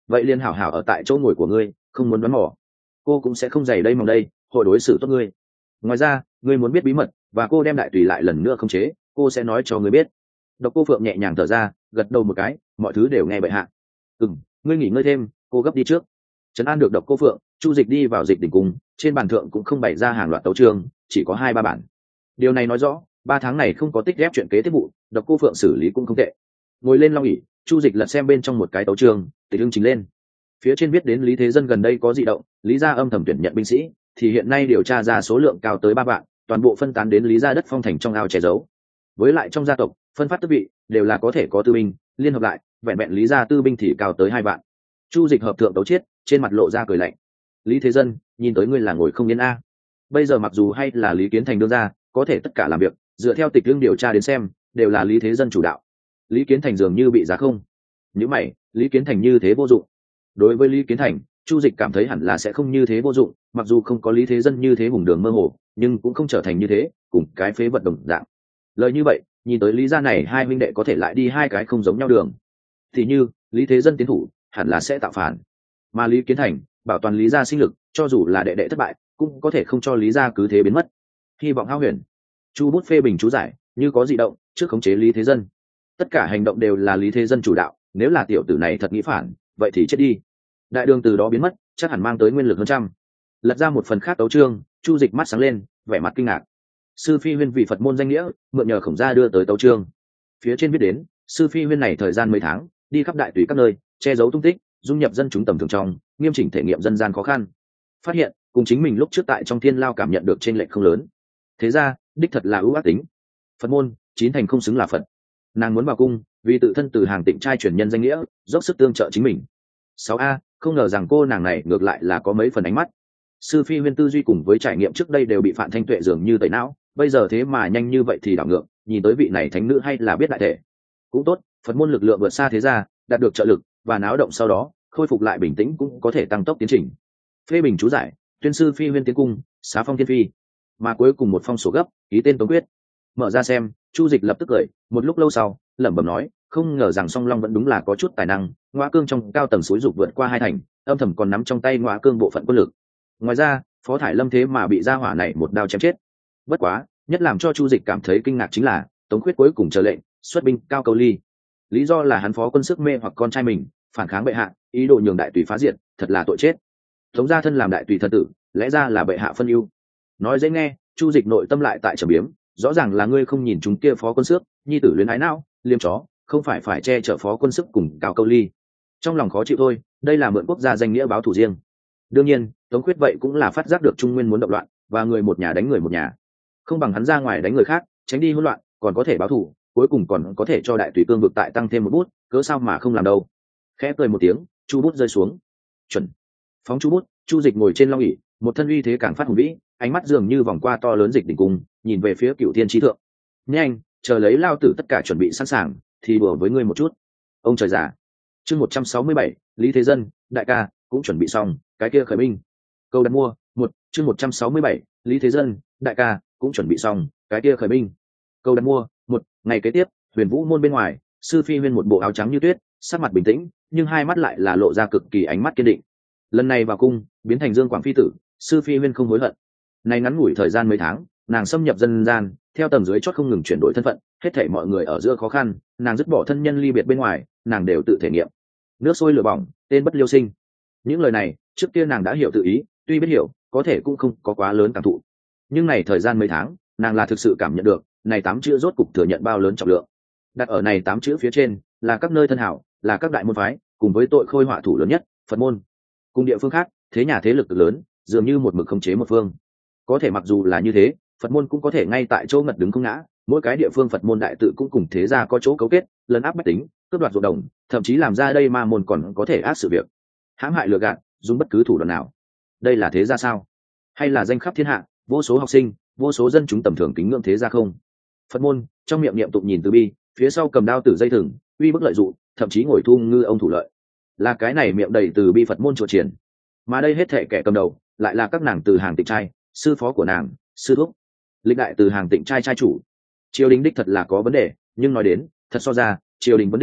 vậy liền hảo hảo ở tại chỗ ngồi của ngươi, không muốn đoán mò. Cô cũng sẽ không dày đây mong đây, hội đối xử tốt ngươi. Ngoài ra ngươi muốn biết bí mật và cô đem đại tùy lại lần nữa không chế, cô sẽ nói cho ngươi biết. Độc Cô Phượng nhẹ nhàng thở ra, gật đầu một cái, mọi thứ đều nghe bệ hạ. Ừm, ngươi nghỉ ngơi thêm, cô gấp đi trước. Trấn an được Độc Cô Phượng, Chu Dịch đi vào Dịch Đỉnh cung, trên bàn thượng cũng không bày ra hàng loạt tấu chương, chỉ có hai ba bản. Điều này nói rõ ba tháng này không có tích ghép chuyện kế tiếp vụ, Độc Cô Phượng xử lý cũng không tệ. Ngồi lên long ỷ, Chu Dịch lật xem bên trong một cái tấu chương, tịch hương chính lên. Phía trên viết đến Lý Thế Dân gần đây có dị động, Lý gia âm thầm tuyển nhận binh sĩ, thì hiện nay điều tra ra số lượng cao tới ba vạn, toàn bộ phân tán đến Lý gia đất phong thành trong ao che giấu. Với lại trong gia tộc, phân phát tước vị đều là có thể có tư binh, liên hợp lại, vẹn vẹn Lý gia tư binh thì cao tới hai vạn. Chu Dịch hợp thượng tấu chiết, trên mặt lộ ra cười lạnh. Lý Thế Dân, nhìn tới ngươi là ngồi không yên a. Bây giờ mặc dù hay là Lý Kiến Thành đưa ra, có thể tất cả làm việc dựa theo tịch hương điều tra đến xem, đều là Lý Thế Dân chủ đạo. Lý Kiến Thành dường như bị giá không. Nếu mày, Lý Kiến Thành như thế vô dụng. Đối với Lý Kiến Thành, Chu Dịch cảm thấy hẳn là sẽ không như thế vô dụng, mặc dù không có Lý Thế Dân như thế hùng đường mơ hồ, nhưng cũng không trở thành như thế, cùng cái phế vật đồng dạng. Lời như vậy, nhìn tới Lý gia này hai huynh đệ có thể lại đi hai cái không giống nhau đường. Thì như, Lý Thế Dân tiến thủ, hẳn là sẽ tạo phản. Mà Lý Kiến Thành, bảo toàn Lý gia sinh lực, cho dù là đệ đệ thất bại, cũng có thể không cho Lý gia cứ thế biến mất. Hy vọng hao huyền. Chu Bút phê bình chú giải, như có dị động, trước khống chế Lý Thế Dân. Tất cả hành động đều là Lý Thế Dân chủ đạo, nếu là tiểu tử này thật nghĩ phản, vậy thì chết đi. Đại đường từ đó biến mất, chắc hẳn mang tới nguyên lực hơn trăm. Lật ra một phần khác tấu chương, Chu Dịch mắt sáng lên, vẻ mặt kinh ngạc. Sư Phi Huyên vì Phật môn danh nghĩa, mượn nhờ Khổng Gia đưa tới tấu chương. Phía trên viết đến, Sư Phi Huyên này thời gian mấy tháng, đi khắp đại tùy các nơi, che giấu tung tích, dung nhập dân chúng tầm thường trong, nghiêm chỉnh thể nghiệm dân gian khó khăn. Phát hiện, cùng chính mình lúc trước tại trong thiên lao cảm nhận được trên lệch không lớn. Thế ra, đích thật là ưu ác tính. Phật môn, chín thành không xứng là Phật. Nàng muốn vào cung, vì tự thân từ hàng tịnh trai truyền nhân danh nghĩa, dốc sức tương trợ chính mình. sáu a, không ngờ rằng cô nàng này ngược lại là có mấy phần ánh mắt. Sư Phi Huyên tư duy cùng với trải nghiệm trước đây đều bị Phạm Thanh Tuệ dường như tẩy não, bây giờ thế mà nhanh như vậy thì đảo ngược, nhìn tới vị này thánh nữ hay là biết đại thể. Cũng tốt, Phật môn lực lượng vượt xa thế gia, đạt được trợ lực và náo động sau đó, khôi phục lại bình tĩnh cũng có thể tăng tốc tiến trình. Phê bình chú giải, tuyên sư Phi Huyên tiến cung, xá phong thiên phi. Mà cuối cùng một phong sổ gấp, ký tên Tống Quyết. Mở ra xem, Chu Dịch lập tức cười, một lúc lâu sau, lẩm bẩm nói, không ngờ rằng Song Long vẫn đúng là có chút tài năng, Ngõa Cương trong cao tầng suối dục vượt qua hai thành, âm thầm còn nắm trong tay Ngõa Cương bộ phận quân lực. Ngoài ra, Phó Thải Lâm thế mà bị gia hỏa này một đao chém chết. Bất quá, nhất làm cho Chu Dịch cảm thấy kinh ngạc chính là, Tống Quyết cuối cùng chờ lệnh, xuất binh cao câu ly. Lý do là hắn phó quân sức mê hoặc con trai mình, phản kháng bệ hạ, ý đồ nhường đại tùy phá diệt, thật là tội chết. Tống gia thân làm đại tùy thần tử, lẽ ra là bệ hạ phân ưu. Nói dễ nghe, Chu Dịch nội tâm lại tại trầm biếm, rõ ràng là ngươi không nhìn chúng kia phó quân sức, nhi tử luyến ái não, liêm chó, không phải phải che chở phó quân sức cùng cao câu ly. Trong lòng khó chịu thôi, đây là mượn quốc gia danh nghĩa báo thù riêng. Đương nhiên, Tống Khuyết vậy cũng là phát giác được Trung Nguyên muốn động loạn, và người một nhà đánh người một nhà, không bằng hắn ra ngoài đánh người khác, tránh đi hỗn loạn, còn có thể báo thù, cuối cùng còn có thể cho đại tùy cương vực tại tăng thêm một bút, cớ sao mà không làm đâu. Khẽ cười một tiếng, chu bút rơi xuống. Chuẩn. Phóng chu bút, Chu Dịch ngồi trên long ỷ, một thân uy thế càng phát hùng vĩ, ánh mắt dường như vòng qua to lớn Dịch đỉnh cung, nhìn về phía Cửu Thiên Chí Thượng. Nhanh, chờ lấy lao tử tất cả chuẩn bị sẵn sàng, thì đùa với ngươi một chút. Ông trời già. Chương một trăm sáu mươi bảy, Lý Thế Dân, đại ca, cũng chuẩn bị xong, cái kia khởi binh. Câu đặt mua, một, chương một trăm sáu mươi bảy, Lý Thế Dân, đại ca, cũng chuẩn bị xong, cái kia khởi binh. Câu đặt mua, một, ngày kế tiếp, Huyền Vũ môn bên ngoài, Sư Phi Huyên một bộ áo trắng như tuyết, sắc mặt bình tĩnh, nhưng hai mắt lại là lộ ra cực kỳ ánh mắt kiên định. Lần này vào cung, biến thành Dương Quảng phi tử, Sư Phi Huyên không hối hận. Này ngắn ngủi thời gian mấy tháng, nàng xâm nhập dân gian, theo tầng dưới chót không ngừng chuyển đổi thân phận, hết thảy mọi người ở giữa khó khăn, nàng dứt bỏ thân nhân ly biệt bên ngoài, nàng đều tự thể nghiệm. Nước sôi lửa bỏng, tên bất liêu sinh. Những lời này, trước kia nàng đã hiểu tự ý, tuy biết hiểu, có thể cũng không có quá lớn cảm thụ. Nhưng này thời gian mấy tháng, nàng là thực sự cảm nhận được, này tám chữ rốt cục thừa nhận bao lớn trọng lượng. Đặt ở này tám chữ phía trên, là các nơi thân hảo, là các đại môn phái, cùng với tội khôi họa thủ lớn nhất, Phật môn. Cùng địa phương khác, thế nhà thế lực lớn, dường như một mực khống chế một phương. Có thể mặc dù là như thế, Phật môn cũng có thể ngay tại chỗ ngật đứng không ngã, mỗi cái địa phương Phật môn đại tự cũng cùng thế gia có chỗ cấu kết, lấn áp bách tính, cướp đoạt ruộng đồng, thậm chí làm ra đây ma môn còn có thể ác sự việc, hãm hại lừa gạt, dùng bất cứ thủ đoạn nào. Đây là thế gia sao? Hay là danh khắp thiên hạ, vô số học sinh, vô số dân chúng tầm thường kính ngưỡng thế gia không? Phật môn, trong miệng niệm tụng nhìn từ bi, phía sau cầm đao tử dây thừng, uy bức lợi dụng, thậm chí ngồi thu ngư ông thủ lợi. Là cái này miệng đầy từ bi Phật môn chùa triển. Mà đây hết thệ kẻ cầm đầu, lại là các nàng từ hàng tịnh trai, sư phó của nàng, sư thúc. Lịch đại từ hàng tịnh trai trai chủ. Triều đình đích thật là có vấn đề, nhưng nói đến, thật so ra, triều đình vấn đề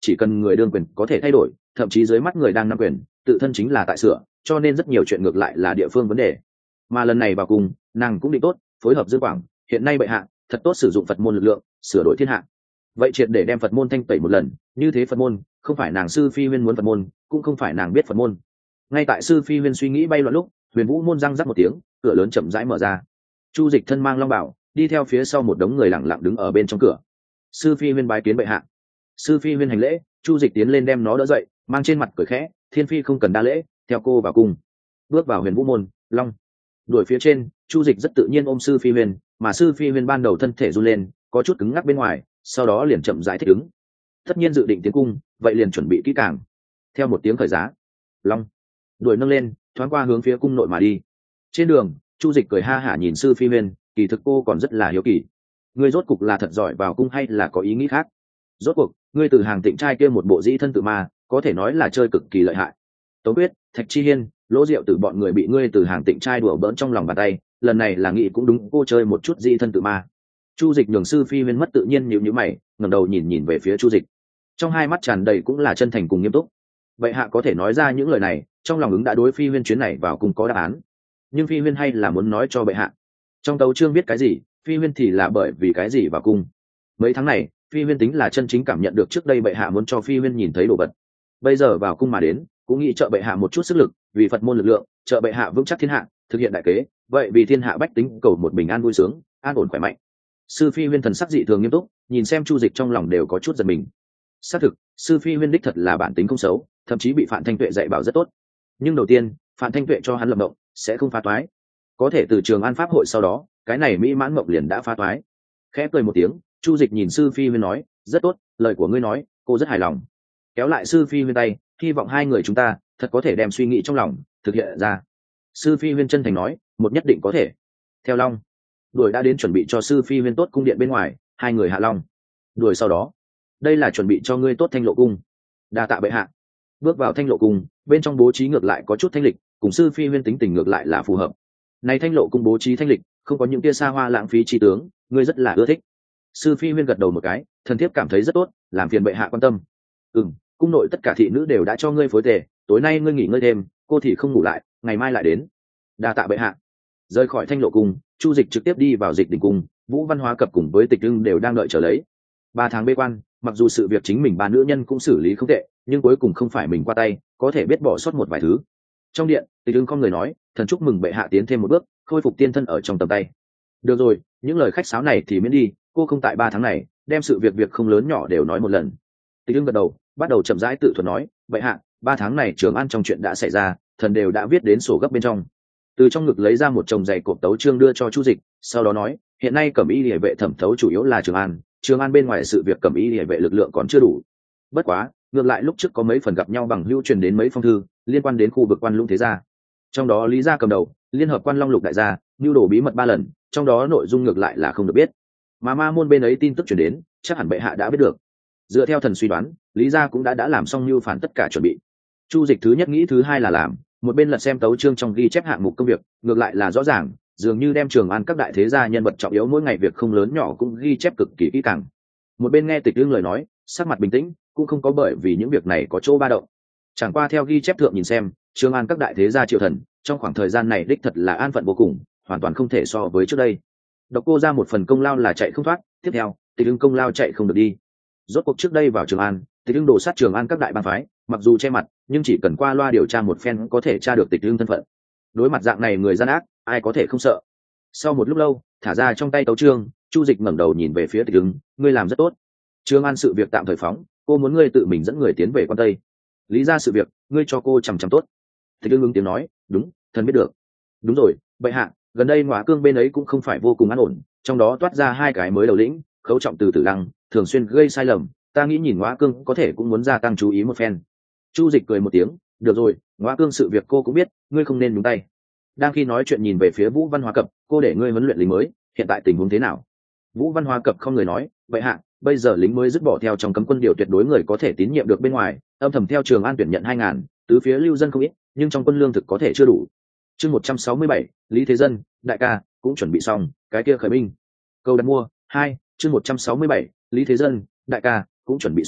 chỉ cần người đương quyền có thể thay đổi, thậm chí dưới mắt người đang nắm quyền tự thân chính là tại sửa, cho nên rất nhiều chuyện ngược lại là địa phương vấn đề. Mà lần này vào cùng nàng cũng định tốt phối hợp Dương Quảng, hiện nay bệ hạ thật tốt sử dụng Phật môn lực lượng sửa đổi thiên hạ, vậy triệt để đem Phật môn thanh tẩy một lần. Như thế Phật môn không phải nàng sư phi huyên muốn Phật môn, cũng không phải nàng biết Phật môn. Ngay tại sư phi huyên suy nghĩ bay loạn lúc, Huyền Vũ môn răng rắc một tiếng, cửa lớn chậm rãi mở ra. Chu Dịch thân mang long bảo, đi theo phía sau một đống người lặng lặng đứng ở bên trong cửa. Sư phi huyên bái kiến bệ hạ. Sư phi huyên hành lễ, Chu Dịch tiến lên đem nó đỡ dậy, mang trên mặt cười khẽ, thiên phi không cần đa lễ, theo cô vào cung. Bước vào Huyền Vũ môn, long đuổi phía trên, Chu Dịch rất tự nhiên ôm sư phi huyên, mà sư phi huyên ban đầu thân thể run lên, có chút cứng ngắc bên ngoài, sau đó liền chậm rãi thích ứng. Tất nhiên dự định tiến cung, vậy liền chuẩn bị kỹ càng. Theo một tiếng khởi giá, long đuổi nâng lên, thoáng qua hướng phía cung nội mà đi. Trên đường, Chu Dịch cười ha hả nhìn sư phi huyên, kỳ thực cô còn rất là hiếu kỳ, ngươi rốt cục là thật giỏi vào cung hay là có ý nghĩ khác? Rốt cuộc ngươi từ hàng tịnh trai kia một bộ dĩ thân tự ma, có thể nói là chơi cực kỳ lợi hại. Tống Quyết, Thạch Chi Hiên, Lỗ Diệu từ bọn người bị ngươi từ hàng tịnh trai đùa bỡn trong lòng bàn tay, lần này là nghĩ cũng đúng, cô chơi một chút dĩ thân tự ma. Chu Dịch nhường sư phi huyên mất tự nhiên nhíu nhíu mày, ngẩng đầu nhìn nhìn về phía Chu Dịch, trong hai mắt tràn đầy cũng là chân thành cùng nghiêm túc. Vậy hạ có thể nói ra những lời này, trong lòng ứng đã đối phi huyên chuyến này vào cung có đáp án, nhưng phi huyên hay là muốn nói cho bệ hạ trong tấu chương biết cái gì, phi huyên thì là bởi vì cái gì vào cung. Mấy tháng này phi huyên tính là chân chính cảm nhận được trước đây bệ hạ muốn cho phi huyên nhìn thấy đồ vật, bây giờ vào cung mà đến cũng nghĩ trợ bệ hạ một chút sức lực, vì Phật môn lực lượng trợ bệ hạ vững chắc thiên hạ, thực hiện đại kế, vậy vì thiên hạ bách tính cầu một bình an vui sướng, an ổn khỏe mạnh. Sư phi huyên thần sắc dị thường nghiêm túc, nhìn xem Chu Dịch trong lòng đều có chút giật mình. Xác thực sư phi huyên đích thật là bản tính không xấu, thậm chí bị Phạm Thanh Tuệ dạy bảo rất tốt. Nhưng đầu tiên Phạm Thanh Tuệ cho hắn lập động sẽ không phá toái, có thể từ Trường An pháp hội sau đó cái này mỹ mãn mộng liền đã phá toái. Khẽ cười một tiếng, Chu Dịch nhìn sư phi huyên nói, rất tốt, lời của ngươi nói cô rất hài lòng. Kéo lại sư phi huyên tay, hy vọng hai người chúng ta thật có thể đem suy nghĩ trong lòng thực hiện ra. Sư phi huyên chân thành nói, một nhất định có thể. Theo long đuổi đã đến chuẩn bị cho sư phi huyên tốt cung điện bên ngoài, hai người hạ long đuổi sau đó, đây là chuẩn bị cho ngươi tốt thanh lộ cung. Đa tạ bệ hạ. Bước vào thanh lộ cung, bên trong bố trí ngược lại có chút thanh lịch, cùng sư phi huyên tính tình ngược lại là phù hợp. Này thanh lộ cung bố trí thanh lịch, không có những tia xa hoa lãng phí chi tướng, ngươi rất là ưa thích. Sư phi huyên gật đầu một cái, thần thiếp cảm thấy rất tốt, làm phiền bệ hạ quan tâm. Ừm, cung nội tất cả thị nữ đều đã cho ngươi phối tề, tối nay ngươi nghỉ ngơi thêm, cô thì không ngủ lại, ngày mai lại đến. Đa tạ bệ hạ. Rời khỏi thanh lộ cung, Chu Dịch trực tiếp đi vào Dịch Đình cung, Vũ Văn Hóa Cập cùng với Tịch Ưng đều đang đợi chờ lấy. Ba tháng bế quan, mặc dù sự việc chính mình ba nữ nhân cũng xử lý không tệ, nhưng cuối cùng không phải mình qua tay, có thể biết bỏ sót một vài thứ. Trong điện, Tịch Ưng không người nói, thần chúc mừng bệ hạ tiến thêm một bước, khôi phục tiên thân ở trong tầm tay. Được rồi, những lời khách sáo này thì miễn đi, cô không tại ba tháng này, đem sự việc việc không lớn nhỏ đều nói một lần. Tịch Ưng gật đầu, bắt đầu chậm rãi tự thuật nói, bệ hạ, ba tháng này Trường An trong chuyện đã xảy ra, thần đều đã viết đến sổ gấp bên trong. Từ trong ngực lấy ra một chồng dày cộp tấu chương đưa cho Chu Dịch, sau đó nói, hiện nay Cẩm Y Liễu vệ thẩm thấu chủ yếu là Trường An, Trường An bên ngoài sự việc Cẩm Y Liễu vệ lực lượng còn chưa đủ. Bất quá, ngược lại lúc trước có mấy phần gặp nhau bằng hữu truyền đến mấy phong thư liên quan đến khu vực Quan Lũng thế gia, trong đó Lý gia cầm đầu, liên hợp Quan Long Lục đại gia, nưu đồ bí mật ba lần, trong đó nội dung ngược lại là không được biết, mà Ma môn bên ấy tin tức truyền đến, chắc hẳn bệ hạ đã biết được. Dựa theo thần suy đoán, Lý gia cũng đã đã làm xong mưu phản tất cả chuẩn bị. Chu Dịch thứ nhất nghĩ thứ hai là làm, một bên lật xem tấu chương trong ghi chép hạng mục công việc, ngược lại là rõ ràng, dường như đem Trường An các đại thế gia nhân vật trọng yếu mỗi ngày việc không lớn nhỏ cũng ghi chép cực kỳ kỹ càng. Một bên nghe Tịch Ưng lời nói, sắc mặt bình tĩnh, cũng không có bởi vì những việc này có chỗ ba động. Chẳng qua theo ghi chép thượng nhìn xem, Trường An các đại thế gia Triệu Thần, trong khoảng thời gian này đích thật là an phận vô cùng, hoàn toàn không thể so với trước đây. Độc Cô ra một phần công lao là chạy không thoát, tiếp theo, Tịch Ưng công lao chạy không được đi. Rốt cuộc trước đây vào Trường An, Tịch Ưng đổ sát Trường An các đại bang phái, mặc dù che mặt, nhưng chỉ cần qua loa điều tra một phen có thể tra được Tịch Ưng thân phận. Đối mặt dạng này người gian ác, ai có thể không sợ. Sau một lúc lâu, thả ra trong tay tấu chương, Chu Dịch ngẩng đầu nhìn về phía Tịch Ưng, ngươi làm rất tốt. Trường An sự việc tạm thời phóng, cô muốn ngươi tự mình dẫn người tiến về Quan Tây. Lý ra sự việc, ngươi cho cô chằm chằm tốt. Tịch Ưng ứng tiếng nói, đúng, thần biết được. Đúng rồi, bệ hạ, gần đây Ngõa Cương bên ấy cũng không phải vô cùng an ổn, trong đó toát ra hai cái mới đầu lĩnh, Khấu Trọng từ Tử Lăng, thường xuyên gây sai lầm, ta nghĩ nhìn Ngõa Cương có thể cũng muốn gia tăng chú ý một phen. Chu Dịch cười một tiếng, được rồi, Ngõa Cương sự việc cô cũng biết, ngươi không nên nhúng tay. Đang khi nói chuyện nhìn về phía Vũ Văn Hóa Cập, cô để ngươi huấn luyện lính mới, hiện tại tình huống thế nào? Vũ Văn Hóa Cập không người nói, bệ hạ, bây giờ lính mới dứt bỏ theo trong cấm quân điều tuyệt đối người có thể tín nhiệm được bên ngoài, âm thầm theo Trường An tuyển nhận hai ngàn, tứ phía lưu dân không ít, nhưng trong quân lương thực có thể chưa đủ. Chương một trăm sáu mươi bảy, Lý Thế Dân, đại ca, cũng chuẩn bị xong, cái kia khởi binh. Câu đặt mua, hai, chương một trăm sáu mươi bảy, Lý Thế Dân, đại ca, cũng chuẩn bị xong,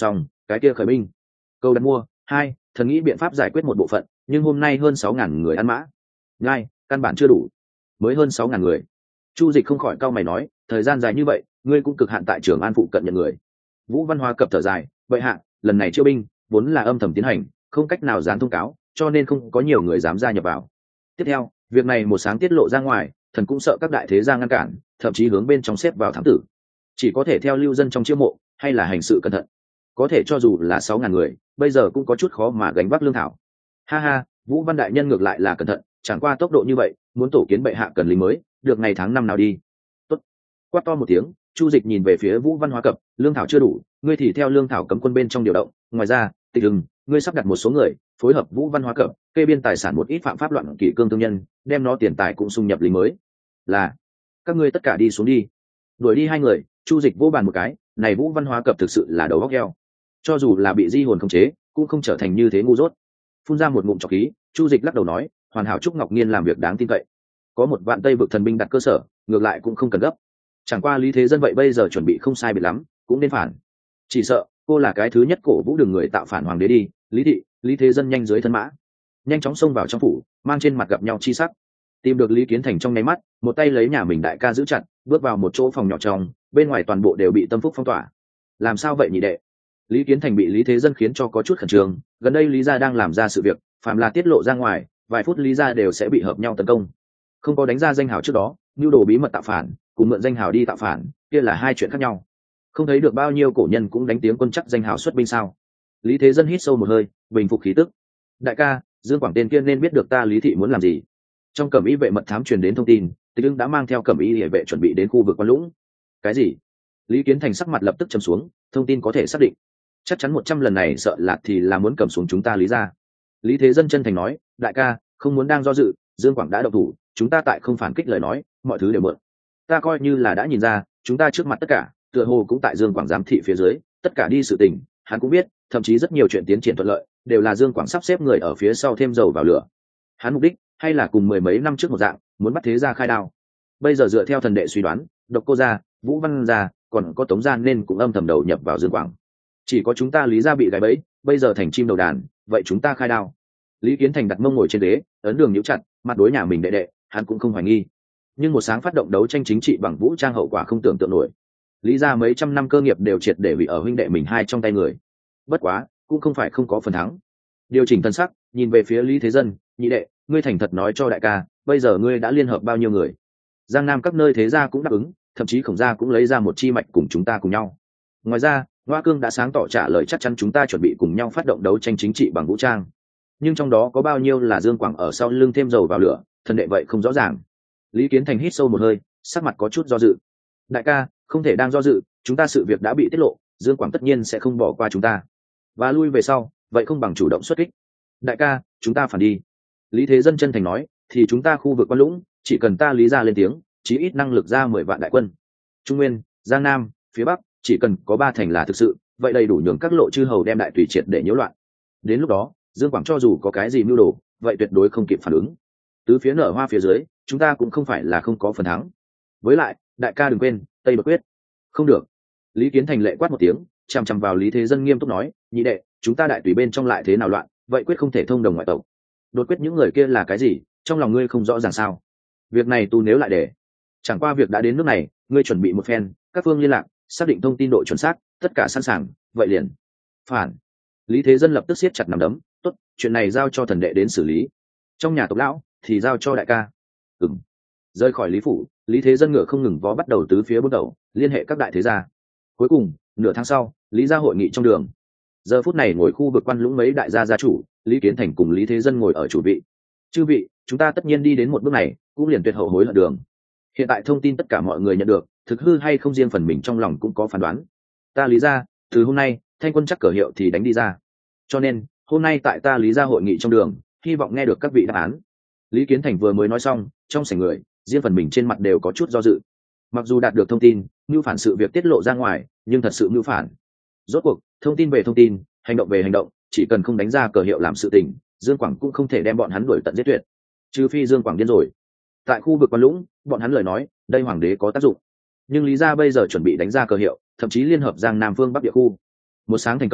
cái kia khởi binh. Câu đặt mua. Hai, thần nghĩ biện pháp giải quyết một bộ phận, nhưng hôm nay hơn sáu ngàn người ăn mã. Ngay, căn bản chưa đủ. Mới hơn sáu ngàn người. Chu Dịch không khỏi cau mày nói, thời gian dài như vậy, ngươi cũng cực hạn tại Trường An phụ cận nhận người. Vũ Văn Hóa cập thở dài, vậy hạ, lần này chiêu binh vốn là âm thầm tiến hành, không cách nào dán thông cáo, cho nên không có nhiều người dám gia nhập vào. Tiếp theo, việc này một sáng tiết lộ ra ngoài, thần cũng sợ các đại thế gia ngăn cản, thậm chí hướng bên trong xếp vào thám tử. Chỉ có thể theo lưu dân trong chiêu mộ, hay là hành sự cẩn thận. Có thể cho dù là sáu ngàn người, bây giờ cũng có chút khó mà gánh vác lương thảo. Ha ha, Vũ Văn đại nhân ngược lại là cẩn thận, chẳng qua tốc độ như vậy, muốn tổ kiến bệ hạ cần lính mới, được ngày tháng năm nào đi. Tốt. Quát to một tiếng, Chu Dịch nhìn về phía Vũ Văn Hóa cập, lương thảo chưa đủ, ngươi thì theo lương thảo cấm quân bên trong điều động, ngoài ra, Tịch Hưng, ngươi sắp đặt một số người, phối hợp Vũ Văn Hóa cập, kê biên tài sản một ít phạm pháp loạn kỷ cương thương nhân, đem nó tiền tài cũng xung nhập lính mới. Là, các ngươi tất cả đi xuống đi. Đuổi đi hai người, Chu Dịch vỗ bàn một cái, này Vũ Văn Hóa cập thực sự là đầu óc heo. Cho dù là bị di hồn khống chế, cũng không trở thành như thế ngu dốt. Phun ra một ngụm trọc khí, Chu Dịch lắc đầu nói, hoàn hảo Trúc Ngọc Nghiên làm việc đáng tin cậy. Có một vạn Tây vực thần binh đặt cơ sở, ngược lại cũng không cần gấp. Chẳng qua Lý Thế Dân vậy bây giờ chuẩn bị không sai biệt lắm, cũng nên phản. Chỉ sợ cô là cái thứ nhất cổ vũ đường người tạo phản hoàng đế đi. Lý thị, Lý Thế Dân nhanh dưới thân mã, nhanh chóng xông vào trong phủ, mang trên mặt gặp nhau chi sắc. Tìm được Lý Kiến Thành trong nháy mắt, một tay lấy nhà mình đại ca giữ chặt, bước vào một chỗ phòng nhỏ trong, bên ngoài toàn bộ đều bị tâm phúc phong tỏa. Làm sao vậy nhị đệ? Lý Kiến Thành bị Lý Thế Dân khiến cho có chút khẩn trương, gần đây Lý gia đang làm ra sự việc, phàm là tiết lộ ra ngoài, vài phút Lý gia đều sẽ bị hợp nhau tấn công. Không có đánh ra danh hào trước đó, nhu đồ bí mật tạo phản, cùng mượn danh hào đi tạo phản, kia là hai chuyện khác nhau. Không thấy được bao nhiêu cổ nhân cũng đánh tiếng quân chắc danh hào xuất binh sao? Lý Thế Dân hít sâu một hơi, bình phục khí tức. Đại ca, Dương Quảng tên kia nên biết được ta Lý thị muốn làm gì. Trong cẩm y vệ mật thám truyền đến thông tin, Tịch Ưng đã mang theo cẩm y hệ vệ chuẩn bị đến khu vực Quan Lũng. Cái gì? Lý Kiến Thành sắc mặt lập tức trầm xuống, thông tin có thể xác định. Chắc chắn một trăm lần này sợ là thì là muốn cầm xuống chúng ta Lý gia. Lý Thế Dân chân thành nói, đại ca, không muốn đang do dự, Dương Quảng đã động thủ, chúng ta tại không phản kích lời nói, mọi thứ đều mượn. Ta coi như là đã nhìn ra, chúng ta trước mặt tất cả, tựa hồ cũng tại Dương Quảng giám thị phía dưới, tất cả đi sự tình, hắn cũng biết, thậm chí rất nhiều chuyện tiến triển thuận lợi, đều là Dương Quảng sắp xếp người ở phía sau thêm dầu vào lửa. Hắn mục đích, hay là cùng mười mấy năm trước một dạng, muốn bắt thế gia khai đao. Bây giờ dựa theo thần đệ suy đoán, Độc Cô gia, Vũ Văn gia, còn có Tống gia nên cũng âm thầm đầu nhập vào Dương Quảng. Chỉ có chúng ta Lý gia bị gài bẫy, bây giờ thành chim đầu đàn, vậy chúng ta khai đao. Lý Kiến Thành đặt mông ngồi trên ghế, ấn đường nhíu chặt, mặt đối nhà mình đệ đệ, hắn cũng không hoài nghi. Nhưng một sáng phát động đấu tranh chính trị bằng vũ trang hậu quả không tưởng tượng nổi. Lý gia mấy trăm năm cơ nghiệp đều triệt để bị ở huynh đệ mình hai trong tay người. Bất quá, cũng không phải không có phần thắng. Điều chỉnh thân sắc, nhìn về phía Lý Thế Dân, nhị đệ, ngươi thành thật nói cho đại ca, bây giờ ngươi đã liên hợp bao nhiêu người? Giang Nam các nơi thế gia cũng đáp ứng, thậm chí Khổng gia cũng lấy ra một chi mạch cùng chúng ta cùng nhau. Ngoài ra, Ngoa Cương đã sáng tỏ trả lời chắc chắn chúng ta chuẩn bị cùng nhau phát động đấu tranh chính trị bằng vũ trang. Nhưng trong đó có bao nhiêu là Dương Quảng ở sau lưng thêm dầu vào lửa, thần đệ vậy không rõ ràng. Lý Kiến Thành hít sâu một hơi, sắc mặt có chút do dự. Đại ca, không thể đang do dự, chúng ta sự việc đã bị tiết lộ, Dương Quảng tất nhiên sẽ không bỏ qua chúng ta. Và lui về sau, vậy không bằng chủ động xuất kích. Đại ca, chúng ta phản đi. Lý Thế Dân chân thành nói, thì chúng ta khu vực Quan Lũng, chỉ cần ta Lý gia lên tiếng, chí ít năng lực ra mười vạn đại quân. Trung Nguyên, Giang Nam, phía Bắc, chỉ cần có ba thành là thực sự, vậy đầy đủ nhường các lộ chư hầu đem đại tùy triệt để nhiễu loạn. Đến lúc đó, Dương Quảng cho dù có cái gì mưu đồ, vậy tuyệt đối không kịp phản ứng. Tứ phía nở hoa phía dưới, chúng ta cũng không phải là không có phần thắng. Với lại, đại ca đừng quên, Tây Bực quyết. Không được. Lý Kiến Thành lệ quát một tiếng, chằm chằm vào Lý Thế Dân nghiêm túc nói, nhị đệ, chúng ta đại tùy bên trong lại thế nào loạn, vậy quyết không thể thông đồng ngoại tộc. Đột quyết những người kia là cái gì, trong lòng ngươi không rõ ràng sao? Việc này tu nếu lại để, chẳng qua việc đã đến nước này, ngươi chuẩn bị một phen, các phương liên lạc, xác định thông tin độ chuẩn xác, tất cả sẵn sàng, vậy liền. Phản. Lý Thế Dân lập tức siết chặt nắm đấm, tốt, chuyện này giao cho thần đệ đến xử lý. Trong nhà tộc lão thì giao cho đại ca. Ừm. Rời khỏi Lý phủ, Lý Thế Dân ngựa không ngừng vó bắt đầu tứ phía bốn đầu, liên hệ các đại thế gia. Cuối cùng, nửa tháng sau, Lý gia hội nghị trong đường. Giờ phút này ngồi khu vực Quan Lũng mấy đại gia gia chủ, Lý Kiến Thành cùng Lý Thế Dân ngồi ở chủ vị. Chư vị, chúng ta tất nhiên đi đến một bước này, cũng liền tuyệt hậu hối hận đường. Hiện tại thông tin tất cả mọi người nhận được, thực hư hay không riêng phần mình trong lòng cũng có phán đoán. Ta Lý gia, từ hôm nay, thanh quân chắc cờ hiệu thì đánh đi ra. Cho nên, hôm nay tại ta Lý gia hội nghị trong đường, hy vọng nghe được các vị đáp án. Lý Kiến Thành vừa mới nói xong, trong sảnh người, riêng phần mình trên mặt đều có chút do dự. Mặc dù đạt được thông tin, mưu phản sự việc tiết lộ ra ngoài, nhưng thật sự mưu phản. Rốt cuộc, thông tin về thông tin, hành động về hành động, chỉ cần không đánh ra cờ hiệu làm sự tình, Dương Quảng cũng không thể đem bọn hắn đuổi tận giết tuyệt. Trừ phi Dương Quảng điên rồi. Tại khu vực Quan Lũng, bọn hắn lời nói, đây hoàng đế có tác dụng. Nhưng Lý gia bây giờ chuẩn bị đánh ra cờ hiệu, thậm chí liên hợp Giang Nam phương Bắc địa khu. Một sáng thành công,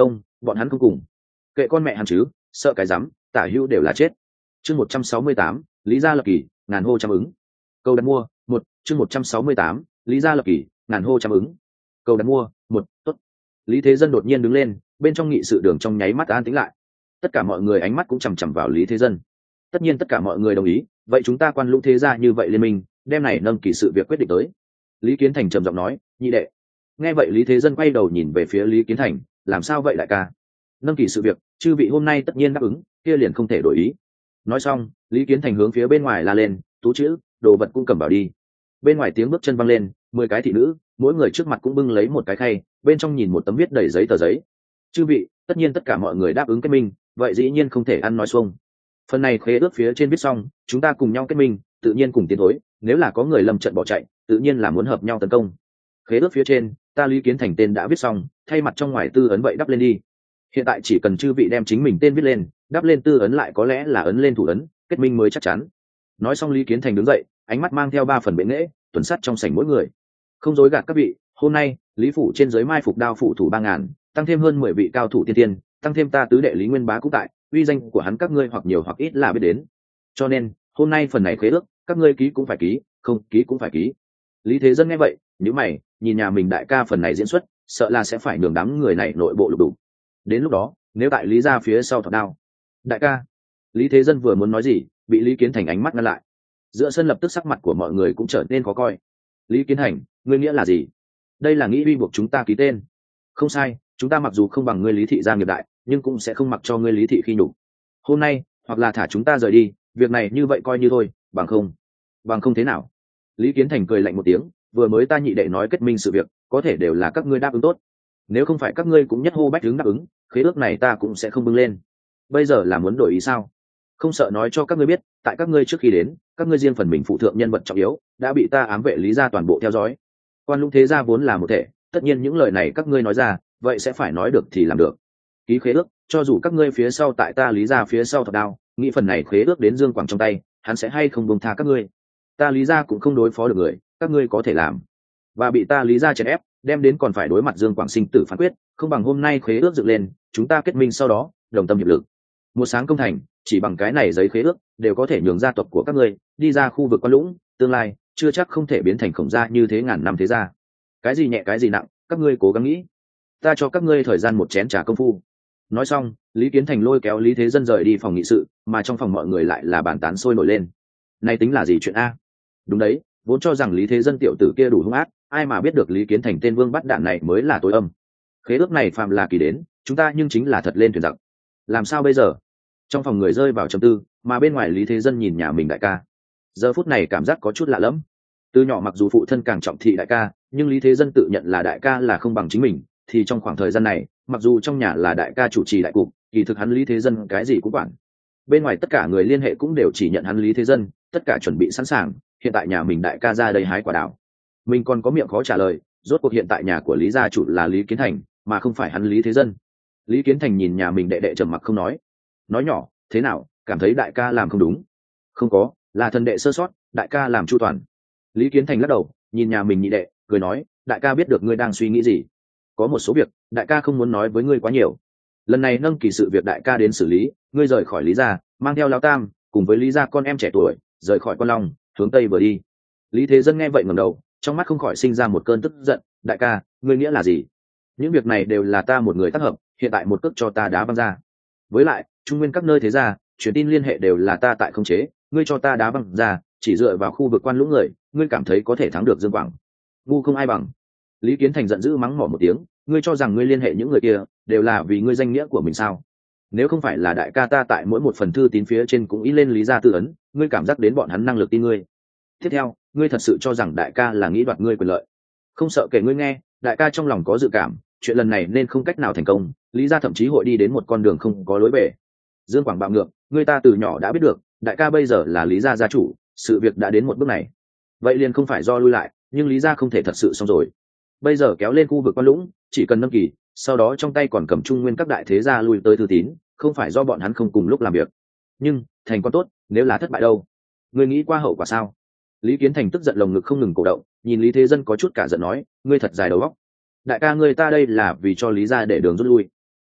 bọn hắn không cùng, kệ con mẹ hắn chứ, sợ cái rắm, tả hữu đều là chết. Chương một trăm sáu mươi tám, Lý Gia lập kỳ, ngàn hô chăm ứng. Câu đặt mua, một, chương một trăm sáu mươi tám, Lý Gia lập kỳ, ngàn hô chăm ứng. Câu đặt mua, một, tốt. Lý Thế Dân đột nhiên đứng lên, bên trong nghị sự đường trong nháy mắt an tĩnh lại. Tất cả mọi người ánh mắt cũng chằm chằm vào Lý Thế Dân. Tất nhiên tất cả mọi người đồng ý, vậy chúng ta Quan Lũng thế gia như vậy liên minh, đem này nâng kỳ sự việc quyết định tới. Lý Kiến Thành trầm giọng nói, nhị đệ. Nghe vậy Lý Thế Dân quay đầu nhìn về phía Lý Kiến Thành, làm sao vậy đại ca? Nâng kỳ sự việc, chư vị hôm nay tất nhiên đáp ứng, kia liền không thể đổi ý. Nói xong, Lý Kiến Thành hướng phía bên ngoài la lên, tú chữ, đồ vật cũng cầm vào đi. Bên ngoài tiếng bước chân văng lên, mười cái thị nữ, mỗi người trước mặt cũng bưng lấy một cái khay, bên trong nhìn một tấm viết đầy giấy tờ giấy. Chư vị, tất nhiên tất cả mọi người đáp ứng kết minh, vậy dĩ nhiên không thể ăn nói xuông. Phần này khế ước phía trên viết xong, chúng ta cùng nhau kết minh, tự nhiên cùng tiến thối, nếu là có người lầm trận bỏ chạy, tự nhiên là muốn hợp nhau tấn công. Khế ước phía trên, ta Lý Kiến Thành tên đã viết xong, thay mặt trong ngoài tư ấn vậy đắp lên đi. Hiện tại chỉ cần chư vị đem chính mình tên viết lên, đắp lên tư ấn lại có lẽ là ấn lên thủ ấn, kết minh mới chắc chắn. Nói xong Lý Kiến Thành đứng dậy, ánh mắt mang theo ba phần bệ nghễ, tuần sát trong sảnh mỗi người. Không dối gạt các vị, hôm nay Lý phủ trên giới mai phục đao phủ thủ ba ngàn, tăng thêm hơn mười vị cao thủ tiên tiên, tăng thêm ta tứ đệ Lý Nguyên Bá cũng tại, uy danh của hắn các ngươi hoặc nhiều hoặc ít là biết đến. Cho nên hôm nay phần này khế ước, các ngươi ký cũng phải ký, không ký cũng phải ký. Lý Thế Dân nghe vậy, nhíu mày, nhìn nhà mình đại ca phần này diễn xuất, sợ là sẽ phải nhường đám người này nội bộ lục đục. Đến lúc đó, nếu tại Lý gia phía sau thọt đao, đại ca. Lý Thế Dân vừa muốn nói gì, bị Lý Kiến Thành ánh mắt ngăn lại. Giữa sân lập tức sắc mặt của mọi người cũng trở nên khó coi. Lý Kiến Thành, ngươi nghĩa là gì? Đây là nghĩ uy buộc chúng ta ký tên. Không sai, chúng ta mặc dù không bằng ngươi Lý thị gia nghiệp đại, nhưng cũng sẽ không mặc cho ngươi Lý thị khi nhục. Hôm nay, hoặc là thả chúng ta rời đi, việc này như vậy coi như thôi, bằng không, bằng không thế nào? Lý Kiến Thành cười lạnh một tiếng, vừa mới ta nhị đệ nói kết minh sự việc, có thể đều là các ngươi đáp ứng tốt. Nếu không phải các ngươi cũng nhất hô bách đứng đáp ứng, khế ước này ta cũng sẽ không bưng lên. Bây giờ là muốn đổi ý sao? Không sợ nói cho các ngươi biết, tại các ngươi trước khi đến, các ngươi riêng phần mình phụ thượng nhân vật trọng yếu, đã bị ta ám vệ Lý gia toàn bộ theo dõi. Quan Lũng thế gia vốn là một thể, tất nhiên những lời này các ngươi nói ra, vậy sẽ phải nói được thì làm được. Ký khế ước, cho dù các ngươi phía sau tại ta Lý gia phía sau thật đao, nghĩ phần này khế ước đến Dương Quảng trong tay, hắn sẽ hay không buông tha các ngươi. Ta Lý gia cũng không đối phó được người, các ngươi có thể làm. Và bị ta Lý gia chèn ép, đem đến còn phải đối mặt Dương Quảng sinh tử phán quyết, không bằng hôm nay khế ước dựng lên, chúng ta kết minh sau đó, đồng tâm hiệp lực. Một sáng công thành, chỉ bằng cái này giấy khế ước, đều có thể nhường gia tộc của các ngươi đi ra khu vực Quan Lũng, tương lai chưa chắc không thể biến thành khổng gia như thế ngàn năm thế gia. Cái gì nhẹ cái gì nặng, các ngươi cố gắng nghĩ. Ta cho các ngươi thời gian một chén trà công phu. Nói xong, Lý Kiến Thành lôi kéo Lý Thế Dân rời đi phòng nghị sự, mà trong phòng mọi người lại là bàn tán sôi nổi lên. Này tính là gì chuyện a? Đúng đấy, vốn cho rằng Lý Thế Dân tiểu tử kia đủ hung ác, ai mà biết được Lý Kiến Thành tên vương bắt đạn này mới là tối âm. Khế ước này phàm là kỳ đến, chúng ta nhưng chính là thật lên thuyền giặc. Làm sao bây giờ? Trong phòng người rơi vào trầm tư, mà bên ngoài Lý Thế Dân nhìn nhà mình đại ca. Giờ phút này cảm giác có chút lạ lẫm. Từ nhỏ mặc dù phụ thân càng trọng thị đại ca, nhưng Lý Thế Dân tự nhận là đại ca là không bằng chính mình, thì trong khoảng thời gian này, mặc dù trong nhà là đại ca chủ trì đại cục, kỳ thực hắn Lý Thế Dân cái gì cũng quản. Bên ngoài tất cả người liên hệ cũng đều chỉ nhận hắn Lý Thế Dân, tất cả chuẩn bị sẵn sàng, hiện tại nhà mình đại ca ra đây hái quả đào. Mình còn có miệng khó trả lời, rốt cuộc hiện tại nhà của Lý gia chủ là Lý Kiến Thành, mà không phải hắn Lý Thế Dân. Lý Kiến Thành nhìn nhà mình đệ đệ trầm mặc không nói. Nói nhỏ, thế nào, cảm thấy đại ca làm không đúng? Không có, là thần đệ sơ sót, đại ca làm chu toàn. Lý Kiến Thành lắc đầu, nhìn nhà mình nhị đệ, cười nói, đại ca biết được ngươi đang suy nghĩ gì. Có một số việc, đại ca không muốn nói với ngươi quá nhiều. Lần này nâng kỳ sự việc đại ca đến xử lý, ngươi rời khỏi Lý gia, mang theo Lão Tam, cùng với Lý gia con em trẻ tuổi, rời khỏi Quan Long, hướng tây vừa đi. Lý Thế Dân nghe vậy ngẩng đầu, trong mắt không khỏi sinh ra một cơn tức giận, đại ca, ngươi nghĩa là gì? Những việc này đều là ta một người tác hợp, hiện tại một cước cho ta đá văng ra. Với lại, trung nguyên các nơi thế gia, truyền tin liên hệ đều là ta tại khống chế, ngươi cho ta đá văng ra, chỉ dựa vào khu vực Quan Lũng người, ngươi cảm thấy có thể thắng được Dương Quảng? Ngu không ai bằng. Lý Kiến Thành giận dữ mắng mỏ một tiếng, ngươi cho rằng ngươi liên hệ những người kia đều là vì ngươi danh nghĩa của mình sao? Nếu không phải là đại ca ta tại mỗi một phần thư tín phía trên cũng in lên Lý gia tư ấn, ngươi cảm giác đến bọn hắn năng lực tin ngươi? Tiếp theo, ngươi thật sự cho rằng đại ca là nghĩ đoạt ngươi quyền lợi? Không sợ kể ngươi nghe, đại ca trong lòng có dự cảm, chuyện lần này nên không cách nào thành công, Lý gia thậm chí hội đi đến một con đường không có lối về. Dương Quảng bạo ngược, ngươi ta từ nhỏ đã biết được, đại ca bây giờ là Lý gia gia chủ, sự việc đã đến một bước này, vậy liền không phải do lui lại, nhưng Lý gia không thể thật sự xong rồi. Bây giờ kéo lên khu vực Quan Lũng, chỉ cần nâng kỳ, sau đó trong tay còn cầm trung nguyên các đại thế gia lui tới thư tín, không phải do bọn hắn không cùng lúc làm việc. Nhưng thành con tốt, nếu là thất bại đâu? Ngươi nghĩ qua hậu quả sao? Lý Kiến Thành tức giận lồng ngực không ngừng cổ động, nhìn Lý Thế Dân có chút cả giận nói, ngươi thật dài đầu óc. Đại ca ngươi ta đây là vì cho Lý gia để đường rút lui.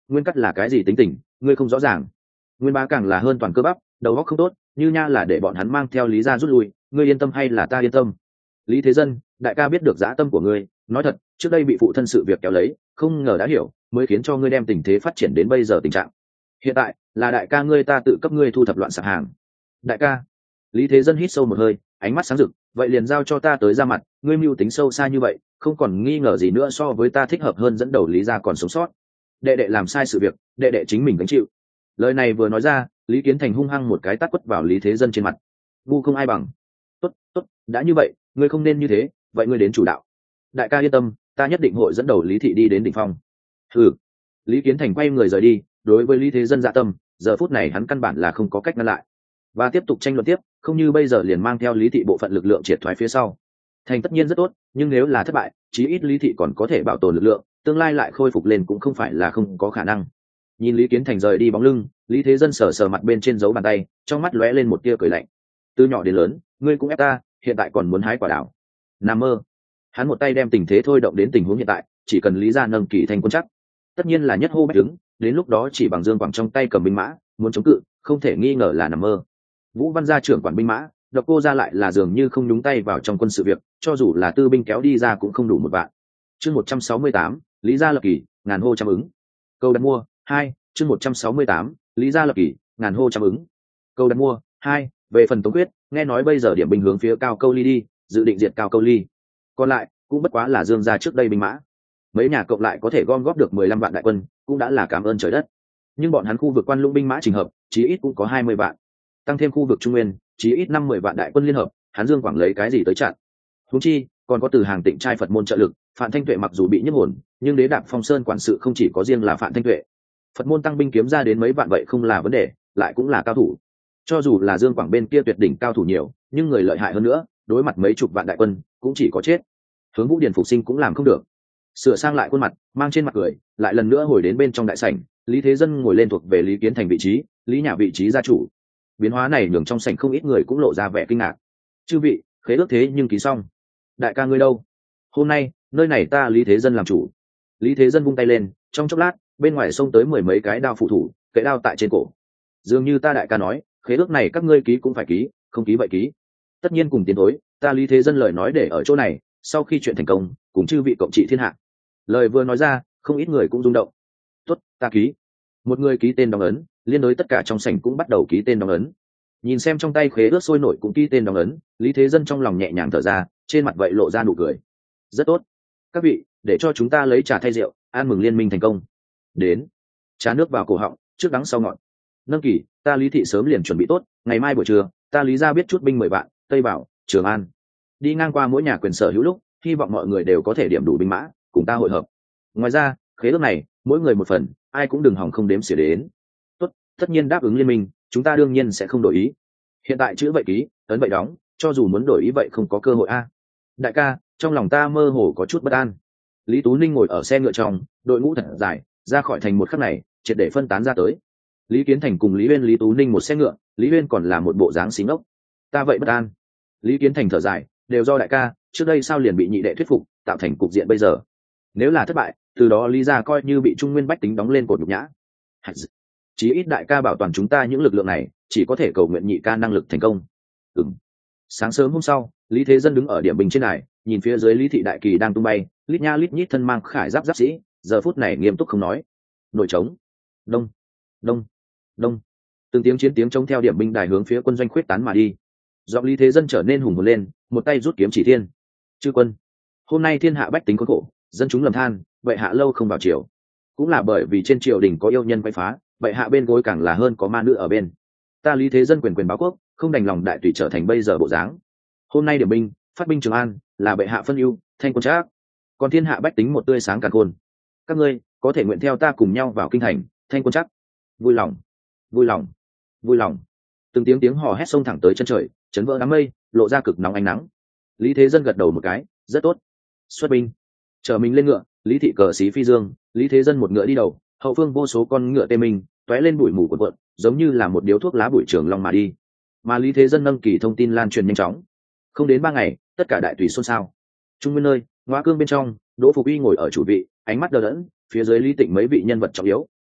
Nguyên Cắt là cái gì tính tình ngươi không rõ ràng. Nguyên Bá càng là hơn toàn cơ bắp, đầu óc không tốt, như nha là để bọn hắn mang theo Lý gia rút lui, ngươi yên tâm hay là ta yên tâm? Lý Thế Dân, đại ca biết được dã tâm của ngươi, nói thật, trước đây bị phụ thân sự việc kéo lấy, không ngờ đã hiểu, mới khiến cho ngươi đem tình thế phát triển đến bây giờ tình trạng. Hiện tại, là đại ca ngươi ta tự cấp ngươi thu thập loạn sạp hàng. Đại ca. Lý Thế Dân hít sâu một hơi, ánh mắt sáng rực, vậy liền giao cho ta tới ra mặt, ngươi mưu tính sâu xa như vậy, không còn nghi ngờ gì nữa so với ta thích hợp hơn dẫn đầu Lý gia còn sống sót. Đệ đệ làm sai sự việc, đệ đệ chính mình gánh chịu. Lời này vừa nói ra, Lý Kiến Thành hung hăng một cái tát quất vào Lý Thế Dân trên mặt. Ngu không ai bằng. Tốt, tốt, đã như vậy, ngươi không nên như thế, vậy ngươi đến chủ đạo. Đại ca yên tâm, ta nhất định hội dẫn đầu Lý thị đi đến đỉnh phong. Hừ. Lý Kiến Thành quay người rời đi, đối với Lý Thế Dân dạ tâm, giờ phút này hắn căn bản là không có cách ngăn lại. Và tiếp tục tranh luận tiếp, không như bây giờ liền mang theo Lý thị bộ phận lực lượng triệt thoái phía sau. Thành tất nhiên rất tốt, nhưng nếu là thất bại, chí ít Lý thị còn có thể bảo tồn lực lượng, tương lai lại khôi phục lên cũng không phải là không có khả năng. Nhìn Lý Kiến Thành rời đi bóng lưng, Lý Thế Dân sờ sờ mặt bên trên dấu bàn tay, trong mắt lóe lên một tia cười lạnh. Từ nhỏ đến lớn, ngươi cũng ép ta, hiện tại còn muốn hái quả đào. Nằm mơ. Hắn một tay đem tình thế thôi động đến tình huống hiện tại, chỉ cần Lý gia nâng kỳ thành quân chắc, tất nhiên là nhất hô bách đứng, đến lúc đó chỉ bằng Dương Quảng trong tay cầm binh mã, muốn chống cự, không thể nghi ngờ là nằm mơ. Vũ Văn gia trưởng quản binh mã, Độc Cô gia lại là dường như không nhúng tay vào trong quân sự việc, cho dù là tư binh kéo đi ra cũng không đủ một vạn. Chương một trăm sáu mươi tám, Lý gia lập kỳ, ngàn hô trăm ứng. Câu đặt mua hai, chương một trăm sáu mươi tám, Lý gia lập kỳ, ngàn hô trăm ứng. Câu đặt mua hai, về phần Tống Quyết, nghe nói bây giờ điểm binh hướng phía Cao Câu Ly đi, dự định diệt Cao Câu Ly. Còn lại, cũng bất quá là Dương gia trước đây binh mã. Mấy nhà cộng lại có thể gom góp được mười lăm vạn đại quân, cũng đã là cảm ơn trời đất. Nhưng bọn hắn khu vực Quan Lũng binh mã trình hợp, chí ít cũng có hai mươi vạn. Tăng thêm khu vực Trung Nguyên, chí ít năm mươi vạn đại quân liên hợp, hắn Dương Quảng lấy cái gì tới chặn? Huống chi, còn có từ hàng Tịnh trai Phật môn trợ lực, Phạm Thanh Tuệ mặc dù bị nhức hồn, nhưng Đế Đạp Phong Sơn quản sự không chỉ có riêng là Phạm Thanh Tuệ. Phật môn tăng binh kiếm ra đến mấy vạn vậy không là vấn đề, lại cũng là cao thủ. Cho dù là Dương Quảng bên kia tuyệt đỉnh cao thủ nhiều, nhưng người lợi hại hơn nữa, đối mặt mấy chục vạn đại quân, cũng chỉ có chết. Hướng Vũ Điền phục sinh cũng làm không được. Sửa sang lại khuôn mặt, mang trên mặt cười, lại lần nữa hồi đến bên trong đại sảnh, Lý Thế Dân ngồi lên thuộc về Lý Kiến Thành vị trí, Lý nhà vị trí gia chủ. Biến hóa này nhường trong sảnh không ít người cũng lộ ra vẻ kinh ngạc. Chư vị, khế ước thế nhưng ký xong. Đại ca ngươi đâu? Hôm nay, nơi này ta Lý Thế Dân làm chủ. Lý Thế Dân vung tay lên, trong chốc lát, bên ngoài xông tới mười mấy cái đao phụ thủ, kệ đao tại trên cổ. Dường như ta đại ca nói, khế ước này các ngươi ký cũng phải ký, không ký vậy ký. Tất nhiên cùng tiến thối, ta Lý Thế Dân lời nói để ở chỗ này, sau khi chuyện thành công, cùng chư vị cộng trị thiên hạ. Lời vừa nói ra, không ít người cũng rung động. Tốt, ta ký. Một người ký tên đóng ấn, liên đối tất cả trong sảnh cũng bắt đầu ký tên đóng ấn. Nhìn xem trong tay khế ước sôi nổi cũng ký tên đóng ấn, Lý Thế Dân trong lòng nhẹ nhàng thở ra, trên mặt vậy lộ ra nụ cười. Rất tốt. Các vị, để cho chúng ta lấy trà thay rượu, ăn mừng liên minh thành công. Đến. Trà nước vào cổ họng, trước đắng sau ngọt. Nâng kỳ, ta Lý thị sớm liền chuẩn bị tốt, ngày mai buổi trưa, ta Lý gia biết chút binh mười vạn, Tây Bảo, Trường An. Đi ngang qua mỗi nhà quyền sở hữu lúc, hy vọng mọi người đều có thể điểm đủ binh mã, cùng ta hội hợp. Ngoài ra, khế ước này, mỗi người một phần, ai cũng đừng hòng không đếm xỉa đến. Tốt, tất nhiên đáp ứng liên minh, chúng ta đương nhiên sẽ không đổi ý. Hiện tại chữ vậy ký, ấn vậy đóng, cho dù muốn đổi ý vậy không có cơ hội a. Đại ca, trong lòng ta mơ hồ có chút bất an. Lý Tú Ninh ngồi ở xe ngựa trong, đội ngũ thật dài, ra khỏi thành một khắc này, triệt để phân tán ra tới. Lý Kiến Thành cùng Lý Uyên, Lý Tú Ninh một xe ngựa, Lý Uyên còn là một bộ dáng xí ngốc. Ta vậy bất an. Lý Kiến Thành thở dài, đều do đại ca, trước đây sao liền bị nhị đệ thuyết phục, tạo thành cục diện bây giờ. Nếu là thất bại, từ đó Lý gia coi như bị Trung Nguyên bách tính đóng lên cột nhục nhã. Chí ít đại ca bảo toàn chúng ta những lực lượng này, chỉ có thể cầu nguyện nhị ca năng lực thành công. Ừm. Sáng sớm hôm sau, Lý Thế Dân đứng ở điểm bình trên đài, nhìn phía dưới Lý thị đại kỳ đang tung bay, lít nha lít nhít thân mang khải giáp giáp sĩ, giờ phút này nghiêm túc không nói. Nội trống. Đông, đông, đông. Từng tiếng chiến tiếng trống theo điểm binh đài hướng phía quân doanh khuyết tán mà đi. Giọng Lý Thế Dân trở nên hùng hồn lên, một tay rút kiếm chỉ thiên. Chư quân, hôm nay thiên hạ bách tính khốn khổ, dân chúng lầm than, vậy hạ lâu không vào triều. Cũng là bởi vì trên triều đình có yêu nhân quay phá, vậy hạ bên gối càng là hơn có ma nữ ở bên. Ta Lý Thế Dân quyền quyền báo quốc, không đành lòng đại tùy trở thành bây giờ bộ dáng. Hôm nay điểm binh, phát binh Trường An, là bệ hạ phân ưu, thanh quân trác. Còn thiên hạ bách tính một tươi sáng càn khôn. Các ngươi có thể nguyện theo ta cùng nhau vào kinh thành, thanh quân trác. Vui lòng, vui lòng, vui lòng. Từng tiếng tiếng hò hét xông thẳng tới chân trời, chấn vỡ đám mây, lộ ra cực nóng ánh nắng. Lý Thế Dân gật đầu một cái, rất tốt. Xuất binh. Chờ mình lên ngựa, Lý thị cờ xí phi dương, Lý Thế Dân một ngựa đi đầu, hậu phương vô số con ngựa tê mình, tóe lên bụi mù cuộn cuộn, giống như là một điếu thuốc lá bụi trường long mà đi. Mà Lý Thế Dân nâng kỳ thông tin lan truyền nhanh chóng. Không đến ba ngày, tất cả đại tùy xôn xao. Trung Nguyên nơi, Ngoa Cương bên trong, Đỗ Phục Uy ngồi ở chủ vị, ánh mắt đờ đẫn, phía dưới Lý Tịnh mấy vị nhân vật trọng yếu,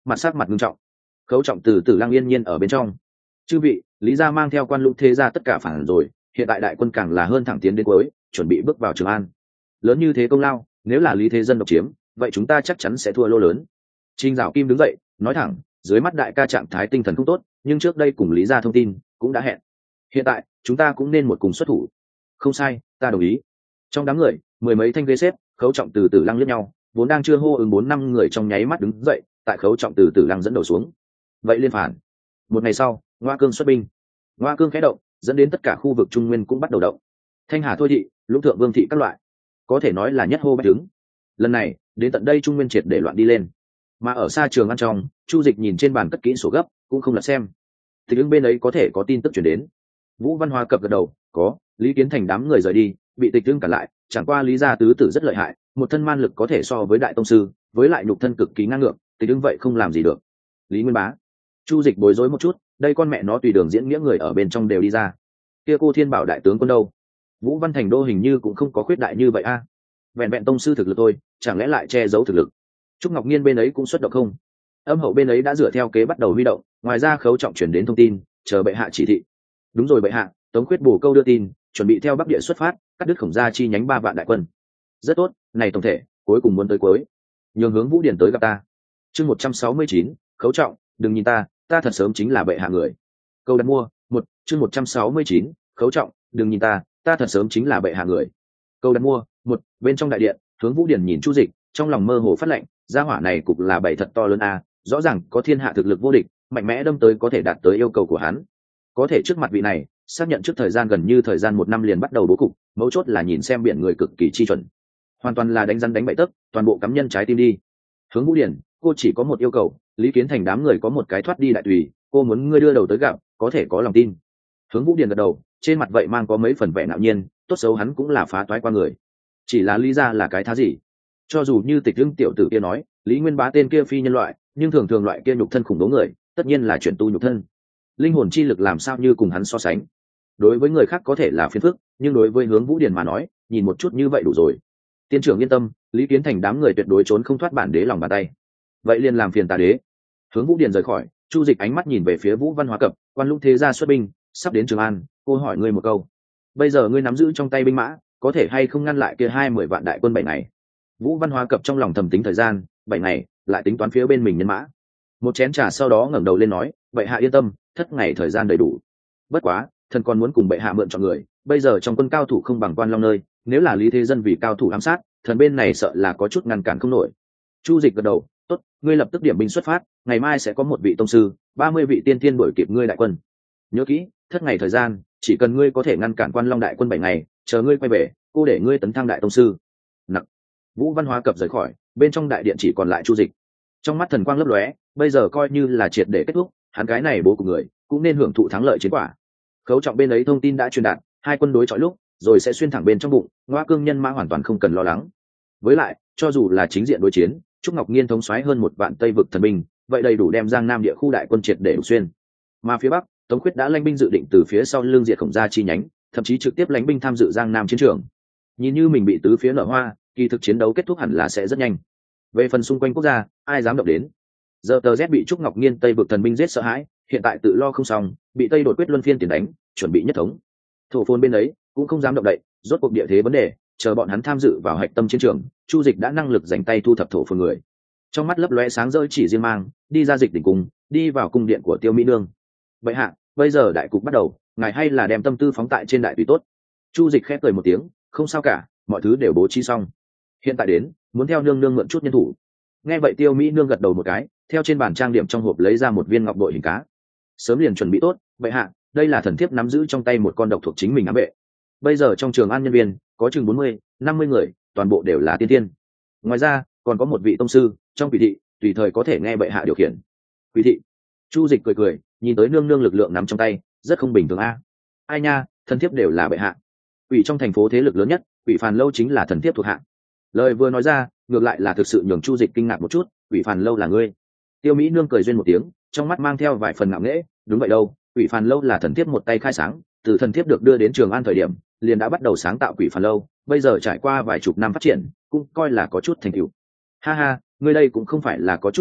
mặt sắc mặt nghiêm trọng. Khấu Trọng từ từ Lăng yên nhiên ở bên trong. Chư vị, Lý gia mang theo quan lũng thế gia tất cả phản rồi, hiện tại đại quân càng là hơn thẳng tiến đến cuối, chuẩn bị bước vào Trường An. Lớn như thế công lao, nếu là Lý Thế Dân độc chiếm, vậy chúng ta chắc chắn sẽ thua lô lớn. Trình Dạo Kim đứng dậy, nói thẳng, dưới mắt đại ca trạng thái tinh thần không tốt, nhưng trước đây cùng Lý gia thông tin cũng đã hẹn. Hiện tại, chúng ta cũng nên một cùng xuất thủ. Không sai, ta đồng ý. Trong đám người, mười mấy thanh ghế xếp, Khấu Trọng từ từ Lăng liếc nhau, vốn đang chưa hô ứng bốn năm người trong nháy mắt đứng dậy, tại Khấu Trọng từ từ Lăng dẫn đầu xuống. Vậy liên phản. Một ngày sau, Ngoa Cương xuất binh. Ngoa Cương khẽ động, dẫn đến tất cả khu vực Trung Nguyên cũng bắt đầu động. Thanh Hà Thôi thị, Lũng Thượng Vương thị các loại, có thể nói là nhất hô bách đứng. Lần này, đến tận đây Trung Nguyên triệt để loạn đi lên. Mà ở xa Trường An trong, Chu Dịch nhìn trên bàn cất kỹ sổ gấp, cũng không lật xem. Thì đứng bên ấy có thể có tin tức chuyển đến. Vũ Văn Hoa cập gật đầu, có. Lý Kiến Thành đám người rời đi, bị Tịch Hưng cản lại. Chẳng qua Lý gia tứ tử rất lợi hại, một thân man lực có thể so với đại tông sư, với lại nhục thân cực kỳ ngang ngược, Tịch Hưng vậy không làm gì được. Lý Nguyên Bá, Chu Dịch bối rối một chút, đây con mẹ nó tùy đường diễn nghĩa người ở bên trong đều đi ra. Kia cô Thiên Bảo đại tướng quân đâu? Vũ Văn Thành đô hình như cũng không có khuyết đại như vậy a. À? Vẹn vẹn tông sư thực lực thôi, chẳng lẽ lại che giấu thực lực? Trúc Ngọc Nhiên bên ấy cũng xuất động không? Âm hậu bên ấy đã dựa theo kế bắt đầu huy động, ngoài ra Khấu Trọng chuyển đến thông tin, chờ bệ hạ chỉ thị. Đúng rồi bệ hạ, Tống Khuyết bổ câu đưa tin, chuẩn bị theo Bắc Địa xuất phát, cắt đứt Khổng Gia chi nhánh ba vạn đại quân. Rất tốt, này tổng thể, cuối cùng muốn tới cuối. Nhường hướng Vũ Điển tới gặp ta. Chương một trăm sáu mươi chín, Khấu Trọng, đừng nhìn ta, ta thật sớm chính là bệ hạ người. Câu đặt mua, một, chương một trăm sáu mươi chín, Khấu Trọng, đừng nhìn ta, ta thật sớm chính là bệ hạ người. Câu đặt mua, một, bên trong đại điện, hướng Vũ Điển nhìn Chu Dịch, trong lòng mơ hồ phát lệnh, gia hỏa này cục là bảy thật to lớn a, rõ ràng có thiên hạ thực lực vô địch, mạnh mẽ đâm tới có thể đạt tới yêu cầu của hắn. Có thể trước mặt vị này, xác nhận trước thời gian gần như thời gian một năm liền bắt đầu bố cục, mấu chốt là nhìn xem biển người cực kỳ chi chuẩn, hoàn toàn là đánh rắn đánh bậy tấc, toàn bộ cắm nhân trái tim đi. Hướng Vũ Điển, cô chỉ có một yêu cầu, Lý Kiến Thành đám người có một cái thoát đi đại tùy, cô muốn ngươi đưa đầu tới gặp, có thể có lòng tin. Hướng Vũ Điển gật đầu, trên mặt vậy mang có mấy phần vẻ ngạo nhiên, tốt xấu hắn cũng là phá toái qua người. Chỉ là Lý gia là cái thá gì? Cho dù như Tịch Hưng tiểu tử kia nói, Lý Nguyên Bá tên kia phi nhân loại, nhưng thường thường loại kia nhục thân khủng bố người, tất nhiên là chuyển tu nhục thân. Linh hồn chi lực làm sao như cùng hắn so sánh? Đối với người khác có thể là phiền phức, nhưng đối với Hướng Vũ Điển mà nói, nhìn một chút như vậy đủ rồi. Tiên trưởng yên tâm, Lý Kiến Thành đám người tuyệt đối trốn không thoát bản đế lòng bàn tay. Vậy liền làm phiền ta đế. Hướng Vũ Điển rời khỏi, Chu Dịch ánh mắt nhìn về phía Vũ Văn Hóa Cập, quan lũng thế gia xuất binh, sắp đến Trường An, cô hỏi ngươi một câu. Bây giờ ngươi nắm giữ trong tay binh mã, có thể hay không ngăn lại kia hai mươi vạn đại quân bảy ngày? Vũ Văn Hóa Cập trong lòng thầm tính thời gian, bảy ngày, lại tính toán phía bên mình nhân mã. Một chén trà sau đó ngẩng đầu lên nói, bệ hạ yên tâm, thất ngày thời gian đầy đủ. Bất quá, thần còn muốn cùng bệ hạ mượn chọn người, bây giờ trong quân cao thủ không bằng Quan Long nơi, nếu là Lý Thế Dân vì cao thủ ám sát, thần bên này sợ là có chút ngăn cản không nổi. Chu Dịch gật đầu, tốt, ngươi lập tức điểm binh xuất phát, ngày mai sẽ có một vị tông sư, ba mươi vị tiên tiên đuổi kịp ngươi đại quân. Nhớ kỹ, thất ngày thời gian, chỉ cần ngươi có thể ngăn cản Quan Long đại quân bảy ngày, chờ ngươi quay về, cô để ngươi tấn thăng đại tông sư. Nặc. Vũ Văn Hóa Cập rời khỏi, bên trong đại điện chỉ còn lại Chu Dịch. Trong mắt thần quang lấp lóe, bây giờ coi như là triệt để kết thúc, hắn cái này bố của người cũng nên hưởng thụ thắng lợi chiến quả. Khấu Trọng bên ấy thông tin đã truyền đạt, hai quân đối chọi lúc, rồi sẽ xuyên thẳng bên trong bụng, Ngoa Cương nhân mã hoàn toàn không cần lo lắng. Với lại, cho dù là chính diện đối chiến, Trúc Ngọc Nhiên thống soái hơn một vạn Tây vực thần binh, vậy đầy đủ đem Giang Nam địa khu đại quân triệt để xuyên. Mà phía Bắc, Tống Khuyết đã lãnh binh dự định từ phía sau lưng diệt Khổng Gia chi nhánh, thậm chí trực tiếp lãnh binh tham dự Giang Nam chiến trường. Nhìn như mình bị tứ phía nở hoa, kỳ thực chiến đấu kết thúc hẳn là sẽ rất nhanh. Về phần xung quanh quốc gia, ai dám động đến? Giờ tờ Z bị Trúc Ngọc Nhiên Tây vực thần binh giết sợ hãi, hiện tại tự lo không xong, bị Tây đột quyết luân phiên tiền đánh, chuẩn bị nhất thống. Thổ Phồn bên ấy cũng không dám động đậy, rốt cuộc địa thế vấn đề, chờ bọn hắn tham dự vào hạch tâm chiến trường, Chu Dịch đã năng lực dành tay thu thập Thổ Phồn người. Trong mắt lấp lóe sáng rỡ chỉ riêng mang, đi ra Dịch đỉnh cung, đi vào cung điện của Tiêu Mỹ Nương. Bệ hạ, bây giờ đại cục bắt đầu, ngài hay là đem tâm tư phóng tại trên đại tùy tốt. Chu Dịch khẽ cười một tiếng, không sao cả, mọi thứ đều bố trí xong. Hiện tại đến, muốn theo nương nương mượn chút nhân thủ. Nghe vậy Tiêu Mỹ Nương gật đầu một cái, theo trên bàn trang điểm trong hộp lấy ra một viên ngọc bội hình cá. Sớm liền chuẩn bị tốt, bệ hạ, đây là thần thiếp nắm giữ trong tay một con độc thuộc chính mình ám vệ. Bây giờ trong Trường An nhân viên có chừng bốn mươi, năm mươi người, toàn bộ đều là tiên tiên. Ngoài ra, còn có một vị tông sư trong Quỷ thị, tùy thời có thể nghe bệ hạ điều khiển. Quỷ thị. Chu Dịch cười cười, nhìn tới nương nương lực lượng nắm trong tay, rất không bình thường a. Ai nha, thần thiếp đều là bệ hạ. Quỷ trong thành phố thế lực lớn nhất, Quỷ Phàn lâu chính là thần thiếp thuộc hạ. Lời vừa nói ra, ngược lại là thực sự nhường Chu Dịch kinh ngạc một chút, Quỷ Phàn lâu là ngươi? Tiêu Mỹ Nương cười duyên một tiếng, trong mắt mang theo vài phần ngạo nghễ, đúng vậy đâu, Quỷ Phàn lâu là thần thiếp một tay khai sáng, từ thần thiếp được đưa đến Trường An thời điểm, liền đã bắt đầu sáng tạo Quỷ Phàn lâu, bây giờ trải qua vài chục năm phát triển, cũng coi là có chút thành tựu. Ha ha, ngươi đây cũng không phải là có chút thành tựu,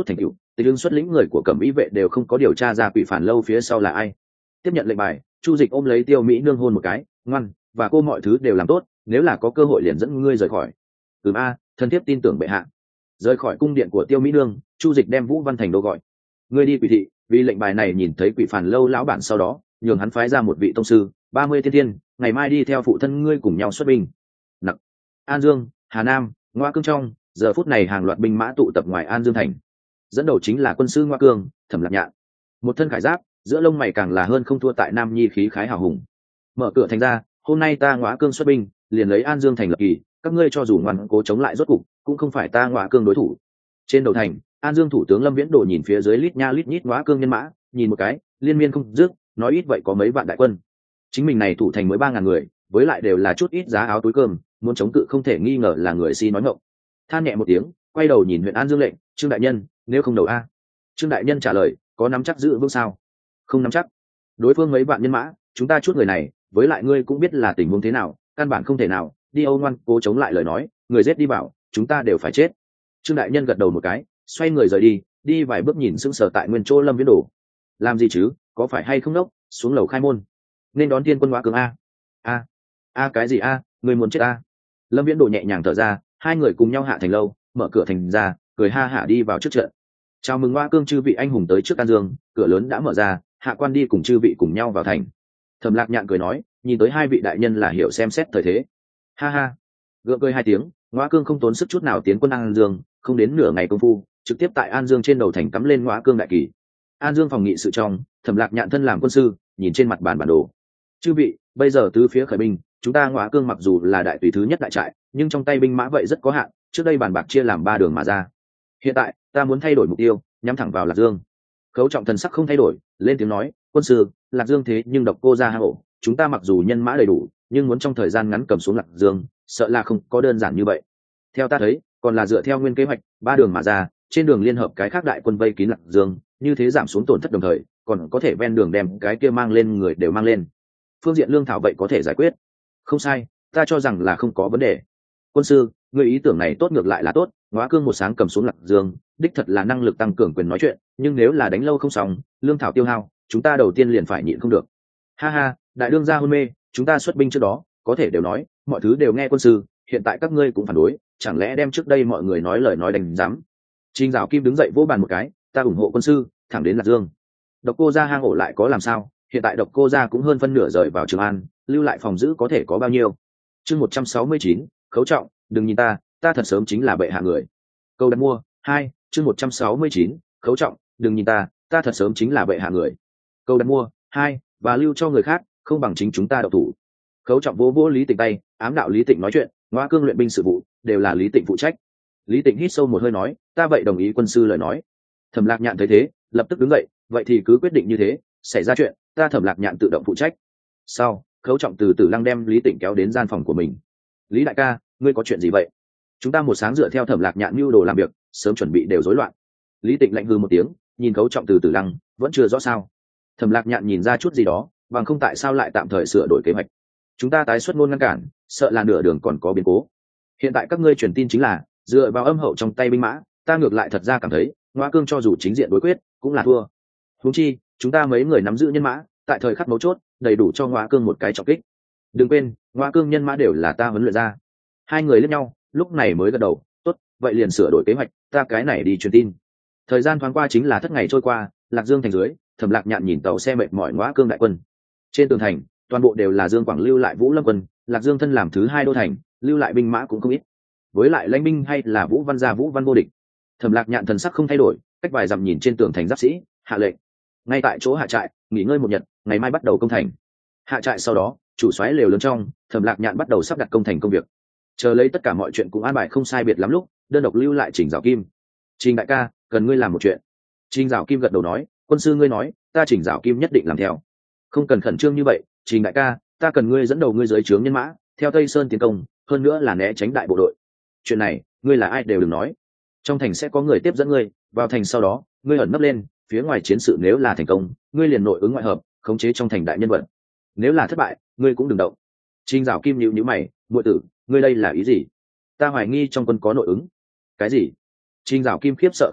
tịch ưng xuất lĩnh người của cẩm ý vệ đều không có điều tra ra quỷ phản lâu phía sau là ai. Tiếp nhận lệnh bài, chu dịch ôm lấy Tiêu Mỹ Nương hôn một cái, ngoan, và cô mọi thứ đều làm tốt, nếu là có cơ hội liền dẫn ngươi rời khỏi. Ừm a, thân thiết tin tưởng bệ hạ. Rời khỏi cung điện của Tiêu Mỹ Nương, chu dịch đem Vũ Văn Thành đô gọi. Ngươi đi quỷ thị, vì lệnh bài này nhìn thấy quỷ phản lâu lão bản sau đó, nhường hắn phái ra một vị tông sư, ba mươi thiên thiên, ngày mai đi theo phụ thân ngươi cùng nhau xuất binh. Nặc, An Dương, Hà Nam, Ngoa Cương trong, giờ phút này hàng loạt binh mã tụ tập ngoài An Dương thành. Dẫn đầu chính là quân sư Ngoa Cương, Thẩm Lạc Nhạn. Một thân khải giáp, giữa lông mày càng là hơn không thua tại Nam Nhi khí khái hào hùng. Mở cửa thành ra, hôm nay ta Ngoa Cương xuất binh, liền lấy An Dương thành lập kỳ, các ngươi cho dù ngoan cố chống lại rốt cục, cũng không phải ta Ngoa Cương đối thủ. Trên đầu thành, An Dương thủ tướng Lâm Viễn Đồ nhìn phía dưới lít nha lít nhít Ngoa Cương nhân mã, nhìn một cái, liên miên không dứt, nói ít vậy có mấy vạn đại quân. Chính mình này thủ thành mới ba ngàn người, với lại đều là chút ít giá áo túi cơm, muốn chống cự không thể nghi ngờ là người si nói ngọng. Than nhẹ một tiếng, quay đầu nhìn huyện An Dương lệnh, Trương đại nhân, nếu không đầu a. Trương đại nhân trả lời, có nắm chắc giữ vững sao? Không nắm chắc. Đối phương mấy vạn nhân mã, chúng ta chút người này, với lại ngươi cũng biết là tình huống thế nào, căn bản không thể nào đi Âu ngoan cố chống lại lời nói, người giết đi bảo, chúng ta đều phải chết. Trương đại nhân gật đầu một cái, xoay người rời đi, đi vài bước nhìn sững sờ tại nguyên chỗ Lâm Viễn Đồ. Làm gì chứ, có phải hay không đốc, xuống lầu khai môn. Nên đón tiên quân Ngoa Cương a. A, a cái gì a, người muốn chết a. Lâm Viễn Đồ nhẹ nhàng thở ra, hai người cùng nhau hạ thành lâu, mở cửa thành ra, cười ha hả đi vào trước trận. Chào mừng Ngoa Cương chư vị anh hùng tới trước An Dương, cửa lớn đã mở ra, hạ quan đi cùng chư vị cùng nhau vào thành. Thẩm Lạc Nhạn cười nói, nhìn tới hai vị đại nhân là hiểu xem xét thời thế. Ha ha, gượng cười hai tiếng, Ngoa Cương không tốn sức chút nào tiến quân An Dương, không đến nửa ngày công phu, trực tiếp tại An Dương trên đầu thành cắm lên Ngoa Cương đại kỳ. An Dương phòng nghị sự trong, Thẩm Lạc Nhạn thân làm quân sư, nhìn trên mặt bàn bản đồ. Chư vị, bây giờ tứ phía khởi binh, chúng ta Ngoa Cương mặc dù là đại tùy thứ nhất đại trại, nhưng trong tay binh mã vậy rất có hạn, trước đây bàn bạc chia làm ba đường mà ra. Hiện tại, ta muốn thay đổi mục tiêu, nhắm thẳng vào Lạc Dương. Khấu Trọng thần sắc không thay đổi, lên tiếng nói, quân sư, Lạc Dương thế nhưng độc cô ra hang ổ, chúng ta mặc dù nhân mã đầy đủ, nhưng muốn trong thời gian ngắn cầm xuống Lạc Dương, sợ là không có đơn giản như vậy. Theo ta thấy, còn là dựa theo nguyên kế hoạch, ba đường mà ra, trên đường liên hợp cái khác đại quân vây kín Lạc Dương, như thế giảm xuống tổn thất đồng thời, còn có thể ven đường đem cái kia mang lên người đều mang lên. Phương diện lương thảo vậy có thể giải quyết. Không sai, ta cho rằng là không có vấn đề. Quân sư, người ý tưởng này tốt ngược lại là tốt, Ngoa Cương một sáng cầm xuống Lạc Dương, đích thật là năng lực tăng cường quyền nói chuyện, nhưng nếu là đánh lâu không xong, lương thảo tiêu hao, chúng ta đầu tiên liền phải nhịn không được. Ha ha, đại đương gia hôn mê, chúng ta xuất binh trước đó, có thể đều nói, mọi thứ đều nghe quân sư, hiện tại các ngươi cũng phản đối, chẳng lẽ đem trước đây mọi người nói lời nói đành dám. Trình Dạo Kim đứng dậy vỗ bàn một cái, ta ủng hộ quân sư, thẳng đến Lạc Dương. Độc cô gia hang ổ lại có làm sao, hiện tại độc cô gia cũng hơn phân nửa rời vào Trường An, lưu lại phòng giữ có thể có bao nhiêu. Chương một trăm sáu mươi chín, Khấu Trọng, đừng nhìn ta, ta thật sớm chính là bệ hạ người. Câu đặt mua hai, chương một trăm sáu mươi chín, Khấu Trọng, đừng nhìn ta, ta thật sớm chính là bệ hạ người. Câu đặt mua hai, và lưu cho người khác, không bằng chính chúng ta độc thủ. Khấu Trọng vỗ vỗ Lý Tịnh tay, ám đạo Lý Tịnh nói chuyện, Ngoa Cương luyện binh sự vụ đều là Lý Tịnh phụ trách. Lý Tịnh hít sâu một hơi nói, ta vậy đồng ý quân sư lời nói. Thẩm Lạc Nhạn thấy thế, lập tức đứng dậy, vậy thì cứ quyết định như thế, xảy ra chuyện, ta Thẩm Lạc Nhạn tự động phụ trách. Sau, Khấu Trọng từ từ lăng đem Lý Tịnh kéo đến gian phòng của mình. Lý đại ca, ngươi có chuyện gì vậy? Chúng ta một sáng dựa theo Thẩm Lạc Nhạn mưu đồ làm việc, sớm chuẩn bị đều rối loạn. Lý Tịnh lạnh hừ một tiếng, nhìn Khấu Trọng từ từ lăng, vẫn chưa rõ sao. Thẩm Lạc Nhạn nhìn ra chút gì đó, bằng không tại sao lại tạm thời sửa đổi kế hoạch. Chúng ta tái xuất ngôn ngăn cản, sợ là nửa đường còn có biến cố. Hiện tại các ngươi truyền tin chính là dựa vào âm hậu trong tay binh mã, ta ngược lại thật ra cảm thấy Ngoa Cương cho dù chính diện đối quyết cũng là thua. Huống chi chúng ta mấy người nắm giữ nhân mã, tại thời khắc mấu chốt đầy đủ cho Ngoa Cương một cái trọng kích. Đừng quên, Ngoa Cương nhân mã đều là ta huấn luyện ra. Hai người liếc nhau, lúc này mới gật đầu, tốt, vậy liền sửa đổi kế hoạch, ta cái này đi truyền tin. Thời gian thoáng qua chính là thất ngày trôi qua, Lạc Dương thành dưới, Thẩm Lạc Nhạn nhìn tàu xe mệt mỏi Ngoa Cương đại quân. Trên tường thành, toàn bộ đều là Dương Quảng lưu lại Vũ Lâm quân, Lạc Dương thân làm thứ hai đô thành, lưu lại binh mã cũng không ít. Với lại lãnh binh hay là Vũ Văn gia Vũ Văn vô địch. Thẩm Lạc Nhạn thần sắc không thay đổi, cách vài dặm nhìn trên tường thành giáp sĩ, hạ lệnh, ngay tại chỗ hạ trại, nghỉ ngơi một nhật, ngày mai bắt đầu công thành. Hạ trại sau đó, chủ soái lều lớn trong, Thẩm Lạc Nhạn bắt đầu sắp đặt công thành công việc. Chờ lấy tất cả mọi chuyện cũng an bài không sai biệt lắm lúc, đơn độc lưu lại Trình Dạo Kim. Trình đại ca, cần ngươi làm một chuyện. Trình Dạo Kim gật đầu nói, quân sư ngươi nói, ta Trình Dạo Kim nhất định làm theo. Không cần khẩn trương như vậy, Trình đại ca, ta cần ngươi dẫn đầu ngươi dưới trướng nhân mã, theo Tây Sơn tiến công, hơn nữa là né tránh đại bộ đội. Chuyện này, ngươi là ai đều đừng nói. Trong thành sẽ có người tiếp dẫn ngươi, vào thành sau đó, ngươi ẩn nấp lên, phía ngoài chiến sự nếu là thành công, ngươi liền nội ứng ngoại hợp, khống chế trong thành đại nhân vật. Nếu là thất bại, ngươi cũng đừng động. Trình Dạo Kim nhíu nhíu mày, muội tử, ngươi đây là ý gì? Ta hoài nghi trong quân có nội ứng. Cái gì? Trình Dạo Kim khiếp sợ không thôi,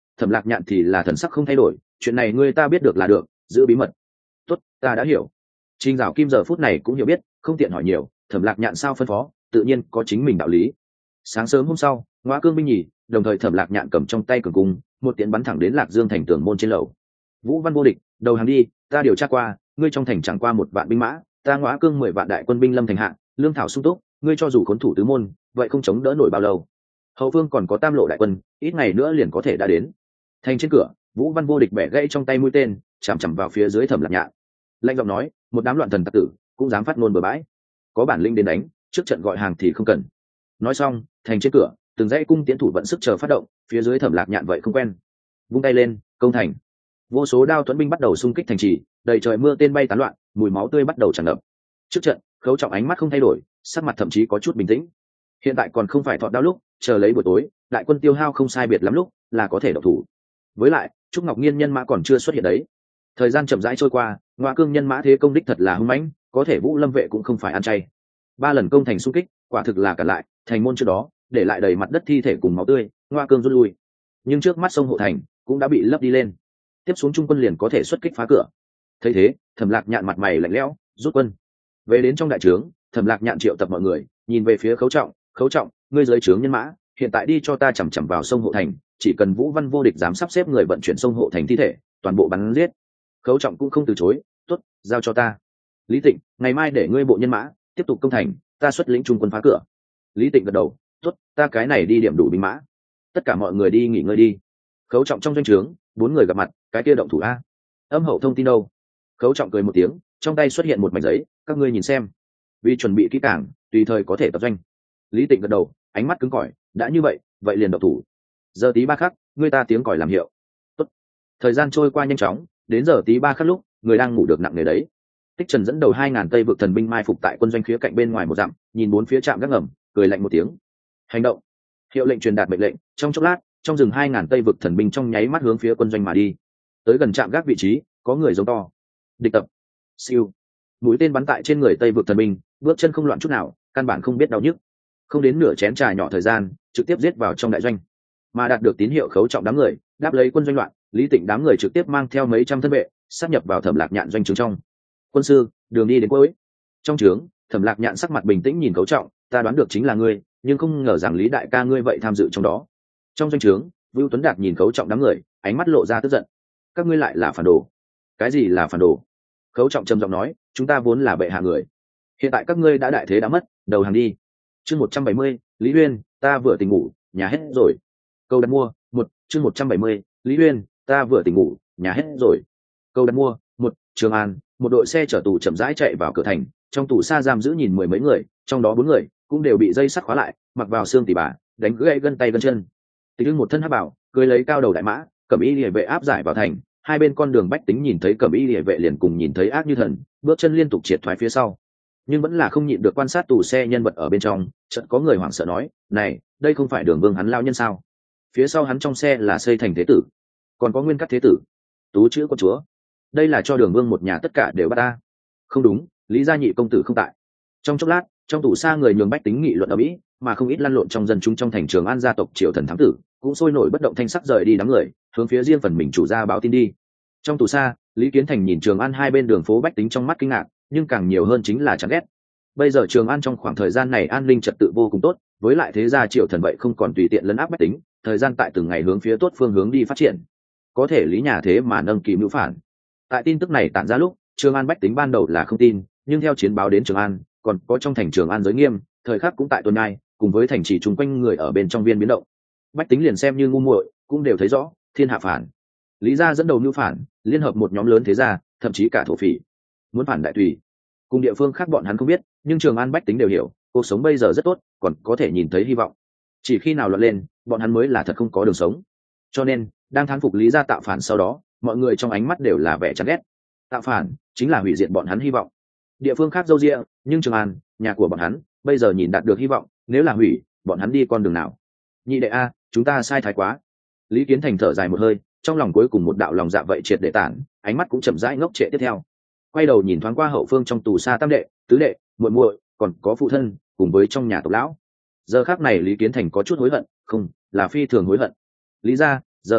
Thẩm Lạc Nhạn thì là thần sắc không thay đổi, chuyện này ngươi ta biết được là được, giữ bí mật. Tốt, ta đã hiểu. Trình Dạo Kim giờ phút này cũng hiểu biết, không tiện hỏi nhiều, Thẩm Lạc Nhạn sao phân phó, tự nhiên có chính mình đạo lý. Sáng sớm hôm sau, Ngoa Cương binh nhì, đồng thời Thẩm Lạc Nhạn cầm trong tay cường cung, một tiễn bắn thẳng đến Lạc Dương thành tường môn trên lầu. Vũ Văn vô địch, đầu hàng đi, ta điều tra qua, ngươi trong thành chẳng qua một vạn binh mã, ta Ngoa Cương mười vạn đại quân binh lâm thành hạ, lương thảo sung túc, ngươi cho dù khốn thủ tứ môn, vậy không chống đỡ nổi bao lâu. Hậu phương còn có tam lộ đại quân, ít ngày nữa liền có thể đã đến. Thành trên cửa, Vũ Văn vô địch bẻ gãy trong tay mũi tên, chằm chằm vào phía dưới Thẩm Lạc Nhạn. Lạnh giọng nói, một đám loạn thần tặc tử, cũng dám phát ngôn bừa bãi. Có bản lĩnh đến đánh, trước trận gọi hàng thì không cần. Nói xong, thành trên cửa, từng dãy cung tiến thủ vận sức chờ phát động, phía dưới Thẩm Lạc Nhạn vậy không quen. Vung tay lên, công thành. Vô số đao thuẫn binh bắt đầu xung kích thành trì, đầy trời mưa tên bay tán loạn, mùi máu tươi bắt đầu tràn ngập. Trước trận, Khấu Trọng ánh mắt không thay đổi, sắc mặt thậm chí có chút bình tĩnh. Hiện tại còn không phải thọt đao lúc, chờ lấy buổi tối, đại quân tiêu hao không sai biệt lắm lúc, là có thể động thủ. Với lại, Trúc Ngọc Nhiên nhân mã còn chưa xuất hiện đấy. Thời gian chậm rãi trôi qua, Ngoa Cương nhân mã thế công đích thật là hung mãnh, có thể Vũ Lâm vệ cũng không phải ăn chay. Ba lần công thành xung kích, quả thực là cả lại, thành môn trước đó, để lại đầy mặt đất thi thể cùng máu tươi, Ngoa Cương rút lui. Nhưng trước mắt sông hộ thành cũng đã bị lấp đi lên. Tiếp xuống trung quân liền có thể xuất kích phá cửa. Thấy thế, Thẩm Lạc Nhạn mặt mày lạnh lẽo, rút quân. Về đến trong đại trướng, Thẩm Lạc Nhạn triệu tập mọi người, nhìn về phía Khấu Trọng, Khấu Trọng, ngươi dưới trướng nhân mã, hiện tại đi cho ta chằm chằm vào sông hộ thành, chỉ cần Vũ Văn vô địch dám sắp xếp người vận chuyển sông hộ thành thi thể, toàn bộ bắn giết. Khấu Trọng cũng không từ chối, tốt, giao cho ta. Lý Tịnh, ngày mai để ngươi bộ nhân mã tiếp tục công thành, ta xuất lĩnh trung quân phá cửa. Lý Tịnh gật đầu, tốt, ta cái này đi điểm đủ binh mã. Tất cả mọi người đi nghỉ ngơi đi. Khấu Trọng trong doanh trướng, bốn người gặp mặt, cái kia động thủ a. Âm hậu thông tin đâu? Khấu Trọng cười một tiếng, trong tay xuất hiện một mảnh giấy, các ngươi nhìn xem. Vì chuẩn bị kỹ càng, tùy thời có thể tập doanh. Lý Tịnh gật đầu, ánh mắt cứng cỏi, đã như vậy, vậy liền động thủ. Giờ tí ba khắc, ngươi ta tiếng còi làm hiệu. Tốt. Thời gian trôi qua nhanh chóng, đến giờ tí ba khắc lúc, người đang ngủ được nặng nề đấy. Tích Trần dẫn đầu hai ngàn tây vực thần binh mai phục tại quân doanh phía cạnh bên ngoài một dặm, nhìn bốn phía trạm gác ngầm, cười lạnh một tiếng. Hành động. Hiệu lệnh truyền đạt mệnh lệnh, trong chốc lát, trong rừng hai ngàn tây vực thần binh trong nháy mắt hướng phía quân doanh mà đi. Tới gần trạm gác vị trí, có người giống to. Địch tập. Siêu. Mũi tên bắn tại trên người tây vực thần binh, bước chân không loạn chút nào, căn bản không biết đau nhức. Không đến nửa chén trà nhỏ thời gian, trực tiếp giết vào trong đại doanh. Mà đạt được tín hiệu Khấu Trọng đám người, đáp lấy quân doanh loạn, Lý Tịnh đám người trực tiếp mang theo mấy trăm thân vệ, sát nhập vào Thẩm Lạc Nhạn doanh trướng trong. Quân sư, đường đi đến cuối. Trong trướng, Thẩm Lạc Nhạn sắc mặt bình tĩnh nhìn Khấu Trọng, ta đoán được chính là ngươi, nhưng không ngờ rằng Lý đại ca ngươi vậy tham dự trong đó. Trong doanh trướng, Vưu Tuấn Đạt nhìn Khấu Trọng đám người, ánh mắt lộ ra tức giận. Các ngươi lại là phản đồ. Cái gì là phản đồ? Khấu Trọng trầm giọng nói, chúng ta vốn là bệ hạ người, hiện tại các ngươi đã đại thế đã mất, đầu hàng đi. Chương một trăm bảy mươi, Lý Uyên, ta vừa tỉnh ngủ, nhà hết rồi. Câu đặt mua, một, chương một trăm bảy mươi, Lý Uyên, ta vừa tỉnh ngủ, nhà hết rồi. Câu đặt mua, một, Trường An, một đội xe chở tù chậm rãi chạy vào cửa thành, trong tù xa giam giữ nhìn mười mấy người, trong đó bốn người cũng đều bị dây sắt khóa lại, mặc vào xương tỉ bà, đánh gãy gân tay gân chân. Tịch Ưng một thân hắc bảo, cưỡi lấy cao đầu đại mã, Cẩm Y Liễu vệ áp giải vào thành, hai bên con đường bách tính nhìn thấy Cẩm Y Liễu vệ liền cùng nhìn thấy ác như thần, bước chân liên tục triệt thoái phía sau. Nhưng vẫn là không nhịn được quan sát tù xe nhân vật ở bên trong, chợt có người hoảng sợ nói, này, đây không phải Đường Vương hắn lao nhân sao? Phía sau hắn trong xe là xây thành thế tử, còn có nguyên cắt thế tử, tú chữ con chúa, đây là cho Đường Vương một nhà tất cả đều bắt ta. Không đúng, Lý gia nhị công tử không tại. Trong chốc lát, trong tù xa người nhường bách tính nghị luận ở mỹ, mà không ít lăn lộn trong dân chúng trong thành Trường An gia tộc Triệu Thần thám tử cũng sôi nổi bất động thanh sắc rời đi đám người, hướng phía riêng phần mình chủ gia báo tin đi. Trong tù xa, Lý Kiến Thành nhìn Trường An hai bên đường phố bách tính trong mắt kinh ngạc, nhưng càng nhiều hơn chính là chán ghét. Bây giờ Trường An trong khoảng thời gian này an ninh trật tự vô cùng tốt, với lại thế gia Triệu Thần vậy không còn tùy tiện lấn áp bách tính, thời gian tại từng ngày hướng phía tốt phương hướng đi phát triển. Có thể Lý nhà thế mà nâng kỳ mưu phản. Tại tin tức này tản ra lúc, Trường An bách tính ban đầu là không tin, nhưng theo chiến báo đến Trường An, còn có trong thành Trường An giới nghiêm, thời khắc cũng tại tuần nhai, cùng với thành trì chung quanh người ở bên trong viên biến động. Bách tính liền xem như ngu muội, cũng đều thấy rõ, thiên hạ phản. Lý gia dẫn đầu mưu phản, liên hợp một nhóm lớn thế gia, thậm chí cả thổ phỉ, muốn phản đại tùy. Cùng địa phương khác bọn hắn không biết, nhưng Trường An bách tính đều hiểu, cuộc sống bây giờ rất tốt, còn có thể nhìn thấy hy vọng. Chỉ khi nào loạn lên, bọn hắn mới là thật không có đường sống. Cho nên, đang thán phục Lý gia tạo phản sau đó, mọi người trong ánh mắt đều là vẻ chán ghét. Tạo phản chính là hủy diệt bọn hắn hy vọng. Địa phương khác dâu dịa, nhưng Trường An, nhà của bọn hắn, bây giờ nhìn đạt được hy vọng, nếu là hủy, bọn hắn đi con đường nào? Nhị đệ a, chúng ta sai thái quá. Lý Kiến Thành thở dài một hơi, trong lòng cuối cùng một đạo lòng dạ vậy triệt để tản, ánh mắt cũng chậm rãi ngốc trệ tiếp theo. Quay đầu nhìn thoáng qua hậu phương trong tù xa tam đệ, tứ đệ, muội muội, còn có phụ thân, cùng với trong nhà tộc lão. Giờ khắc này Lý Kiến Thành có chút hối hận, không, là phi thường hối hận. Lý gia, giờ khắc này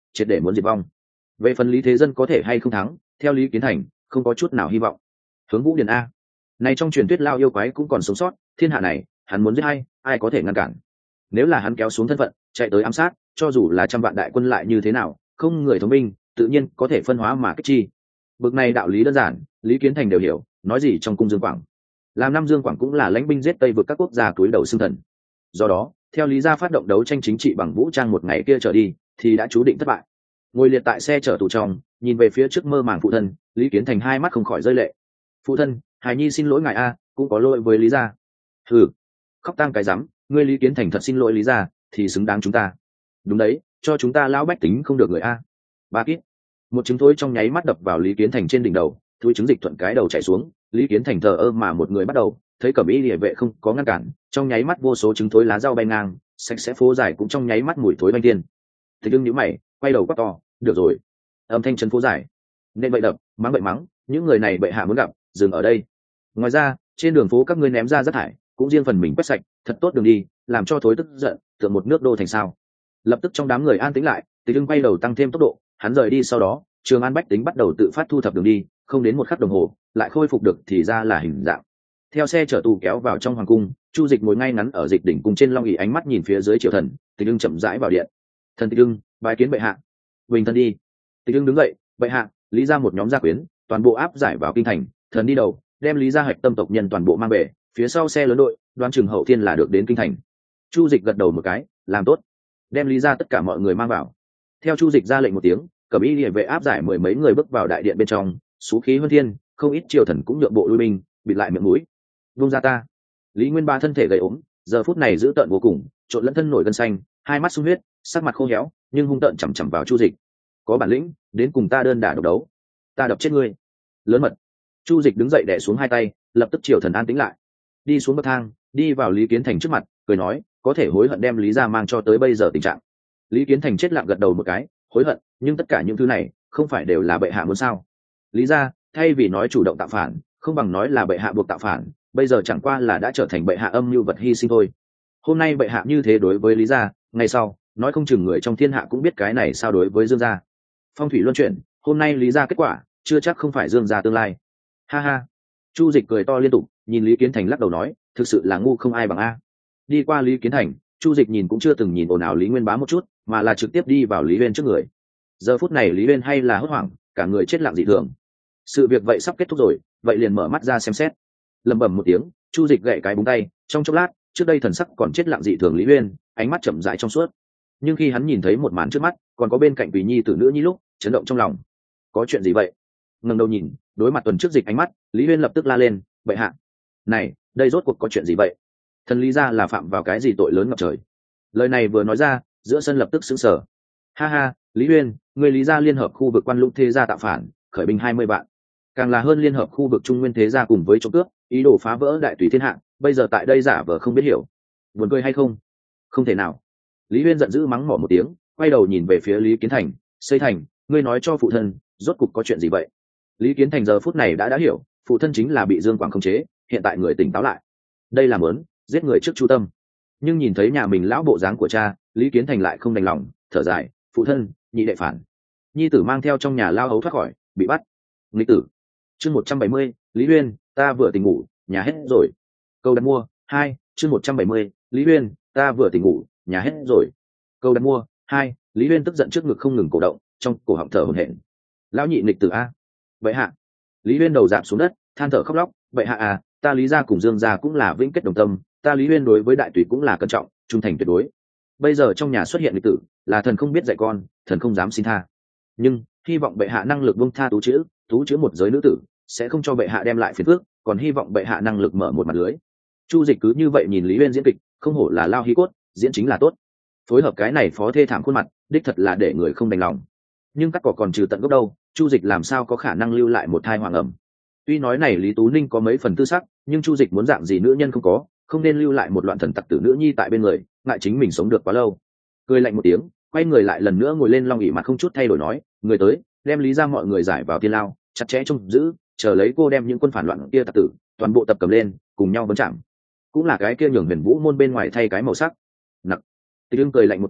triệt để muốn diệt vong. Về phần Lý Thế Dân có thể hay không thắng, theo Lý Kiến Thành không có chút nào hy vọng. Hướng Vũ Điền a, này trong truyền thuyết lao yêu quái cũng còn sống sót, thiên hạ này hắn muốn giết hay ai có thể ngăn cản? Nếu là hắn kéo xuống thân phận chạy tới ám sát, cho dù là trăm vạn đại quân lại như thế nào, không người thống binh tự nhiên có thể phân hóa mà kích chi. Bực này đạo lý đơn giản, Lý Kiến Thành đều hiểu, nói gì trong cung Dương Quảng. Làm năm Dương Quảng cũng là lãnh binh giết Tây vực các quốc gia túi đầu xương thần. Do đó, theo Lý gia phát động đấu tranh chính trị bằng vũ trang một ngày kia trở đi, thì đã chú định thất bại. Ngồi liệt tại xe chở tù trong, nhìn về phía trước mơ màng phụ thân, Lý Kiến Thành hai mắt không khỏi rơi lệ. Phụ thân, hài nhi xin lỗi ngài a, cũng có lỗi với Lý gia. Hừ, khóc tang cái rắm, ngươi Lý Kiến Thành thật xin lỗi Lý gia, thì xứng đáng chúng ta. Đúng đấy, cho chúng ta lão bách tính không được người a. Ba kít. Một trứng thối trong nháy mắt đập vào Lý Kiến Thành trên đỉnh đầu, túi trứng dịch thuận cái đầu chảy xuống. Lý Kiến Thành thờ ơ mà một người bắt đầu, thấy cẩm y liề vệ không có ngăn cản, trong nháy mắt vô số trứng thối lá rau bay ngang, sạch sẽ phố dài cũng trong nháy mắt mùi thối bay tiên. Thì đương nhíu mày, quay đầu quát to, được rồi. Âm thanh trấn phố dài. Nên bậy đập, mắng bậy mắng, những người này bệ hạ muốn gặp, dừng ở đây. Ngoài ra, trên đường phố các ngươi ném ra rác thải, cũng riêng phần mình quét sạch, thật tốt đường đi, làm cho thối tức giận, tượng một nước đô thành sao. Lập tức trong đám người an tĩnh lại, Tịch Ưng quay đầu tăng thêm tốc độ, hắn rời đi sau đó, Trường An bách tính bắt đầu tự phát thu thập đường đi, không đến một khắc đồng hồ, lại khôi phục được thì ra là hình dạng. Theo xe chở tù kéo vào trong hoàng cung, Chu Dịch ngồi ngay ngắn ở dịch đỉnh cùng trên long ỷ, ánh mắt nhìn phía dưới triều thần. Tịch Ưng chậm rãi vào điện. Thần Tịch Ưng, bái kiến bệ hạ. Bình thân đi. Tịch Ưng đứng dậy, bệ hạ, Lý gia một nhóm gia quyến, toàn bộ áp giải vào kinh thành, thần đi đầu, đem Lý gia hạch tâm tộc nhân toàn bộ mang về, phía sau xe lớn đội, đoán chừng hậu thiên là được đến kinh thành. Chu Dịch gật đầu một cái, làm tốt, đem Lý gia tất cả mọi người mang vào. Theo Chu Dịch ra lệnh một tiếng, cẩm y liề vệ áp giải mười mấy người bước vào đại điện bên trong, sú khí huân thiên, không ít triều thần cũng nhượng bộ lui binh, bịt lại miệng mũi. Vung ra ta. Lý Nguyên Ba thân thể gầy ốm, giờ phút này giữ tợn vô cùng, trộn lẫn thân nổi gân xanh, hai mắt sung huyết, sắc mặt khô héo, nhưng hung tợn chằm chằm vào Chu Dịch. Có bản lĩnh, đến cùng ta đơn đả độc đấu, ta đập chết ngươi. Lớn mật. Chu Dịch đứng dậy đè xuống hai tay, lập tức triều thần an tĩnh lại. Đi xuống bậc thang, đi vào Lý Kiến Thành trước mặt, cười nói, có thể hối hận đem Lý gia mang cho tới bây giờ tình trạng. Lý Kiến Thành chết lặng gật đầu một cái, hối hận, nhưng tất cả những thứ này không phải đều là bệ hạ muốn sao? Lý gia thay vì nói chủ động tạo phản, không bằng nói là bệ hạ buộc tạo phản, bây giờ chẳng qua là đã trở thành bệ hạ âm mưu vật hy sinh thôi. Hôm nay bệ hạ như thế đối với Lý gia, ngày sau nói không chừng người trong thiên hạ cũng biết cái này sao đối với Dương gia. Phong thủy luân chuyển, hôm nay Lý gia kết quả chưa chắc không phải Dương gia tương lai. Ha ha. Chu Dịch cười to liên tục, nhìn Lý Kiến Thành lắc đầu nói, thực sự là ngu không ai bằng a. Đi qua Lý Kiến Thành, Chu Dịch nhìn cũng chưa từng nhìn ồn ào Lý Nguyên Bá một chút, mà là trực tiếp đi vào Lý Uyên trước người. Giờ phút này Lý Uyên hay là hốt hoảng, cả người chết lặng dị thường. Sự việc vậy sắp kết thúc rồi, vậy liền mở mắt ra xem xét. Lẩm bẩm một tiếng, Chu Dịch gậy cái búng tay, trong chốc lát, trước đây thần sắc còn chết lặng dị thường Lý Uyên, ánh mắt chậm rãi trong suốt. Nhưng khi hắn nhìn thấy một màn trước mắt, còn có bên cạnh Quỳ Nhi tử nữ nhi lúc, chấn động trong lòng. Có chuyện gì vậy? Ngẩng đầu nhìn, đối mặt Tuần trước Dịch ánh mắt, Lý Uyên lập tức la lên, bệ hạ, này, đây rốt cuộc có chuyện gì vậy? Thần Lý gia là phạm vào cái gì tội lớn ngập trời? Lời này vừa nói ra, giữa sân lập tức sững sờ. Ha ha, Lý Uyên, người Lý gia liên hợp khu vực Quan Lũng thế gia tạo phản, khởi binh hai mươi vạn, càng là hơn liên hợp khu vực Trung Nguyên thế gia cùng với trộm cướp, ý đồ phá vỡ đại tùy thiên hạ, bây giờ tại đây giả vờ không biết hiểu. Buồn cười hay không? Không thể nào. Lý Uyên giận dữ mắng mỏ một tiếng, quay đầu nhìn về phía Lý Kiến Thành, "Xây Thành, ngươi nói cho phụ thân, rốt cục có chuyện gì vậy?" Lý Kiến Thành giờ phút này đã đã hiểu, phụ thân chính là bị Dương Quảng khống chế, hiện tại người tỉnh táo lại. Đây là muốn giết người trước chu tâm. Nhưng nhìn thấy nhà mình lão bộ dáng của cha, Lý Kiến Thành lại không đành lòng, thở dài, "Phụ thân, nhị đệ phản." Nhi tử mang theo trong nhà lao hấu thoát khỏi, bị bắt. Nghịch tử. Chương một trăm bảy mươi, Lý Uyên, ta vừa tỉnh ngủ, nhà hết rồi. Câu đặt mua, hai, chương một trăm bảy mươi, Lý Uyên, ta vừa tỉnh ngủ, nhà hết rồi. Câu đặt mua, hai, Lý Uyên tức giận trước ngực không ngừng cổ động, trong cổ họng thở hổn hển. Lão nhị nghịch tử a. Vậy hạ. Lý Uyên đầu dạp xuống đất, than thở khóc lóc, "Vậy hạ à, ta Lý gia cùng Dương gia cũng là vĩnh kết đồng tâm, ta Lý Uyên đối với đại tùy cũng là cẩn trọng, trung thành tuyệt đối. Bây giờ trong nhà xuất hiện nghịch tử, là thần không biết dạy con, thần không dám xin tha. Nhưng hy vọng bệ hạ năng lực buông tha Tú chữ, Tú chữ một giới nữ tử, sẽ không cho bệ hạ đem lại phiền phức, còn hy vọng bệ hạ năng lực mở một mặt lưới." Chu Dịch cứ như vậy nhìn Lý Uyên diễn kịch, không hổ là lao hí cốt, diễn chính là tốt. Phối hợp cái này phó thê thảm khuôn mặt, đích thật là để người không đành lòng. Nhưng cắt cỏ còn trừ tận gốc đâu, Chu Dịch làm sao có khả năng lưu lại một thai hoàng ẩm. Tuy nói này Lý Tú Ninh có mấy phần tư sắc, nhưng Chu Dịch muốn dạng gì nữ nhân không có, không nên lưu lại một loạn thần tặc tử nữ nhi tại bên người, ngại chính mình sống được quá lâu. Cười lạnh một tiếng, quay người lại lần nữa ngồi lên long ỷ mặt không chút thay đổi nói, "Người tới, đem Lý gia mọi người giải vào thiên lao, chặt chẽ trông giữ, chờ lấy cô đem những quân phản loạn kia tặc tử toàn bộ tập cầm lên, cùng nhau vấn chạm." Cũng là cái kia nhường Huyền Vũ môn bên ngoài thay cái màu sắc. Nặc. Tịch Ưng cười lạnh một tiếng,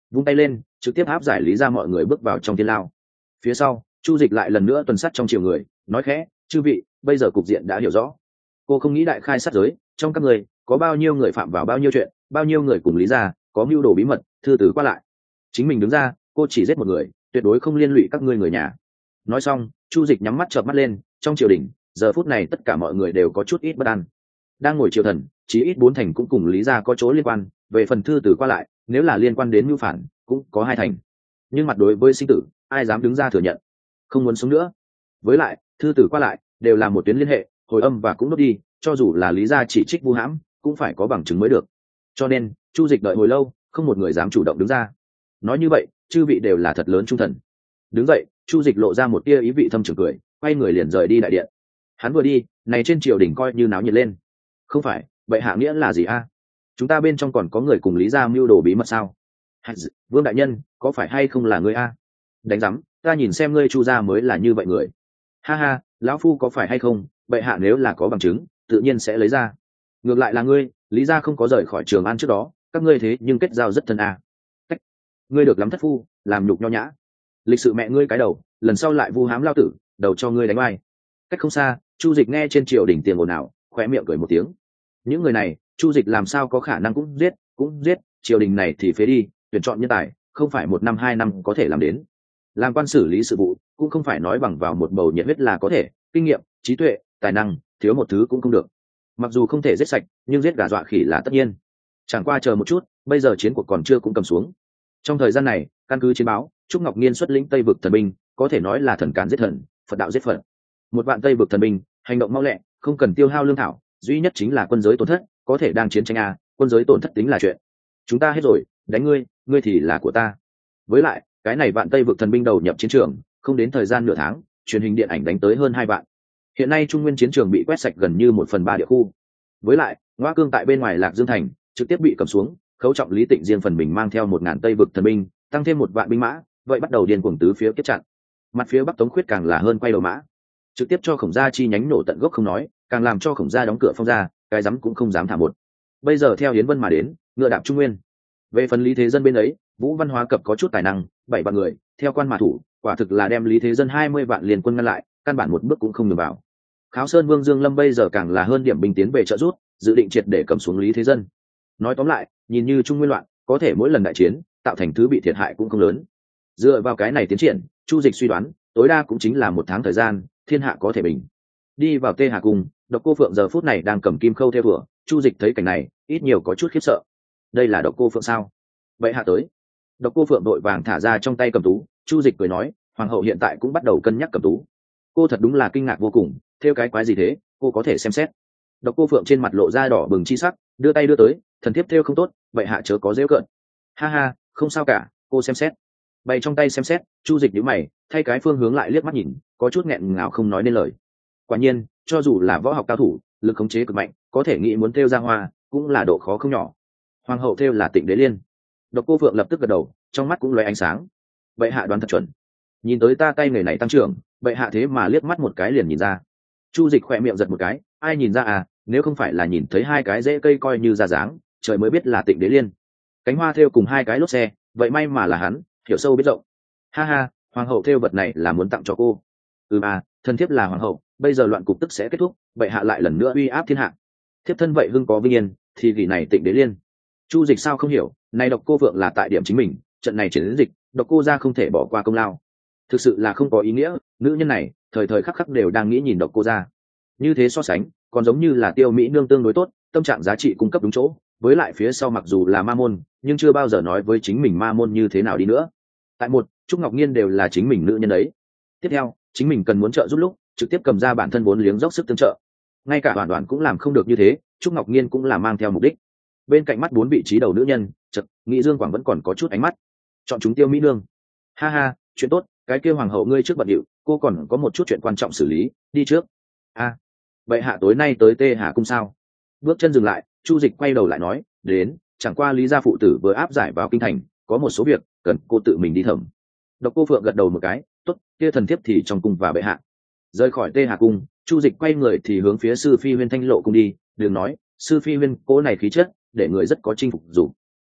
vung tay lên trực tiếp áp giải lý ra mọi người bước vào trong thiên lao. Phía sau chu dịch lại lần nữa tuần sát trong chiều người, nói khẽ: chư vị, bây giờ cục diện đã hiểu rõ. Cô không nghĩ đại khai sát giới, trong các người có bao nhiêu người phạm vào bao nhiêu chuyện, bao nhiêu người cùng lý ra có mưu đồ bí mật thư từ qua lại. Chính mình đứng ra, cô chỉ giết một người, tuyệt đối không liên lụy các ngươi người nhà. Nói xong chu dịch nhắm mắt chợp mắt lên. Trong triều đình giờ phút này tất cả mọi người đều có chút ít bất an. Đang ngồi triều thần chí ít bốn thành cũng cùng lý ra có chỗ liên quan, về phần thư từ qua lại nếu là liên quan đến mưu phản cũng có hai thành. Nhưng mặt đối với sinh tử ai dám đứng ra thừa nhận không muốn sống nữa. Với lại thư từ qua lại đều là một tuyến liên hệ, hồi âm và cũng nốt đi, cho dù là lý ra chỉ trích vu hãm cũng phải có bằng chứng mới được. Cho nên chu dịch đợi hồi lâu không một người dám chủ động đứng ra. Nói như vậy chư vị đều là thật lớn trung thần. Đứng dậy chu dịch lộ ra một tia ý vị thâm trường cười, quay người liền rời đi đại điện. Hắn vừa đi này trên triều đình coi như náo nhiệt lên. Không phải vậy hạ nghĩa là gì a? Chúng ta bên trong còn có người cùng lý ra mưu đồ bí mật sao? Vương đại nhân có phải hay không là ngươi a? Đánh giám, ta nhìn xem ngươi chu gia mới là như vậy người. Ha ha, lão phu có phải hay không, bệ hạ nếu là có bằng chứng tự nhiên sẽ lấy ra. Ngược lại là ngươi, lý gia không có rời khỏi Trường An trước đó các ngươi thế nhưng kết giao rất thân a. Cách ngươi được lắm thất phu, làm nhục nho nhã. Lịch sự mẹ ngươi cái đầu, lần sau lại vu hám lao tử, đầu cho ngươi đánh oai. Cách không xa chu dịch nghe trên triều đỉnh tiền ồn ào, khóe miệng cười một tiếng. Những người này chu dịch làm sao có khả năng cũng giết cũng giết, triều đình này thì phế đi, tuyển chọn nhân tài không phải một năm hai năm có thể làm đến. Làm quan xử lý sự vụ cũng không phải nói bằng vào một bầu nhiệt huyết là có thể, kinh nghiệm, trí tuệ, tài năng thiếu một thứ cũng không được. Mặc dù không thể giết sạch nhưng giết gà dọa khỉ là tất nhiên. Chẳng qua chờ một chút, bây giờ chiến cuộc còn chưa cũng cầm xuống. Trong thời gian này căn cứ chiến báo Trúc Ngọc Nhiên xuất lĩnh Tây vực thần binh, có thể nói là thần cán giết thần, Phật đạo giết Phật. Một vạn Tây vực thần binh hành động mau lẹ, không cần tiêu hao lương thảo, duy nhất chính là quân giới tổn thất, có thể đang chiến tranh a, quân giới tổn thất tính là chuyện. Chúng ta hết rồi, đánh ngươi, ngươi thì là của ta. Với lại cái này vạn Tây vực thần binh đầu nhập chiến trường không đến thời gian nửa tháng, truyền hình điện ảnh đánh tới hơn hai vạn. Hiện nay trung nguyên chiến trường bị quét sạch gần như một phần ba địa khu. Với lại Ngoa Cương tại bên ngoài Lạc Dương thành trực tiếp bị cầm xuống, Khấu Trọng Lý Tịnh riêng phần mình mang theo một ngàn Tây vực thần binh, tăng thêm một vạn binh mã, vậy bắt đầu điên cuồng tứ phía kết chặn. Mặt phía Bắc Tống Khuyết càng là hơn quay đầu mã, trực tiếp cho Khổng Gia chi nhánh nổ tận gốc không nói, càng làm cho Khổng Gia đóng cửa phong ra, cái dám cũng không dám thả một. Bây giờ theo Yến Vân mà đến, ngựa đạp trung nguyên. Về phần Lý Thế Dân bên ấy, Vũ Văn Hóa Cập có chút tài năng, bảy vạn người theo quan mà thủ, quả thực là đem Lý Thế Dân hai mươi vạn liền quân ngăn lại, căn bản một bước cũng không nhường vào. Kháo Sơn Vương Dương Lâm bây giờ càng là hơn điểm binh tiến về trợ rút, dự định triệt để cầm xuống Lý Thế Dân. Nói tóm lại, nhìn như trung nguyên loạn, có thể mỗi lần đại chiến tạo thành thứ bị thiệt hại cũng không lớn. Dựa vào cái này tiến triển, chu dịch suy đoán tối đa cũng chính là một tháng thời gian, thiên hạ có thể bình. Đi vào Tê Hà Cung, Độc Cô Phượng giờ phút này đang cầm kim khâu theo vừa, chu dịch thấy cảnh này ít nhiều có chút khiếp sợ. Đây là Độc Cô Phượng sao? Vậy hạ tới. Độc Cô Phượng đội vàng thả ra trong tay cầm tú, chu dịch cười nói, hoàng hậu hiện tại cũng bắt đầu cân nhắc cầm tú. Cô thật đúng là kinh ngạc vô cùng, theo cái quái gì thế, cô có thể xem xét. Độc Cô Phượng trên mặt lộ ra đỏ bừng chi sắc, đưa tay đưa tới, thần thiếp theo không tốt, vậy hạ chớ có giễu cợt. Ha ha, không sao cả, cô xem xét. Bày trong tay xem xét, chu dịch nhíu mày, thay cái phương hướng lại liếc mắt nhìn, có chút nghẹn ngào không nói nên lời. Quả nhiên, cho dù là võ học cao thủ, lực khống chế cực mạnh, có thể nghĩ muốn theo ra hoa, cũng là độ khó không nhỏ. Hoàng hậu theo là Tịnh Đế Liên. Độc Cô Phượng lập tức gật đầu, trong mắt cũng lóe ánh sáng. Vậy hạ đoán thật chuẩn. Nhìn tới ta tay người này tăng trưởng, vậy hạ thế mà liếc mắt một cái liền nhìn ra. Chu dịch khỏe miệng giật một cái, ai nhìn ra à, nếu không phải là nhìn thấy hai cái rễ cây coi như ra dáng, trời mới biết là Tịnh Đế Liên. Cánh hoa thêu cùng hai cái lốp xe, vậy may mà là hắn hiểu sâu biết rộng. Ha ha, hoàng hậu thêu vật này là muốn tặng cho cô. Ừ à, thân thiếp là hoàng hậu, bây giờ loạn cục tức sẽ kết thúc, vậy hạ lại lần nữa uy áp thiên hạ. Thiếp thân vậy hưng có vinh yên, thì gỉ này Tịnh Đế Liên. Chu dịch sao không hiểu, này Độc Cô Phượng là tại điểm chính mình, trận này chiến dịch, Độc Cô gia không thể bỏ qua công lao. Thực sự là không có ý nghĩa, nữ nhân này thời thời khắc khắc đều đang nghĩ nhìn Độc Cô gia. Như thế so sánh, còn giống như là Tiêu Mỹ nương tương đối tốt, tâm trạng giá trị cung cấp đúng chỗ, với lại phía sau mặc dù là ma môn, nhưng chưa bao giờ nói với chính mình ma môn như thế nào đi nữa. Tại một, Trúc Ngọc Nhiên đều là chính mình nữ nhân ấy. Tiếp theo, chính mình cần muốn trợ giúp lúc, trực tiếp cầm ra bản thân vốn liếng dốc sức tương trợ. Ngay cả Hoàn Hoàn cũng làm không được như thế, Trúc Ngọc Nhiên cũng là mang theo mục đích. Bên cạnh mắt bốn vị trí đầu nữ nhân, chợt nghĩ Dương Quảng vẫn còn có chút ánh mắt. Chọn chúng Tiêu Mỹ nương. Ha ha, chuyện tốt, cái kia hoàng hậu ngươi trước bận điệu, cô còn có một chút chuyện quan trọng xử lý, đi trước. A, à, vậy hạ tối nay tới Tê Hà cung sao? Bước chân dừng lại, Chu dịch quay đầu lại nói, đến, chẳng qua Lý gia phụ tử vừa áp giải vào kinh thành, có một số việc cần cô tự mình đi thẩm. Độc Cô Phượng gật đầu một cái, tốt, kia thần thiếp thì trong cung và bệ hạ. Rời khỏi Tê Hà cung, Chu dịch quay người thì hướng phía sư phi huyên Thanh Lộ cung đi, đừng nói, sư phi huyên cố này khí chất để người rất có chinh phục dù.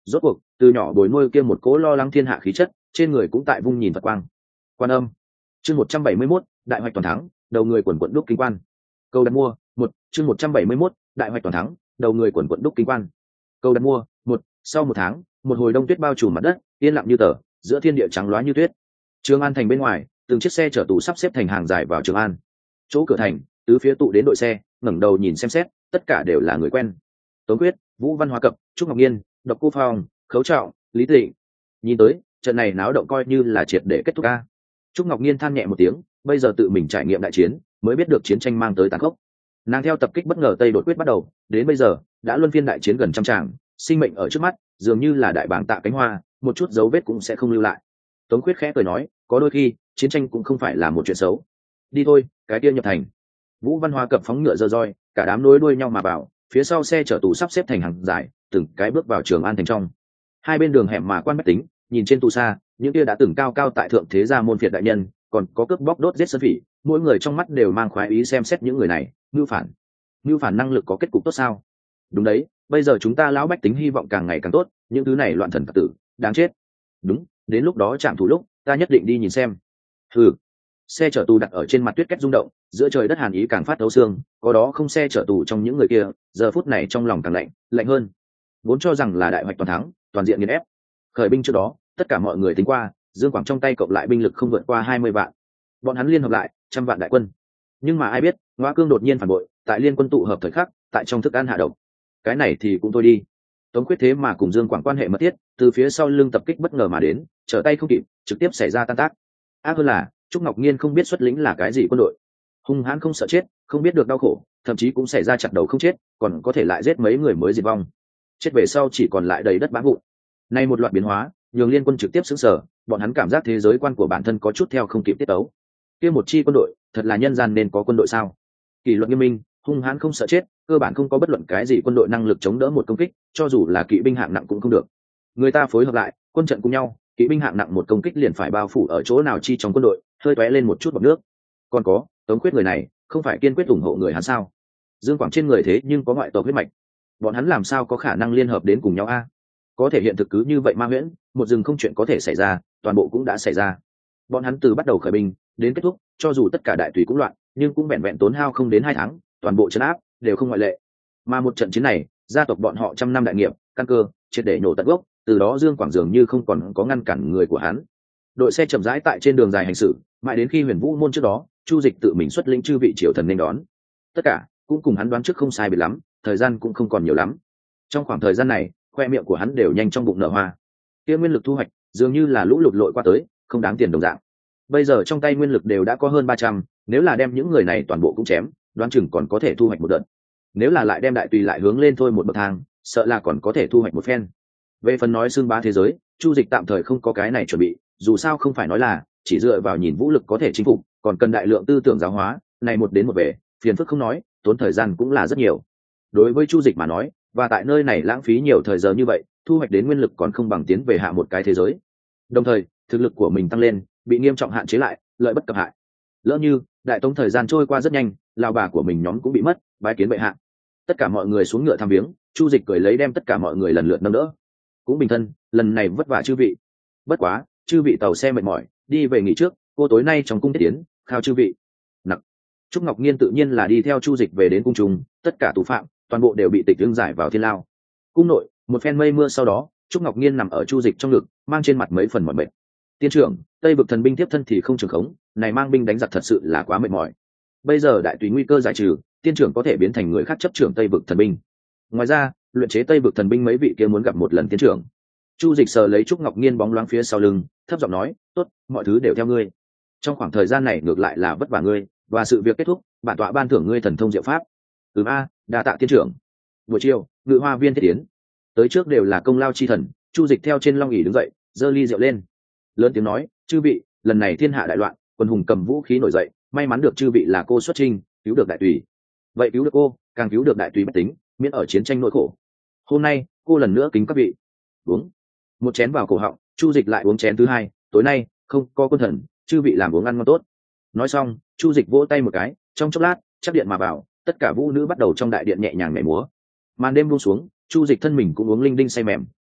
rốt cuộc từ nhỏ bồi nuôi kia một cố lo lắng thiên hạ khí chất, trên người cũng tại vung nhìn Phật quang. Quan Âm. Chương một trăm bảy mươi mốt, đại hoạch toàn thắng, đầu người quần quận đúc kinh quan. Câu đặt mua. Một. Chương một trăm bảy mươi mốt, đại hoạch toàn thắng, đầu người quần quận đúc kinh quan. Câu đặt mua. Một. Sau một tháng, một hồi đông tuyết bao trùm mặt đất, yên lặng như tờ, giữa thiên địa trắng loá như tuyết. Trường An thành bên ngoài, từng chiếc xe chở tù sắp xếp thành hàng dài vào Trường An. Chỗ cửa thành, tứ phía tụ đến đội xe, ngẩng đầu nhìn xem xét, tất cả đều là người quen. Tống Quyết, Vũ Văn Hóa Cập, Trúc Ngọc Nhiên, Độc Cô Phong, Khấu Trọng, Lý Tịnh. Nhìn tới, trận này náo động coi như là triệt để kết thúc a. Trúc Ngọc Nhiên than nhẹ một tiếng, bây giờ tự mình trải nghiệm đại chiến, mới biết được chiến tranh mang tới tàn khốc. Nàng theo tập kích bất ngờ Tây đột quyết bắt đầu, đến bây giờ đã luân phiên đại chiến gần trăm tràng, sinh mệnh ở trước mắt, dường như là đại bảng tạ cánh hoa, một chút dấu vết cũng sẽ không lưu lại. Tống Quyết khẽ cười nói, có đôi khi chiến tranh cũng không phải là một chuyện xấu. Đi thôi, cái kia nhập thành. Vũ Văn Hóa Cập phóng ngựa giơ roi, cả đám nối đuôi nhau mà vào, phía sau xe chở tù sắp xếp thành hàng dài, từng cái bước vào Trường An thành trong. Hai bên đường hẻm mà quan bách tính, nhìn trên tù xa, những kia đã từng cao cao tại thượng thế gia môn phiệt đại nhân, còn có cướp bóc đốt giết sơn phỉ, mỗi người trong mắt đều mang khoái ý xem xét những người này. Ngưu phản, ngưu phản năng lực có kết cục tốt sao? Đúng đấy, bây giờ chúng ta lão bách tính hy vọng càng ngày càng tốt, những thứ này loạn thần phật tử, đáng chết. Đúng, đến lúc đó chạm thủ lúc, ta nhất định đi nhìn xem. Hừ. Xe chở tù đặt ở trên mặt tuyết kết rung động, giữa trời đất hàn ý càng phát thấu xương, có đó không xe chở tù trong những người kia, giờ phút này trong lòng càng lạnh, lạnh hơn. Vốn cho rằng là đại hoạch toàn thắng, toàn diện nghiền ép. Khởi binh trước đó, tất cả mọi người tính qua, Dương Quảng trong tay cộng lại binh lực không vượt qua hai mươi vạn. Bọn hắn liên hợp lại, trăm vạn đại quân. Nhưng mà ai biết, Ngoa Cương đột nhiên phản bội, tại liên quân tụ hợp thời khắc, tại trong thức ăn hạ độc. Cái này thì cũng thôi đi. Tống Quyết thế mà cùng Dương Quảng quan hệ mật thiết, từ phía sau lưng tập kích bất ngờ mà đến, trở tay không kịp, trực tiếp xảy ra tan tác. Ác hơn là, Trúc Ngọc Nhiên không biết xuất lĩnh là cái gì quân đội, hung hãn không sợ chết, không biết được đau khổ, thậm chí cũng xảy ra chặt đầu không chết, còn có thể lại giết mấy người mới diệt vong. Chết về sau chỉ còn lại đầy đất bã vụn. Nay một loạt biến hóa, nhường liên quân trực tiếp sững sờ, bọn hắn cảm giác thế giới quan của bản thân có chút theo không kịp tiết tấu. Kia một chi quân đội, thật là nhân gian nên có quân đội sao? Kỷ luật nghiêm minh, hung hãn không sợ chết, cơ bản không có bất luận cái gì quân đội năng lực chống đỡ một công kích, cho dù là kỵ binh hạng nặng cũng không được. Người ta phối hợp lại, quân trận cùng nhau, kỵ binh hạng nặng một công kích liền phải bao phủ ở chỗ nào chi trong quân đội, hơi tóe lên một chút bọt nước. Còn có, Tống Quyết người này, không phải kiên quyết ủng hộ người hắn sao? Dương Quảng trên người thế nhưng có ngoại tộc huyết mạch, bọn hắn làm sao có khả năng liên hợp đến cùng nhau a? Có thể hiện thực cứ như vậy ma huyễn, một rừng không chuyện có thể xảy ra, toàn bộ cũng đã xảy ra. Bọn hắn từ bắt đầu khởi binh đến kết thúc, cho dù tất cả đại tùy cũng loạn, nhưng cũng vẹn vẹn tốn hao không đến hai tháng, toàn bộ trấn áp đều không ngoại lệ. Mà một trận chiến này, gia tộc bọn họ trăm năm đại nghiệp, căn cơ triệt để nổ tận gốc, từ đó Dương Quảng dường như không còn có ngăn cản người của hắn. Đội xe chậm rãi tại trên đường dài hành xử, mãi đến khi Huyền Vũ môn trước đó, Chu Dịch tự mình xuất lĩnh chư vị triều thần nên đón. Tất cả cũng cùng hắn đoán trước không sai biệt lắm, thời gian cũng không còn nhiều lắm. Trong khoảng thời gian này, khoe miệng của hắn đều nhanh trong bụng nở hoa. Kia nguyên lực thu hoạch, dường như là lũ lụt lội qua tới, không đáng tiền đồng dạng. Bây giờ trong tay nguyên lực đều đã có hơn ba trăm, nếu là đem những người này toàn bộ cũng chém, đoán chừng còn có thể thu hoạch một đợt. Nếu là lại đem đại tùy lại hướng lên thôi một bậc thang, sợ là còn có thể thu hoạch một phen. Về phần nói xương bá thế giới, Chu Dịch tạm thời không có cái này chuẩn bị, dù sao không phải nói là chỉ dựa vào nhìn vũ lực có thể chinh phục, còn cần đại lượng tư tưởng giáo hóa, này một đến một về, phiền phức không nói, tốn thời gian cũng là rất nhiều. Đối với Chu Dịch mà nói, và tại nơi này lãng phí nhiều thời giờ như vậy, thu hoạch đến nguyên lực còn không bằng tiến về hạ một cái thế giới. Đồng thời, thực lực của mình tăng lên, bị nghiêm trọng hạn chế lại, lợi bất cập hại. Lỡ như đại tống thời gian trôi qua rất nhanh, lão bà của mình nhóm cũng bị mất, bái kiến bệ hạ. Tất cả mọi người xuống ngựa thăm viếng, Chu Dịch cười lấy đem tất cả mọi người lần lượt nâng đỡ. Cũng bình thân, lần này vất vả chư vị. Bất quá, chư vị tàu xe mệt mỏi, đi về nghỉ trước, cô tối nay trong cung tiết tiến, khao chư vị. Nặc. Trúc Ngọc Nhiên tự nhiên là đi theo Chu Dịch về đến cung trùng, tất cả tù phạm, toàn bộ đều bị tịch dương giải vào thiên lao. Cung nội, một phen mây mưa sau đó, Trúc Ngọc Nhiên nằm ở Chu Dịch trong ngực, mang trên mặt mấy phần mỏi mệt. Tiên trưởng, Tây vực thần binh tiếp thân thì không trường khống, này mang binh đánh giặc thật sự là quá mệt mỏi. Bây giờ đại tùy nguy cơ giải trừ, tiên trưởng có thể biến thành người khác chấp trưởng Tây vực thần binh. Ngoài ra, luyện chế Tây vực thần binh mấy vị kia muốn gặp một lần tiên trưởng. Chu Dịch sờ lấy Trúc Ngọc Nhiên bóng loáng phía sau lưng, thấp giọng nói, tốt, mọi thứ đều theo ngươi. Trong khoảng thời gian này ngược lại là vất vả ngươi, và sự việc kết thúc, bản tọa ban thưởng ngươi thần thông diệu pháp. Ừm a, đa tạ tiên trưởng. Buổi chiều, Ngự Hoa Viên thiết tiến, tới trước đều là công lao chi thần. Chu Dịch theo trên long ỷ đứng dậy, giơ ly rượu lên, lớn tiếng nói, chư vị, lần này thiên hạ đại loạn, quân hùng cầm vũ khí nổi dậy, may mắn được chư vị là cô xuất chinh, cứu được đại tùy. Vậy cứu được cô, càng cứu được đại tùy bách tính, miễn ở chiến tranh nỗi khổ. Hôm nay, cô lần nữa kính các vị. Uống. Một chén vào cổ họng, Chu Dịch lại uống chén thứ hai, tối nay không có quân thần, chư vị làm uống ăn ngon tốt. Nói xong, Chu Dịch vỗ tay một cái, trong chốc lát, chắc điện mà vào, tất cả vũ nữ bắt đầu trong đại điện nhẹ nhàng nhảy múa. Màn đêm buông xuống, Chu Dịch thân mình cũng uống linh đinh say mềm,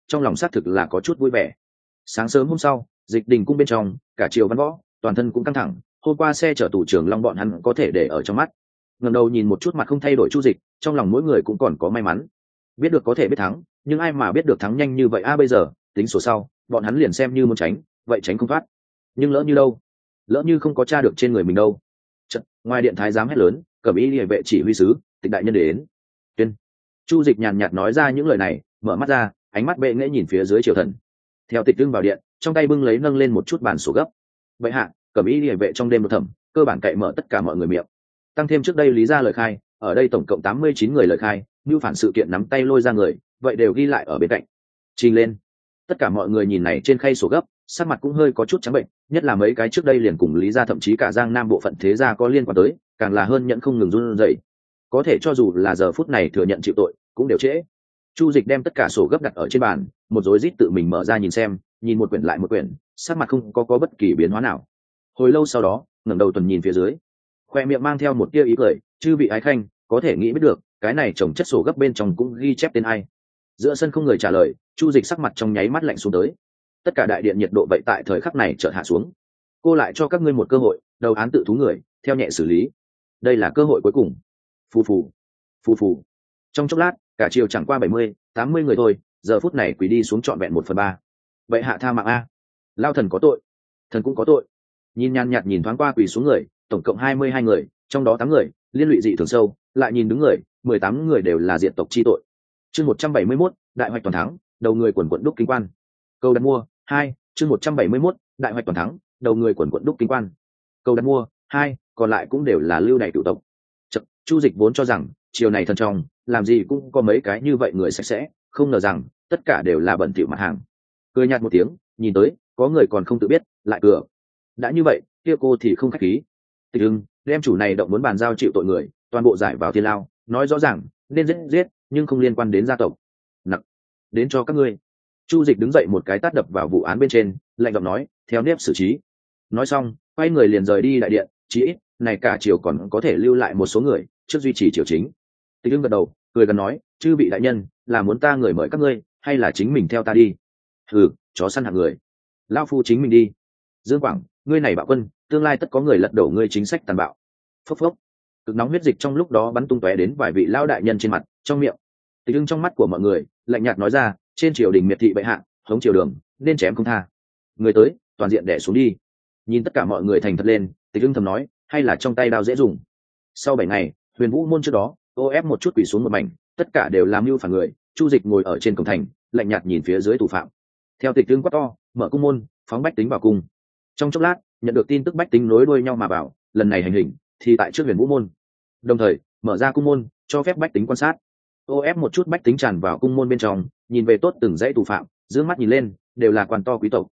trong lòng xác thực là có chút vui vẻ. Sáng sớm hôm sau, dịch đình cung bên trong, cả triều văn võ toàn thân cũng căng thẳng. Hôm qua xe chở tù trưởng long bọn hắn có thể để ở trong mắt. Ngẩng đầu nhìn một chút mặt không thay đổi Chu Dịch, trong lòng mỗi người cũng còn có may mắn. Biết được có thể biết thắng, nhưng ai mà biết được thắng nhanh như vậy a, à, bây giờ tính sổ sau, bọn hắn liền xem như muốn tránh, vậy tránh không thoát. Nhưng lỡ như đâu, lỡ như không có tra được trên người mình đâu. Chật, ngoài điện thái giám hét lớn, cẩm y liề vệ chỉ huy sứ, Tịch đại nhân đến. Tuyên. Chu Dịch nhàn nhạt nói ra những lời này, mở mắt ra, ánh mắt bệ nghễ nhìn phía dưới triều thần. Theo Tịch Tương vào điện, trong tay bưng lấy nâng lên một chút bản sổ gấp. Vậy hạ, cẩm y liề vệ trong đêm đột thẩm, cơ bản cậy mở tất cả mọi người miệng. Tăng thêm trước đây lý ra lời khai, ở đây tổng cộng tám mươi chín người lời khai, như phản sự kiện nắm tay lôi ra người, vậy đều ghi lại ở bên cạnh. Trình lên. Tất cả mọi người nhìn này trên khay sổ gấp, sắc mặt cũng hơi có chút trắng bệnh, nhất là mấy cái trước đây liền cùng lý ra thậm chí cả Giang Nam bộ phận thế gia có liên quan tới, càng là hơn nhận không ngừng run rẩy. Có thể cho dù là giờ phút này thừa nhận chịu tội, cũng đều trễ. Chu Dịch đem tất cả sổ gấp đặt ở trên bàn, một rối rít tự mình mở ra nhìn xem, nhìn một quyển lại một quyển, sắc mặt không có có bất kỳ biến hóa nào. Hồi lâu sau đó, ngẩng đầu tuần nhìn phía dưới, khoe miệng mang theo một tia ý cười, chư vị ái khanh, có thể nghĩ biết được, cái này chồng chất sổ gấp bên trong cũng ghi chép tên ai. Giữa sân không người trả lời, Chu Dịch sắc mặt trong nháy mắt lạnh xuống tới. Tất cả đại điện nhiệt độ vậy tại thời khắc này chợt hạ xuống. Cô lại cho các ngươi một cơ hội, đầu án tự thú người, theo nhẹ xử lý. Đây là cơ hội cuối cùng. Phù phù, phù phù. Trong chốc lát, cả triều chẳng qua bảy mươi, tám mươi người thôi, giờ phút này quỳ đi xuống trọn vẹn một phần ba. Vậy hạ tha mạng a. Lao thần có tội, thần cũng có tội. Nhìn nhàn nhạt nhìn thoáng qua quỳ xuống người, tổng cộng hai mươi hai người, trong đó tám người liên lụy dị thường sâu, lại nhìn đứng người, mười tám người đều là diện tộc chi tội. Chương một trăm bảy mươi mốt, đại hoạch toàn thắng, đầu người quần quận đúc kinh quan. Câu đặt mua hai, chương một trăm bảy mươi mốt, đại hoạch toàn thắng, đầu người quần quận đúc kinh quan. Câu đặt mua hai, còn lại cũng đều là lưu đày cửu tộc. Chậc, Chu Dịch vốn cho rằng chiều này thần trong, làm gì cũng có mấy cái như vậy người sạch sẽ, không ngờ rằng tất cả đều là bẩn thỉu mặt hàng. Cười nhạt một tiếng, nhìn tới, có người còn không tự biết, lại cửa. Đã như vậy, kia cô thì không khách khí. Tịch Ưng đem chủ này động muốn bàn giao chịu tội người, toàn bộ giải vào thiên lao, nói rõ ràng nên giết giết, nhưng không liên quan đến gia tộc. Nặc, đến cho các ngươi. Chu Dịch đứng dậy một cái tát đập vào vụ án bên trên, lạnh giọng nói, theo nếp xử trí. Nói xong, quay người liền rời đi đại điện, chí ít này cả triều còn có thể lưu lại một số người trước duy trì triều chính. Tịch Ưng gật đầu, cười gần nói, chư vị đại nhân, là muốn ta người mời các ngươi, hay là chính mình theo ta đi? Hừ, chó săn hạng người, lão phu chính mình đi. Dương Quảng, ngươi này bạo quân, tương lai tất có người lật đổ ngươi chính sách tàn bạo. Phốc phốc, cực nóng huyết dịch trong lúc đó bắn tung tóe đến vài vị lão đại nhân trên mặt, trong miệng. Tịch Ưng trong mắt của mọi người lạnh nhạt nói ra, trên triều đình miệt thị bệ hạ, hống triều đường, nên chém không tha. Người tới, toàn diện đè xuống đi. Nhìn tất cả mọi người thành thật lên, Tịch Ưng thầm nói, hay là trong tay đao dễ dùng. Sau bảy ngày, Huyền Vũ môn trước đó, ô ép một chút quỳ xuống một mảnh, tất cả đều làm mưu phản người. Chu Dịch ngồi ở trên cổng thành, lạnh nhạt nhìn phía dưới tù phạm. Theo Tịch Ưng quát to, mở cung môn, phóng bách tính vào cung. Trong chốc lát, nhận được tin tức bách tính nối đuôi nhau mà vào, lần này hành hình thì tại trước Huyền Vũ môn. Đồng thời, mở ra cung môn, cho phép bách tính quan sát. Ô ép một chút bách tính tràn vào cung môn bên trong, nhìn về tốt từng dãy tù phạm, dương mắt nhìn lên, đều là quan to quý tộc.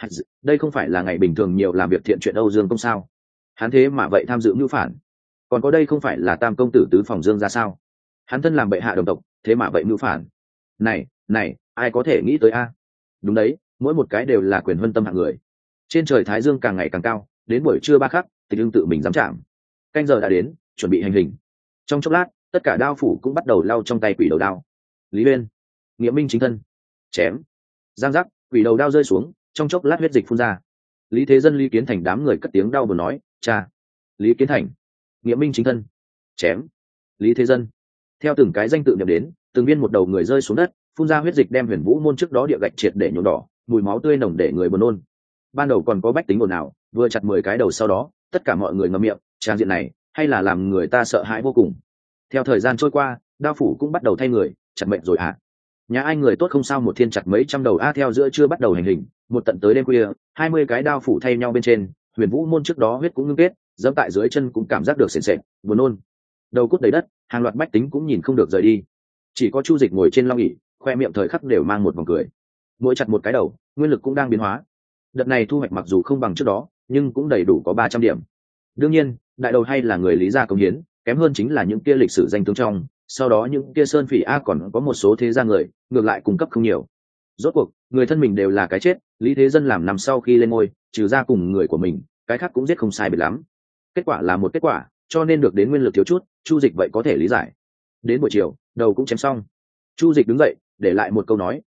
Đây không phải là ngày bình thường nhiều làm việc thiện chuyện Âu Dương công sao? Hắn thế mà vậy tham dự mưu phản. Còn có đây không phải là Tam công tử tứ phòng Dương ra sao? Hắn thân làm bệ hạ đồng tộc, thế mà vậy mưu phản. Này, này, ai có thể nghĩ tới a? Đúng đấy, mỗi một cái đều là quyền huân tâm hạng người. Trên trời thái dương càng ngày càng cao, đến buổi trưa ba khắc, Tịch Ưng tự mình dám chạm. Canh giờ đã đến, chuẩn bị hành hình. Trong chốc lát, tất cả đao phủ cũng bắt đầu lau trong tay quỷ đầu đao. Lý Uyên, Nghĩa Minh chính thân, chém. Giang giác, quỷ đầu đao rơi xuống, trong chốc lát huyết dịch phun ra. Lý Thế Dân, Lý Kiến Thành đám người cất tiếng đau buồn nói, cha. Lý Kiến Thành, Nghĩa Minh chính thân, chém. Lý Thế Dân. Theo từng cái danh tự niệm đến, từng viên một đầu người rơi xuống đất, phun ra huyết dịch đem Huyền Vũ môn trước đó địa gạch triệt để nhuộm đỏ, mùi máu tươi nồng để người buồn nôn. Ban đầu còn có bách tính ồn ào, vừa chặt mười cái đầu sau đó, tất cả mọi người ngậm miệng, trang diện này hay là làm người ta sợ hãi vô cùng. Theo thời gian trôi qua, đao phủ cũng bắt đầu thay người, chặt mệnh rồi à? Nhà ai người tốt không sao một thiên chặt mấy trăm đầu a. Theo giữa chưa bắt đầu hành hình, một tận tới đêm khuya, hai mươi cái đao phủ thay nhau bên trên, Huyền Vũ môn trước đó huyết cũng ngưng kết, dẫm tại dưới chân cũng cảm giác được sền sệt, buồn nôn. Đầu cút đầy đất, hàng loạt bách tính cũng nhìn không được rời đi. Chỉ có Chu Dịch ngồi trên long ỷ, khoe miệng thời khắc đều mang một vòng cười. Mỗi chặt một cái đầu, nguyên lực cũng đang biến hóa. Đợt này thu hoạch mặc dù không bằng trước đó, nhưng cũng đầy đủ có ba trăm điểm. Đương nhiên, đại đầu hay là người lý gia công hiến, kém hơn chính là những kia lịch sử danh tướng trong, sau đó những kia sơn phỉ a còn có một số thế gia người, ngược lại cung cấp không nhiều. Rốt cuộc, người thân mình đều là cái chết, Lý Thế Dân làm nằm sau khi lên ngôi, trừ ra cùng người của mình, cái khác cũng giết không sai biệt lắm. Kết quả là một kết quả, cho nên được đến nguyên lực thiếu chút, Chu Dịch vậy có thể lý giải. Đến buổi chiều, đầu cũng chém xong. Chu Dịch đứng dậy, để lại một câu nói,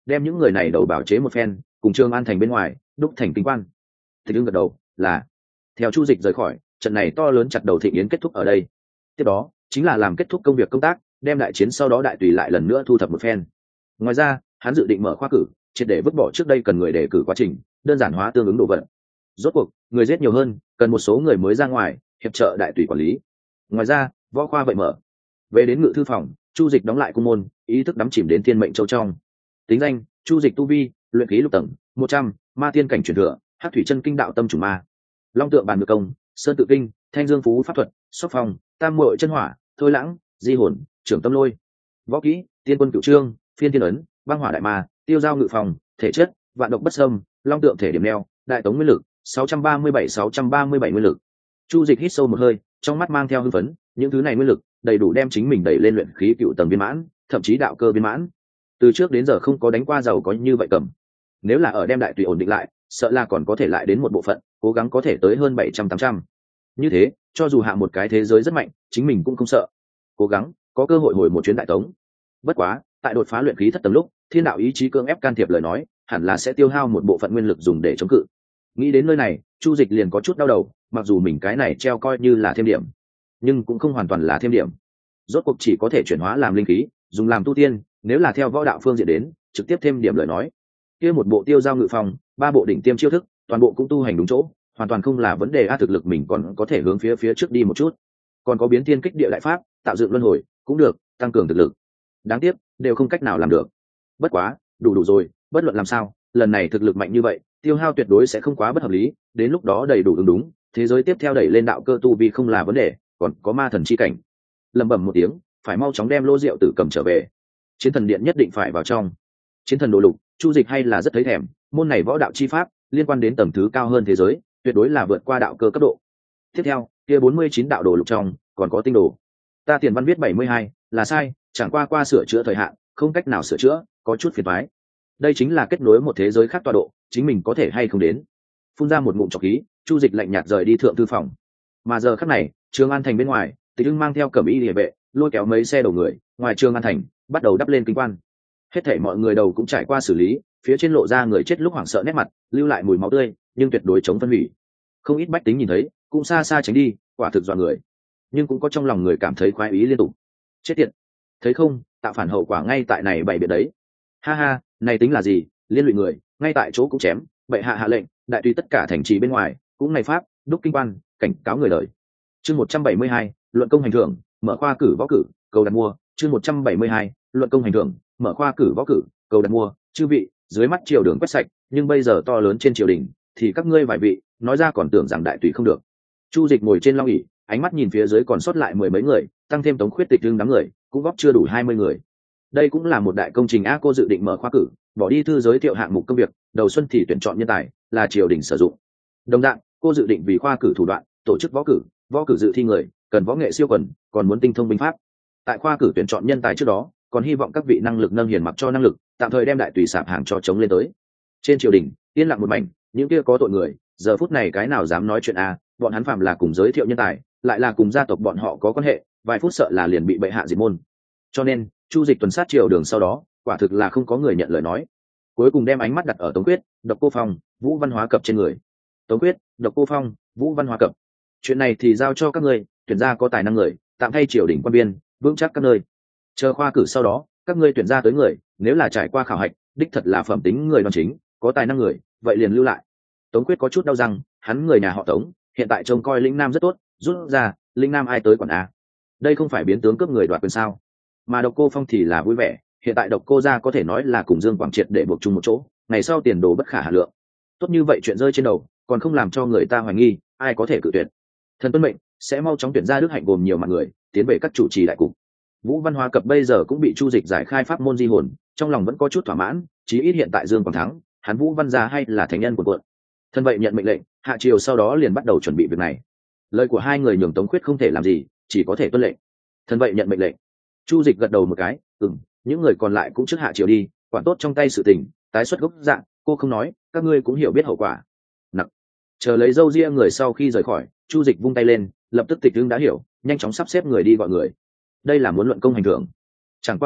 đem những người này đầu bảo chế một phen, cùng Trường An thành bên ngoài đúc thành kinh quan. Tịch ưng gật đầu là theo Chu Dịch rời khỏi, trận này to lớn chặt đầu thịnh yến kết thúc ở đây. Tiếp đó chính là làm kết thúc công việc công tác, đem đại chiến sau đó đại tùy lại lần nữa thu thập một phen. Ngoài ra hắn dự định mở khoa cử, triệt để vứt bỏ trước đây cần người đề cử quá trình, đơn giản hóa tương ứng đồ vật. Rốt cuộc người giết nhiều hơn, cần một số người mới ra ngoài hiệp trợ đại tùy quản lý. Ngoài ra võ khoa vậy mở. Về đến ngự thư phòng, Chu Dịch đóng lại cung môn, ý thức đắm chìm đến thiên mệnh châu trong. Tính danh: Chu Dịch, tu vi luyện khí lục tầng, một trăm, ma tiên cảnh truyền thừa, hắc thủy chân kinh đạo tâm chủ ma, long tượng bàn ngự công, sơn tự kinh, thanh dương phú pháp thuật, sóc phong, tam muội chân hỏa, thôi lãng, di hồn, trưởng tâm lôi. Võ kỹ: tiên quân cửu trương, phiên thiên ấn, băng hỏa đại ma, tiêu giao ngự phòng, thể chất: vạn độc bất xâm, long tượng thể điểm neo, đại tống nguyên lực sáu trăm ba mươi bảy sáu trăm ba mươi bảy nguyên lực. Chu Dịch hít sâu một hơi, trong mắt mang theo hưng phấn, những thứ này nguyên lực đầy đủ đem chính mình đẩy lên luyện khí cựu tầng viên mãn, thậm chí đạo cơ viên mãn. Từ trước đến giờ không có đánh qua giàu có như vậy cầm. Nếu là ở đem đại tùy ổn định lại, sợ là còn có thể lại đến một bộ phận, cố gắng có thể tới hơn bảy trăm tám trăm. Như thế, cho dù hạ một cái thế giới rất mạnh, chính mình cũng không sợ. Cố gắng, có cơ hội hồi một chuyến đại tống. Bất quá, tại đột phá luyện khí thất tầng lúc, thiên đạo ý chí cưỡng ép can thiệp lời nói, hẳn là sẽ tiêu hao một bộ phận nguyên lực dùng để chống cự. Nghĩ đến nơi này, Chu Dịch liền có chút đau đầu, mặc dù mình cái này treo coi như là thêm điểm, nhưng cũng không hoàn toàn là thêm điểm. Rốt cuộc chỉ có thể chuyển hóa làm linh khí, dùng làm tu tiên, nếu là theo võ đạo phương diện đến, trực tiếp thêm điểm lời nói. Kia một bộ tiêu giao ngự phòng, ba bộ đỉnh tiêm chiêu thức, toàn bộ cũng tu hành đúng chỗ, hoàn toàn không là vấn đề a, thực lực mình còn có thể hướng phía phía trước đi một chút. Còn có biến thiên kích địa đại pháp, tạo dựng luân hồi, cũng được, tăng cường thực lực. Đáng tiếc, đều không cách nào làm được. Bất quá, đủ đủ rồi, bất luận làm sao, lần này thực lực mạnh như vậy, tiêu hao tuyệt đối sẽ không quá bất hợp lý, đến lúc đó đầy đủ ứng đúng, thế giới tiếp theo đẩy lên đạo cơ tu vi không là vấn đề, còn có ma thần chi cảnh. Lẩm bẩm một tiếng, phải mau chóng đem lô rượu tử cầm trở về. Chiến thần điện nhất định phải vào trong. Chiến thần đồ lục, Chu Dịch hay là rất thấy thèm, môn này võ đạo chi pháp liên quan đến tầng thứ cao hơn thế giới, tuyệt đối là vượt qua đạo cơ cấp độ. Tiếp theo, kia bốn mươi chín đạo đồ lục trong, còn có tinh đồ. Ta tiền văn viết bảy mươi hai, là sai, chẳng qua qua sửa chữa thời hạn, không cách nào sửa chữa, có chút phiền toái. Đây chính là kết nối một thế giới khác tọa độ, chính mình có thể hay không đến. Phun ra một ngụm trọc khí, Chu Dịch lạnh nhạt rời đi thượng thư phòng. Mà giờ khắc này, Trường An thành bên ngoài, Tịch Ưng mang theo cẩm y liề vệ, lôi kéo mấy xe đầu người, ngoài Trường An thành, bắt đầu đắp lên kinh quan. Hết thảy mọi người đầu cũng trải qua xử lý, phía trên lộ ra người chết lúc hoảng sợ nét mặt, lưu lại mùi máu tươi, nhưng tuyệt đối chống phân hủy. Không ít bách tính nhìn thấy, cũng xa xa tránh đi, quả thực dọa người. Nhưng cũng có trong lòng người cảm thấy khoái ý liên tục. Chết tiệt, thấy không, tạo phản hậu quả ngay tại này bày biện đấy. Ha ha, này tính là gì, liên lụy người, ngay tại chỗ cũng chém, bệ hạ hạ lệnh, đại tùy tất cả thành trì bên ngoài, cũng này pháp, đúc kinh quan, cảnh cáo người đời. Chương một trăm bảy mươi hai, luận công hành thưởng, mở khoa cử võ cử, cầu đặt mua. Chương một trăm bảy mươi hai, luận công hành thưởng, mở khoa cử võ cử, cầu đặt mua. Chư vị, dưới mắt triều đường quét sạch, nhưng bây giờ to lớn trên triều đình, thì các ngươi vài vị, nói ra còn tưởng rằng đại tùy không được. Chu Dịch ngồi trên long ỷ, ánh mắt nhìn phía dưới còn sót lại mười mấy người, tăng thêm Tống Khuyết Tịch đương đám người, cũng góp chưa đủ hai mươi người. Đây cũng là một đại công trình a, cô dự định mở khoa cử, bỏ đi thư giới thiệu hạng mục công việc, đầu xuân thì tuyển chọn nhân tài, là triều đình sử dụng. Đồng dạng, cô dự định vì khoa cử thủ đoạn, tổ chức võ cử, võ cử dự thi người, cần võ nghệ siêu quần, còn muốn tinh thông binh pháp. Tại khoa cử tuyển chọn nhân tài trước đó, còn hy vọng các vị năng lực nâng hiền mặc cho năng lực, tạm thời đem đại tùy sạp hàng cho chống lên tới. Trên triều đình, yên lặng một mảnh, những kia có tội người, giờ phút này cái nào dám nói chuyện a, bọn hắn phạm là cùng giới thiệu nhân tài, lại là cùng gia tộc bọn họ có quan hệ, vài phút sợ là liền bị bệ hạ diệt môn. Cho nên, Chu Dịch tuần sát triều đường sau đó, quả thực là không có người nhận lời nói. Cuối cùng đem ánh mắt đặt ở Tống Quyết, Độc Cô Phong, Vũ Văn Hóa Cập trên người. Tống Quyết, Độc Cô Phong, Vũ Văn Hóa Cập, chuyện này thì giao cho các ngươi, tuyển ra có tài năng người, tạm thay triều đình quan biên, vững chắc các nơi. Chờ khoa cử sau đó, các ngươi tuyển ra tới người, nếu là trải qua khảo hạch, đích thật là phẩm tính người đoan chính, có tài năng người, vậy liền lưu lại. Tống Quyết có chút đau răng, hắn người nhà họ Tống, hiện tại trông coi lĩnh Nam rất tốt, rút ra, lĩnh Nam ai tới quản a? Đây không phải biến tướng cướp người đoạt quyền sao? Mà Độc Cô Phong thì là vui vẻ, hiện tại Độc Cô gia có thể nói là cùng Dương Quảng Triệt để buộc chung một chỗ, ngày sau tiền đồ bất khả hà lượng. Tốt như vậy chuyện rơi trên đầu, còn không làm cho người ta hoài nghi, ai có thể cự tuyệt. Thần tuân mệnh, sẽ mau chóng tuyển ra Đức Hạnh gồm nhiều mặt người, tiến về các chủ trì đại cục. Vũ Văn Hóa Cập bây giờ cũng bị Chu Dịch giải khai pháp môn di hồn, trong lòng vẫn có chút thỏa mãn, chí ít hiện tại Dương Quảng thắng, hắn Vũ Văn gia hay là thánh nhân của quận. Thân vậy nhận mệnh lệnh, hạ triều sau đó liền bắt đầu chuẩn bị việc này. Lời của hai người nhường Tống Khuyết không thể làm gì, chỉ có thể tuân lệnh. Thân vậy nhận mệnh lệnh. Chu Dịch gật đầu một cái, ừm, những người còn lại cũng trước hạ triều đi, quản tốt trong tay sự tình, tái xuất gốc dạng, cô không nói, các ngươi cũng hiểu biết hậu quả. Nặc. Chờ lấy dâu ria người sau khi rời khỏi, Chu Dịch vung tay lên, lập tức Tịch Ưng đã hiểu, nhanh chóng sắp xếp người đi gọi người. Đây là muốn luận công hành thưởng. Chẳng qua là,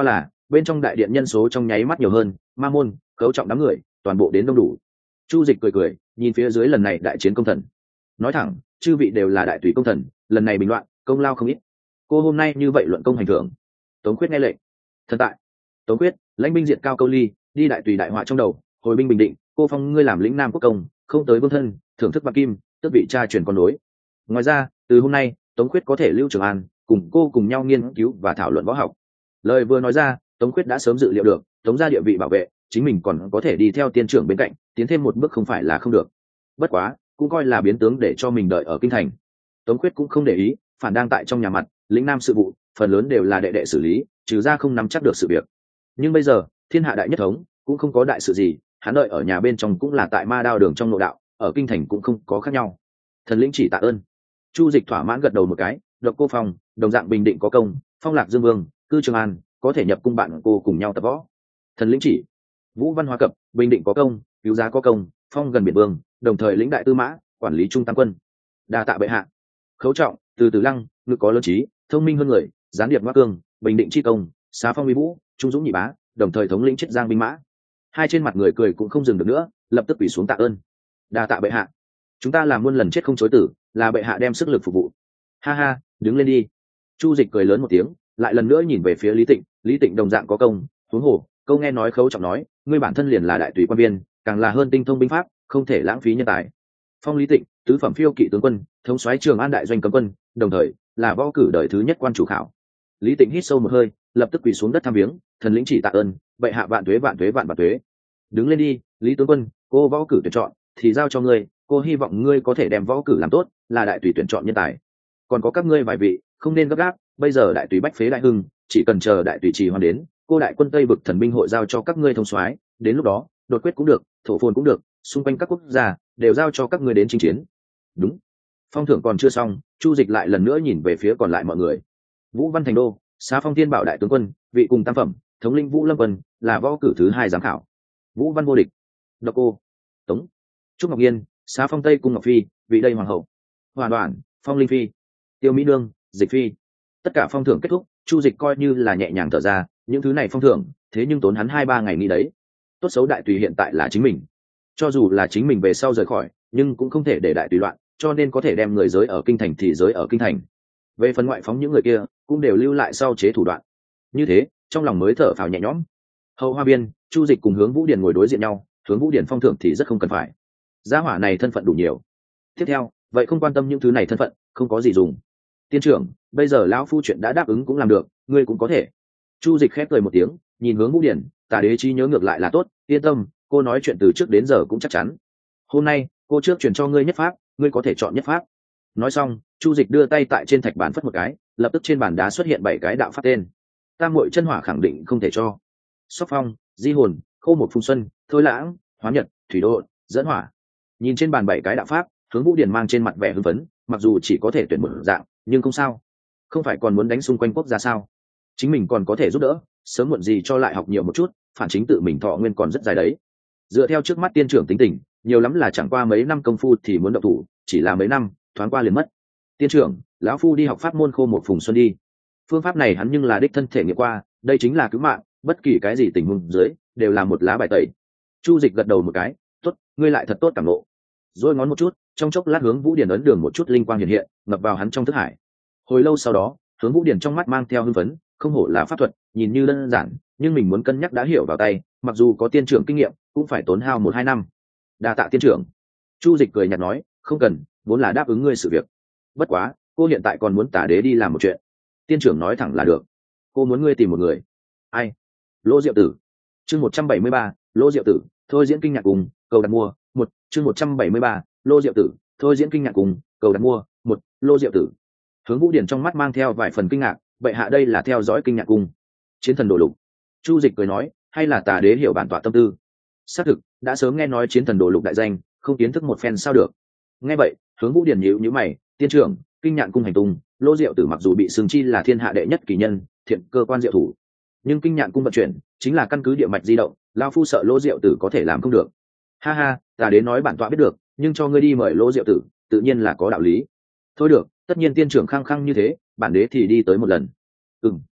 bên trong đại điện nhân số trong nháy mắt nhiều hơn, ma môn khấu trọng đám người toàn bộ đến đông đủ. Chu Dịch cười cười nhìn phía dưới lần này đại chiến công thần, nói thẳng chư vị đều là đại tùy công thần, lần này bình loạn công lao không ít, cô hôm nay như vậy luận công hành thưởng. Tống Khuyết nghe lệnh. Thần tại. Tống Khuyết lãnh binh diệt Cao Câu Ly, đi đại tùy đại họa trong đầu, hồi binh bình định, cô phong ngươi làm lĩnh nam quốc công, không tới vương thân, thưởng thức bạc kim, tức vị cha truyền con nối. Ngoài ra từ hôm nay Tống Khuyết có thể lưu Trường An cùng cô cùng nhau nghiên cứu và thảo luận võ học. Lời vừa nói ra, Tống Khuyết đã sớm dự liệu được Tống gia địa vị bảo vệ, chính mình còn có thể đi theo tiên trưởng bên cạnh, tiến thêm một bước không phải là không được. Bất quá cũng coi là biến tướng để cho mình đợi ở kinh thành. Tống Khuyết cũng không để ý, phản đang tại trong nhà mặt, lĩnh nam sự vụ phần lớn đều là đệ đệ xử lý, trừ ra không nắm chắc được sự việc. Nhưng bây giờ thiên hạ đại nhất thống, cũng không có đại sự gì, hắn đợi ở nhà bên trong cũng là tại ma đao đường trong nội đạo, ở kinh thành cũng không có khác nhau. Thần lĩnh chỉ tạ ơn. Chu Dịch thỏa mãn gật đầu một cái. Độc Cô Phong đồng dạng bình định có công, phong lạc Dương Vương, cư Trường An, có thể nhập cung bạn cô cùng nhau tập võ. Thần lĩnh chỉ. Vũ Văn Hóa Cập bình định có công, cứu giá có công, phong gần biển vương, đồng thời lĩnh đại tư mã, quản lý trung tam quân. Đa tạ bệ hạ. Khấu trọng từ từ lăng, ngực có lớn trí, thông minh hơn người, gián điệp ngoác cương, bình định chi công, xá phong uy vũ, trung dũng nhị bá, đồng thời thống lĩnh chiết giang binh mã. Hai trên mặt người cười cũng không dừng được nữa, lập tức quỳ xuống tạ ơn. Đa tạ bệ hạ, chúng ta làm muôn lần chết không chối tử, là bệ hạ đem sức lực phục vụ. Ha ha, đứng lên đi. Chu Dịch cười lớn một tiếng, lại lần nữa nhìn về phía Lý Tịnh. Lý Tịnh đồng dạng có công, huống hồ câu nghe nói Khấu trọng nói, ngươi bản thân liền là đại tùy quan viên, càng là hơn tinh thông binh pháp, không thể lãng phí nhân tài. Phong Lý Tịnh tứ phẩm phiêu kỵ tướng quân, thống soái Trường An đại doanh cấm quân, đồng thời là võ cử đời thứ nhất quan chủ khảo. Lý Tịnh hít sâu một hơi, lập tức quỳ xuống đất tham viếng. Thần lĩnh chỉ tạ ơn, bệ hạ vạn tuế vạn tuế vạn vạn tuế. Đứng lên đi, Lý tướng quân, cô võ cử tuyển chọn thì giao cho ngươi, cô hy vọng ngươi có thể đem võ cử làm tốt, là đại tùy tuyển chọn nhân tài. Còn có các ngươi vài vị, không nên gấp gáp, bây giờ đại tùy bách phế đại hưng, chỉ cần chờ đại tùy trì hoan đến, cô đại quân Tây vực thần binh hội giao cho các ngươi thông soái, đến lúc đó đột quyết cũng được, thổ phồn cũng được, xung quanh các quốc gia đều giao cho các ngươi đến chinh chiến. Đúng. Phong thưởng còn chưa xong, Chu Dịch lại lần nữa nhìn về phía còn lại mọi người. Vũ Văn Thành Đô, xá phong thiên bảo đại tướng quân, vị cùng tam phẩm, thống lĩnh Vũ Lâm quân, là võ cử thứ hai giám khảo. Vũ Văn Vô Địch, Độc Cô, Tống, Trúc Ngọc Nhiên, xá phong Tây cung Ngọc Phi, vị đây hoàng hậu. Hoàn Đoàn, phong Linh Phi, Tiêu Mỹ Nương, Dịch Phi. Tất cả phong thưởng kết thúc, Chu Dịch coi như là nhẹ nhàng thở ra, những thứ này phong thưởng, thế nhưng tốn hắn hai ba ngày nghĩ đấy. Tốt xấu đại tùy hiện tại là chính mình, cho dù là chính mình về sau rời khỏi, nhưng cũng không thể để đại tùy loạn, cho nên có thể đem người giới ở kinh thành thì giới ở kinh thành. Về phần ngoại phóng những người kia, cũng đều lưu lại sau chế thủ đoạn. Như thế, trong lòng mới thở phào nhẹ nhõm. Hậu Hoa Biên, Chu Dịch cùng Hướng Vũ Điển ngồi đối diện nhau, Hướng Vũ Điển phong thưởng thì rất không cần phải. Gia hỏa này thân phận đủ nhiều. Tiếp theo, vậy không quan tâm những thứ này thân phận, không có gì dùng. Tiên trưởng, bây giờ lão phu chuyện đã đáp ứng cũng làm được, ngươi cũng có thể. Chu Dịch khép cười một tiếng, nhìn Hướng Vũ Điển, Tả đế trí nhớ ngược lại là tốt, yên tâm, cô nói chuyện từ trước đến giờ cũng chắc chắn. Hôm nay, cô trước truyền cho ngươi nhất pháp, ngươi có thể chọn nhất pháp. Nói xong, Chu Dịch đưa tay tại trên thạch bàn phất một cái, lập tức trên bàn đá xuất hiện bảy cái đạo pháp tên. Tam Muội Chân Hỏa khẳng định không thể cho. Sóc Phong, Di Hồn, Khô Một Phùng Xuân, Thôi Lãng, Hóa Nhật, Thủy Độ, Dẫn Hỏa. Nhìn trên bàn bảy cái đạo pháp, Hướng Vũ Điển mang trên mặt vẻ hưng phấn, mặc dù chỉ có thể tuyển một dạng, nhưng không sao. Không phải còn muốn đánh xung quanh quốc gia sao? Chính mình còn có thể giúp đỡ, sớm muộn gì cho lại học nhiều một chút, phản chính tự mình thọ nguyên còn rất dài đấy. Dựa theo trước mắt tiên trưởng tính tình, nhiều lắm là chẳng qua mấy năm công phu thì muốn động thủ, chỉ là mấy năm, thoáng qua liền mất. Tiên trưởng, lão phu đi học pháp môn Khô Một Phùng Xuân đi. Phương pháp này hắn nhưng là đích thân thể nghiệm qua, đây chính là cứu mạng, bất kỳ cái gì tình huống dưới đều là một lá bài tẩy. Chu Dịch gật đầu một cái, tốt, ngươi lại thật tốt cảm ngộ. Rồi ngón một chút, trong chốc lát Hướng Vũ Điển ấn đường một chút linh quang hiện hiện, ngập vào hắn trong thức hải. Hồi lâu sau đó, Hướng Vũ Điển trong mắt mang theo hưng phấn, không hổ là pháp thuật, nhìn như đơn giản, nhưng mình muốn cân nhắc đã hiểu vào tay, mặc dù có tiên trưởng kinh nghiệm, cũng phải tốn hao một hai năm. Đa tạ tiên trưởng. Chu Dịch cười nhạt nói, không cần, vốn là đáp ứng ngươi sự việc. Bất quá, cô hiện tại còn muốn Tả đế đi làm một chuyện. Tiên trưởng nói thẳng là được. Cô muốn ngươi tìm một người. Ai? Lỗ Diệu Tử. Chương một trăm bảy mươi ba, Lỗ Diệu Tử, thôi diễn kinh nhạc cùng, cầu đặt mua, một, chương một trăm bảy mươi ba, Lỗ Diệu Tử, thôi diễn kinh nhạc cùng, cầu đặt mua, một, Lỗ Diệu Tử. Hướng Vũ Điển trong mắt mang theo vài phần kinh ngạc, vậy hạ đây là theo dõi kinh nhạc cung. Chiến thần đồ lục. Chu Dịch cười nói, hay là Tả đế hiểu bản tọa tâm tư. Xác thực, đã sớm nghe nói chiến thần đồ lục đại danh, không kiến thức một phen sao được. Nghe vậy, Hướng Vũ Điển nhíu nhíu mày, tiên trưởng, kinh nhạc cung hành tung, Lỗ Diệu Tử mặc dù bị xưng chi là thiên hạ đệ nhất kỳ nhân, thiện cơ quan diệu thủ, nhưng kinh nhạc cung vận chuyển chính là căn cứ địa mạch di động, lão phu sợ Lỗ Diệu Tử có thể làm không được. Ha ha, Tả đế nói bản tọa biết được, nhưng cho ngươi đi mời Lỗ Diệu Tử, tự nhiên là có đạo lý. Thôi được, tất nhiên tiên trưởng khăng khăng như thế, bản đế thì đi tới một lần. Ừm,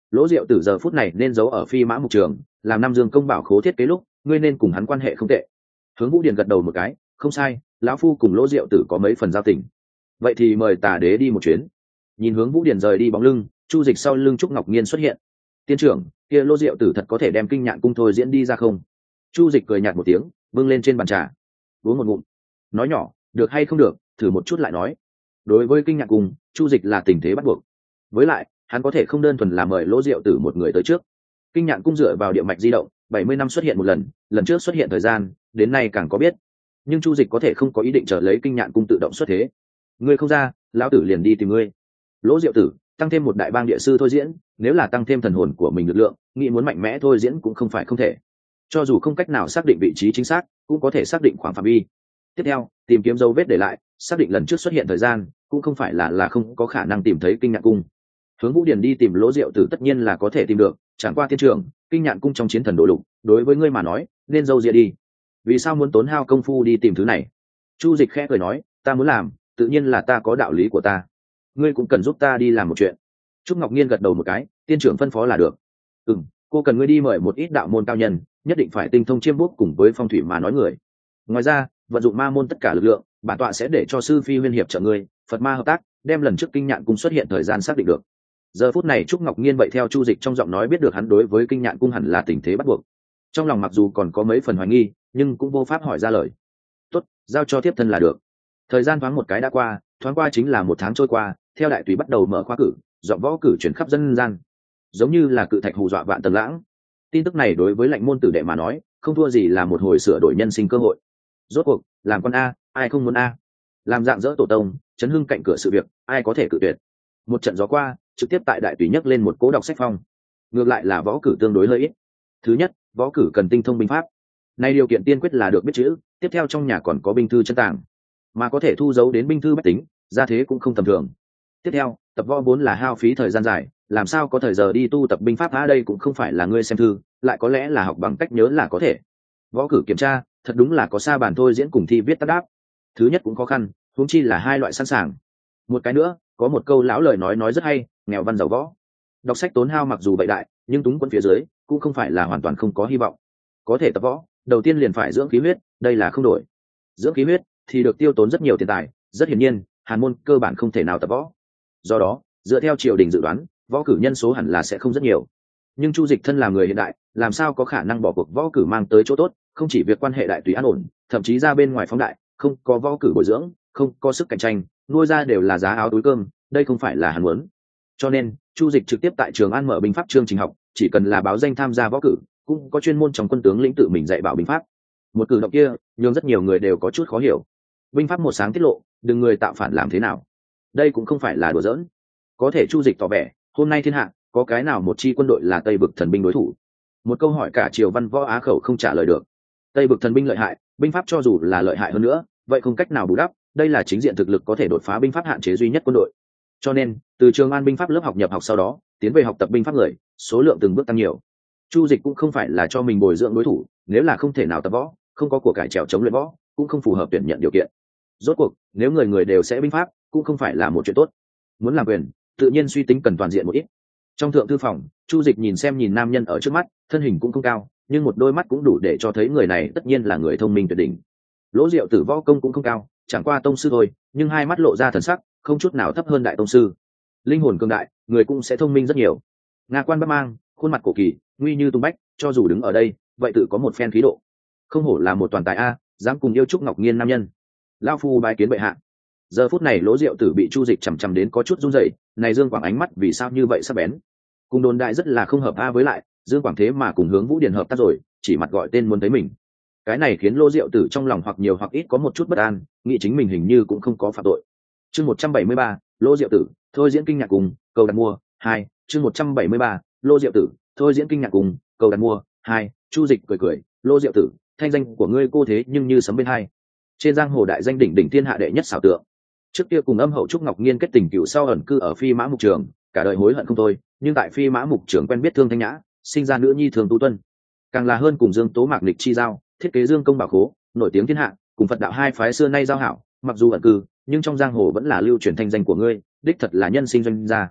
Lỗ Diệu Tử giờ phút này nên giấu ở Phi Mã Mục Trường, làm Nam Dương công bảo khố thiết kế lúc, ngươi nên cùng hắn quan hệ không tệ. Hướng Vũ Điền gật đầu một cái, không sai, lão phu cùng Lỗ Diệu Tử có mấy phần giao tình. Vậy thì mời Tả Đế đi một chuyến. Nhìn Hướng Vũ Điền rời đi bóng lưng, Chu Dịch sau lưng Trúc Ngọc Nhiên xuất hiện. Tiên trưởng, kia Lỗ Diệu Tử thật có thể đem Kinh Nhạn cung thôi diễn đi ra không? Chu Dịch cười nhạt một tiếng, bưng lên trên bàn trà, uống một ngụm, nói nhỏ, được hay không được, thử một chút lại nói. Đối với Kinh Nhạn cung, Chu Dịch là tình thế bắt buộc. Với lại, hắn có thể không đơn thuần là mời Lỗ Diệu Tử một người tới trước. Kinh Nhạn cung dựa vào địa mạch di động, bảy mươi năm xuất hiện một lần, lần trước xuất hiện thời gian, đến nay càng có biết. Nhưng Chu Dịch có thể không có ý định chờ lấy Kinh Nhạn cung tự động xuất thế. Ngươi không ra, lão tử liền đi tìm ngươi. Lỗ Diệu Tử, tăng thêm một đại bang địa sư thôi diễn, nếu là tăng thêm thần hồn của mình lực lượng, nghĩ muốn mạnh mẽ thôi diễn cũng không phải không thể. Cho dù không cách nào xác định vị trí chính xác, cũng có thể xác định khoảng phạm vi. Tiếp theo, tìm kiếm dấu vết để lại, xác định lần trước xuất hiện thời gian, cũng không phải là là không có khả năng tìm thấy Kinh Nhạn cung. Hướng Vũ Điền đi tìm Lỗ Diệu Tử tất nhiên là có thể tìm được, chẳng qua tiên trưởng, Kinh Nhạn cung trong chiến thần đồ lục, đối với ngươi mà nói, nên dâu dịa đi. Vì sao muốn tốn hao công phu đi tìm thứ này? Chu Dịch khẽ cười nói, ta muốn làm, tự nhiên là ta có đạo lý của ta. Ngươi cũng cần giúp ta đi làm một chuyện. Trúc Ngọc Nhiên gật đầu một cái, tiên trưởng phân phó là được. Ừm, cô cần ngươi đi mời một ít đạo môn cao nhân, nhất định phải tinh thông chiêm bút cùng với phong thủy mà nói người. Ngoài ra, vận dụng ma môn tất cả lực lượng, bản tọa sẽ để cho sư phi huyên hiệp trợ ngươi, Phật ma hợp tác, đem lần trước Kinh Nhạn cung xuất hiện thời gian xác định được. Giờ phút này Trúc Ngọc Nhiên vậy theo Chu Dịch trong giọng nói biết được hắn đối với Kinh Nhạn cung hẳn là tình thế bắt buộc. Trong lòng mặc dù còn có mấy phần hoài nghi, nhưng cũng vô pháp hỏi ra lời. Tốt, giao cho tiếp thân là được. Thời gian thoáng một cái đã qua, thoáng qua chính là một tháng trôi qua, theo đại tùy bắt đầu mở khoa cử, giọng võ cử chuyển khắp dân gian, giống như là cự thạch hù dọa vạn tầng lãng. Tin tức này đối với lạnh môn tử đệ mà nói, không thua gì là một hồi sửa đổi nhân sinh cơ hội. Rốt cuộc, làm con a, ai không muốn a? Làm dạng dỡ tổ tông, chấn hưng cạnh cửa sự việc, ai có thể cự tuyệt? Một trận gió qua, trực tiếp tại đại tùy nhấc lên một cố đọc sách phong. Ngược lại là võ cử tương đối hơi ít. Thứ nhất, võ cử cần tinh thông binh pháp. Nay điều kiện tiên quyết là được biết chữ, tiếp theo trong nhà còn có binh thư chân tàng, mà có thể thu giấu đến binh thư bách tính, ra thế cũng không tầm thường. Tiếp theo, tập võ vốn là hao phí thời gian dài, làm sao có thời giờ đi tu tập binh pháp? Ở đây cũng không phải là ngươi xem thư, lại có lẽ là học bằng cách nhớ là có thể. Võ cử kiểm tra, thật đúng là có sa bàn thôi diễn cùng thi viết tác đáp. Thứ nhất cũng khó khăn, huống chi là hai loại sẵn sàng. Một cái nữa, có một câu lão lời nói nói rất hay, nghèo văn giàu võ. Đọc sách tốn hao mặc dù vậy đại, nhưng túng quân phía dưới cũng không phải là hoàn toàn không có hy vọng. Có thể tập võ, đầu tiên liền phải dưỡng khí huyết, đây là không đổi. Dưỡng khí huyết thì được tiêu tốn rất nhiều tiền tài, rất hiển nhiên, hàn môn cơ bản không thể nào tập võ. Do đó, dựa theo triều đình dự đoán, võ cử nhân số hẳn là sẽ không rất nhiều. Nhưng Chu Dịch thân là người hiện đại, làm sao có khả năng bỏ cuộc võ cử mang tới chỗ tốt? Không chỉ việc quan hệ đại tùy an ổn, thậm chí ra bên ngoài phóng đại, không có võ cử bồi dưỡng, không có sức cạnh tranh, nuôi ra đều là giá áo túi cơm, đây không phải là hắn muốn. Cho nên, Chu Dịch trực tiếp tại Trường An mở binh pháp chương trình học, chỉ cần là báo danh tham gia võ cử, cũng có chuyên môn trong quân tướng lĩnh tự mình dạy bảo binh pháp. Một cử động kia, nhưng rất nhiều người đều có chút khó hiểu. Binh pháp một sáng tiết lộ, đừng người tạo phản làm thế nào? Đây cũng không phải là đùa giỡn. Có thể Chu Dịch tỏ vẻ, hôm nay thiên hạ, có cái nào một chi quân đội là Tây Vực thần binh đối thủ? Một câu hỏi cả triều văn võ á khẩu không trả lời được. Tây Vực thần binh lợi hại, binh pháp cho dù là lợi hại hơn nữa, vậy không cách nào bù đắp, đây là chính diện thực lực có thể đột phá binh pháp hạn chế duy nhất quân đội. Cho nên, từ Trường An binh pháp lớp học nhập học sau đó, tiến về học tập binh pháp người, số lượng từng bước tăng nhiều. Chu Dịch cũng không phải là cho mình bồi dưỡng đối thủ, nếu là không thể nào tập võ, không có của cải trèo chống luyện võ, cũng không phù hợp tuyển nhận điều kiện. Rốt cuộc, nếu người người đều sẽ binh pháp, cũng không phải là một chuyện tốt. Muốn làm quyền, tự nhiên suy tính cần toàn diện một ít. Trong thượng thư phòng, Chu Dịch nhìn xem nhìn nam nhân ở trước mắt, thân hình cũng không cao, nhưng một đôi mắt cũng đủ để cho thấy người này tất nhiên là người thông minh tuyệt đỉnh. Lỗ Diệu Tử võ công cũng không cao, chẳng qua tông sư thôi, nhưng hai mắt lộ ra thần sắc, không chút nào thấp hơn đại tông sư. Linh hồn cường đại, người cũng sẽ thông minh rất nhiều. Nga quan bắc mang, khuôn mặt cổ kỳ, nguy như tung bách, cho dù đứng ở đây, vậy tự có một phen khí độ. Không hổ là một toàn tài a, dám cùng yêu Trúc Ngọc Nhiên nam nhân. Lão phu bái kiến bệ hạ. Giờ phút này Lỗ Diệu Tử bị Chu Dịch chằm chằm đến có chút run rẩy, này Dương Quảng ánh mắt vì sao như vậy sắc bén? Cùng đồn đại rất là không hợp a, với lại, Dương Quảng thế mà cùng Hướng Vũ Điền hợp tác rồi, chỉ mặt gọi tên muốn thấy mình. Cái này khiến Lỗ Diệu Tử trong lòng hoặc nhiều hoặc ít có một chút bất an, nghĩ chính mình hình như cũng không có phạm tội. Chương một trăm bảy mươi ba, Lỗ Diệu Tử, thôi diễn kinh nhạc cùng, cầu đặt mua, hai, chương một trăm bảy mươi ba, Lỗ Diệu Tử, thôi diễn kinh nhạc cùng, cầu đặt mua, hai, Chu Dịch cười cười, Lỗ Diệu Tử, thanh danh của ngươi cô thế nhưng như sấm bên hai. Trên giang hồ đại danh đỉnh đỉnh thiên hạ đệ nhất xảo tượng. Trước kia cùng âm hậu Trúc Ngọc Nhiên kết tình cựu sau ẩn cư ở Phi Mã Mục Trường, cả đời hối hận không thôi, nhưng tại Phi Mã Mục Trường quen biết Thương Thanh Nhã, sinh ra nữ nhi Thường Tu Tuân. Càng là hơn cùng Dương Tố Mạc Lịch chi giao, thiết kế Dương công bảo khố, nổi tiếng thiên hạ, cùng Phật đạo hai phái xưa nay giao hảo, mặc dù ẩn cư, nhưng trong giang hồ vẫn là lưu truyền thanh danh của ngươi, đích thật là nhân sinh doanh gia.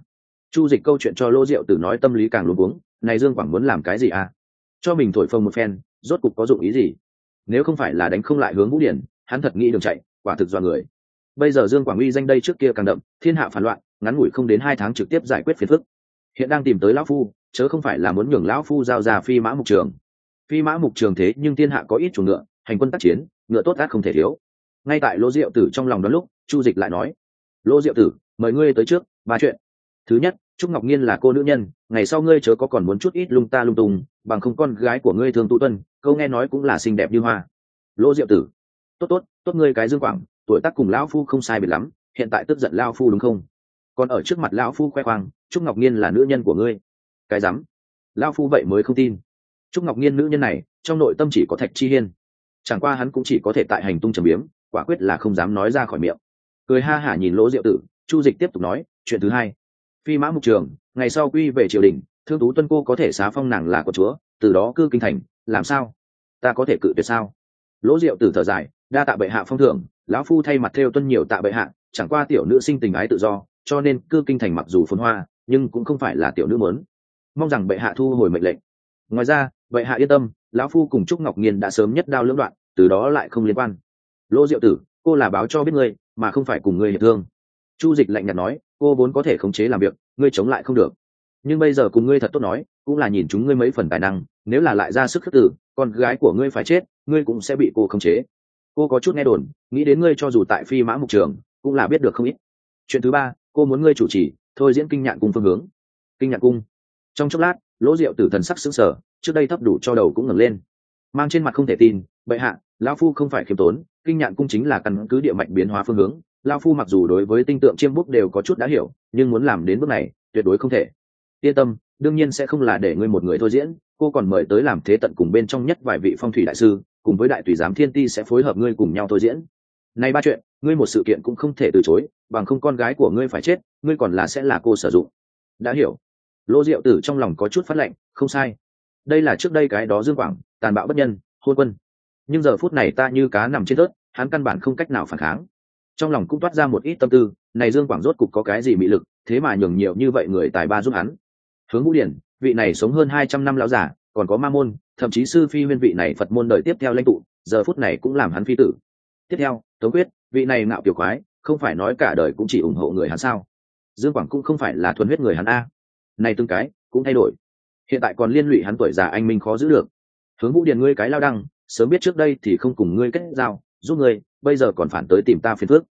Chu Dịch câu chuyện cho Lô Diệu Tử nói tâm lý càng luống cuống, này Dương Quảng muốn làm cái gì à? Cho mình thổi phồng một phen, rốt cục có dụng ý gì? Nếu không phải là đánh không lại Hướng Vũ Điển, hắn thật nghĩ đường chạy, quả thực dọa người. Bây giờ Dương Quảng uy danh đây trước kia càng đậm, thiên hạ phản loạn, ngắn ngủi không đến hai tháng trực tiếp giải quyết phiền phức. Hiện đang tìm tới lão phu, chớ không phải là muốn nhường lão phu giao ra Phi Mã Mục Trường. Phi Mã Mục Trường thế nhưng thiên hạ có ít chủ ngựa, hành quân tác chiến, ngựa tốt ác không thể thiếu. Ngay tại Lô Diệu Tử trong lòng đó lúc, Chu Dịch lại nói: "Lô Diệu Tử, mời ngươi tới trước, ba chuyện. Thứ nhất, Trúc Ngọc Nhiên là cô nữ nhân, ngày sau ngươi chớ có còn muốn chút ít lung ta lung tung, bằng không con gái của ngươi thường tụ tuân, câu nghe nói cũng là xinh đẹp như hoa." Lô Diệu Tử: "Tốt tốt, tốt ngươi cái Dương Quảng, tuổi tác cùng lão phu không sai biệt lắm, hiện tại tức giận lão phu đúng không? Còn ở trước mặt lão phu khoe khoang, Trúc Ngọc Nhiên là nữ nhân của ngươi. Cái rắm, lão phu vậy mới không tin. Trúc Ngọc Nhiên nữ nhân này, trong nội tâm chỉ có Thạch Chi Hiên. Chẳng qua hắn cũng chỉ có thể tại hành tung trầm biếm, quả quyết là không dám nói ra khỏi miệng." Cười ha hả nhìn Lỗ Diệu Tử, Chu Dịch tiếp tục nói: "Chuyện thứ hai, Phi Mã Mục Trường, ngày sau quy về triều đình, Thương Tú Tuân cô có thể xá phong nàng là của chúa, từ đó cư kinh thành, làm sao? Ta có thể cự tuyệt sao?" Lỗ Diệu Tử thở dài: "Đa tạ bệ hạ phong thưởng, lão phu thay mặt theo tuân nhiều tạ bệ hạ, chẳng qua tiểu nữ sinh tình ái tự do, cho nên cư kinh thành mặc dù phồn hoa, nhưng cũng không phải là tiểu nữ muốn. Mong rằng bệ hạ thu hồi mệnh lệnh. Ngoài ra, bệ hạ yên tâm, lão phu cùng Trúc Ngọc Nghiên đã sớm nhất đao lưỡng đoạn, từ đó lại không liên quan." Lỗ Diệu Tử: "Cô là báo cho biết ngươi, mà không phải cùng ngươi hiệp thương." Chu Dịch lạnh nhạt nói: "Cô vốn có thể khống chế làm việc, ngươi chống lại không được. Nhưng bây giờ cùng ngươi thật tốt nói, cũng là nhìn chúng ngươi mấy phần tài năng, nếu là lại ra sức khước từ, con gái của ngươi phải chết, ngươi cũng sẽ bị cô khống chế. Cô có chút nghe đồn, nghĩ đến ngươi cho dù tại Phi Mã Mục Trường, cũng là biết được không ít. Chuyện thứ ba, cô muốn ngươi chủ trì, thôi diễn Kinh Nhạn Cung phương hướng." Kinh Nhạn Cung. Trong chốc lát, Lỗ Diệu Tử thần sắc sững sờ, trước đây thấp đủ cho đầu cũng ngẩng lên, mang trên mặt không thể tin: "Bệ hạ, lão phu không phải khiêm tốn, Kinh Nhạn Cung chính là căn cứ địa mạch biến hóa phương hướng, lão phu mặc dù đối với tinh tượng chiêm bút đều có chút đã hiểu, nhưng muốn làm đến bước này, tuyệt đối không thể." "Yên tâm, đương nhiên sẽ không là để ngươi một người thôi diễn, cô còn mời tới làm thế tận cùng bên trong nhất vài vị phong thủy đại sư, cùng với đại tùy giám Thiên Ti sẽ phối hợp ngươi cùng nhau thôi diễn. Này ba chuyện, ngươi một sự kiện cũng không thể từ chối, bằng không con gái của ngươi phải chết, ngươi còn là sẽ là cô sử dụng." "Đã hiểu." Lỗ Diệu Tử trong lòng có chút phát lệnh, không sai. Đây là trước đây cái đó Dương Quảng, tàn bạo bất nhân, hôn quân. Nhưng giờ phút này ta như cá nằm trên thớt, hắn căn bản không cách nào phản kháng. Trong lòng cũng toát ra một ít tâm tư, này Dương Quảng rốt cục có cái gì mị lực, thế mà nhường nhiều như vậy người tài ba giúp hắn. Hướng Vũ Điển, vị này sống hơn hai trăm năm lão giả, còn có Ma môn, thậm chí sư phi huyên vị này Phật môn đời tiếp theo lãnh tụ, giờ phút này cũng làm hắn phi tử. Tiếp theo, Tống Quyết, vị này ngạo kiều quái, không phải nói cả đời cũng chỉ ủng hộ người hắn sao? Dương Quảng cũng không phải là thuần huyết người hắn a. Này từng cái cũng thay đổi. Hiện tại còn liên lụy hắn tuổi già anh minh khó giữ được. Hướng Vũ Điển ngươi cái lao đăng, sớm biết trước đây thì không cùng ngươi kết giao, giúp ngươi, bây giờ còn phản tới tìm ta phiền phức.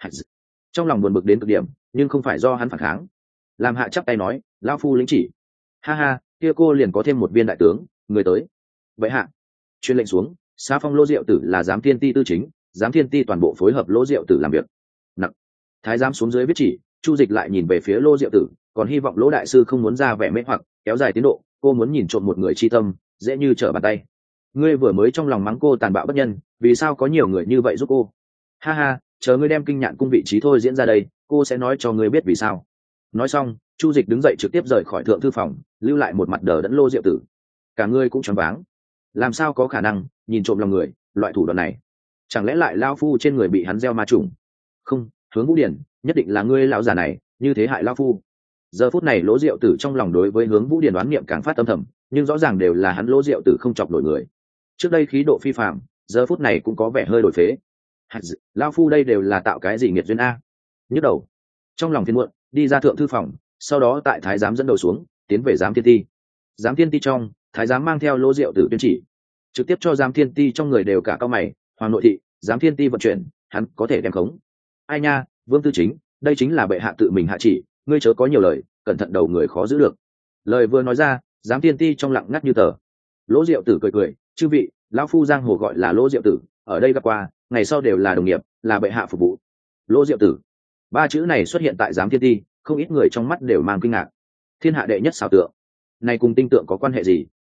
Trong lòng buồn bực đến cực điểm, nhưng không phải do hắn phản kháng. Làm hạ chắp tay nói: "Lão phu lĩnh chỉ." "Ha ha, kia cô liền có thêm một viên đại tướng, người tới." "Vậy hạ." Truyền lệnh xuống, xá phong Lỗ Diệu Tử là giám Thiên Ti tư chính, giám Thiên Ti toàn bộ phối hợp Lỗ Diệu Tử làm việc. Nặng. Thái giám xuống dưới viết chỉ, Chu Dịch lại nhìn về phía Lỗ Diệu Tử, còn hy vọng Lỗ đại sư không muốn ra vẻ mê hoặc, kéo dài tiến độ, cô muốn nhìn trộm một người chi tâm, dễ như trở bàn tay. Ngươi vừa mới trong lòng mắng cô tàn bạo bất nhân, vì sao có nhiều người như vậy giúp cô? Ha ha, chờ ngươi đem Kinh Nhạn Cung vị trí thôi diễn ra đây, cô sẽ nói cho ngươi biết vì sao. Nói xong, Chu Dịch đứng dậy trực tiếp rời khỏi thượng thư phòng, lưu lại một mặt đờ đẫn Lô Diệu Tử. Cả ngươi cũng choáng váng. Làm sao có khả năng nhìn trộm lòng người, loại thủ đoạn này? Chẳng lẽ lại lão phu trên người bị hắn gieo ma trùng? Không, Hướng Vũ Điển, nhất định là ngươi lão già này, như thế hại lão phu. Giờ phút này Lỗ Diệu Tử trong lòng đối với Hướng Vũ Điển đoán niệm càng phát âm thầm, nhưng rõ ràng đều là hắn Lỗ Diệu Tử không chọc nổi người. Trước đây khí độ phi phàm, giờ phút này cũng có vẻ hơi đổi phế. Lão phu đây đều là tạo cái gì nghiệt duyên a? Nhức đầu. Trong lòng phiền muộn, đi ra thượng thư phòng, sau đó tại thái giám dẫn đầu xuống, tiến về giám Thiên Ti. Giám Thiên Ti trong, thái giám mang theo Lỗ Diệu Tử tuyên chỉ, trực tiếp cho giám Thiên Ti trong người đều cả cao mày, hoàng nội thị, giám Thiên Ti vận chuyển, hắn có thể đem khống. Ai nha, Vương Tư Chính, đây chính là bệ hạ tự mình hạ chỉ, ngươi chớ có nhiều lời, cẩn thận đầu người khó giữ được. Lời vừa nói ra, giám Thiên Ti trong lặng ngắt như tờ. Lỗ Diệu Tử cười cười: "Chư vị, lão phu giang hồ gọi là Lỗ Diệu Tử, ở đây gặp qua, ngày sau đều là đồng nghiệp, là bệ hạ phục vụ." Lỗ Diệu Tử, ba chữ này xuất hiện tại giám Thiên Ti, không ít người trong mắt đều mang kinh ngạc. Thiên hạ đệ nhất xảo tượng, này cùng tinh tượng có quan hệ gì?